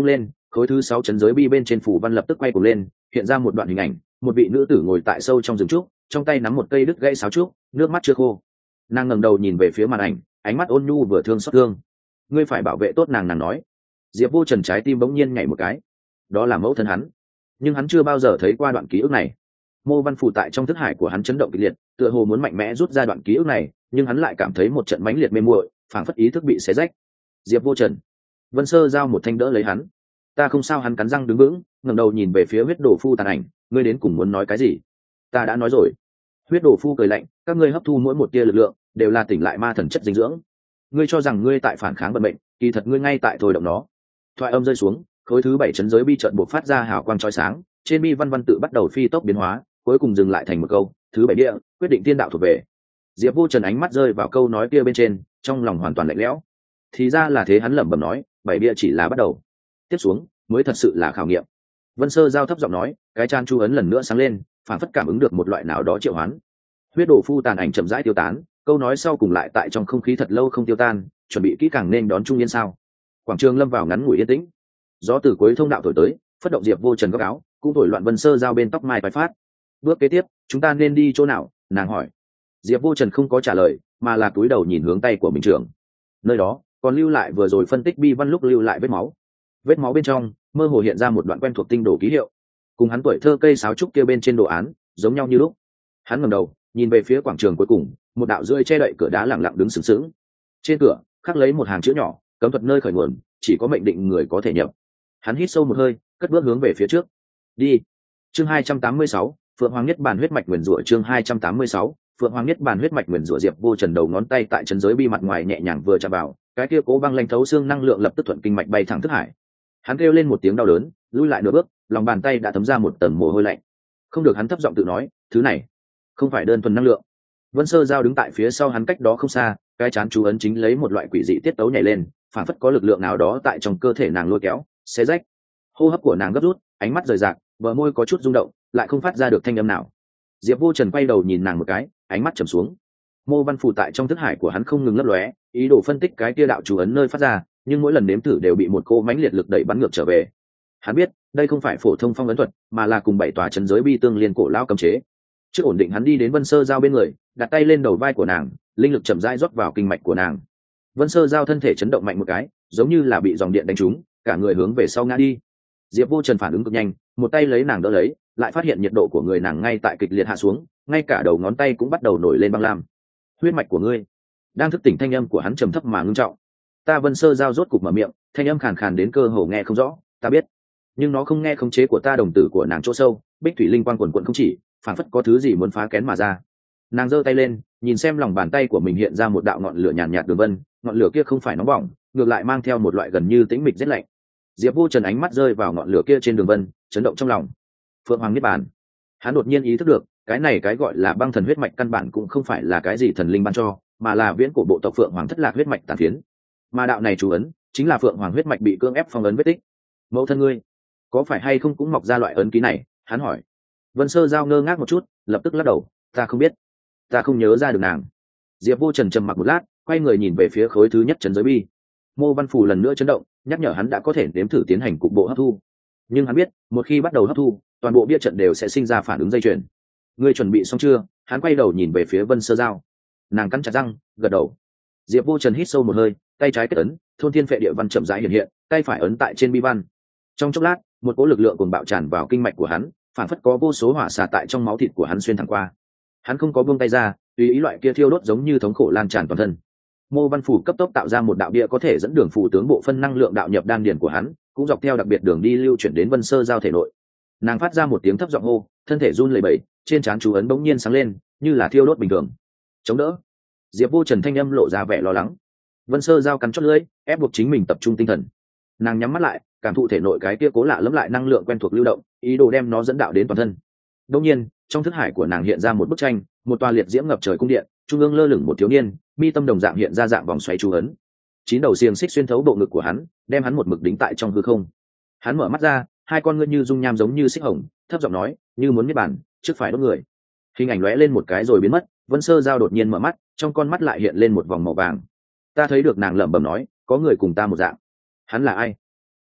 khối thứ 6 chấn giới bi bên trên phủ văn lập tức quay cuồng lên, hiện ra một đoạn hình ảnh, một vị nữ tử ngồi tại sâu trong rừng trúc, trong tay nắm một cây đứt gãy sáo trúc, nước mắt chưa khô. Nàng ngẩng đầu nhìn về phía màn ảnh, ánh mắt ôn nhu vừa thương xót thương. Ngươi phải bảo vệ tốt nàng, nàng nói. Diệp Vô Trần trái tim bỗng nhiên nhảy một cái. Đó là mẫu thân hắn, nhưng hắn chưa bao giờ thấy qua đoạn ký ức này. Mô Văn Phủ tại trong thức hải của hắn chấn động kịch liệt, tựa hồ muốn mạnh mẽ rút ra đoạn ký ức này, nhưng hắn lại cảm thấy một trận mãnh liệt mê muội, phảng phất ý thức bị xé rách. Diệp Vô Trần. Vân Sơ giao một thanh đỡ lấy hắn. Ta không sao, hắn cắn răng đứng vững, ngẩng đầu nhìn về phía huyết đồ phu tàn ảnh. Ngươi đến cùng muốn nói cái gì? Ta đã nói rồi. Huyết đồ phu cười lạnh, các ngươi hấp thu mỗi một tia lực lượng đều là tỉnh lại ma thần chất dinh dưỡng. Ngươi cho rằng ngươi tại phản kháng vận mệnh, kỳ thật ngươi ngay tại thôi động nó. Thoại âm rơi xuống, khối thứ 7 chấn giới bi trận buộc phát ra hào quang chói sáng, trên bi văn văn tự bắt đầu phi tốc biến hóa, cuối cùng dừng lại thành một câu: thứ 7 địa, quyết định tiên đạo thuộc về. Diệp Vô Trần ánh mắt rơi vào câu nói kia bên trên, trong lòng hoàn toàn lạnh lẽo. Thì ra là thế, hắn lẩm bẩm nói, 7 địa chỉ là bắt đầu, tiếp xuống mới thật sự là khảo nghiệm. Vân Sơ giao thấp giọng nói, cái chan chu ấn lần nữa sáng lên, phản phất cảm ứng được một loại nào đó triệu hoán. Huyết đồ phu tàn ảnh chậm rãi tiêu tán, câu nói sau cùng lại tại trong không khí thật lâu không tiêu tan, chuẩn bị kỹ càng nên đón trung niên sao. Quảng trường lâm vào ngắn ngủi yên tĩnh, gió từ cuối thông đạo thổi tới, phất động Diệp Vô Trần góc áo, cũng thổi loạn Vân Sơ giao bên tóc mai toái phát. Bước kế tiếp chúng ta nên đi chỗ nào, nàng hỏi. Diệp Vô Trần không có trả lời, mà là cúi đầu nhìn hướng tay của mình trưởng. Nơi đó còn lưu lại vừa rồi phân tích bi văn lúc lưu lại vết máu bên trong mơ hồ hiện ra một đoạn quen thuộc tinh đồ ký hiệu, cùng hắn tuổi thơ cây sáo trúc kia bên trên đồ án giống nhau như lúc. Hắn ngẩng đầu nhìn về phía quảng trường cuối cùng, một đạo rưỡi che đậy cửa đá lẳng lặng đứng sừng sững. Trên cửa khắc lấy một hàng chữ nhỏ, cấm thuật nơi khởi nguồn, chỉ có mệnh định người có thể nhập. Hắn hít sâu một hơi, cất bước hướng về phía trước. Đi. Chương 286, Phượng Hoàng Nhất Bản huyết mạch nguyền rủa. Chương 286, Phượng Hoàng Nhất Bản huyết mạch nguyền rủa. Diệp Vô Trần đầu ngón tay tại chân giới bi mặt ngoài nhẹ nhàng vừa chạm vào, cái kia cố băng lanh thấu xương năng lượng lập tức thuận kinh mạch bay thẳng thức hải. Hắn kêu lên một tiếng đau đớn, lùi lại nửa bước, lòng bàn tay đã thấm ra một tầng mồ hôi lạnh. Không được, hắn thấp giọng tự nói, thứ này không phải đơn thuần năng lượng. Vân Sơ giao đứng tại phía sau hắn cách đó không xa, cái chán chú ấn chính lấy một loại quỷ dị tiết tấu nhảy lên, phản phất có lực lượng nào đó tại trong cơ thể nàng lôi kéo, xé rách. Hô hấp của nàng gấp rút, ánh mắt rời rạc, bờ môi có chút rung động, lại không phát ra được thanh âm nào. Diệp Vô Trần quay đầu nhìn nàng một cái, ánh mắt trầm xuống. Mô Văn Phủ tại trong thức hải của hắn không ngừng lấp lóe, ý đồ phân tích cái kia đạo chú ấn nơi phát ra, nhưng mỗi lần nếm thử đều bị một cô mãnh liệt lực đẩy bắn ngược trở về. Hắn biết đây không phải phổ thông phong ấn thuật, mà là cùng 7 tòa chấn giới bi tương liên cổ lao cấm chế. Trước ổn định, hắn đi đến Vân Sơ giao bên người, đặt tay lên đầu vai của nàng, linh lực chậm rãi rót vào kinh mạch của nàng. Vân Sơ giao thân thể chấn động mạnh một cái, giống như là bị dòng điện đánh trúng, cả người hướng về sau ngã đi. Diệp Vô Trần phản ứng cực nhanh, một tay lấy nàng đỡ lấy, lại phát hiện nhiệt độ của người nàng ngay tại kịch liệt hạ xuống, ngay cả đầu ngón tay cũng bắt đầu nổi lên băng lam. Huyết mạch của ngươi. Đang thức tỉnh, thanh âm của hắn trầm thấp mà ngưng trọng. Ta. Vân Sơ giao rốt cục mở miệng, thanh âm khàn khàn đến cơ hồ nghe không rõ. Ta biết, nhưng nó không nghe khống chế của ta. Đồng tử của nàng chỗ sâu, bích thủy linh quang quần quần không chỉ, phản phất có thứ gì muốn phá kén mà ra. Nàng giơ tay lên, nhìn xem lòng bàn tay của mình hiện ra một đạo ngọn lửa nhàn nhạt đường vân, ngọn lửa kia không phải nóng bỏng, ngược lại mang theo một loại gần như tĩnh mịch rét lạnh. Diệp Vô Trần ánh mắt rơi vào ngọn lửa kia trên đường vân, chấn động trong lòng. Phượng Hoàng Niết Bàn. Hắn đột nhiên ý thức được, cái này cái gọi là băng thần huyết mạch căn bản cũng không phải là cái gì thần linh ban cho, mà là viễn cổ bộ tộc Phượng Hoàng thất lạc huyết mạch tàn phiến. Mà đạo này chú ấn chính là Phượng Hoàng huyết mạch bị cưỡng ép phong ấn vết tích. Mẫu thân ngươi có phải hay không cũng mọc ra loại ấn ký này? Hắn hỏi. Vân Sơ giao ngơ ngác một chút, lập tức lắc đầu, ta không biết, ta không nhớ ra được nàng. Diệp Vô Trần trầm mặc một lát, quay người nhìn về phía khối thứ nhất chấn giới bi. Mô Văn Phủ lần nữa chấn động, nhắc nhở hắn đã có thể nếm thử tiến hành cục bộ hấp thu, nhưng hắn biết một khi bắt đầu hấp thu, toàn bộ bia trận đều sẽ sinh ra phản ứng dây chuyền. Ngươi chuẩn bị xong chưa? Hắn quay đầu nhìn về phía Vân Sơ giao. Nàng cắn chặt răng, gật đầu. Diệp Vô Trần hít sâu một hơi, tay trái kết ấn, thôn thiên phệ địa văn chậm rãi hiện hiện, tay phải ấn tại trên bi văn. Trong chốc lát, một cỗ lực lượng cuồng bạo tràn vào kinh mạch của hắn, phản phất có vô số hỏa xà tại trong máu thịt của hắn xuyên thẳng qua. Hắn không có buông tay ra, tùy ý loại kia thiêu đốt giống như thống khổ lan tràn toàn thân. Mô Văn Phủ cấp tốc tạo ra một đạo bia có thể dẫn đường phù tướng bộ phân năng lượng đạo nhập đan điền của hắn, cũng dọc theo đặc biệt đường đi lưu chuyển đến Vân Sơ giao thể nội. Nàng phát ra một tiếng thấp giọng hô, thân thể run lẩy bẩy, trên trán chú ấn bỗng nhiên sáng lên, như là thiêu đốt bình thường. Chống đỡ. Diệp Vô Trần thanh âm lộ ra vẻ lo lắng. Vân Sơ giao cắn chót lưỡi, ép buộc chính mình tập trung tinh thần. Nàng nhắm mắt lại, cảm thụ thể nội cái kia cố lạ lẫm lại năng lượng quen thuộc lưu động, ý đồ đem nó dẫn đạo đến toàn thân. Đột nhiên, trong thức hải của nàng hiện ra một bức tranh, một tòa liệt diễm ngập trời cung điện, trung ương lơ lửng một thiếu niên, mi tâm đồng dạng hiện ra dạng vòng xoáy chú ấn. 9 đầu xiềng xích xuyên thấu bộ ngực của hắn, đem hắn một mực đính tại trong hư không. Hắn mở mắt ra, hai con ngươi như dung nham giống như xích hồng, thấp giọng nói, như muốn niết bàn, trước phải đốt người. Hình ảnh lóe lên một cái rồi biến mất. Vân Sơ giao đột nhiên mở mắt, trong con mắt lại hiện lên một vòng màu vàng. Ta thấy được, nàng lẩm bẩm nói, có người cùng ta một dạng. Hắn là ai?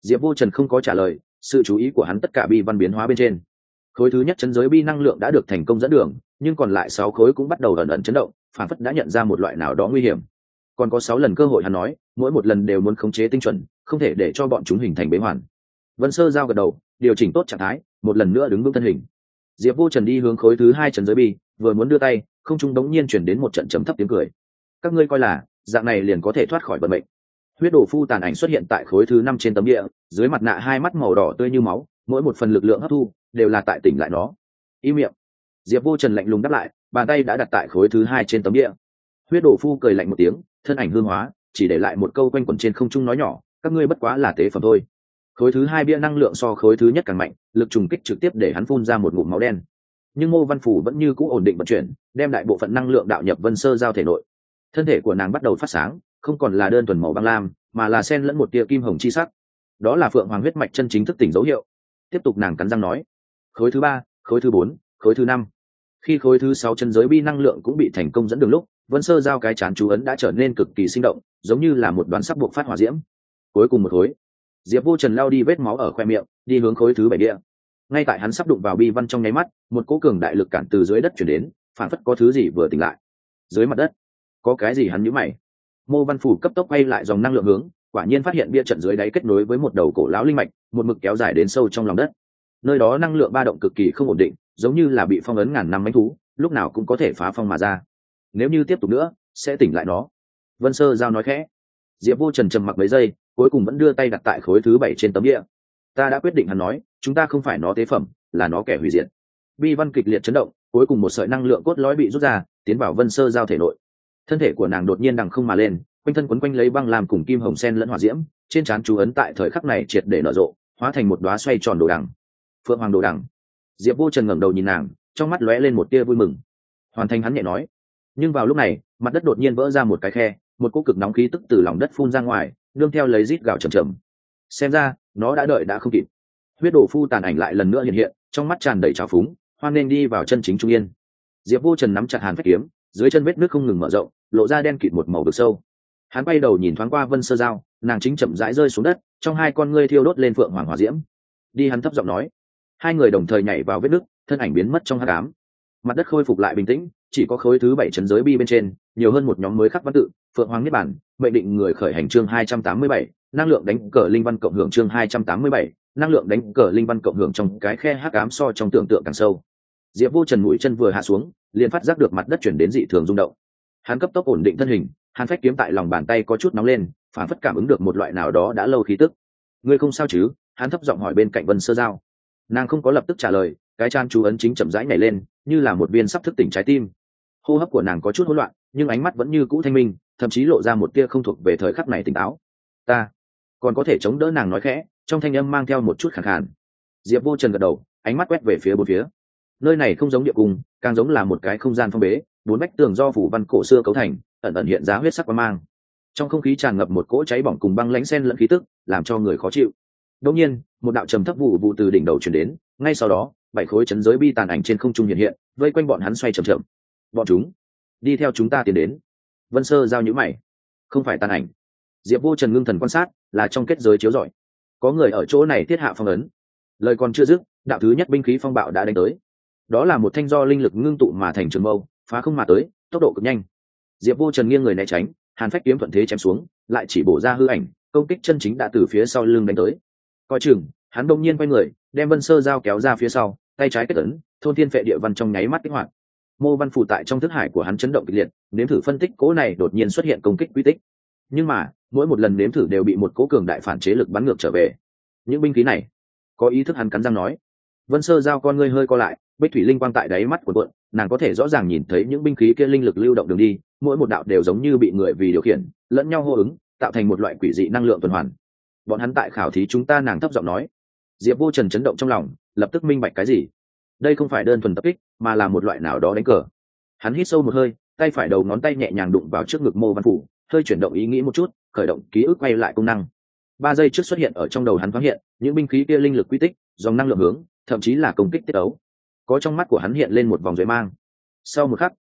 Diệp Vô Trần không có trả lời, sự chú ý của hắn tất cả bi văn biến hóa bên trên. Khối thứ nhất chấn giới bi năng lượng đã được thành công dẫn đường, nhưng còn lại 6 khối cũng bắt đầu ẩn ẩn chấn động, phản phất đã nhận ra một loại nào đó nguy hiểm. Còn có 6 lần cơ hội hắn nói, mỗi một lần đều muốn khống chế tinh chuẩn, không thể để cho bọn chúng hình thành bế hoàn. Vân Sơ giao gật đầu, điều chỉnh tốt trạng thái, một lần nữa đứng vững thân hình. Diệp Vô Trần đi hướng khối thứ hai chấn giới bi, vừa muốn đưa tay, không trung đống nhiên chuyển đến một trận trầm thấp tiếng cười. Các ngươi coi là dạng này liền có thể thoát khỏi vận mệnh. Huyết Đồ Phu tàn ảnh xuất hiện tại khối thứ 5 trên tấm địa, dưới mặt nạ hai mắt màu đỏ tươi như máu, mỗi một phần lực lượng hấp thu đều là tại tỉnh lại nó. Im miệng. Diệp Vô Trần lạnh lùng đáp lại, bàn tay đã đặt tại khối thứ 2 trên tấm địa. Huyết Đồ Phu cười lạnh một tiếng, thân ảnh hương hóa, chỉ để lại một câu quanh quẩn trên không trung nói nhỏ, các ngươi bất quá là tế phẩm thôi. Khối thứ 2 bia năng lượng so khối thứ nhất càng mạnh, lực trùng kích trực tiếp để hắn phun ra một ngụm máu đen. Nhưng Ngô Văn Phủ vẫn như cũ ổn định vận chuyển, đem đại bộ phận năng lượng đạo nhập Vân Sơ giao thể nội. Thân thể của nàng bắt đầu phát sáng, không còn là đơn thuần màu băng lam, mà là xen lẫn một tia kim hồng chi sắc. Đó là phượng hoàng huyết mạch chân chính thức tỉnh dấu hiệu. Tiếp tục nàng cắn răng nói, khối thứ 3, khối thứ 4, khối thứ 5. Khi khối thứ 6 chân giới bi năng lượng cũng bị thành công dẫn đường lúc, Vân Sơ giao cái chán chú ấn đã trở nên cực kỳ sinh động, giống như là một đoàn sắp buộc phát hỏa diễm. Cuối cùng một khối, Diệp Vô Trần lao đi vết máu ở khoe miệng, đi hướng khối thứ 7 địa. Ngay tại hắn sắp đụng vào bi văn trong nháy mắt, một cỗ cường đại lực cản từ dưới đất chuyển đến, phản phất có thứ gì vừa tỉnh lại. Dưới mặt đất, có cái gì hắn nhíu mày. Ngô Văn Phủ cấp tốc quay lại dòng năng lượng hướng, quả nhiên phát hiện bia trận dưới đáy kết nối với một đầu cổ lão linh mạch, một mực kéo dài đến sâu trong lòng đất. Nơi đó năng lượng ba động cực kỳ không ổn định, giống như là bị phong ấn ngàn năm mãnh thú, lúc nào cũng có thể phá phong mà ra. Nếu như tiếp tục nữa, sẽ tỉnh lại nó. Vân Sơ giao nói khẽ. Diệp Vô Trần trầm mặc mấy giây, cuối cùng vẫn đưa tay đặt tại khối thứ 7 trên tấm địa. Ta đã quyết định, hắn nói, chúng ta không phải nó tế phẩm, là nó kẻ hủy diệt. Bi văn kịch liệt chấn động, cuối cùng một sợi năng lượng cốt lõi bị rút ra, tiến vào Vân Sơ giao thể nội. Thân thể của nàng đột nhiên đằng không mà lên, quanh thân quấn quanh lấy băng làm cùng kim hồng sen lẫn hỏa diễm, trên trán chú ấn tại thời khắc này triệt để nở rộ, hóa thành một đóa xoay tròn đồ đằng. Phượng hoàng đồ đằng. Diệp Vô Trần ngẩng đầu nhìn nàng, trong mắt lóe lên một tia vui mừng. Hoàn thành, hắn nhẹ nói. Nhưng vào lúc này, mặt đất đột nhiên vỡ ra một cái khe, một cỗ cực nóng khí tức từ lòng đất phun ra ngoài, nương theo lấy rít gào chầm chậm. Xem ra, nó đã đợi đã không kịp. Huyết Đồ Phu tàn ảnh lại lần nữa hiện hiện, trong mắt tràn đầy trào phúng, hoan nên đi vào chân chính trung yên. Diệp Vô Trần nắm chặt hàn phách kiếm, dưới chân vết nước không ngừng mở rộng, lộ ra đen kịt một màu vực sâu. Hắn bay đầu nhìn thoáng qua Vân Sơ giao, nàng chính chậm rãi rơi xuống đất, trong hai con ngươi thiêu đốt lên phượng hoàng hỏa diễm. Đi, hắn thấp giọng nói. Hai người đồng thời nhảy vào vết nước, thân ảnh biến mất trong hắc ám. Mặt đất khôi phục lại bình tĩnh, chỉ có khối thứ 7 chấn giới bi bên trên nhiều hơn một nhóm mới khắc văn tự, phượng hoàng niết bản, mệnh định người khởi hành chương 287, năng lượng đánh cờ linh văn cộng hưởng chương 287, năng lượng đánh cờ linh văn cộng hưởng trong cái khe hắc ám so trong tưởng tượng càng sâu. Diệp Vô Trần mũi chân vừa hạ xuống, liền phát giác được mặt đất chuyển đến dị thường rung động. Hắn cấp tốc ổn định thân hình, hàn phách kiếm tại lòng bàn tay có chút nóng lên, phản phất cảm ứng được một loại nào đó đã lâu khí tức. Ngươi không sao chứ? Hắn thấp giọng hỏi bên cạnh Vân Sơ giao. Nàng không có lập tức trả lời, cái chan chú ấn chính chậm rãi nhảy lên, như là một viên sắp thức tỉnh trái tim. Hô hấp của nàng có chút hỗn loạn, nhưng ánh mắt vẫn như cũ thanh minh, thậm chí lộ ra một tia không thuộc về thời khắc này tỉnh táo. Ta còn có thể chống đỡ, nàng nói khẽ, trong thanh âm mang theo một chút khàn khàn. Diệp Vô Trần gật đầu, ánh mắt quét về phía bốn phía. Nơi này không giống địa cung, càng giống là một cái không gian phong bế, bốn vách tường do phủ văn cổ xưa cấu thành, ẩn ẩn hiện ra huyết sắc quang mang. Trong không khí tràn ngập một cỗ cháy bỏng cùng băng lãnh xen lẫn khí tức, làm cho người khó chịu. Đột nhiên, một đạo trầm thấp vụ vụ từ đỉnh đầu truyền đến, ngay sau đó, 7 khối chấn giới bi tàn ảnh trên không trung hiện hiện, vây quanh bọn hắn xoay chậm chậm. Bọn chúng đi theo chúng ta tiến đến. Vân Sơ giao nhíu mày. Không phải tàn ảnh. Diệp Vô Trần ngưng thần quan sát, là trong kết giới chiếu rọi. Có người ở chỗ này thiết hạ phong ấn. Lời còn chưa dứt, đạo thứ nhất binh khí phong bạo đã đánh tới. Đó là một thanh do linh lực ngưng tụ mà thành trường mâu, phá không mà tới, tốc độ cực nhanh. Diệp Vô Trần nghiêng người né tránh, hàn phách kiếm thuận thế chém xuống, lại chỉ bổ ra hư ảnh, công kích chân chính đã từ phía sau lưng đánh tới. Coi chừng, hắn đông nhiên quay người, đem Vân Sơ giao kéo ra phía sau, tay trái kết ấn, thôn thiên phệ địa văn trong nháy mắt kích hoạt. Mô văn phủ tại trong thức hải của hắn chấn động kịch liệt, nếm thử phân tích cố này đột nhiên xuất hiện công kích quy tích. Nhưng mà, mỗi một lần nếm thử đều bị một cố cường đại phản chế lực bắn ngược trở về. Những binh khí này, có ý thức, hắn cắn răng nói. Vân Sơ giao con ngươi hơi co lại, bích thủy linh quang tại đáy mắt của cuộn, nàng có thể rõ ràng nhìn thấy những binh khí kia linh lực lưu động đường đi, mỗi một đạo đều giống như bị người vì điều khiển, lẫn nhau hô ứng, tạo thành một loại quỷ dị năng lượng tuần hoàn. Bọn hắn tại khảo thí chúng ta, nàng thấp giọng nói. Diệp Vô Trần chấn động trong lòng, lập tức minh bạch cái gì. Đây không phải đơn thuần tập kích, mà là một loại nào đó đánh cờ. Hắn hít sâu một hơi, tay phải đầu ngón tay nhẹ nhàng đụng vào trước ngực Mô Văn Phủ, hơi chuyển động ý nghĩ một chút, khởi động ký ức quay lại công năng. 3 giây trước xuất hiện ở trong đầu hắn thoáng hiện, những binh khí kia linh lực quy tích, dòng năng lượng hướng, thậm chí là công kích tiết ấu. Có trong mắt của hắn hiện lên một vòng duệ mang. Sau một khắc,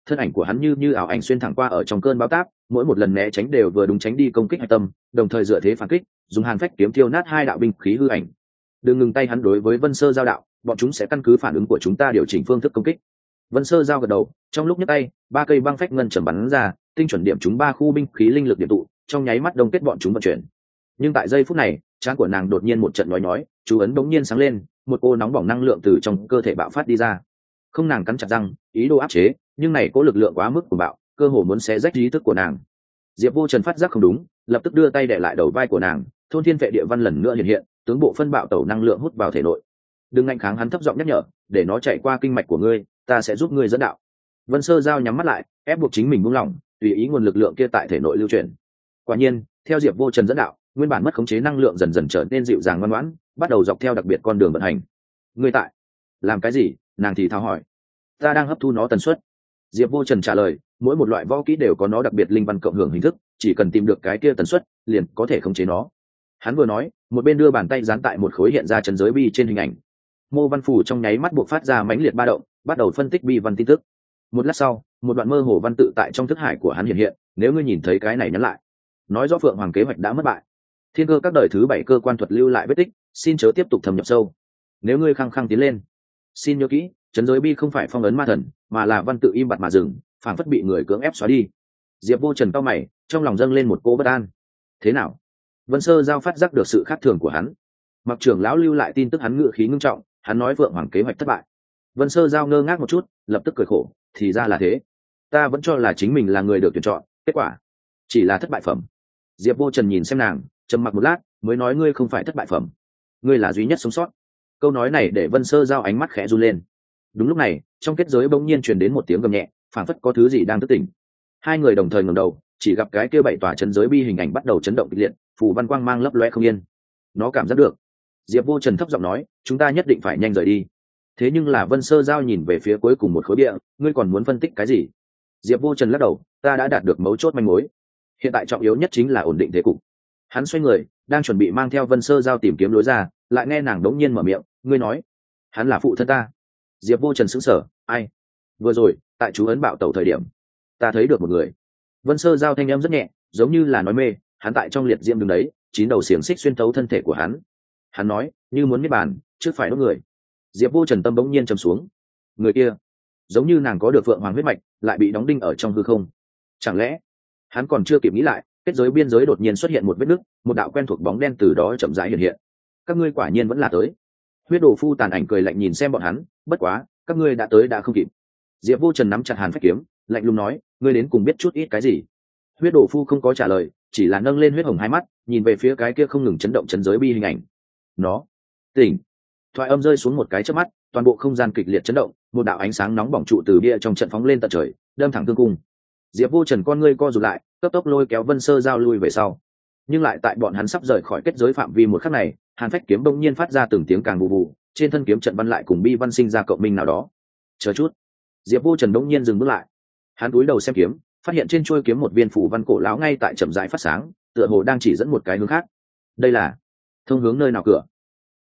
thân ảnh của hắn như ảo ảnh xuyên thẳng qua ở trong cơn bão táp, mỗi một lần né tránh đều vừa đúng tránh đi công kích hạch tâm, đồng thời dựa thế phản kích, dùng hàn phách kiếm thiêu nát hai đạo binh khí hư ảnh. Đừng ngừng tay hắn đối với Vân Sơ giao đạo, bọn chúng sẽ căn cứ phản ứng của chúng ta điều chỉnh phương thức công kích. Vân Sơ giao gật đầu, trong lúc nhấc tay, ba cây băng phách ngân trầm bắn ra, tinh chuẩn điểm chúng ba khu binh khí linh lực điểm tụ, trong nháy mắt đông kết bọn chúng vận chuyển. Nhưng tại giây phút này, trán của nàng đột nhiên một trận nhói, chú ấn đống nhiên sáng lên, một cô nóng bỏng năng lượng từ trong cơ thể bạo phát đi ra. Không, nàng cắn chặt răng, ý đồ áp chế, nhưng này có lực lượng quá mức của bạo, cơ hồ muốn xé rách ý thức của nàng. Diệp Vô Trần phát giác không đúng, lập tức đưa tay đè lại đầu vai của nàng, thôn thiên vệ địa văn lần nữa hiện hiện, tướng bộ phân bạo tẩu năng lượng hút vào thể nội. Đừng ngạnh kháng, hắn thấp giọng nhắc nhở, để nó chạy qua kinh mạch của ngươi, ta sẽ giúp ngươi dẫn đạo. Vân Sơ giao nhắm mắt lại, ép buộc chính mình buông lỏng, tùy ý nguồn lực lượng kia tại thể nội lưu chuyển. Quả nhiên, theo Diệp Vô Trần dẫn đạo, nguyên bản mất khống chế năng lượng dần dần trở nên dịu dàng ngoan ngoãn, bắt đầu dọc theo đặc biệt con đường vận hành. Ngươi tại làm cái gì? Nàng thì thào hỏi. Ta đang hấp thu nó tần suất. Diệp Vô Trần trả lời, mỗi một loại võ kỹ đều có nó đặc biệt linh văn cộng hưởng hình thức, chỉ cần tìm được cái kia tần suất, liền có thể khống chế nó. Hắn vừa nói, một bên đưa bàn tay dán tại một khối hiện ra chân giới bi trên hình ảnh. Mô văn phủ trong nháy mắt buộc phát ra mãnh liệt ba động, bắt đầu phân tích bi văn tin tức. Một lát sau, một đoạn mơ hồ văn tự tại trong thức hải của hắn hiện hiện, nếu ngươi nhìn thấy cái này nhắn lại, nói rõ Phượng Hoàng kế hoạch đã mất bại. Thiên cơ các đời thứ 7 cơ quan thuật lưu lại vết tích, xin chớ tiếp tục thâm nhập sâu. Nếu ngươi khăng khăng tiến lên, xin nhớ kỹ, trấn giới bi không phải phong ấn ma thần, mà là văn tự im bặt mà dừng, phảng phất bị người cưỡng ép xóa đi. Diệp Vô Trần cau mày, trong lòng dâng lên một cỗ bất an. Thế nào? Vân Sơ giao phát giác được sự khác thường của hắn. Mặc trưởng lão lưu lại tin tức, hắn ngự khí ngưng trọng, hắn nói Phượng Hoàng kế hoạch thất bại. Vân Sơ giao ngơ ngác một chút, lập tức cười khổ, thì ra là thế. Ta vẫn cho là chính mình là người được tuyển chọn, kết quả chỉ là thất bại phẩm. Diệp Vô Trần nhìn xem nàng, trầm mặc một lát, mới nói ngươi không phải thất bại phẩm, ngươi là duy nhất sống sót. Câu nói này để Vân Sơ giao ánh mắt khẽ run lên. Đúng lúc này, trong kết giới bỗng nhiên truyền đến một tiếng gầm nhẹ, phảng phất có thứ gì đang thức tỉnh. Hai người đồng thời ngẩng đầu, chỉ gặp cái kia 7 tòa trấn giới bi hình ảnh bắt đầu chấn động kịch liệt, phù văn quang mang lấp loe không yên. Nó cảm giác được. Diệp Vô Trần thấp giọng nói, chúng ta nhất định phải nhanh rời đi. Thế nhưng là Vân Sơ giao nhìn về phía cuối cùng một khối bia, ngươi còn muốn phân tích cái gì? Diệp Vô Trần lắc đầu, ta đã đạt được mấu chốt manh mối. Hiện tại trọng yếu nhất chính là ổn định thế cục. Hắn xoay người, đang chuẩn bị mang theo Vân Sơ giao tìm kiếm lối ra, lại nghe nàng đống nhiên mở miệng, ngươi nói, hắn là phụ thân ta. Diệp Vô Trần sững sờ, ai? Vừa rồi, tại chú ấn bạo tẩu thời điểm, ta thấy được một người. Vân Sơ giao thanh âm rất nhẹ, giống như là nói mê, hắn tại trong liệt diễm đứng đấy, 9 đầu xiềng xích xuyên thấu thân thể của hắn. Hắn nói, như muốn niết bàn, trước phải đốt người. Diệp Vô Trần tâm bỗng nhiên trầm xuống. Người kia, giống như nàng có được Phượng Hoàng huyết mạch, lại bị đóng đinh ở trong hư không. Chẳng lẽ, hắn còn chưa kịp nghĩ lại, kết giới biên giới đột nhiên xuất hiện một vết nứt, một đạo quen thuộc bóng đen từ đó chậm rãi hiện hiện. Các ngươi quả nhiên vẫn là tới. Huyết Đồ Phu tàn ảnh cười lạnh nhìn xem bọn hắn, bất quá, các ngươi đã tới đã không kịp. Diệp Vô Trần nắm chặt hàn phách kiếm, lạnh lùng nói, ngươi đến cùng biết chút ít cái gì? Huyết Đồ Phu không có trả lời, chỉ là nâng lên huyết hồng hai mắt, nhìn về phía cái kia không ngừng chấn động chấn giới bi hình ảnh. Nó tỉnh. Thoại âm rơi xuống một cái chớp mắt, toàn bộ không gian kịch liệt chấn động, một đạo ánh sáng nóng bỏng trụ từ bia trong trận phóng lên tận trời, đâm thẳng thương cung. Diệp Vô Trần con ngươi co rụt lại, cấp tốc lôi kéo Vân Sơ giao lui về sau. Nhưng lại tại bọn hắn sắp rời khỏi kết giới phạm vi một khắc này, hàn phách kiếm bỗng nhiên phát ra từng tiếng càng bù bù, trên thân kiếm trận văn lại cùng bi văn sinh ra cộng minh nào đó. Chờ chút. Diệp Vô Trần bỗng nhiên dừng bước lại. Hắn cúi đầu xem kiếm, phát hiện trên chuôi kiếm một viên phủ văn cổ lão ngay tại chậm rãi phát sáng, tựa hồ đang chỉ dẫn một cái hướng khác. Đây là thông hướng nơi nào cửa?